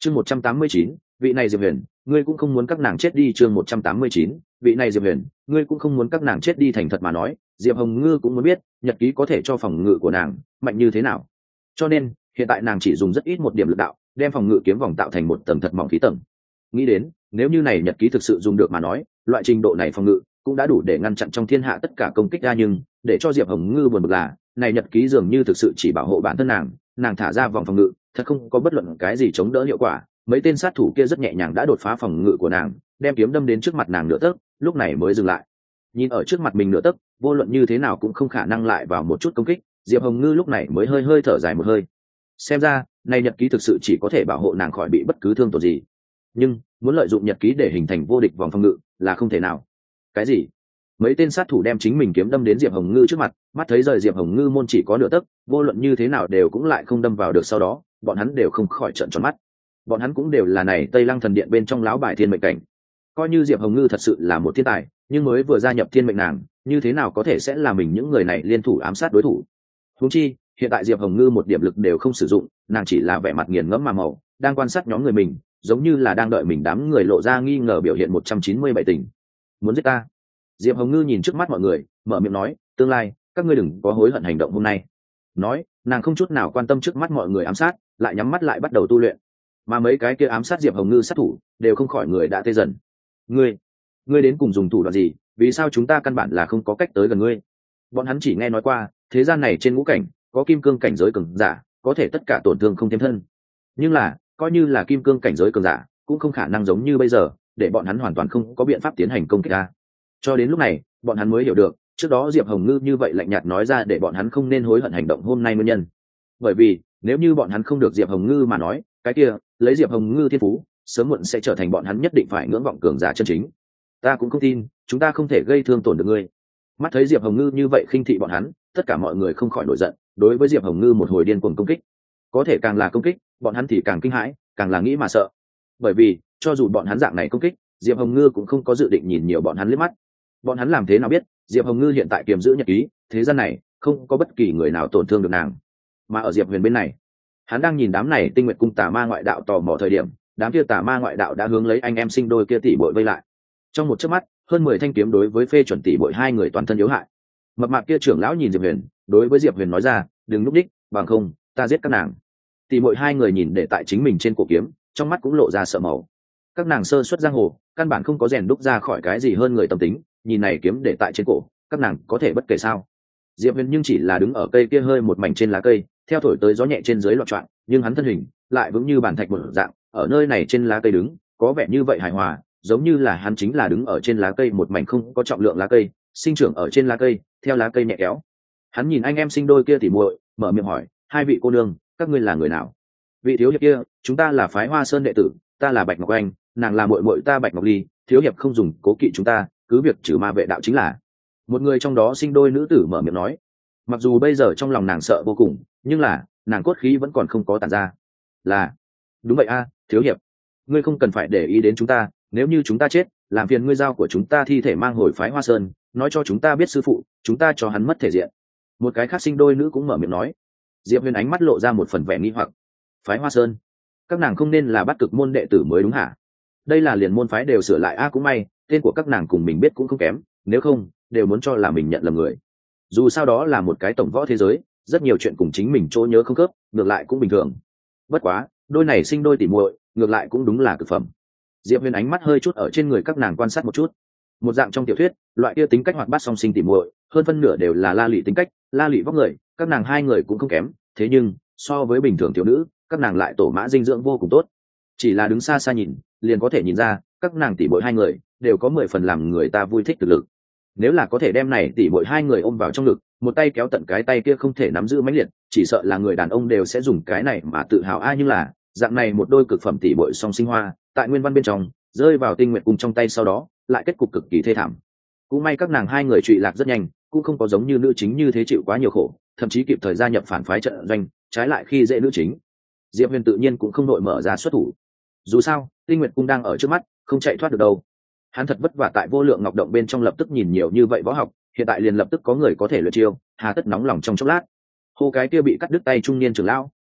chương một trăm tám mươi chín, vị này Diệp Huyền, ngươi cũng không muốn các nàng chết đi. Chương một trăm tám mươi chín, vị này Diệp Huyền, ngươi cũng không muốn các nàng chết đi. Thành thật mà nói, Diệp Hồng Ngư cũng muốn biết nhật ký có thể cho phòng ngự của nàng mạnh như thế nào, cho nên hiện tại nàng chỉ dùng rất ít một điểm lực đạo đem phòng ngự kiếm vòng tạo thành một tầng thật mỏng khí tầng. Nghĩ đến nếu như này nhật ký thực sự dùng được mà nói, loại trình độ này phòng ngự cũng đã đủ để ngăn chặn trong thiên hạ tất cả công kích ra. Nhưng để cho Diệp Hồng Ngư buồn bực là này nhật ký dường như thực sự chỉ bảo hộ bản thân nàng, nàng thả ra vòng phòng ngự thật không có bất luận cái gì chống đỡ hiệu quả. Mấy tên sát thủ kia rất nhẹ nhàng đã đột phá phòng ngự của nàng, đem kiếm đâm đến trước mặt nàng nửa tấc, lúc này mới dừng lại. Nhìn ở trước mặt mình nửa tấc, vô luận như thế nào cũng không khả năng lại vào một chút công kích, Diệp Hồng Ngư lúc này mới hơi hơi thở dài một hơi. Xem ra này nhật ký thực sự chỉ có thể bảo hộ nàng khỏi bị bất cứ thương tổn gì, nhưng muốn lợi dụng nhật ký để hình thành vô địch vòng phòng ngự là không thể nào. Cái gì? Mấy tên sát thủ đem chính mình kiếm đâm đến Diệp Hồng Ngư trước mặt, mắt thấy rời Diệp Hồng Ngư môn chỉ có nửa tấc, vô luận như thế nào đều cũng lại không đâm vào được. Sau đó bọn hắn đều không khỏi trợn tròn mắt. Bọn hắn cũng đều là này Tây Lăng thần điện bên trong lão bài thiên mệnh cảnh, coi như Diệp Hồng Ngư thật sự là một thiên tài, nhưng mới vừa gia nhập thiên mệnh nàng như thế nào có thể sẽ là mình những người này liên thủ ám sát đối thủ. Huống chi hiện tại Diệp Hồng Ngư một điểm lực đều không sử dụng, nàng chỉ là vẻ mặt nghiền ngẫm mà màu đang quan sát nhóm người mình, giống như là đang đợi mình đám người lộ ra nghi ngờ biểu hiện. Một trăm chín mươi bảy tình muốn giết ta. Diệp Hồng Ngư nhìn trước mắt mọi người mở miệng nói, tương lai các ngươi đừng có hối hận hành động hôm nay. Nói nàng không chút nào quan tâm trước mắt mọi người ám sát, lại nhắm mắt lại bắt đầu tu luyện. Mà mấy cái kia ám sát Diệp Hồng Ngư sát thủ đều không khỏi người đã tê dần. Ngươi, ngươi đến cùng dùng thủ đoạn gì? Vì sao chúng ta căn bản là không có cách tới gần ngươi? Bọn hắn chỉ nghe nói qua thế gian này trên ngũ cảnh có kim cương cảnh giới cường giả có thể tất cả tổn thương không thêm thân, nhưng là coi như là kim cương cảnh giới cường giả cũng không khả năng giống như bây giờ để bọn hắn hoàn toàn không có biện pháp tiến hành công kích ra. Cho đến lúc này bọn hắn mới hiểu được trước đó Diệp Hồng Ngư như vậy lạnh nhạt nói ra để bọn hắn không nên hối hận hành động hôm nay nguyên nhân. Bởi vì nếu như bọn hắn không được Diệp Hồng Ngư mà nói, cái kia lấy Diệp Hồng Ngư thiên phú sớm muộn sẽ trở thành bọn hắn nhất định phải ngưỡng vọng cường giả chân chính. Ta cũng không tin chúng ta không thể gây thương tổn được ngươi. Mắt thấy Diệp Hồng Ngư như vậy khinh thị bọn hắn, tất cả mọi người không khỏi nổi giận, đối với Diệp Hồng Ngư một hồi điên cuồng công kích. Có thể càng là công kích bọn hắn thì càng kinh hãi, càng là nghĩ mà sợ. Bởi vì cho dù bọn hắn dạng này công kích, Diệp Hồng Ngư cũng không có dự định nhìn nhiều bọn hắn liếc mắt. Bọn hắn làm thế nào biết Diệp Hồng Ngư hiện tại kiềm giữ nhật ký, thế gian này không có bất kỳ người nào tổn thương được nàng. Mà ở Diệp Huyền bên này, hắn đang nhìn đám này Tinh Nguyệt cung tà ma ngoại đạo tò mò thời điểm, đám kia tà ma ngoại đạo đã hướng lấy anh em sinh đôi kia tỷ bội vây lại. Trong một chớp mắt, hơn mười thanh kiếm đối với phê chuẩn tỷ bội hai người toàn thân yếu hại. Mập mạp kia trưởng lão nhìn Diệp Huyền, đối với Diệp Huyền nói ra, đừng núp đích, bằng không ta giết các nàng. Tỷ bội hai người nhìn để tại chính mình trên cổ kiếm, trong mắt cũng lộ ra sợ màu. Các nàng sơ xuất giang hồ, căn bản không có rèn đúc ra khỏi cái gì hơn người tâm tính, nhìn này kiếm để tại trên cổ, các nàng có thể bất kể sao? Diệp Huyền nhưng chỉ là đứng ở cây kia hơi một mảnh trên lá cây, theo thổi tới gió nhẹ trên dưới loạn choạng, nhưng hắn thân hình lại vững như bàn thạch một dạng, ở nơi này trên lá cây đứng, có vẻ như vậy hài hòa, giống như là hắn chính là đứng ở trên lá cây một mảnh không có trọng lượng lá cây, sinh trưởng ở trên lá cây, theo lá cây nhẹ kéo. Hắn nhìn anh em sinh đôi kia tỉ muội, mở miệng hỏi, hai vị cô nương, các ngươi là người nào? Vị thiếu hiệp kia, chúng ta là phái Hoa Sơn đệ tử, ta là Bạch Ngọc Anh, nàng là muội muội ta Bạch Ngọc Ly, thiếu hiệp không dùng cố kỵ chúng ta, cứ việc trừ ma vệ đạo chính là. Một người trong đó sinh đôi nữ tử mở miệng nói. Mặc dù bây giờ trong lòng nàng sợ vô cùng, nhưng là nàng cốt khí vẫn còn không có tàn ra. Là, đúng vậy a, thiếu hiệp, ngươi không cần phải để ý đến chúng ta, nếu như chúng ta chết, làm phiền ngươi giao của chúng ta thi thể mang hồi phái Hoa Sơn, nói cho chúng ta biết sư phụ, chúng ta cho hắn mất thể diện. Một cái khác sinh đôi nữ cũng mở miệng nói. Diệp Huyền ánh mắt lộ ra một phần vẻ nghi hoặc. Phái Hoa Sơn, các nàng không nên là bắt cực môn đệ tử mới đúng hả? Đây là liền môn phái đều sửa lại a, cũng may tên của các nàng cùng mình biết cũng không kém, nếu không đều muốn cho là mình nhận lầm người. Dù sao đó là một cái tổng võ thế giới, rất nhiều chuyện cùng chính mình chỗ nhớ không khớp, ngược lại cũng bình thường. Bất quá đôi này sinh đôi tỉ muội, ngược lại cũng đúng là cực phẩm. Diệp Huyền ánh mắt hơi chút ở trên người các nàng quan sát một chút. Một dạng trong tiểu thuyết, loại kia tính cách hoạt bát song sinh tỉ muội, hơn phân nửa đều là la lị tính cách, la lị vóc người, các nàng hai người cũng không kém, thế nhưng so với bình thường tiểu nữ, các nàng lại tổ mã dinh dưỡng vô cùng tốt. Chỉ là đứng xa xa nhìn, liền có thể nhìn ra, các nàng tỉ muội hai người đều có mười phần làm người ta vui thích thực lực. Nếu là có thể đem này tỉ muội hai người ôm vào trong ngực, một tay kéo tận cái tay kia không thể nắm giữ mãnh liệt, chỉ sợ là người đàn ông đều sẽ dùng cái này mà tự hào a. À, nhưng là dạng này một đôi cực phẩm tỉ muội song sinh hoa, tại nguyên văn bên trong rơi vào Tinh Nguyệt cung trong tay, sau đó lại kết cục cực kỳ thê thảm. Cũng may các nàng hai người trụy lạc rất nhanh, cũng không có giống như nữ chính như thế chịu quá nhiều khổ, thậm chí kịp thời gia nhập phản phái trận doanh, trái lại khi dễ nữ chính. Diệp Huyền tự nhiên cũng không nội mở ra xuất thủ. Dù sao Tinh Nguyệt cung đang ở trước mắt, không chạy thoát được đâu. Hắn thật vất vả tại Vô Lượng Ngọc Động bên trong lập tức nhìn nhiều như vậy võ học, hiện tại liền lập tức có người có thể luyện chiêu, hà tất nóng lòng trong chốc lát. Hô cái kia bị cắt đứt tay trung niên trưởng lão,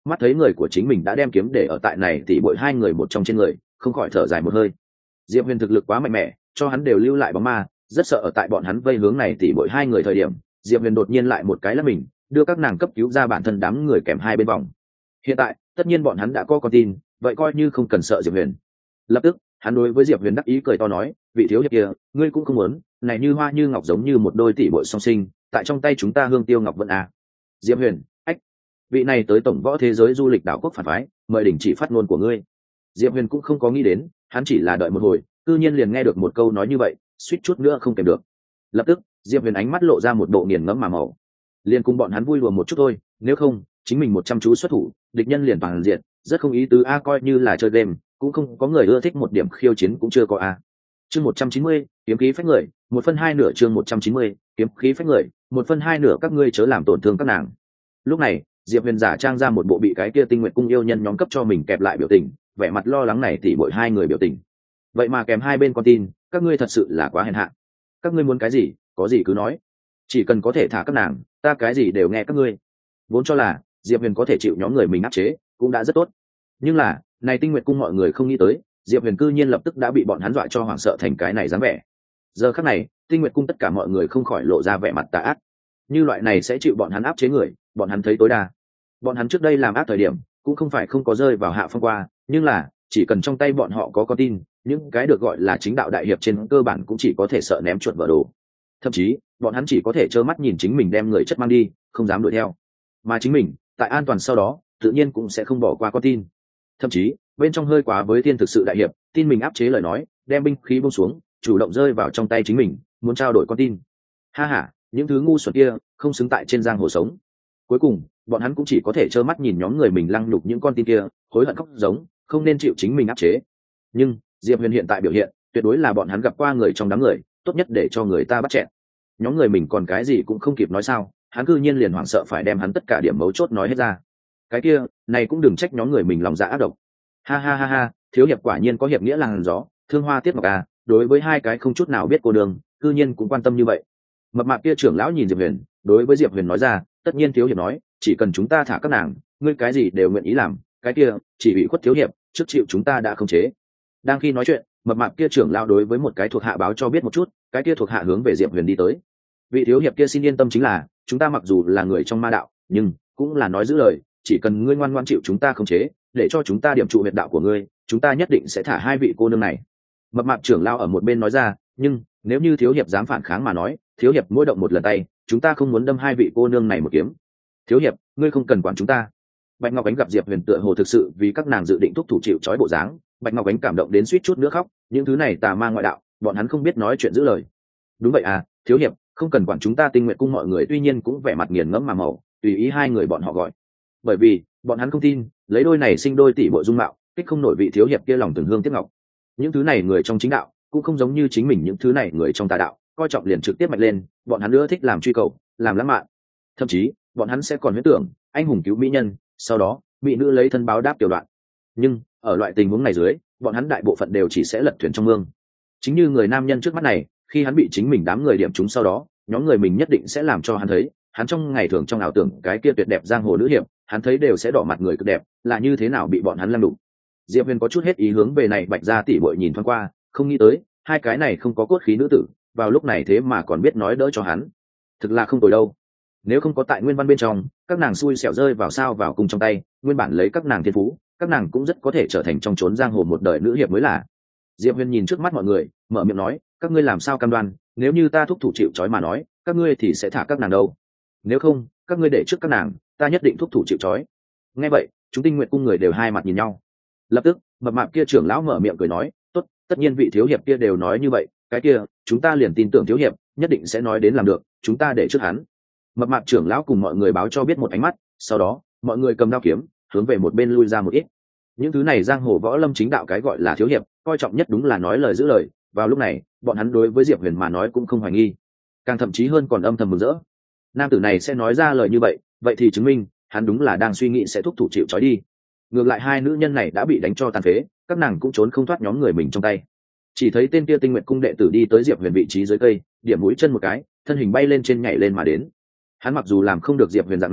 mắt thấy người của chính mình đã đem kiếm để ở tại này tỷ bội hai người một trong trên người, không khỏi thở dài một hơi. Diệp Huyền thực lực quá mạnh mẽ, cho hắn đều lưu lại bóng ma, rất sợ ở tại bọn hắn vây hướng này tỷ bội hai người thời điểm, Diệp Huyền đột nhiên lại một cái là mình, đưa các nàng cấp cứu ra bản thân đám người kèm hai bên vòng. Hiện tại, tất nhiên bọn hắn đã có con tin, vậy coi như không cần sợ Diệp Huyền. Lập tức, hắn đối với Diệp Huyền đắc ý cười to nói, vị thiếu hiệp kia, ngươi cũng không muốn, này như hoa như ngọc giống như một đôi tỷ bội song sinh, tại trong tay chúng ta hương tiêu ngọc vận à. Diệp Huyền, ách, vị này tới tổng võ thế giới du lịch đảo quốc phản phái, mời đình chỉ phát ngôn của ngươi. Diệp Huyền cũng không có nghĩ đến, hắn chỉ là đợi một hồi, tự nhiên liền nghe được một câu nói như vậy, suýt chút nữa không kèm được. Lập tức, Diệp Huyền ánh mắt lộ ra một bộ nghiền ngẫm mà màu. Liền cùng bọn hắn vui đùa một chút thôi, nếu không, chính mình một trăm chú xuất thủ, địch nhân liền toàn diện, rất không ý tứ a, coi như là chơi game, cũng không có người ưa thích một điểm khiêu chiến cũng chưa có a. Chương một trăm chín mươi, kiếm khí phách người, một phân hai nửa. Chương một trăm chín mươi, kiếm khí phách người, một phân hai nửa, các ngươi chớ làm tổn thương các nàng. Lúc này, Diệp Huyền giả trang ra một bộ bị cái kia Tinh Nguyệt cung yêu nhân nhóm cấp cho mình kẹp lại biểu tình, vẻ mặt lo lắng này tỉ bội hai người biểu tình. Vậy mà kèm hai bên con tin, các ngươi thật sự là quá hèn hạ. Các ngươi muốn cái gì, có gì cứ nói, chỉ cần có thể thả các nàng, ta cái gì đều nghe các ngươi. Vốn cho là Diệp Huyền có thể chịu nhóm người mình áp chế, cũng đã rất tốt. Nhưng là, này Tinh Nguyệt cung mọi người không nghĩ tới, Diệp Huyền cư nhiên lập tức đã bị bọn hắn dọa cho hoảng sợ thành cái này dáng vẻ. Giờ khắc này, Tinh Nguyệt cung tất cả mọi người không khỏi lộ ra vẻ mặt tà ác. Như loại này sẽ chịu bọn hắn áp chế người, bọn hắn thấy tối đa. Bọn hắn trước đây làm ác thời điểm, cũng không phải không có rơi vào hạ phong qua, nhưng là, chỉ cần trong tay bọn họ có con tin, những cái được gọi là chính đạo đại hiệp trên cơ bản cũng chỉ có thể sợ ném chuột vỡ đồ. Thậm chí, bọn hắn chỉ có thể trơ mắt nhìn chính mình đem người chất mang đi, không dám đuổi theo. Mà chính mình, tại an toàn sau đó, tự nhiên cũng sẽ không bỏ qua con tin. Thậm chí, bên trong hơi quá với thiên thực sự đại hiệp, tin mình áp chế lời nói, đem binh khí buông xuống, chủ động rơi vào trong tay chính mình, muốn trao đổi con tin. Ha ha, những thứ ngu xuẩn kia, không xứng tại trên giang hồ sống. Cuối cùng, bọn hắn cũng chỉ có thể trơ mắt nhìn nhóm người mình lăng nhục những con tin kia, hối hận khóc giống, không nên chịu chính mình áp chế. Nhưng, Diệp Huyền hiện tại biểu hiện, tuyệt đối là bọn hắn gặp qua người trong đám người, tốt nhất để cho người ta bắt chẹn. Nhóm người mình còn cái gì cũng không kịp nói sao, hắn cư nhiên liền hoảng sợ phải đem hắn tất cả điểm mấu chốt nói hết ra. Cái kia, này cũng đừng trách nhóm người mình lòng dạ ác độc. Ha ha ha ha, thiếu hiệp quả nhiên có hiệp nghĩa làng gió, thương hoa tiết ngọc à, đối với hai cái không chút nào biết cô đường, cư nhiên cũng quan tâm như vậy. Mập mạp kia trưởng lão nhìn Diệp Huyền, đối với Diệp Huyền nói ra, tất nhiên thiếu hiệp nói, chỉ cần chúng ta thả các nàng, ngươi cái gì đều nguyện ý làm, cái kia, chỉ bị khuất thiếu hiệp, trước chịu chúng ta đã không chế. Đang khi nói chuyện, mập mạp kia trưởng lão đối với một cái thuộc hạ báo cho biết một chút, cái kia thuộc hạ hướng về Diệp Huyền đi tới. Vị thiếu hiệp kia xin yên tâm, chính là chúng ta mặc dù là người trong ma đạo, nhưng cũng là nói giữ lời, chỉ cần ngươi ngoan ngoãn chịu chúng ta không chế, để cho chúng ta điểm trụ huyệt đạo của ngươi, chúng ta nhất định sẽ thả hai vị cô nương này. Mập mạp trưởng lão ở một bên nói ra, nhưng nếu như thiếu hiệp dám phản kháng mà nói, thiếu hiệp mỗi động một lần tay, chúng ta không muốn đâm hai vị cô nương này một kiếm. Thiếu hiệp, ngươi không cần quản chúng ta. Bạch Ngọc Ánh gặp Diệp Huyền tựa hồ thực sự vì các nàng dự định thúc thủ chịu trói bộ dáng, Bạch Ngọc Ánh cảm động đến suýt chút nữa khóc, những thứ này tà ma ngoại đạo, bọn hắn không biết nói chuyện giữ lời. Đúng vậy à, thiếu hiệp, không cần quản chúng ta. Tinh Nguyệt cung mọi người tuy nhiên cũng vẻ mặt nghiền ngẫm mà màu, tùy ý hai người bọn họ gọi. Bởi vì, bọn hắn không tin, lấy đôi này sinh đôi tỷ bộ dung mạo, kích không nổi vị thiếu hiệp kia lòng thường hương tiếc ngọc. Những thứ này người trong chính đạo, cũng không giống như chính mình những thứ này người trong tà đạo, coi trọng liền trực tiếp mạnh lên, bọn hắn nữa thích làm truy cầu, làm lãng mạn. Thậm chí, bọn hắn sẽ còn huyễn tưởng, anh hùng cứu mỹ nhân, sau đó, mỹ nữ lấy thân báo đáp tiểu đoạn. Nhưng, ở loại tình huống này dưới, bọn hắn đại bộ phận đều chỉ sẽ lật thuyền trong mương. Chính như người nam nhân trước mắt này, khi hắn bị chính mình đám người điểm trúng sau đó, nhóm người mình nhất định sẽ làm cho hắn thấy, hắn trong ngày thường trong ảo tưởng cái kia tuyệt đẹp giang hồ nữ hiệp, hắn thấy đều sẽ đỏ mặt người cực đẹp, là như thế nào bị bọn hắn lăng đụng. Diệp Huyền có chút hết ý hướng về này Bạch gia tỷ muội nhìn thoáng qua, không nghĩ tới, hai cái này không có cốt khí nữ tử, vào lúc này thế mà còn biết nói đỡ cho hắn. Thực là không tồi đâu. Nếu không có tại nguyên văn bên trong, các nàng xui xẻo rơi vào sao vào cùng trong tay, nguyên bản lấy các nàng thiên phú, các nàng cũng rất có thể trở thành trong chốn giang hồ một đời nữ hiệp mới là. Diệp Huyền nhìn trước mắt mọi người, mở miệng nói, các ngươi làm sao cam đoan, nếu như ta thúc thủ chịu trói mà nói, các ngươi thì sẽ thả các nàng đâu. Nếu không, các ngươi để trước các nàng, ta nhất định thúc thủ chịu trói. Nghe vậy, chúng Tinh Nguyệt cung người đều hai mặt nhìn nhau. Lập tức, mập mạp kia trưởng lão mở miệng cười nói, tốt, tất nhiên vị thiếu hiệp kia đều nói như vậy, cái kia, chúng ta liền tin tưởng thiếu hiệp, nhất định sẽ nói đến làm được, chúng ta để trước hắn. Mập mạp trưởng lão cùng mọi người báo cho biết một ánh mắt, sau đó, mọi người cầm đao kiếm, hướng về một bên lui ra một ít. Những thứ này giang hồ võ lâm chính đạo cái gọi là thiếu hiệp, coi trọng nhất đúng là nói lời giữ lời, vào lúc này, bọn hắn đối với Diệp Huyền mà nói cũng không hoài nghi, càng thậm chí hơn còn âm thầm mừng rỡ. Nam tử này sẽ nói ra lời như vậy, vậy thì chứng minh, hắn đúng là đang suy nghĩ sẽ thúc thủ chịu trói đi. Ngược lại hai nữ nhân này đã bị đánh cho tàn phế, các nàng cũng trốn không thoát nhóm người mình trong tay. Chỉ thấy tên kia Tinh Nguyệt cung đệ tử đi tới Diệp Huyền vị trí dưới cây, điểm mũi chân một cái, thân hình bay lên trên nhảy lên mà đến. Hắn mặc dù làm không được Diệp Huyền dạng này,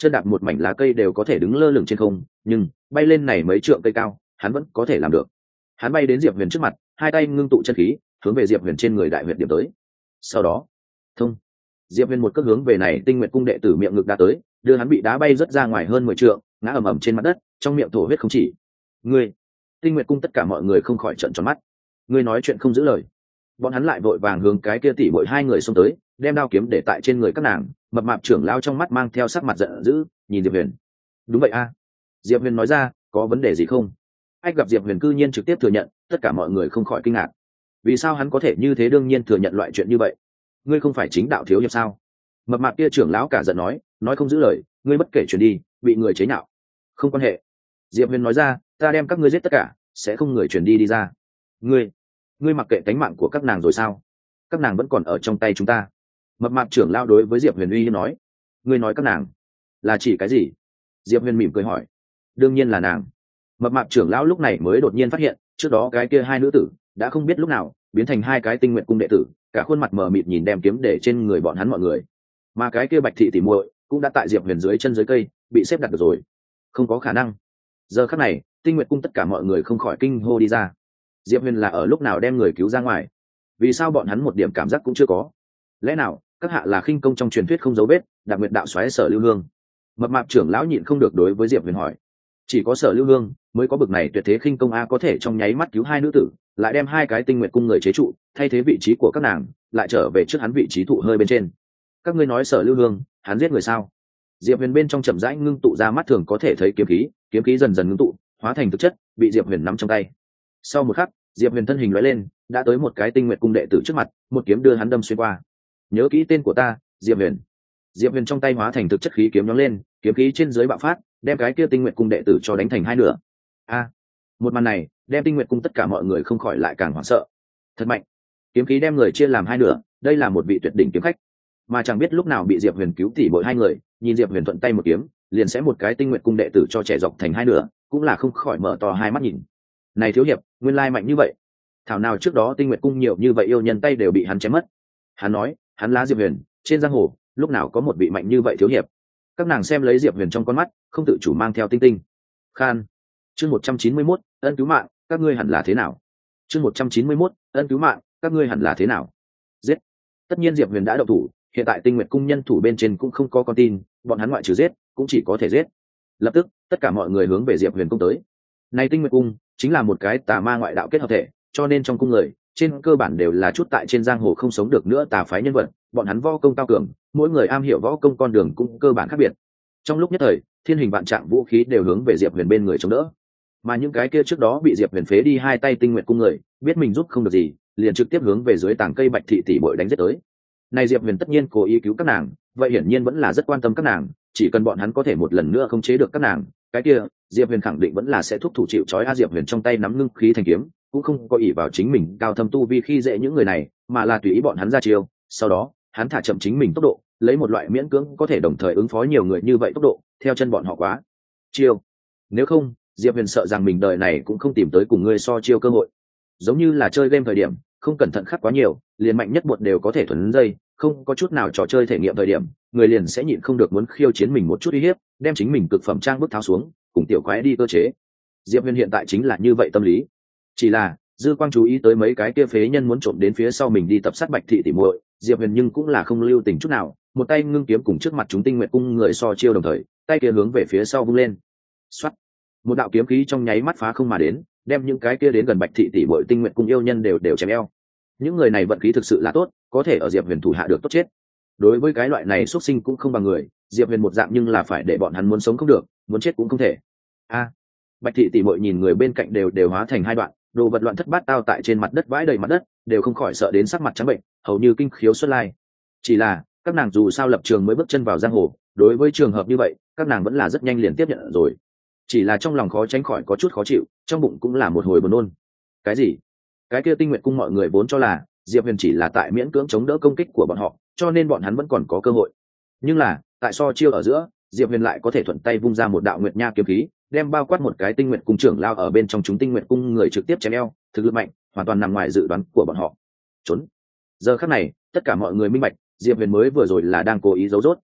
chân đạp một mảnh lá cây đều có thể đứng lơ lửng trên không, nhưng bay lên này mấy trượng cây cao hắn vẫn có thể làm được. Hắn bay đến Diệp Huyền trước mặt, hai tay ngưng tụ chân khí hướng về Diệp Huyền trên người đại huyệt điểm tới. Sau đó thông, Diệp Huyền một cước hướng về này Tinh Nguyệt cung đệ tử miệng ngực đá tới, đưa hắn bị đá bay rất ra ngoài hơn mười trượng, ngã ầm ầm trên mặt đất, trong miệng thổ huyết không chỉ. Ngươi, Tinh Nguyệt cung tất cả mọi người không khỏi trợn tròn mắt. Ngươi nói chuyện không giữ lời. Bọn hắn lại vội vàng hướng cái kia tỷ muội hai người xông tới, đem đao kiếm để tại trên người các nàng. Mập mạp trưởng lao trong mắt mang theo sắc mặt giận dữ, nhìn Diệp Huyền. Đúng vậy a. Diệp Huyền nói ra, có vấn đề gì không? Ách gặp Diệp Huyền cư nhiên trực tiếp thừa nhận, tất cả mọi người không khỏi kinh ngạc. Vì sao hắn có thể như thế đương nhiên thừa nhận loại chuyện như vậy? Ngươi không phải chính đạo thiếu hiệp sao? Mập mạp kia trưởng lão cả giận nói, nói không giữ lời, ngươi bất kể chuyện đi, bị người chế nhạo. Không quan hệ. Diệp Huyền nói ra, ta đem các ngươi giết tất cả, sẽ không người truyền đi đi ra. Ngươi, ngươi mặc kệ tánh mạng của các nàng rồi sao? Các nàng vẫn còn ở trong tay chúng ta. Mập mạp trưởng lão đối với Diệp Huyền uy hiếp nói, ngươi nói các nàng là chỉ cái gì? Diệp Huyền mỉm cười hỏi, đương nhiên là nàng. Mập mạp trưởng lão lúc này mới đột nhiên phát hiện, trước đó cái kia hai nữ tử đã không biết lúc nào biến thành hai cái Tinh Nguyệt cung đệ tử, cả khuôn mặt mờ mịt nhìn đem kiếm để trên người bọn hắn mọi người. Mà cái kia Bạch thị tỉ muội cũng đã tại Diệp Huyền dưới chân dưới cây bị xếp đặt được rồi. Không có khả năng. Giờ khắc này, Tinh Nguyệt cung tất cả mọi người không khỏi kinh hô đi ra. Diệp Huyền là ở lúc nào đem người cứu ra ngoài? Vì sao bọn hắn một điểm cảm giác cũng chưa có? Lẽ nào các hạ là khinh công trong truyền thuyết không dấu vết, Đạp Nguyệt đạo xoáy Sở Lưu Hương? Mập mạp trưởng lão nhịn không được đối với Diệp Huyền hỏi. Chỉ có Sở Lưu Hương mới có bực này tuyệt thế khinh công a, có thể trong nháy mắt cứu hai nữ tử, lại đem hai cái Tinh Nguyệt cung người chế trụ, thay thế vị trí của các nàng, lại trở về trước hắn vị trí thụ hơi bên trên. Các ngươi nói Sở Lưu Hương hắn giết người sao? Diệp Huyền bên trong chậm rãi ngưng tụ ra mắt thường có thể thấy kiếm khí, kiếm khí dần dần ngưng tụ hóa thành thực chất, bị Diệp Huyền nắm trong tay. Sau một khắc, Diệp Huyền thân hình lóe lên, đã tới một cái Tinh Nguyệt cung đệ tử trước mặt, một kiếm đưa hắn đâm xuyên qua. Nhớ kỹ tên của ta, Diệp Huyền. Diệp Huyền trong tay hóa thành thực chất khí kiếm nhóng lên, kiếm khí trên dưới bạo phát, đem cái kia Tinh Nguyệt cung đệ tử cho đánh thành hai nửa. A, một màn này đem Tinh Nguyệt cung tất cả mọi người không khỏi lại càng hoảng sợ. Thật mạnh, kiếm khí đem người chia làm hai nửa, đây là một vị tuyệt đỉnh kiếm khách. Mà chẳng biết lúc nào bị Diệp Huyền cứu tỉ bội hai người, nhìn Diệp Huyền thuận tay một kiếm, liền sẽ một cái Tinh Nguyệt cung đệ tử cho trẻ dọc thành hai nửa, cũng là không khỏi mở to hai mắt nhìn. Này thiếu hiệp, nguyên lai mạnh như vậy. Thảo nào trước đó Tinh Nguyệt cung nhiều như vậy yêu nhân tay đều bị hắn chém mất. Hắn nói, hắn lá Diệp Huyền, trên giang hồ, lúc nào có một vị mạnh như vậy thiếu hiệp. Các nàng xem lấy Diệp Huyền trong con mắt, không tự chủ mang theo tinh tinh. Khan. Chương một trăm chín mươi mốt, ân cứu mạng, các ngươi hẳn là thế nào? Chương một trăm chín mươi mốt, ân cứu mạng, các ngươi hẳn là thế nào? Giết. Tất nhiên Diệp Huyền đã động thủ, hiện tại Tinh Nguyệt cung nhân thủ bên trên cũng không có con tin, bọn hắn ngoại trừ giết, cũng chỉ có thể giết. Lập tức, tất cả mọi người hướng về Diệp Huyền cung tới. Này Tinh Nguyệt cung chính là một cái tà ma ngoại đạo kết hợp thể, cho nên trong cung người, trên cơ bản đều là chút tại trên giang hồ không sống được nữa tà phái nhân vật, bọn hắn võ công cao cường, mỗi người am hiểu võ công con đường cũng cơ bản khác biệt. Trong lúc nhất thời, thiên hình vạn trạng vũ khí đều hướng về Diệp Huyền bên người chống đỡ. Mà những cái kia trước đó bị Diệp Huyền phế đi hai tay Tinh Nguyệt cung người, biết mình giúp không được gì, liền trực tiếp hướng về dưới tảng cây Bạch thị tỷ muội đánh giết tới. Này Diệp Huyền tất nhiên cố ý cứu các nàng, vậy hiển nhiên vẫn là rất quan tâm các nàng, chỉ cần bọn hắn có thể một lần nữa khống chế được các nàng, cái kia, Diệp Huyền khẳng định vẫn là sẽ thúc thủ chịu trói. A Diệp Huyền trong tay nắm ngưng khí thành kiếm, cũng không có ỷ vào chính mình cao thâm tu vi khi dễ những người này, mà là tùy ý bọn hắn ra chiêu, sau đó, hắn thả chậm chính mình tốc độ, lấy một loại miễn cưỡng có thể đồng thời ứng phó nhiều người như vậy tốc độ, theo chân bọn họ quá chiêu. Nếu không, Diệp Huyền sợ rằng mình đời này cũng không tìm tới cùng ngươi so chiêu cơ hội. Giống như là chơi game thời điểm, không cẩn thận khắc quá nhiều, liền mạnh nhất bột đều có thể thuần dây, không có chút nào trò chơi thể nghiệm thời điểm, người liền sẽ nhịn không được muốn khiêu chiến mình một chút uy hiếp, đem chính mình cực phẩm trang bức tháo xuống, cùng tiểu quái đi cơ chế. Diệp Huyền hiện tại chính là như vậy tâm lý. Chỉ là, Dư Quang chú ý tới mấy cái kia phế nhân muốn trộm đến phía sau mình đi tập sát Bạch thị tỷ muội, Diệp Huyền nhưng cũng là không lưu tình chút nào, một tay ngưng kiếm cùng trước mặt chúng Tinh Nguyệt cung người so chiêu đồng thời, tay kia hướng về phía sau vung lên. Soát. Một đạo kiếm khí trong nháy mắt phá không mà đến, đem những cái kia đến gần Bạch thị tỷ muội Tinh Nguyệt cung yêu nhân đều đều chém eo. Những người này vận khí thực sự là tốt, có thể ở Diệp Huyền thủ hạ được tốt chết. Đối với cái loại này xuất sinh cũng không bằng người, Diệp Huyền một dạng nhưng là phải để bọn hắn muốn sống không được, muốn chết cũng không thể. A. Bạch thị tỷ muội nhìn người bên cạnh đều đều hóa thành hai đoạn, đồ vật loạn thất bát tao tại trên mặt đất vãi đầy mặt đất, đều không khỏi sợ đến sắc mặt trắng bệnh, hầu như kinh khiếu xuất lai. Chỉ là, các nàng dù sao lập trường mới bước chân vào giang hồ, đối với trường hợp như vậy, các nàng vẫn là rất nhanh liền tiếp nhận rồi. Chỉ là trong lòng khó tránh khỏi có chút khó chịu, trong bụng cũng là một hồi buồn nôn. Cái gì? Cái kia Tinh Nguyệt cung mọi người vốn cho là Diệp Huyền chỉ là tại miễn cưỡng chống đỡ công kích của bọn họ, cho nên bọn hắn vẫn còn có cơ hội. Nhưng là, tại so chiêu ở giữa, Diệp Huyền lại có thể thuận tay vung ra một đạo nguyệt nha kiếm khí, đem bao quát một cái Tinh Nguyệt cung trưởng lao ở bên trong chúng Tinh Nguyệt cung người trực tiếp chém eo, thực lực mạnh, hoàn toàn nằm ngoài dự đoán của bọn họ. Trốn. Giờ khắc này, tất cả mọi người minh bạch, Diệp Huyền mới vừa rồi là đang cố ý giấu rốt.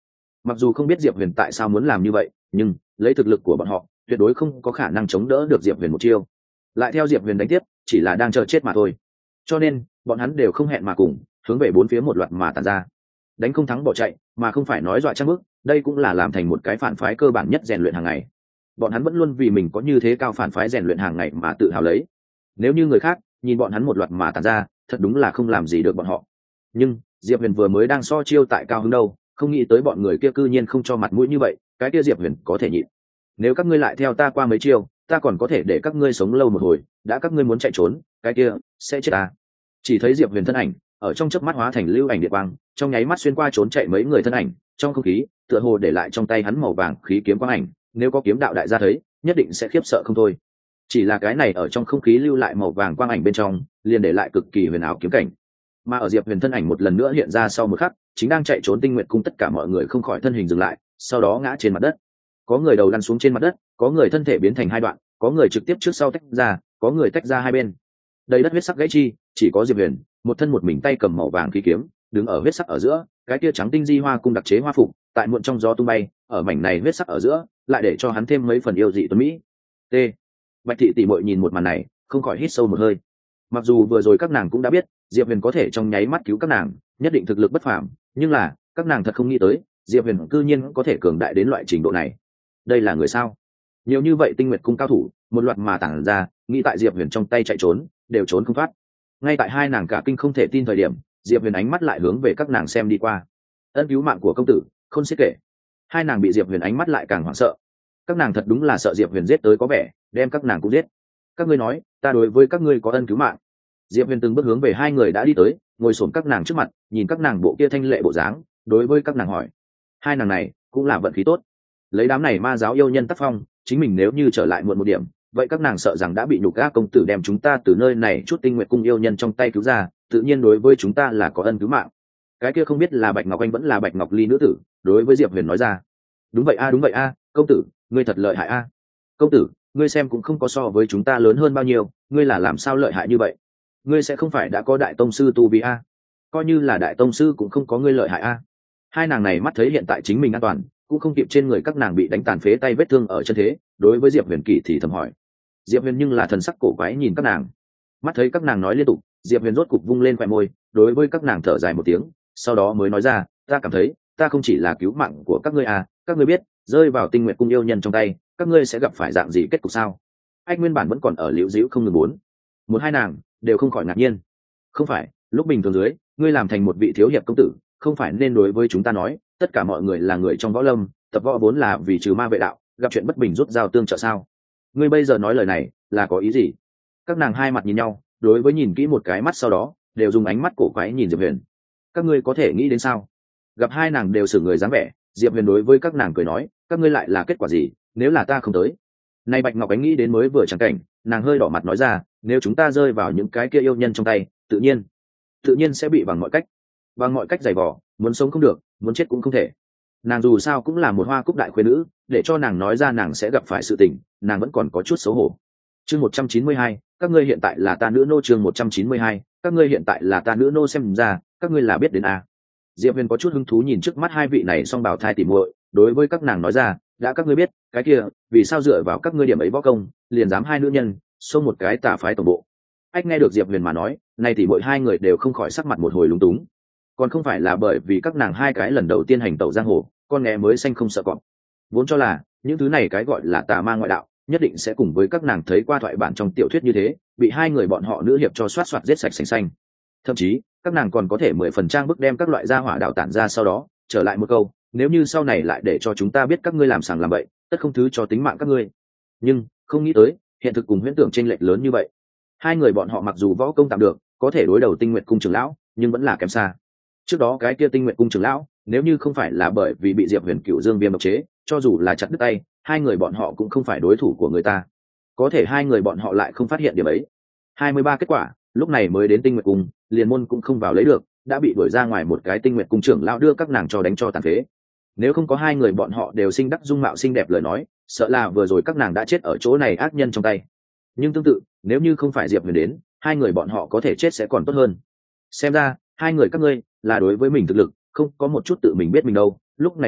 Mặc dù không biết diệp huyền tại sao muốn làm như vậy, nhưng lấy thực lực của bọn họ tuyệt đối không có khả năng chống đỡ được diệp huyền một chiêu, lại theo diệp huyền đánh tiếp chỉ là đang chờ chết mà thôi. Cho nên bọn hắn đều không hẹn mà cùng hướng về bốn phía một loạt mà tàn ra. Đánh không thắng bỏ chạy mà không phải nói dọa trang bức, đây cũng là làm thành một cái phản phái cơ bản nhất rèn luyện hàng ngày. Bọn hắn vẫn luôn vì mình có như thế cao phản phái rèn luyện hàng ngày mà tự hào lấy. Nếu như người khác nhìn bọn hắn một loạt mà tàn ra, thật đúng là không làm gì được bọn họ. Nhưng diệp huyền vừa mới đang so chiêu tại cao hứng đâu, không nghĩ tới bọn người kia cư nhiên không cho mặt mũi như vậy. Cái kia diệp huyền có thể nhịn, nếu các ngươi lại theo ta qua mấy chiêu, ta còn có thể để các ngươi sống lâu một hồi. Đã các ngươi muốn chạy trốn, cái kia sẽ chết ta. Chỉ thấy diệp huyền thân ảnh ở trong chớp mắt hóa thành lưu ảnh điện quang, trong nháy mắt xuyên qua trốn chạy mấy người thân ảnh, trong không khí tựa hồ để lại trong tay hắn màu vàng khí kiếm quang ảnh. Nếu có kiếm đạo đại gia thấy, nhất định sẽ khiếp sợ không thôi. Chỉ là cái này ở trong không khí lưu lại màu vàng quang ảnh bên trong, liền để lại cực kỳ huyền ảo kiếm cảnh. Mà ở diệp huyền thân ảnh một lần nữa hiện ra sau một khắc, chính đang chạy trốn Tinh Nguyệt Cung tất cả mọi người không khỏi thân hình dừng lại, sau đó ngã trên mặt đất. Có người đầu lăn xuống trên mặt đất, có người thân thể biến thành hai đoạn, có người trực tiếp trước sau tách ra, có người tách ra hai bên. Đầy đất huyết sắc gãy chi, chỉ có diệp huyền một thân một mình tay cầm màu vàng khí kiếm, đứng ở huyết sắc ở giữa. Cái tia trắng tinh di hoa cung đặc chế hoa phục tại muộn trong gió tung bay, ở mảnh này huyết sắc ở giữa lại để cho hắn thêm mấy phần yêu dị tuấn mỹ. T. Bạch thị tỷ muội nhìn một màn này không khỏi hít sâu một hơi. Mặc dù vừa rồi các nàng cũng đã biết diệp huyền có thể trong nháy mắt cứu các nàng, nhất định thực lực bất phàm, nhưng là các nàng thật không nghĩ tới diệp huyền cư nhiên có thể cường đại đến loại trình độ này. Đây là người sao? Nhiều như vậy Tinh Nguyệt Cung cao thủ một loạt mà tản ra, nghĩ tại diệp huyền trong tay chạy trốn đều trốn không thoát. Ngay tại hai nàng cả kinh không thể tin thời điểm, diệp huyền ánh mắt lại hướng về các nàng xem đi qua. Ân cứu mạng của công tử không xiết kể. Hai nàng bị diệp huyền ánh mắt lại càng hoảng sợ. Các nàng thật đúng là sợ diệp huyền giết tới có vẻ đem các nàng cũng giết. Các ngươi nói ta đối với các ngươi có ân cứu mạng. Diệp huyền từng bước hướng về hai người đã đi tới, ngồi xổm các nàng trước mặt, nhìn các nàng bộ kia thanh lệ bộ dáng, đối với các nàng hỏi. Hai nàng này cũng là vận khí tốt, lấy đám này ma giáo yêu nhân tác phong, chính mình nếu như trở lại muộn một điểm, vậy các nàng sợ rằng đã bị nhục ác công tử đem chúng ta từ nơi này chút Tinh Nguyệt Cung yêu nhân trong tay cứu ra, tự nhiên đối với chúng ta là có ân cứu mạng. Cái kia không biết là Bạch Ngọc Anh vẫn là Bạch Ngọc Ly nữ tử, đối với Diệp Huyền nói ra. Đúng vậy a, đúng vậy a, công tử ngươi thật lợi hại a. Công tử ngươi xem cũng không có so với chúng ta lớn hơn bao nhiêu, ngươi là làm sao lợi hại như vậy? Ngươi sẽ không phải đã có đại tông sư tu vi a? Coi như là đại tông sư cũng không có ngươi lợi hại a. Hai nàng này mắt thấy hiện tại chính mình an toàn, cũng không kịp trên người các nàng bị đánh tàn phế tay vết thương ở chân thế, đối với Diệp Huyền kỳ thì thầm hỏi. Diệp Huyền nhưng là thần sắc cổ quái nhìn các nàng, mắt thấy các nàng nói liên tục, Diệp Huyền rốt cục vung lên khóe môi, đối với các nàng thở dài một tiếng, sau đó mới nói ra, ta cảm thấy ta không chỉ là cứu mạng của các ngươi à, các ngươi biết rơi vào Tinh Nguyệt Cung yêu nhân trong tay, các ngươi sẽ gặp phải dạng gì kết cục sao? Anh nguyên bản vẫn còn ở liễu dĩu không ngừng muốn, một hai nàng đều không khỏi ngạc nhiên. Không phải lúc bình thường dưới ngươi làm thành một vị thiếu hiệp công tử, không phải nên đối với chúng ta nói tất cả mọi người là người trong võ lâm, tập võ vốn là vì trừ ma vệ đạo, gặp chuyện bất bình rút dao tương trợ sao? Ngươi bây giờ nói lời này là có ý gì? Các nàng hai mặt nhìn nhau, đối với nhìn kỹ một cái mắt sau đó đều dùng ánh mắt cổ quái nhìn Diệp Huyền. Các ngươi có thể nghĩ đến sao? Gặp hai nàng đều xử người dáng vẻ, Diệp Huyền đối với các nàng cười nói, các ngươi lại là kết quả gì nếu là ta không tới? Nay Bạch Ngọc Ánh nghĩ đến mới vừa chẳng cảnh, nàng hơi đỏ mặt nói ra, nếu chúng ta rơi vào những cái kia yêu nhân trong tay, tự nhiên tự nhiên sẽ bị bằng mọi cách bằng mọi cách giày vò, muốn sống không được, muốn chết cũng không thể. Nàng dù sao cũng là một hoa cúc đại khuê nữ, để cho nàng nói ra nàng sẽ gặp phải sự tình, nàng vẫn còn có chút xấu hổ. Chương một trăm chín mươi hai, các ngươi hiện tại là ta nữ nô. Chương một trăm chín mươi hai, các ngươi hiện tại là ta nữ nô, xem ra các ngươi là biết đến à? Diệp Huyền có chút hứng thú nhìn trước mắt hai vị này song bào thai tỉ muội, đối với các nàng nói ra, đã các ngươi biết cái kia, vì sao dựa vào các ngươi điểm ấy võ công liền dám hai nữ nhân xông một cái tà phái tổng bộ? Ách nghe được Diệp Huyền mà nói, này tỉ muội hai người đều không khỏi sắc mặt một hồi lúng túng. Còn không phải là bởi vì các nàng hai cái lần đầu tiên hành tẩu giang hồ, con nghe mới xanh không sợ cọp, vốn cho là những thứ này cái gọi là tà ma ngoại đạo nhất định sẽ cùng với các nàng thấy qua thoại bản trong tiểu thuyết như thế, bị hai người bọn họ nữ hiệp cho xoát xoát giết sạch sành xanh. Thậm chí các nàng còn có thể mười phần trang bức đem các loại gia hỏa đạo tản ra, sau đó trở lại một câu, nếu như sau này lại để cho chúng ta biết các ngươi làm sàng làm bậy, tất không thứ cho tính mạng các ngươi. Nhưng không nghĩ tới hiện thực cùng huyễn tưởng chênh lệch lớn như vậy. Hai người bọn họ mặc dù võ công tạm được, có thể đối đầu Tinh Nguyệt Cung trưởng lão, nhưng vẫn là kém xa. Trước đó cái kia Tinh Nguyệt Cung trưởng lão, nếu như không phải là bởi vì bị Diệp Huyền Cửu Dương Viêm độc chế, cho dù là chặt đứt tay, hai người bọn họ cũng không phải đối thủ của người ta. Có thể hai người bọn họ lại không phát hiện điểm ấy. hai mươi ba kết quả, lúc này mới đến Tinh Nguyệt Cung, liền môn cũng không vào lấy được, đã bị đuổi ra ngoài một cái Tinh Nguyệt Cung trưởng lão đưa các nàng cho đánh cho tàn phế. Nếu không có hai người bọn họ đều sinh đắc dung mạo xinh đẹp lời nói, sợ là vừa rồi các nàng đã chết ở chỗ này ác nhân trong tay. Nhưng tương tự, nếu như không phải Diệp Huyền đến, hai người bọn họ có thể chết sẽ còn tốt hơn. Xem ra hai người các ngươi là đối với mình thực lực không có một chút tự mình biết mình đâu. Lúc này đây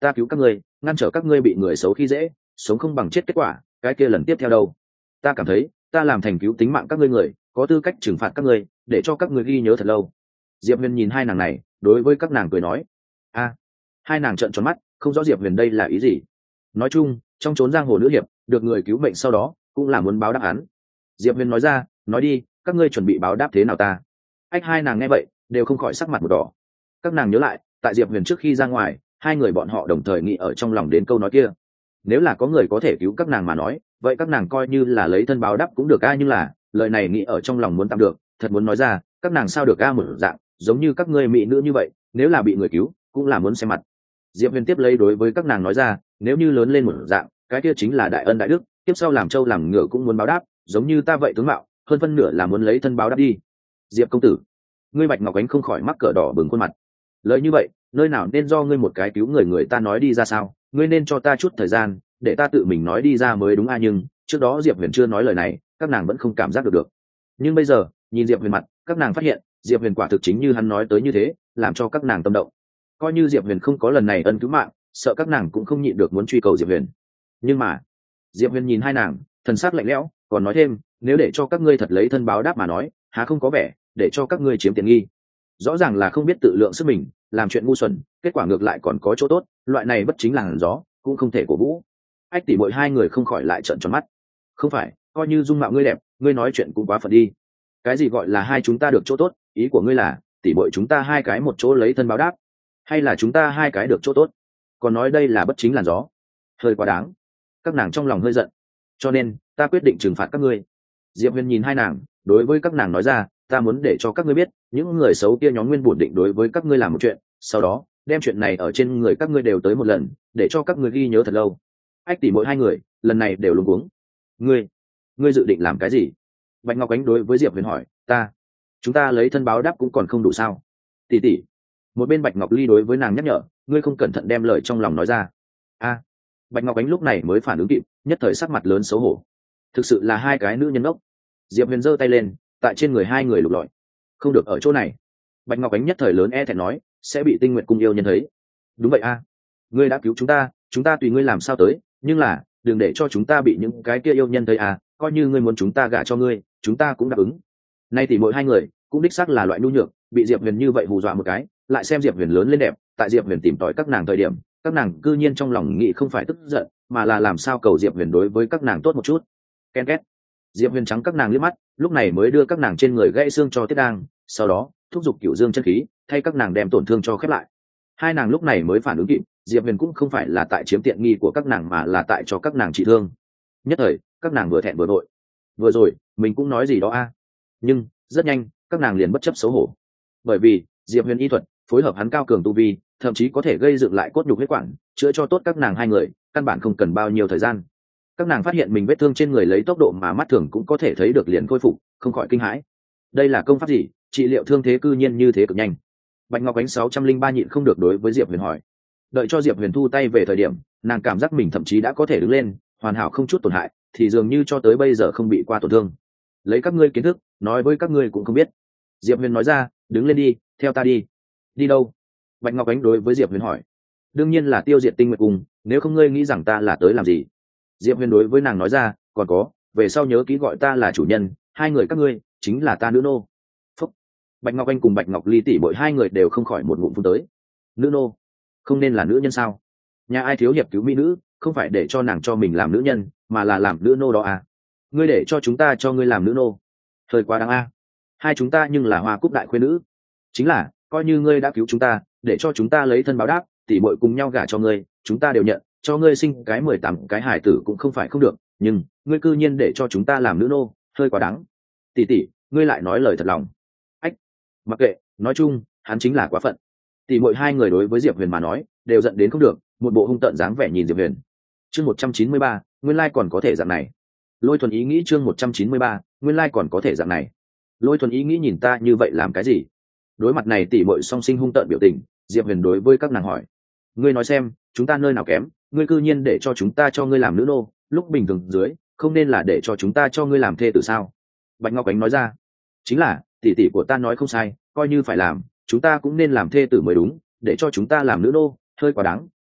ta cứu các ngươi, ngăn trở các ngươi bị người xấu khi dễ sống không bằng chết kết quả, cái kia lần tiếp theo đâu? Ta cảm thấy ta làm thành cứu tính mạng các ngươi người, có tư cách trừng phạt các ngươi, để cho các ngươi ghi nhớ thật lâu. Diệp Huyền nhìn hai nàng này, đối với các nàng cười nói. A. Hai nàng trợn tròn mắt, không rõ Diệp Huyền đây là ý gì. Nói chung, trong chốn giang hồ nữ hiệp, được người cứu mệnh sau đó cũng là muốn báo đáp án. Diệp Huyền nói ra, nói đi, các ngươi chuẩn bị báo đáp thế nào ta? Ách, hai nàng nghe vậy đều không khỏi sắc mặt một đỏ. Các nàng nhớ lại, tại Diệp Huyền trước khi ra ngoài, hai người bọn họ đồng thời nghĩ ở trong lòng đến câu nói kia. Nếu là có người có thể cứu các nàng mà nói, vậy các nàng coi như là lấy thân báo đáp cũng được a, nhưng là lời này nghĩ ở trong lòng muốn tạm được, thật muốn nói ra, các nàng sao được a, một dạng giống như các ngươi mỹ nữ như vậy, nếu là bị người cứu cũng là muốn xem mặt. Diệp Huyền tiếp lấy đối với các nàng nói ra, nếu như lớn lên một dạng, cái kia chính là đại ân đại đức, tiếp sau làm trâu làm ngựa cũng muốn báo đáp, giống như ta vậy tướng mạo, hơn phân nửa là muốn lấy thân báo đáp đi. Diệp công tử, ngươi Bạch Ngọc Ánh không khỏi mắc cỡ đỏ bừng khuôn mặt. Lời như vậy, nơi nào nên do ngươi một cái cứu người người ta nói đi ra sao? Ngươi nên cho ta chút thời gian, để ta tự mình nói đi ra mới đúng a. Nhưng trước đó Diệp Huyền chưa nói lời này, các nàng vẫn không cảm giác được được. Nhưng bây giờ, nhìn Diệp Huyền mặt, các nàng phát hiện, Diệp Huyền quả thực chính như hắn nói tới như thế, làm cho các nàng tâm động. Coi như Diệp Huyền không có lần này ân cứu mạng, sợ các nàng cũng không nhịn được muốn truy cầu Diệp Huyền. Nhưng mà, Diệp Huyền nhìn hai nàng, thần sắc lạnh lẽo, còn nói thêm, nếu để cho các ngươi thật lấy thân báo đáp mà nói, há không có vẻ để cho các ngươi chiếm tiện nghi. Rõ ràng là không biết tự lượng sức mình, làm chuyện ngu xuẩn, kết quả ngược lại còn có chỗ tốt, loại này bất chính là gió, cũng không thể cổ vũ. Ách tỷ muội hai người không khỏi lại trợn tròn mắt. Không phải, coi như dung mạo ngươi đẹp, ngươi nói chuyện cũng quá phận đi. Cái gì gọi là hai chúng ta được chỗ tốt, ý của ngươi là tỷ muội chúng ta hai cái một chỗ lấy thân báo đáp, hay là chúng ta hai cái được chỗ tốt? Còn nói đây là bất chính làn gió, hơi quá đáng. Các nàng trong lòng hơi giận, cho nên ta quyết định trừng phạt các ngươi. Diệp Huyền nhìn hai nàng, đối với các nàng nói ra, ta muốn để cho các ngươi biết, những người xấu kia nhóm nguyên bổn định đối với các ngươi làm một chuyện, sau đó đem chuyện này ở trên người các ngươi đều tới một lần, để cho các ngươi ghi nhớ thật lâu. Ách tỷ mỗi hai người lần này đều luống cuống. Ngươi, ngươi dự định làm cái gì? Bạch Ngọc Ánh đối với Diệp Huyền hỏi. Ta, chúng ta lấy thân báo đáp cũng còn không đủ sao? Tỷ tỷ. Một bên Bạch Ngọc Ly đối với nàng nhắc nhở, ngươi không cẩn thận đem lời trong lòng nói ra. A. Bạch Ngọc Ánh lúc này mới phản ứng kịp, nhất thời sắc mặt lớn xấu hổ. Thực sự là hai cái nữ nhân ốc. Diệp Huyền giơ tay lên, tại trên người hai người lục lọi. Không được ở chỗ này. Bạch Ngọc Ánh nhất thời lớn e thẹn nói, sẽ bị Tinh Nguyệt Cung yêu nhân thấy. Đúng vậy a, ngươi đã cứu chúng ta, chúng ta tùy ngươi làm sao tới, nhưng là đừng để cho chúng ta bị những cái kia yêu nhân thấy à, coi như ngươi muốn chúng ta gả cho ngươi, chúng ta cũng đáp ứng. Nay thì mỗi hai người cũng đích xác là loại nhu nhược, bị Diệp Huyền như vậy hù dọa một cái, lại xem Diệp Huyền lớn lên đẹp, tại Diệp Huyền tìm tòi các nàng thời điểm, các nàng cư nhiên trong lòng nghĩ không phải tức giận, mà là làm sao cầu Diệp Huyền đối với các nàng tốt một chút. Ken két. Diệp Huyền trắng các nàng liếc mắt, lúc này mới đưa các nàng trên người gãy xương cho Tiết Đang, sau đó thúc giục Cửu Dương chân khí, thay các nàng đem tổn thương cho khép lại. Hai nàng lúc này mới phản ứng kịp, Diệp Huyền cũng không phải là tại chiếm tiện nghi của các nàng mà là tại cho các nàng trị thương. Nhất thời, các nàng vừa thẹn vừa vội. Vừa rồi, mình cũng nói gì đó a. Nhưng, rất nhanh, các nàng liền bất chấp xấu hổ. Bởi vì, Diệp Huyền y thuật, phối hợp hắn cao cường tu vi, thậm chí có thể gây dựng lại cốt nhục huyết quản, chữa cho tốt các nàng hai người, căn bản không cần bao nhiêu thời gian. Các nàng phát hiện mình vết thương trên người lấy tốc độ mà mắt thường cũng có thể thấy được liền khôi phục, không khỏi kinh hãi. Đây là công pháp gì, trị liệu thương thế cư nhiên như thế cực nhanh? Bạch Ngọc Ánh sáu trăm linh ba nhịn không được đối với Diệp Huyền hỏi. Đợi cho Diệp Huyền thu tay về thời điểm, nàng cảm giác mình thậm chí đã có thể đứng lên, hoàn hảo không chút tổn hại, thì dường như cho tới bây giờ không bị qua tổn thương. Lấy các ngươi kiến thức, nói với các ngươi cũng không biết. Diệp Huyền nói ra, đứng lên đi, theo ta đi. Đi đâu? Bạch Ngọc Ánh đối với Diệp Huyền hỏi. Đương nhiên là tiêu diệt Tinh Nguyệt Cung, nếu không ngươi nghĩ rằng ta là tới làm gì? Diệp Huyền đối với nàng nói ra, còn có, về sau nhớ kỹ gọi ta là chủ nhân, hai người các ngươi chính là ta nữ nô. Phúc. Bạch Ngọc Anh cùng Bạch Ngọc Ly tỷ muội hai người đều không khỏi một ngụm phun tới. Nữ nô, không nên là nữ nhân sao? Nhà ai thiếu hiệp cứu mỹ nữ, không phải để cho nàng cho mình làm nữ nhân, mà là làm nữ nô đó à? Ngươi để cho chúng ta cho ngươi làm nữ nô, hơi quá đáng a. Hai chúng ta nhưng là Hoa Cúc đại khuê nữ, chính là coi như ngươi đã cứu chúng ta, để cho chúng ta lấy thân báo đáp, tỷ muội cùng nhau gả cho ngươi, chúng ta đều nhận, cho ngươi sinh cái mười tám cái hải tử cũng không phải không được, nhưng ngươi cư nhiên để cho chúng ta làm nữ nô, hơi quá đáng. Tỷ tỷ, ngươi lại nói lời thật lòng. Ách, mặc kệ, nói chung hắn chính là quá phận. Tỷ muội hai người đối với Diệp Huyền mà nói đều giận đến không được, một bộ hung tợn dáng vẻ nhìn Diệp Huyền. Chương một trăm chín mươi ba, nguyên lai còn có thể dạng này. Lôi Thuần ý nghĩ chương một trăm chín mươi ba, nguyên lai còn có thể dạng này. Lôi Thuần ý nghĩ nhìn ta như vậy làm cái gì? Đối mặt này tỷ muội song sinh hung tợn biểu tình, Diệp Huyền đối với các nàng hỏi: ngươi nói xem, chúng ta nơi nào kém, ngươi cư nhiên để cho chúng ta cho ngươi làm nữ nô, lúc bình thường dưới không nên là để cho chúng ta cho ngươi làm thê tử sao? Bạch Ngọc Ánh nói ra: chính là tỷ tỷ của ta nói không sai, coi như phải làm, chúng ta cũng nên làm thê tử mới đúng, để cho chúng ta làm nữ nô, hơi quá đáng,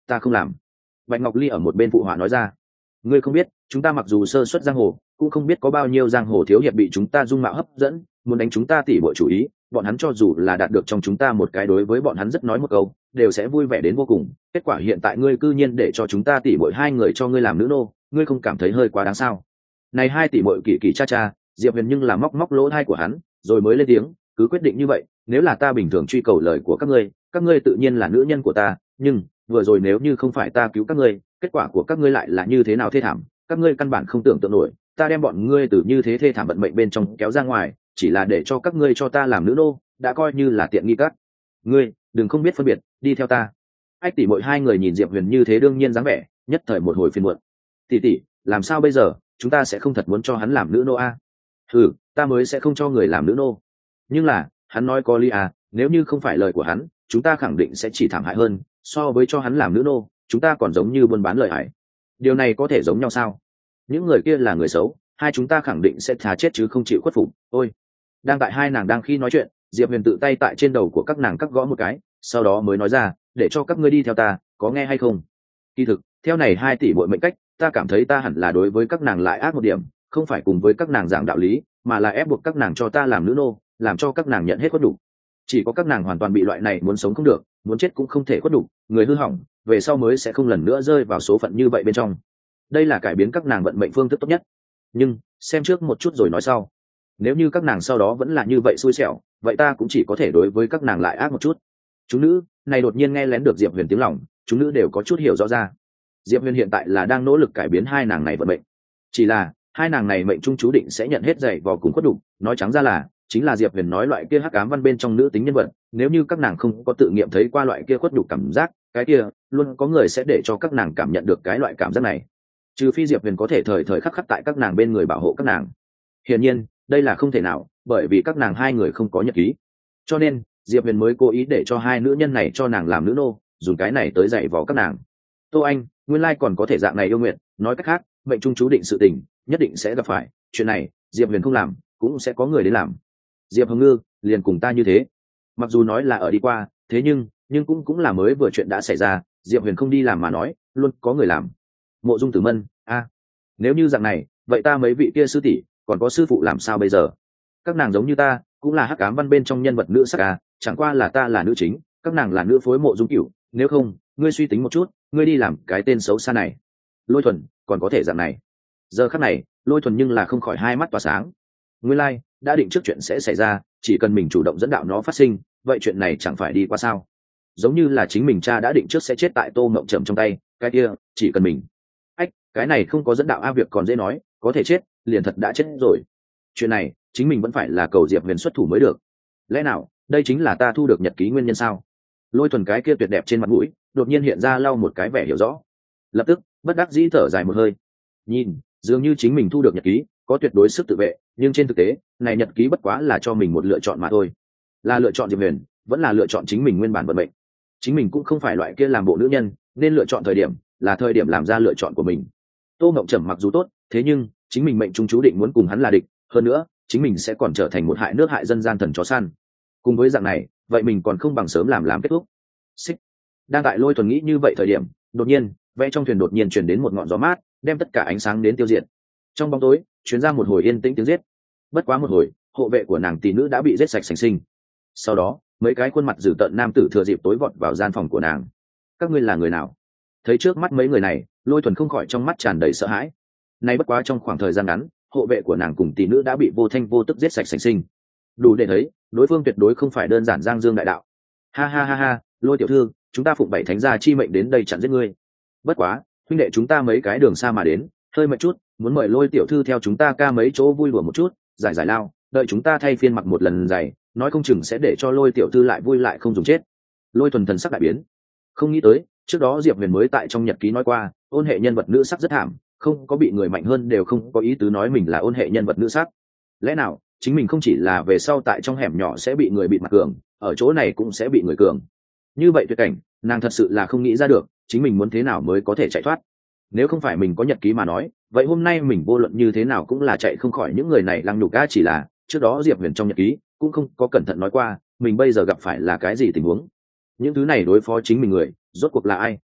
ta không làm. Bạch Ngọc Ly ở một bên phụ họa nói ra. Ngươi không biết, chúng ta mặc dù sơ xuất giang hồ, cũng không biết có bao nhiêu giang hồ thiếu hiệp bị chúng ta dung mạo hấp dẫn, muốn đánh chúng ta tỉ bội chủ ý. Bọn hắn cho dù là đạt được trong chúng ta một cái đối với bọn hắn rất nói một câu, đều sẽ vui vẻ đến vô cùng. Kết quả hiện tại ngươi cư nhiên để cho chúng ta tỉ bội hai người cho ngươi làm nữ nô, ngươi không cảm thấy hơi quá đáng sao? Này hai tỷ bội kỳ kỳ cha cha, Diệp Huyền nhưng là móc móc lỗ tai của hắn, rồi mới lên tiếng, cứ quyết định như vậy, nếu là ta bình thường truy cầu lời của các ngươi, các ngươi tự nhiên là nữ nhân của ta, nhưng vừa rồi nếu như không phải ta cứu các ngươi, kết quả của các ngươi lại là như thế nào thê thảm, các ngươi căn bản không tưởng tượng nổi, ta đem bọn ngươi từ như thế thê thảm vận mệnh bên trong kéo ra ngoài, chỉ là để cho các ngươi cho ta làm nữ nô, đã coi như là tiện nghi các ngươi, đừng không biết phân biệt, đi theo ta. Ách tỷ muội hai người nhìn Diệp Huyền như thế đương nhiên dáng vẻ, nhất thời một hồi phiền muộn. Tỷ tỷ, làm sao bây giờ, chúng ta sẽ không thật muốn cho hắn làm nữ nô a? Ừ, ta mới sẽ không cho người làm nữ nô. Nhưng là, hắn nói có lý à, nếu như không phải lời của hắn, chúng ta khẳng định sẽ chỉ thảm hại hơn, so với cho hắn làm nữ nô, chúng ta còn giống như buôn bán lời hải. Điều này có thể giống nhau sao? Những người kia là người xấu, hai chúng ta khẳng định sẽ thà chết chứ không chịu khuất phục. Ôi, đang tại hai nàng đang khi nói chuyện, Diệp Huyền tự tay tại trên đầu của các nàng cắt gõ một cái, sau đó mới nói ra, để cho các ngươi đi theo ta, có nghe hay không? Kỳ thực, theo này hai tỷ muội mệnh cách, ta cảm thấy ta hẳn là đối với các nàng lại ác một điểm, không phải cùng với các nàng giảng đạo lý, mà là ép buộc các nàng cho ta làm nữ nô, làm cho các nàng nhận hết khuất đủ. Chỉ có các nàng hoàn toàn bị loại này muốn sống không được, muốn chết cũng không thể khuất đủ, người hư hỏng, về sau mới sẽ không lần nữa rơi vào số phận như vậy bên trong. Đây là cải biến các nàng vận mệnh phương thức tốt nhất. Nhưng xem trước một chút rồi nói sau. Nếu như các nàng sau đó vẫn là như vậy xui xẻo, vậy ta cũng chỉ có thể đối với các nàng lại ác một chút. Chúng nữ này đột nhiên nghe lén được Diệp Huyền tiếng lòng, chúng nữ đều có chút hiểu rõ ra. Diệp Huyền hiện tại là đang nỗ lực cải biến hai nàng này vận mệnh. Chỉ là hai nàng này mệnh trung chú định sẽ nhận hết dày vò cùng khuất đục, nói trắng ra là chính là Diệp Huyền nói loại kia hắc ám văn bên trong nữ tính nhân vật, nếu như các nàng không có tự nghiệm thấy qua loại kia khuất đục cảm giác, cái kia luôn có người sẽ để cho các nàng cảm nhận được cái loại cảm giác này. Trừ phi Diệp Huyền có thể thời thời khắc khắc tại các nàng bên người bảo hộ các nàng. Hiển nhiên, đây là không thể nào, bởi vì các nàng hai người không có nhật ký. Cho nên, Diệp Huyền mới cố ý để cho hai nữ nhân này cho nàng làm nữ nô, dùng cái này tới dạy vò các nàng. Tô Anh, nguyên lai còn có thể dạng này yêu nguyện, nói cách khác, mệnh trung chú định sự tình, nhất định sẽ gặp phải, chuyện này, Diệp Huyền không làm, cũng sẽ có người đến làm. Diệp Hồng Ngư, liền cùng ta như thế. Mặc dù nói là ở đi qua, thế nhưng, nhưng cũng cũng là mới vừa chuyện đã xảy ra, Diệp Huyền không đi làm mà nói, luôn có người làm. Mộ Dung Tử Mân, a, nếu như dạng này, vậy ta mấy vị kia sư tỷ, còn có sư phụ làm sao bây giờ? Các nàng giống như ta, cũng là hắc ám văn bên trong nhân vật nữ sắc à, chẳng qua là ta là nữ chính, các nàng là nữ phối Mộ Dung Cửu, nếu không, ngươi suy tính một chút, ngươi đi làm cái tên xấu xa này. Lôi Thuần, còn có thể dạng này. Giờ khắc này, Lôi Thuần nhưng là không khỏi hai mắt tỏa sáng. Nguyên lai, like, đã định trước chuyện sẽ xảy ra, chỉ cần mình chủ động dẫn đạo nó phát sinh, vậy chuyện này chẳng phải đi qua sao? Giống như là chính mình cha đã định trước sẽ chết tại Tô Mộng Trầm trong tay, cái kia, chỉ cần mình. Ách, cái này không có dẫn đạo a việc còn dễ nói, có thể chết, liền thật đã chết rồi. Chuyện này, chính mình vẫn phải là cầu Diệp Huyền xuất thủ mới được. Lẽ nào, đây chính là ta thu được nhật ký nguyên nhân sao? Lôi Thuần cái kia tuyệt đẹp trên mặt mũi, đột nhiên hiện ra lau một cái vẻ hiểu rõ. Lập tức, bất đắc dĩ thở dài một hơi. Nhìn, dường như chính mình thu được nhật ký, có tuyệt đối sức tự vệ, nhưng trên thực tế, này nhật ký bất quá là cho mình một lựa chọn mà thôi. Là lựa chọn Diệp Huyền, vẫn là lựa chọn chính mình nguyên bản vận mệnh. Chính mình cũng không phải loại kia làm bộ nữ nhân, nên lựa chọn thời điểm, là thời điểm làm ra lựa chọn của mình. Tô Ngộng Trầm mặc dù tốt, thế nhưng chính mình mệnh trung chú định muốn cùng hắn là địch, hơn nữa, chính mình sẽ còn trở thành một hại nước hại dân gian thần chó săn. Cùng với dạng này, vậy mình còn không bằng sớm làm làm kết thúc. Xích. Đang tại Lôi Thuần nghĩ như vậy thời điểm, đột nhiên, vẽ trong thuyền đột nhiên truyền đến một ngọn gió mát, đem tất cả ánh sáng đến tiêu diệt. Trong bóng tối, truyền ra một hồi yên tĩnh tiếng giết. Bất quá một hồi, hộ vệ của nàng tỷ nữ đã bị giết sạch sành sinh. Sau đó, mấy cái khuôn mặt dữ tợn nam tử thừa dịp tối vọt vào gian phòng của nàng. Các ngươi là người nào? Thấy trước mắt mấy người này, Lôi Thuần không khỏi trong mắt tràn đầy sợ hãi. Nay bất quá trong khoảng thời gian ngắn, hộ vệ của nàng cùng tỷ nữ đã bị vô thanh vô tức giết sạch sành sinh. Đủ để thấy, đối phương tuyệt đối không phải đơn giản giang dương đại đạo. Ha ha ha ha, Lôi tiểu thư, chúng ta phụng bảy thánh gia chi mệnh đến đây chặn giết ngươi. Bất quá, huynh đệ chúng ta mấy cái đường xa mà đến, hơi mệt chút, muốn mời Lôi tiểu thư theo chúng ta ca mấy chỗ vui đùa một chút, giải giải lao, đợi chúng ta thay phiên mặc một lần giày, nói không chừng sẽ để cho Lôi tiểu thư lại vui lại không dùng chết. Lôi Thuần thần sắc đại biến, không nghĩ tới, trước đó Diệp Huyền mới tại trong nhật ký nói qua, ôn hệ nhân vật nữ sắc rất thảm, không có bị người mạnh hơn đều không có ý tứ nói mình là ôn hệ nhân vật nữ sắc. Lẽ nào chính mình không chỉ là về sau tại trong hẻm nhỏ sẽ bị người bịt mặt cường, ở chỗ này cũng sẽ bị người cường? Như vậy tuyệt cảnh, nàng thật sự là không nghĩ ra được, chính mình muốn thế nào mới có thể chạy thoát. Nếu không phải mình có nhật ký mà nói, vậy hôm nay mình vô luận như thế nào cũng là chạy không khỏi những người này lăng nhục. Ga chỉ là trước đó Diệp Huyền trong nhật ký cũng không có cẩn thận nói qua mình bây giờ gặp phải là cái gì tình huống. Những thứ này đối phó chính mình người rốt cuộc là ai?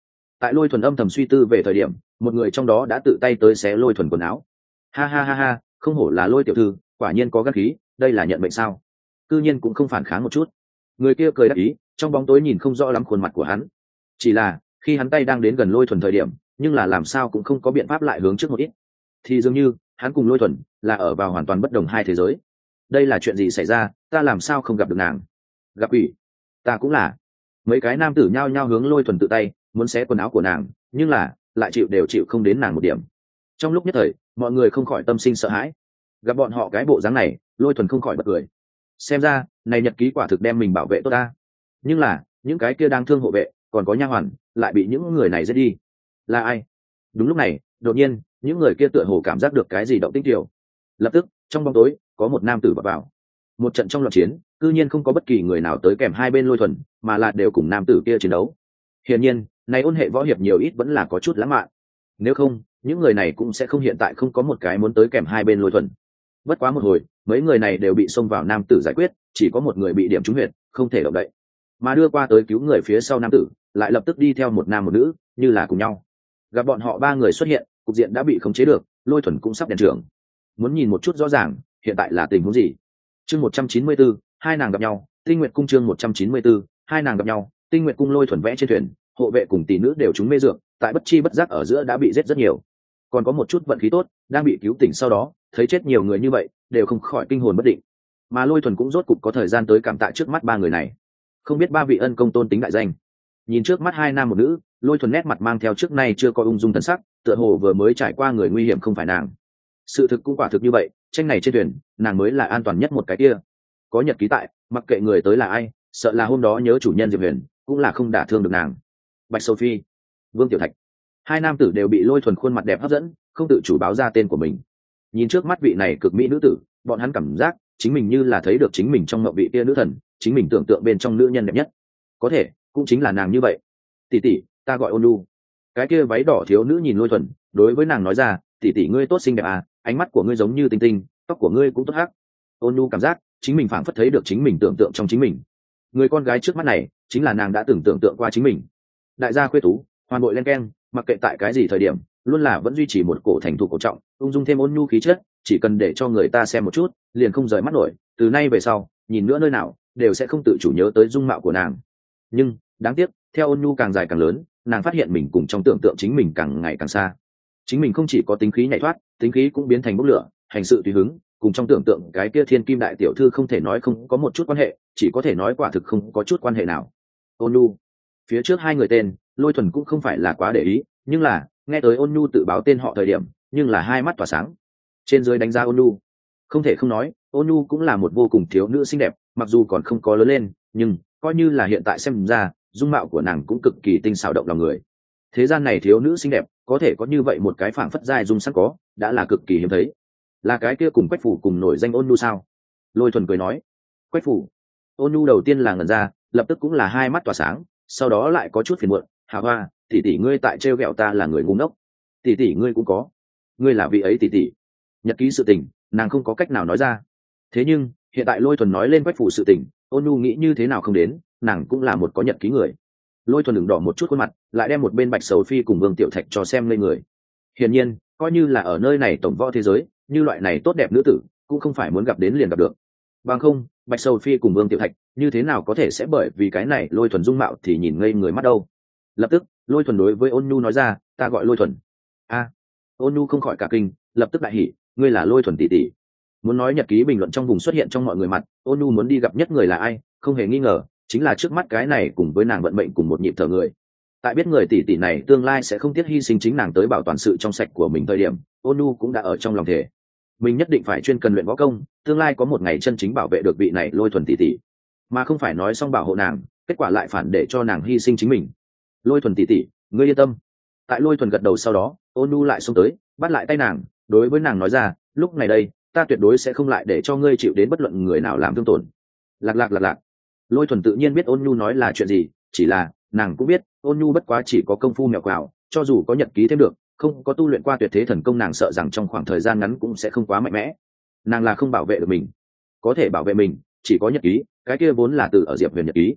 Tại Lôi Thuần âm thầm suy tư về thời điểm, một người trong đó đã tự tay tới xé Lôi Thuần quần áo. Ha ha ha ha, không hổ là Lôi tiểu thư, quả nhiên có gan khí, đây là nhận mệnh sao? Cư nhiên cũng không phản kháng một chút. Người kia cười đáp ý, trong bóng tối nhìn không rõ lắm khuôn mặt của hắn. Chỉ là khi hắn tay đang đến gần Lôi Thuần thời điểm, nhưng là làm sao cũng không có biện pháp lại hướng trước một ít. Thì dường như hắn cùng Lôi Thuần là ở vào hoàn toàn bất đồng hai thế giới. Đây là chuyện gì xảy ra? Ta làm sao không gặp được nàng? Gặp ủy, ta cũng là. Mấy cái nam tử nhao nhao hướng Lôi Thuần tự tay muốn xé quần áo của nàng, nhưng là lại chịu đều chịu không đến nàng một điểm. Trong lúc nhất thời, mọi người không khỏi tâm sinh sợ hãi. Gặp bọn họ cái bộ dáng này, Lôi Thuần không khỏi bật cười. Xem ra này nhật ký quả thực đem mình bảo vệ tốt ta. Nhưng là những cái kia đang thương hộ vệ còn có nha hoàn lại bị những người này giết đi. Là ai? Đúng lúc này, đột nhiên những người kia tựa hồ cảm giác được cái gì động tĩnh tiểu. Lập tức trong bóng tối có một nam tử vào, vào. Một trận trong loạn chiến, cư nhiên không có bất kỳ người nào tới kèm hai bên Lôi Thuần, mà là đều cùng nam tử kia chiến đấu. Hiển nhiên này ôn hệ võ hiệp nhiều ít vẫn là có chút lãng mạn, nếu không những người này cũng sẽ không hiện tại không có một cái muốn tới kèm hai bên Lôi Thuần. Bất quá một hồi, mấy người này đều bị xông vào nam tử giải quyết, chỉ có một người bị điểm trúng huyệt, không thể động đậy. Mà đưa qua tới cứu người phía sau nam tử lại lập tức đi theo một nam một nữ, như là cùng nhau. Gặp bọn họ ba người xuất hiện, cục diện đã bị khống chế được, Lôi Thuần cũng sắp đèn trưởng. Muốn nhìn một chút rõ ràng hiện tại là tình huống gì. Chương một trăm chín mươi tư, hai nàng gặp nhau. Tinh Nguyệt cung chương một trăm chín mươi tư, hai nàng gặp nhau. Tinh Nguyệt cung. Lôi Thuần vẽ trên thuyền, hộ vệ cùng tỷ nữ đều trúng mê dược, tại bất chi bất giác ở giữa đã bị giết rất nhiều. Còn có một chút vận khí tốt, đang bị cứu tỉnh sau đó, thấy chết nhiều người như vậy, đều không khỏi kinh hồn bất định. Mà Lôi Thuần cũng rốt cục có thời gian tới cảm tạ trước mắt ba người này. Không biết ba vị ân công tôn tính đại danh. Nhìn trước mắt hai nam một nữ, Lôi Thuần nét mặt mang theo trước nay chưa có ung dung thần sắc, tựa hồ vừa mới trải qua người nguy hiểm không phải nàng. Sự thực cũng quả thực như vậy, tranh này trên thuyền, nàng mới là an toàn nhất một cái kia. Có nhật ký tại, mặc kệ người tới là ai, sợ là hôm đó nhớ chủ nhân Diệp Huyền, cũng là không đả thương được nàng. Bạch Sophie, Vương Tiểu Thạch, hai nam tử đều bị Lôi Thuần khuôn mặt đẹp hấp dẫn, không tự chủ báo ra tên của mình. Nhìn trước mắt vị này cực mỹ nữ tử, bọn hắn cảm giác chính mình như là thấy được chính mình trong mộng vị kia nữ thần, chính mình tưởng tượng bên trong nữ nhân đẹp nhất. Có thể cũng chính là nàng như vậy. Tỷ tỷ, ta gọi Ôn Nhu. Cái kia váy đỏ thiếu nữ nhìn Lôi Thuần, đối với nàng nói ra, tỷ tỷ ngươi tốt xinh đẹp à, ánh mắt của ngươi giống như tinh tinh, tóc của ngươi cũng tốt hắc. Ôn Nhu cảm giác chính mình phảng phất thấy được chính mình tưởng tượng trong chính mình. Người con gái trước mắt này chính là nàng đã từng tưởng tượng qua chính mình. Đại gia khuê tú, hoàn bội len keng, mặc kệ tại cái gì thời điểm, luôn là vẫn duy trì một cổ thành thục cổ trọng, ung dung thêm ôn nhu khí chất, chỉ cần để cho người ta xem một chút, liền không rời mắt nổi. Từ nay về sau, nhìn nữa nơi nào, đều sẽ không tự chủ nhớ tới dung mạo của nàng. Nhưng đáng tiếc, theo ôn nhu càng dài càng lớn, nàng phát hiện mình cùng trong tưởng tượng chính mình càng ngày càng xa. Chính mình không chỉ có tính khí nhảy thoát, tính khí cũng biến thành bốc lửa, hành sự tùy hứng, cùng trong tưởng tượng cái kia thiên kim đại tiểu thư không thể nói không có một chút quan hệ, chỉ có thể nói quả thực không có chút quan hệ nào. Ôn nhu, phía trước hai người tên, Lôi Thuần cũng không phải là quá để ý, nhưng là nghe tới Ôn Nhu tự báo tên họ thời điểm, nhưng là hai mắt tỏa sáng. Trên dưới đánh giá Ôn Nhu, không thể không nói, Ôn Nhu cũng là một vô cùng thiếu nữ xinh đẹp, mặc dù còn không có lớn lên, nhưng coi như là hiện tại xem ra, dung mạo của nàng cũng cực kỳ tinh xảo động lòng người. Thế gian này thiếu nữ xinh đẹp, có thể có như vậy một cái phảng phất dài dung sắc có, đã là cực kỳ hiếm thấy. Là cái kia cùng Quách Phủ cùng nổi danh Ôn Nhu sao? Lôi Thuần cười nói. Quách Phủ. Ôn Nhu đầu tiên là ngẩn ra, lập tức cũng là hai mắt tỏa sáng, sau đó lại có chút phiền muộn. Hà Hoa, tỷ tỷ ngươi tại trêu ghẹo ta là người ngu ngốc. Tỷ tỷ ngươi cũng có, ngươi là vị ấy tỷ tỷ. Nhật ký sự tình, nàng không có cách nào nói ra. Thế nhưng hiện tại Lôi Thuần nói lên Quách Phủ sự tình, Ôn Nhu nghĩ như thế nào không đến, nàng cũng là một có nhật ký người. Lôi Thuần đừng đỏ một chút khuôn mặt, lại đem một bên Bạch Sầu Phi cùng Vương Tiểu Thạch cho xem lên người. Hiển nhiên, coi như là ở nơi này tổng võ thế giới, như loại này tốt đẹp nữ tử, cũng không phải muốn gặp đến liền gặp được. Bằng không, Bạch Sầu Phi cùng Vương Tiểu Thạch, như thế nào có thể sẽ bởi vì cái này Lôi Thuần dung mạo thì nhìn ngây người mắt đâu. Lập tức Lôi Thuần đối với Ôn Nhu nói ra, ta gọi Lôi Thuần. A. Ôn Nhu không khỏi cả kinh, lập tức đại hỉ, ngươi là Lôi Thuần tỷ tỷ. Muốn nói nhật ký bình luận trong vùng xuất hiện trong mọi người mặt, Ôn Nhu muốn đi gặp nhất người là ai, không hề nghi ngờ, chính là trước mắt cái này cùng với nàng vận mệnh cùng một nhịp thở người. Tại biết người tỷ tỷ này tương lai sẽ không tiếc hy sinh chính nàng tới bảo toàn sự trong sạch của mình thời điểm, Ôn Nhu cũng đã ở trong lòng thể, mình nhất định phải chuyên cần luyện võ công, tương lai có một ngày chân chính bảo vệ được vị này Lôi Thuần tỷ tỷ, mà không phải nói xong bảo hộ nàng, kết quả lại phản để cho nàng hy sinh chính mình. Lôi Thuần tỷ tỷ, ngươi yên tâm. Tại Lôi Thuần gật đầu sau đó, Ôn Nhu lại xông tới, bắt lại tay nàng, đối với nàng nói ra, lúc này đây, ta tuyệt đối sẽ không lại để cho ngươi chịu đến bất luận người nào làm thương tổn. Lạc lạc lạc lạc. Lôi Thuần tự nhiên biết Ôn Nhu nói là chuyện gì, chỉ là nàng cũng biết Ôn Nhu bất quá chỉ có công phu mèo quào, cho dù có nhật ký thêm được, không có tu luyện qua tuyệt thế thần công, nàng sợ rằng trong khoảng thời gian ngắn cũng sẽ không quá mạnh mẽ. Nàng là không bảo vệ được mình, có thể bảo vệ mình chỉ có nhật ký, cái kia vốn là từ ở Diệp Huyền nhật ký.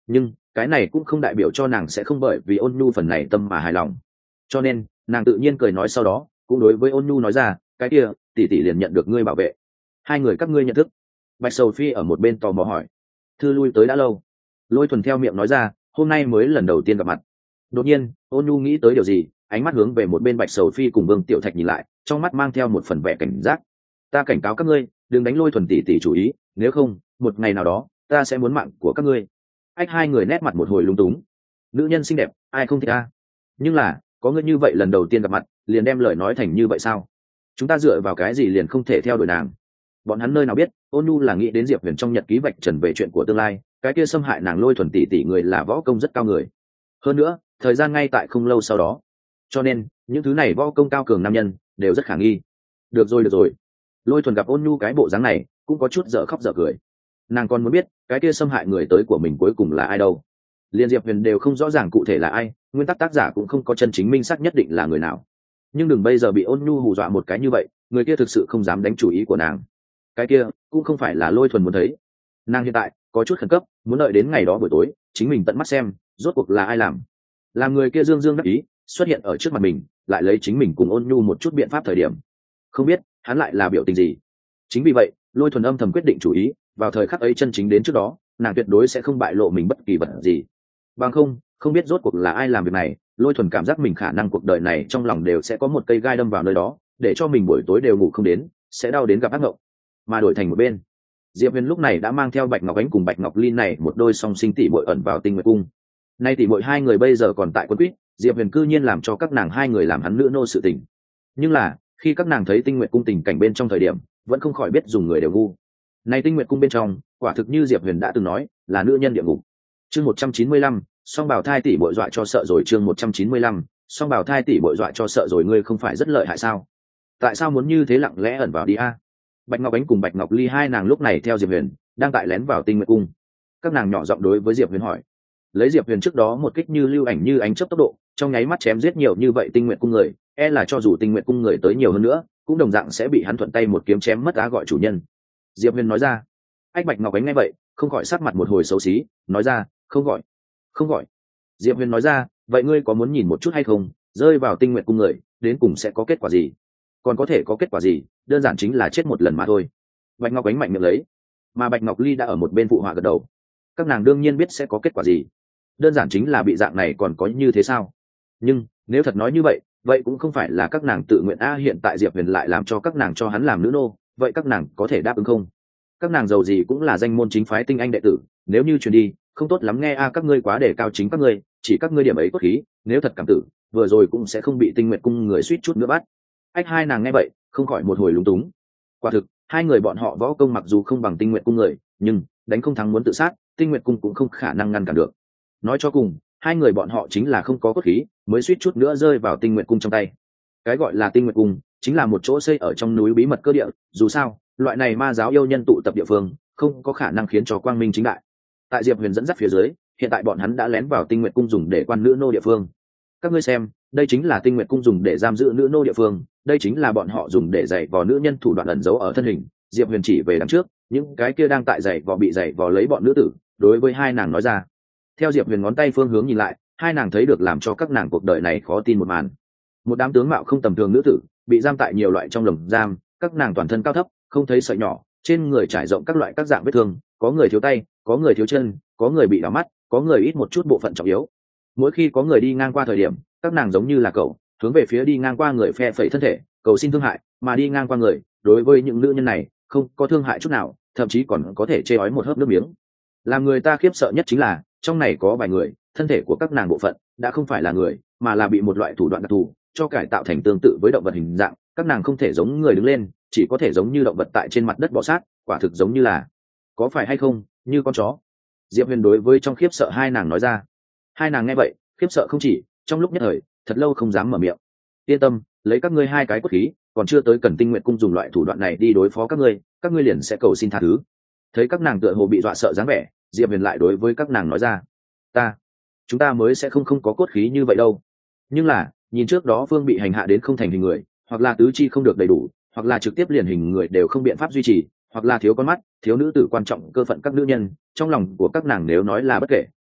nhưng cái này cũng không đại biểu cho nàng sẽ không bởi vì ôn nhu phần này tâm mà hài lòng, cho nên nàng tự nhiên cười nói, sau đó cũng đối với ôn nhu nói ra, cái kia tỷ tỷ liền nhận được ngươi bảo vệ. Hai người các ngươi nhận thức? Bạch Sầu Phi ở một bên tò mò hỏi. Thư lui tới đã lâu. Lôi Thuần theo miệng nói ra, hôm nay mới lần đầu tiên gặp mặt. Đột nhiên ôn nhu nghĩ tới điều gì, ánh mắt hướng về một bên Bạch Sầu Phi cùng Vương Tiểu Thạch nhìn lại, trong mắt mang theo một phần vẻ cảnh giác. Ta cảnh cáo các ngươi, đừng đánh Lôi Thuần tỷ tỷ chủ ý, nếu không một ngày nào đó ta sẽ muốn mạng của các ngươi. Ách, hai người nét mặt một hồi lung túng. Nữ nhân xinh đẹp ai không thích a, nhưng là có ngươi như vậy lần đầu tiên gặp mặt liền đem lời nói thành như vậy sao? Chúng ta dựa vào cái gì liền không thể theo đuổi nàng? Bọn hắn nơi nào biết ôn nhu là nghĩ đến Diệp Huyền trong nhật ký vạch trần về chuyện của tương lai, cái kia xâm hại nàng Lôi Thuần tỷ tỷ người là võ công rất cao người, hơn nữa thời gian ngay tại không lâu sau đó, cho nên những thứ này võ công cao cường nam nhân đều rất khả nghi. Được rồi được rồi, Lôi Thuần gặp ôn nhu cái bộ dáng này cũng có chút dở khóc dở cười. Nàng còn muốn biết cái kia xâm hại người tới của mình cuối cùng là ai đâu. Liên Diệp Huyền đều không rõ ràng cụ thể là ai, nguyên tắc tác giả cũng không có chân chính minh xác nhất định là người nào. Nhưng đừng bây giờ bị ôn nhu hù dọa một cái như vậy, người kia thực sự không dám đánh chủ ý của nàng. Cái kia cũng không phải là Lôi Thuần muốn thấy. Nàng hiện tại có chút khẩn cấp, muốn đợi đến ngày đó buổi tối chính mình tận mắt xem rốt cuộc là ai làm làm người kia dương dương đắc ý xuất hiện ở trước mặt mình, lại lấy chính mình cùng ôn nhu một chút biện pháp thời điểm, không biết hắn lại là biểu tình gì. Chính vì vậy Lôi Thuần âm thầm quyết định chủ ý, vào thời khắc ấy chân chính đến trước đó nàng tuyệt đối sẽ không bại lộ mình bất kỳ vật gì. Bằng không không biết rốt cuộc là ai làm việc này, Lôi Thuần cảm giác mình khả năng cuộc đời này trong lòng đều sẽ có một cây gai đâm vào nơi đó, để cho mình buổi tối đều ngủ không đến, sẽ đau đến gặp ác mộng. Mà đổi thành một bên, Diệp Huyền lúc này đã mang theo Bạch Ngọc Ánh cùng Bạch Ngọc Ly này một đôi song sinh tỷ muội ẩn vào Tinh Nguyệt Cung. Nay tỷ muội hai người bây giờ còn tại quân quýt, Diệp Huyền cư nhiên làm cho các nàng hai người làm hắn nữ nô sự tình. Nhưng là khi các nàng thấy Tinh Nguyệt Cung tình cảnh bên trong thời điểm, vẫn không khỏi biết dùng người đều ngu. Này Tinh Nguyệt Cung bên trong, quả thực như Diệp Huyền đã từng nói, là nữ nhân địa ngục. Chương một trăm chín mươi lăm, song bảo thai tỷ muội dọa cho sợ rồi. Chương một trăm chín mươi lăm, song bảo thai tỷ muội dọa cho sợ rồi. Ngươi không phải rất lợi hại sao? Tại sao muốn như thế lặng lẽ ẩn vào đi a? Bạch Ngọc Ánh cùng Bạch Ngọc Ly hai nàng lúc này theo Diệp Huyền đang tại lén vào Tinh Nguyệt Cung. Các nàng nhỏ giọng đối với Diệp Huyền hỏi. Lấy Diệp Huyền trước đó một kích như lưu ảnh như ánh chớp tốc độ, trong nháy mắt chém giết nhiều như vậy Tinh Nguyệt Cung người, e là cho dù Tinh Nguyệt Cung người tới nhiều hơn nữa, cũng đồng dạng sẽ bị hắn thuận tay một kiếm chém mất á gọi chủ nhân. Diệp Huyền nói ra. Ách, Bạch Ngọc Ánh nghe vậy không khỏi sắc mặt một hồi xấu xí, nói ra, không gọi không gọi. Diệp Huyền nói ra, vậy ngươi có muốn nhìn một chút hay không, rơi vào Tinh Nguyệt Cung người đến cùng sẽ có kết quả gì? Còn có thể có kết quả gì, đơn giản chính là chết một lần mà thôi. Bạch Ngọc Ánh mạnh miệng lấy, mà Bạch Ngọc Ly đã ở một bên phụ họa gật đầu. Các nàng đương nhiên biết sẽ có kết quả gì, đơn giản chính là bị dạng này còn có như thế sao? Nhưng nếu thật nói như vậy, vậy cũng không phải là các nàng tự nguyện a. Hiện tại Diệp Huyền lại làm cho các nàng cho hắn làm nữ nô, vậy các nàng có thể đáp ứng không? Các nàng giàu gì cũng là danh môn chính phái tinh anh đệ tử, nếu như truyền đi không tốt lắm nghe a. Các ngươi quá đề cao chính các ngươi, chỉ các ngươi điểm ấy cốt khí, nếu thật cảm tử vừa rồi cũng sẽ không bị Tinh Nguyệt Cung người suýt chút nữa bắt. Ách, hai nàng nghe vậy không khỏi một hồi lúng túng. Quả thực hai người bọn họ võ công mặc dù không bằng Tinh Nguyệt Cung người, nhưng đánh không thắng muốn tự sát, Tinh Nguyệt Cung cũng không khả năng ngăn cản được. Nói cho cùng hai người bọn họ chính là không có cốt khí, mới suýt chút nữa rơi vào Tinh Nguyệt Cung trong tay. Cái gọi là Tinh Nguyệt Cung chính là một chỗ xây ở trong núi bí mật cơ địa, dù sao loại này ma giáo yêu nhân tụ tập địa phương, không có khả năng khiến cho quang minh chính đại. Tại Diệp Huyền dẫn dắt phía dưới, hiện tại bọn hắn đã lén vào Tinh Nguyệt Cung dùng để quan nữ nô địa phương. Các ngươi xem, đây chính là Tinh Nguyệt Cung dùng để giam giữ nữ nô địa phương, đây chính là bọn họ dùng để dạy vò nữ nhân thủ đoạn ẩn giấu ở thân hình. Diệp Huyền chỉ về đằng trước, những cái kia đang tại dạy vò bị dạy vò lấy bọn nữ tử, đối với hai nàng nói ra. Theo Diệp Huyền ngón tay phương hướng nhìn lại, hai nàng thấy được làm cho các nàng cuộc đời này khó tin một màn. Một đám tướng mạo không tầm thường nữ tử, bị giam tại nhiều loại trong lồng giam, các nàng toàn thân cao thấp, không thấy sợi nhỏ, trên người trải rộng các loại các dạng vết thương, có người thiếu tay, có người thiếu chân, có người bị đau mắt, có người ít một chút bộ phận trọng yếu. Mỗi khi có người đi ngang qua thời điểm, các nàng giống như là cậu, hướng về phía đi ngang qua người phe phẩy thân thể, cầu xin thương hại, mà đi ngang qua người, đối với những nữ nhân này, không có thương hại chút nào, thậm chí còn có thể chê ói một hớp nước miếng. Làm người ta khiếp sợ nhất chính là, trong này có vài người, thân thể của các nàng bộ phận đã không phải là người, mà là bị một loại thủ đoạn đặc thù cho cải tạo thành tương tự với động vật hình dạng, các nàng không thể giống người đứng lên, chỉ có thể giống như động vật tại trên mặt đất bò sát, quả thực giống như là, có phải hay không, như con chó. Diệp Huyền đối với trong khiếp sợ hai nàng nói ra. Hai nàng nghe vậy khiếp sợ không chỉ, trong lúc nhất thời thật lâu không dám mở miệng. Yên tâm, lấy các ngươi hai cái cốt khí, còn chưa tới cần Tinh Nguyệt Cung dùng loại thủ đoạn này đi đối phó các ngươi, các ngươi liền sẽ cầu xin tha thứ. Thấy các nàng tựa hồ bị dọa sợ dáng vẻ, Diệp Huyền lại đối với các nàng nói ra. Ta, chúng ta mới sẽ không không có cốt khí như vậy đâu. Nhưng là nhìn trước đó Phương bị hành hạ đến không thành hình người, hoặc là tứ chi không được đầy đủ, hoặc là trực tiếp liền hình người đều không biện pháp duy trì, hoặc là thiếu con mắt, thiếu nữ tử quan trọng cơ phận các nữ nhân, trong lòng của các nàng nếu nói là bất kể,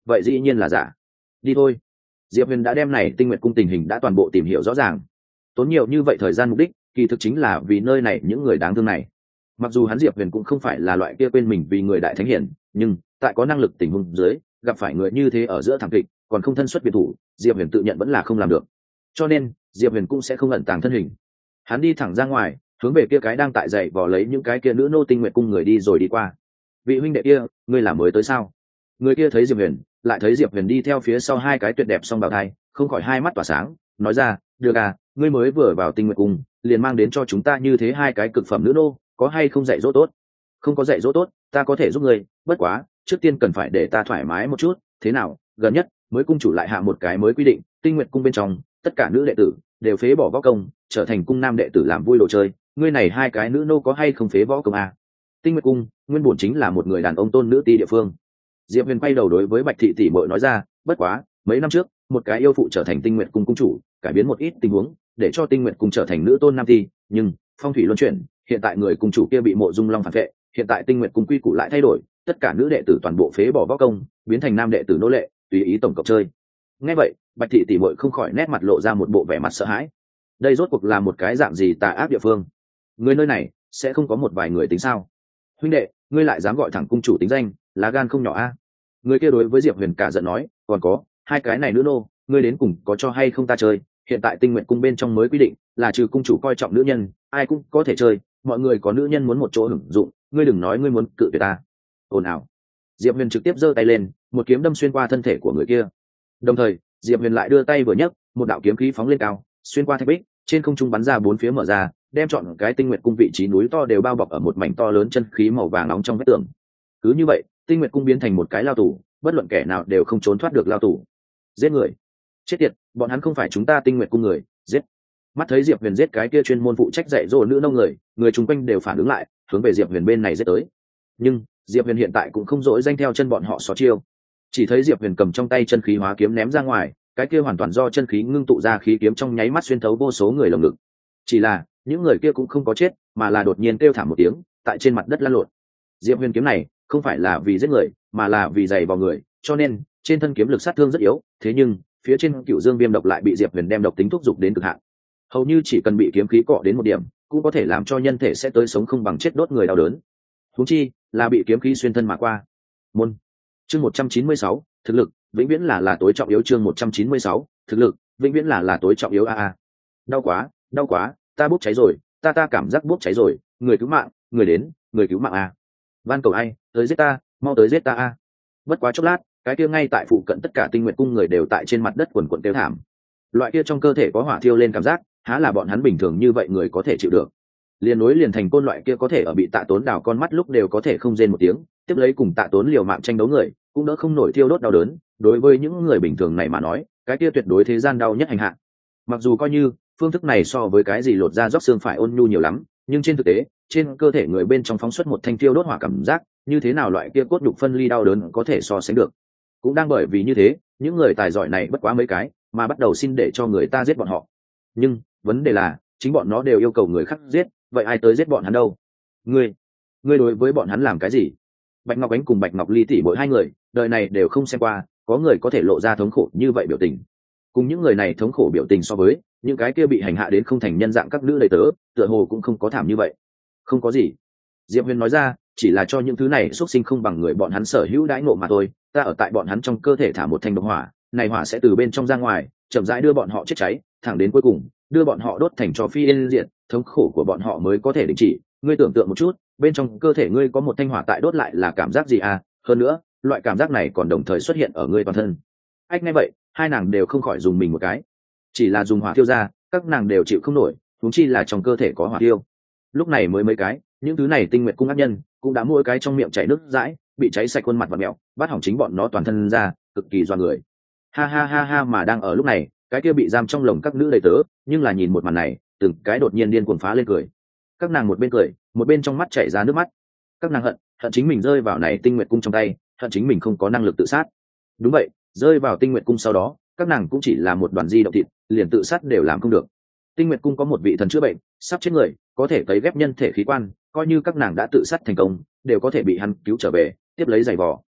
vậy dĩ nhiên là giả. Đi thôi. Diệp Huyền đã đem này Tinh Nguyệt cung tình hình đã toàn bộ tìm hiểu rõ ràng. Tốn nhiều như vậy thời gian mục đích kỳ thực chính là vì nơi này những người đáng thương này. Mặc dù hắn Diệp Huyền cũng không phải là loại kia quên mình vì người đại thánh hiển, nhưng tại có năng lực tình huống dưới gặp phải người như thế ở giữa thảm kịch còn không thân xuất biệt thủ, Diệp Huyền tự nhận vẫn là không làm được. Cho nên Diệp Huyền cũng sẽ không ẩn tàng thân hình, hắn đi thẳng ra ngoài, hướng về kia cái đang tại dậy vò lấy những cái kia nữ nô Tinh Nguyệt cung người đi rồi đi qua. Vị huynh đệ kia, ngươi là mới tới sao? Người kia thấy Diệp Huyền, lại thấy Diệp Huyền đi theo phía sau hai cái tuyệt đẹp song bào thai, không khỏi hai mắt tỏa sáng, nói ra, được à, ngươi mới vừa vào Tinh Nguyệt cung liền mang đến cho chúng ta như thế hai cái cực phẩm nữ nô, có hay không dạy dỗ tốt? Không có dạy dỗ tốt, ta có thể giúp ngươi, bất quá trước tiên cần phải để ta thoải mái một chút. Thế nào, gần nhất mới cung chủ lại hạ một cái mới quy định, Tinh Nguyệt cung bên trong tất cả nữ đệ tử đều phế bỏ võ công, trở thành cung nam đệ tử làm vui đồ chơi, ngươi này hai cái nữ nô có hay không phế võ công à? Tinh Nguyệt cung nguyên bổn chính là một người đàn ông tôn nữ ti địa phương. Diệp Huyền quay đầu đối với Bạch thị tỷ muội nói ra, bất quá mấy năm trước một cái yêu phụ trở thành Tinh Nguyệt cung cung chủ, cải biến một ít tình huống để cho Tinh Nguyệt cung trở thành nữ tôn nam ti, nhưng phong thủy luân chuyển, hiện tại người cung chủ kia bị Mộ Dung Long phản vệ, hiện tại Tinh Nguyệt cung quy củ lại thay đổi, tất cả nữ đệ tử toàn bộ phế bỏ võ công, biến thành nam đệ tử nô lệ, tùy ý tổng cộng chơi. Nghe vậy, Bạch thị tỷ muội không khỏi nét mặt lộ ra một bộ vẻ mặt sợ hãi. Đây rốt cuộc là một cái dạng gì tà ác địa phương? Người nơi này sẽ không có một vài người tính sao? Huynh đệ, ngươi lại dám gọi thẳng cung chủ tính danh, lá gan không nhỏ a. Người kia đối với Diệp Huyền cả giận nói, còn có hai cái này nữ nô, ngươi đến cùng có cho hay không ta chơi? Hiện tại Tinh Nguyệt cung bên trong mới quy định là trừ cung chủ coi trọng nữ nhân, ai cũng có thể chơi, mọi người có nữ nhân muốn một chỗ hưởng dụng, ngươi đừng nói ngươi muốn cự tuyệt ta. Ồn ào. Diệp Huyền trực tiếp giơ tay lên, một kiếm đâm xuyên qua thân thể của người kia. Đồng thời, Diệp Huyền lại đưa tay vừa nhấc, một đạo kiếm khí phóng lên cao, xuyên qua thạch bích, trên không trung bắn ra bốn phía mở ra, đem chọn cái Tinh Nguyệt cung vị trí núi to đều bao bọc ở một mảnh to lớn chân khí màu vàng nóng trong vách tường. Cứ như vậy, Tinh Nguyệt cung biến thành một cái lao tù, bất luận kẻ nào đều không trốn thoát được lao tù. Giết người! Chết tiệt, bọn hắn không phải chúng ta Tinh Nguyệt cung người, giết! Mắt thấy Diệp Huyền giết cái kia chuyên môn phụ trách dạy dỗ nữ nông người, người chung quanh đều phản ứng lại, hướng về Diệp Huyền bên này giết tới. Nhưng Diệp Huyền hiện tại cũng không dỗi danh theo chân bọn họ xó chiêu. Chỉ thấy Diệp Huyền cầm trong tay chân khí hóa kiếm ném ra ngoài, cái kia hoàn toàn do chân khí ngưng tụ ra khí kiếm trong nháy mắt xuyên thấu vô số người lồng ngực. Chỉ là những người kia cũng không có chết, mà là đột nhiên kêu thảm một tiếng, tại trên mặt đất lăn lộn. Diệp Huyền kiếm này không phải là vì giết người, mà là vì giày vào người, cho nên trên thân kiếm lực sát thương rất yếu. Thế nhưng phía trên Cựu Dương Viêm độc lại bị Diệp Huyền đem độc tính thúc giục đến cực hạn, hầu như chỉ cần bị kiếm khí cọ đến một điểm, cũng có thể làm cho nhân thể sẽ tới sống không bằng chết, đốt người đau đớn. Huống chi là bị kiếm khí xuyên thân mà qua. Môn chương một trăm chín mươi sáu, thực lực vĩnh viễn là là tối trọng yếu. Chương một trăm chín mươi sáu, thực lực vĩnh viễn là là tối trọng yếu. A a, đau quá, đau quá, ta bốc cháy rồi, ta ta cảm giác bốc cháy rồi, người cứu mạng, người đến, người cứu mạng a. Van cầu ai, tới giết ta, mau tới giết ta a. Bất quá chốc lát, cái kia ngay tại phụ cận tất cả Tinh Nguyệt cung người đều tại trên mặt đất quần quần kêu thảm. Loại kia trong cơ thể có hỏa thiêu lên cảm giác, há là bọn hắn bình thường như vậy người có thể chịu được. Liền nối liền thành côn loại kia có thể ở bị Tạ Tốn đào con mắt lúc đều có thể không rên một tiếng, tiếp lấy cùng Tạ Tốn liều mạng tranh đấu người, cũng đỡ không nổi thiêu đốt đau đớn. Đối với những người bình thường này mà nói, cái kia tuyệt đối thế gian đau nhất hành hạ. Mặc dù coi như phương thức này so với cái gì lột da róc xương phải ôn nhu nhiều lắm, nhưng trên thực tế, trên cơ thể người bên trong phóng xuất một thanh thiêu đốt hỏa cảm giác, như thế nào loại kia cốt nhục phân ly đau đớn có thể so sánh được. Cũng đang bởi vì như thế, những người tài giỏi này bất quá mấy cái, mà bắt đầu xin để cho người ta giết bọn họ. Nhưng vấn đề là, chính bọn nó đều yêu cầu người khác giết, vậy ai tới giết bọn hắn đâu? Ngươi, ngươi đối với bọn hắn làm cái gì? Bạch Ngọc Ánh cùng Bạch Ngọc Ly tỷ mỗi hai người, đời này đều không xem qua, có người có thể lộ ra thống khổ như vậy biểu tình. Cùng những người này thống khổ biểu tình so với những cái kia bị hành hạ đến không thành nhân dạng các nữ đầy tớ, tựa hồ cũng không có thảm như vậy. Không có gì. Diệp Huyền nói ra, chỉ là cho những thứ này xuất sinh không bằng người bọn hắn sở hữu đãi ngộ mà thôi. Ta ở tại bọn hắn trong cơ thể thả một thanh độc hỏa, này hỏa sẽ từ bên trong ra ngoài, chậm rãi đưa bọn họ chết cháy, thẳng đến cuối cùng đưa bọn họ đốt thành tro phi yên diệt, thống khổ của bọn họ mới có thể đình chỉ. Ngươi tưởng tượng một chút, bên trong cơ thể ngươi có một thanh hỏa tại đốt lại là cảm giác gì à? Hơn nữa, loại cảm giác này còn đồng thời xuất hiện ở ngươi toàn thân. Ách nghe vậy, hai nàng đều không khỏi dùng mình một cái. Chỉ là dùng hỏa thiêu ra, các nàng đều chịu không nổi, huống chi là trong cơ thể có hỏa thiêu. Lúc này mới mấy cái, những thứ này Tinh Nguyệt cung ác nhân cũng đã mỗi cái trong miệng chảy nước dãi, bị cháy sạch khuôn mặt và mẹo, bắt hỏng chính bọn nó toàn thân ra, cực kỳ doa người. Ha ha ha ha, mà đang ở lúc này, cái kia bị giam trong lồng các nữ đầy tớ, nhưng là nhìn một màn này, từng cái đột nhiên điên cuồng phá lên cười. Các nàng một bên cười, một bên trong mắt chảy ra nước mắt. Các nàng hận, hận chính mình rơi vào này Tinh Nguyệt cung trong tay, hận chính mình không có năng lực tự sát. Đúng vậy, rơi vào Tinh Nguyệt cung sau đó, các nàng cũng chỉ là một đoàn di động thịt, liền tự sát đều làm không được. Tinh Nguyệt cung có một vị thần chữa bệnh, sắp chết người, có thể cấy ghép nhân thể khí quan, coi như các nàng đã tự sát thành công, đều có thể bị hắn cứu trở về, tiếp lấy giày vò.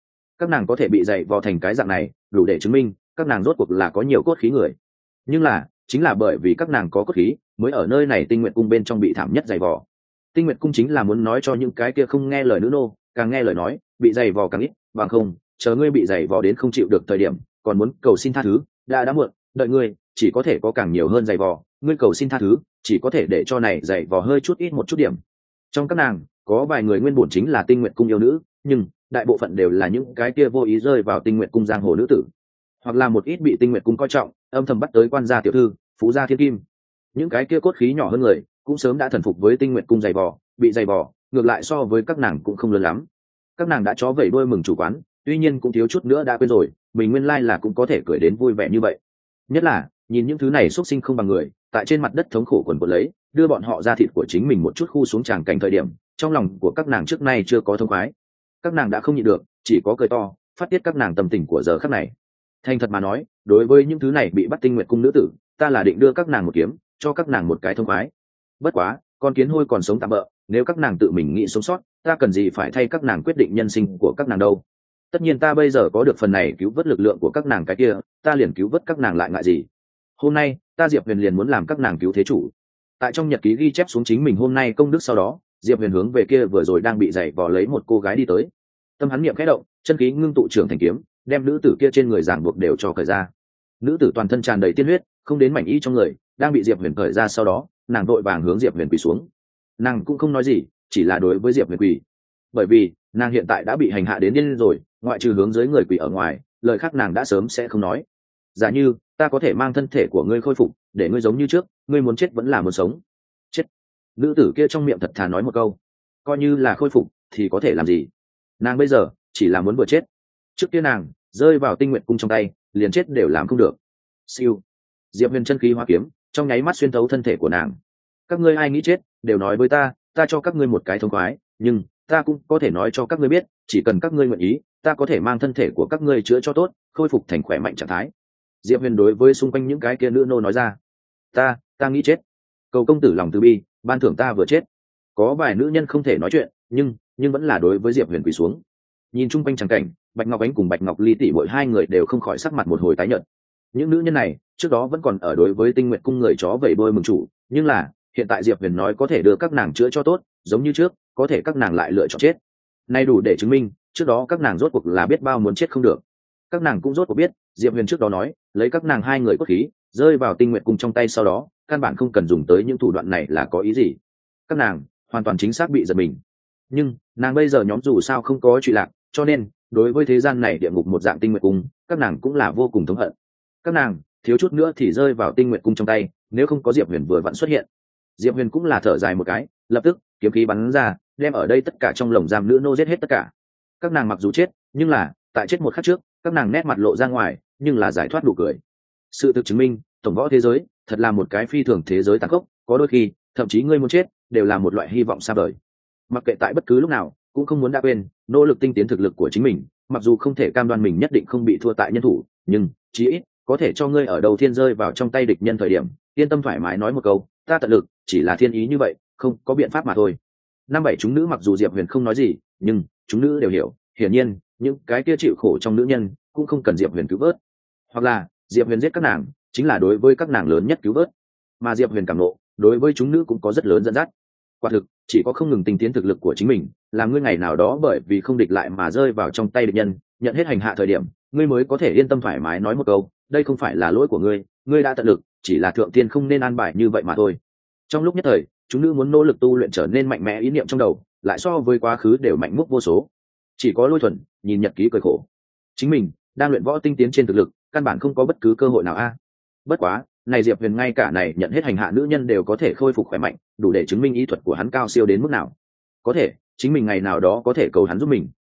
các nàng có thể bị dày vò thành cái dạng này đủ để chứng minh các nàng rốt cuộc là có nhiều cốt khí người. Nhưng là chính là bởi vì các nàng có cốt khí mới ở nơi này Tinh Nguyệt cung bên trong bị thảm nhất dày vò. Tinh Nguyệt cung chính là muốn nói cho những cái kia không nghe lời nữ nô càng nghe lời nói, bị dày vò càng ít, bằng không chờ ngươi bị dày vò đến không chịu được thời điểm còn muốn cầu xin tha thứ đã đã muộn, đợi ngươi chỉ có thể có càng nhiều hơn dày vò, ngươi cầu xin tha thứ chỉ có thể để cho này dày vò hơi chút ít một chút điểm. Trong các nàng có vài người nguyên bổn chính là Tinh Nguyệt cung yêu nữ, nhưng đại bộ phận đều là những cái kia vô ý rơi vào Tinh Nguyệt cung giang hồ nữ tử, hoặc là một ít bị Tinh Nguyệt cung coi trọng âm thầm bắt tới quan gia tiểu thư, phú gia thiên kim. Những cái kia cốt khí nhỏ hơn người cũng sớm đã thần phục với Tinh Nguyệt cung dày vò, bị dày vò ngược lại so với các nàng cũng không lớn lắm. Các nàng đã chó vẩy đuôi mừng chủ quán, tuy nhiên cũng thiếu chút nữa đã quên rồi mình nguyên lai là cũng có thể cười đến vui vẻ như vậy. Nhất là nhìn những thứ này xuất sinh không bằng người tại trên mặt đất thống khổ quần quật lấy, đưa bọn họ ra thịt của chính mình một chút khu xuống tràng cảnh thời điểm, trong lòng của các nàng trước nay chưa có thông khoái. Các nàng đã không nhịn được, chỉ có cười to phát tiết các nàng tâm tình của giờ khắc này. Thành thật mà nói, đối với những thứ này bị bắt Tinh Nguyệt cung nữ tử, ta là định đưa các nàng một kiếm, cho các nàng một cái thông khoái. Bất quá con kiến hôi còn sống tạm bợ, nếu các nàng tự mình nghĩ sống sót, ta cần gì phải thay các nàng quyết định nhân sinh của các nàng đâu. Tất nhiên ta bây giờ có được phần này cứu vớt lực lượng của các nàng cái kia, ta liền cứu vớt các nàng lại ngại gì. Hôm nay ta Diệp Huyền liền muốn làm các nàng cứu thế chủ. Tại trong nhật ký ghi chép xuống chính mình hôm nay công đức sau đó, Diệp Huyền hướng về kia vừa rồi đang bị giày vò lấy một cô gái đi tới. Tâm hắn niệm khẽ động, chân khí ngưng tụ trưởng thành kiếm, đem nữ tử kia trên người giảng buộc đều cho cởi ra. Nữ tử toàn thân tràn đầy tiên huyết, không đến mảnh y trong người, đang bị Diệp Huyền cởi ra sau đó, nàng vội vàng hướng Diệp Huyền quỳ xuống. Nàng cũng không nói gì, chỉ là đối với Diệp Huyền quỳ. Bởi vì nàng hiện tại đã bị hành hạ đến điên rồi, ngoại trừ hướng dưới người quỳ ở ngoài, lời khác nàng đã sớm sẽ không nói. Giả như ta có thể mang thân thể của ngươi khôi phục, để ngươi giống như trước, ngươi muốn chết vẫn là muốn sống. Chết. Nữ tử kia trong miệng thật thà nói một câu, coi như là khôi phục thì có thể làm gì. Nàng bây giờ chỉ là muốn vừa chết. Trước kia nàng rơi vào Tinh Nguyệt cung trong tay, liền chết đều làm không được. Siêu. Diệp Huyền chân khí hóa kiếm, trong nháy mắt xuyên thấu thân thể của nàng. Các ngươi ai nghĩ chết đều nói với ta, ta cho các ngươi một cái thông khoái, nhưng ta cũng có thể nói cho các ngươi biết, chỉ cần các ngươi nguyện ý, ta có thể mang thân thể của các ngươi chữa cho tốt, khôi phục thành khỏe mạnh trạng thái. Diệp Huyền đối với xung quanh những cái kia nữ nô nói ra, ta ta nghĩ chết, cầu công tử lòng từ bi ban thưởng ta vừa chết. Có vài nữ nhân không thể nói chuyện, nhưng nhưng vẫn là đối với Diệp Huyền quỳ xuống. Nhìn chung quanh tràng cảnh, Bạch Ngọc Ánh cùng Bạch Ngọc Ly tỷ mỗi hai người đều không khỏi sắc mặt một hồi tái nhợt. Những nữ nhân này trước đó vẫn còn ở đối với Tinh Nguyệt cung người chó vẩy đuôi mừng chủ, nhưng là hiện tại Diệp Huyền nói có thể đưa các nàng chữa cho tốt, giống như trước, có thể các nàng lại lựa chọn chết. Nay đủ để chứng minh, trước đó các nàng rốt cuộc là biết bao muốn chết không được. Các nàng cũng rốt cuộc biết, Diệp Huyền trước đó nói, lấy các nàng hai người cốt khí, rơi vào Tinh Nguyệt cung trong tay sau đó, căn bản không cần dùng tới những thủ đoạn này là có ý gì. Các nàng hoàn toàn chính xác bị giật mình. Nhưng nàng bây giờ nhóm dù sao không có truy lạc, cho nên đối với thế gian này địa ngục một dạng Tinh Nguyệt cung, các nàng cũng là vô cùng thống hận. Các nàng thiếu chút nữa thì rơi vào Tinh Nguyệt cung trong tay, nếu không có Diệp Huyền vừa vặn xuất hiện. Diệp Huyền cũng là thở dài một cái, lập tức kiếm khí bắn ra, đem ở đây tất cả trong lồng giam nữ nô giết hết tất cả. Các nàng mặc dù chết, nhưng là tại chết một khắc trước, các nàng nét mặt lộ ra ngoài, nhưng là giải thoát đủ cười. Sự thực chứng minh, tổng võ thế giới thật là một cái phi thường thế giới tàn khốc, có đôi khi thậm chí ngươi muốn chết đều là một loại hy vọng xa vời. Mặc kệ tại bất cứ lúc nào, cũng không muốn đã quên nỗ lực tinh tiến thực lực của chính mình, mặc dù không thể cam đoan mình nhất định không bị thua tại nhân thủ, nhưng chí ít có thể cho ngươi ở đầu tiên rơi vào trong tay địch nhân thời điểm, yên tâm thoải mái nói một câu, ta tận lực, chỉ là thiên ý như vậy, không có biện pháp mà thôi. Năm bảy chúng nữ mặc dù Diệp Huyền không nói gì, nhưng chúng nữ đều hiểu, hiển nhiên những cái kia chịu khổ trong nữ nhân cũng không cần Diệp Huyền cứu vớt, hoặc là Diệp Huyền giết các nàng chính là đối với các nàng lớn nhất cứu vớt. Mà Diệp Huyền cảm nộ đối với chúng nữ cũng có rất lớn dẫn dắt. Quả thực chỉ có không ngừng tinh tiến thực lực của chính mình, làm ngươi ngày nào đó bởi vì không địch lại mà rơi vào trong tay địch nhân, nhận hết hành hạ thời điểm, ngươi mới có thể yên tâm thoải mái nói một câu, đây không phải là lỗi của ngươi, ngươi đã tận lực, chỉ là thượng tiên không nên an bài như vậy mà thôi. Trong lúc nhất thời, chúng nữ muốn nỗ lực tu luyện trở nên mạnh mẽ, ý niệm trong đầu lại so với quá khứ đều mạnh múc vô số. Chỉ có Lôi Thuần nhìn nhật ký cười khổ, chính mình đang luyện võ tinh tiến trên thực lực, căn bản không có bất cứ cơ hội nào a. Bất quá này Diệp Huyền ngay cả này nhận hết hành hạ nữ nhân đều có thể khôi phục khỏe mạnh, đủ để chứng minh ý thuật của hắn cao siêu đến mức nào. Có thể chính mình ngày nào đó có thể cầu hắn giúp mình,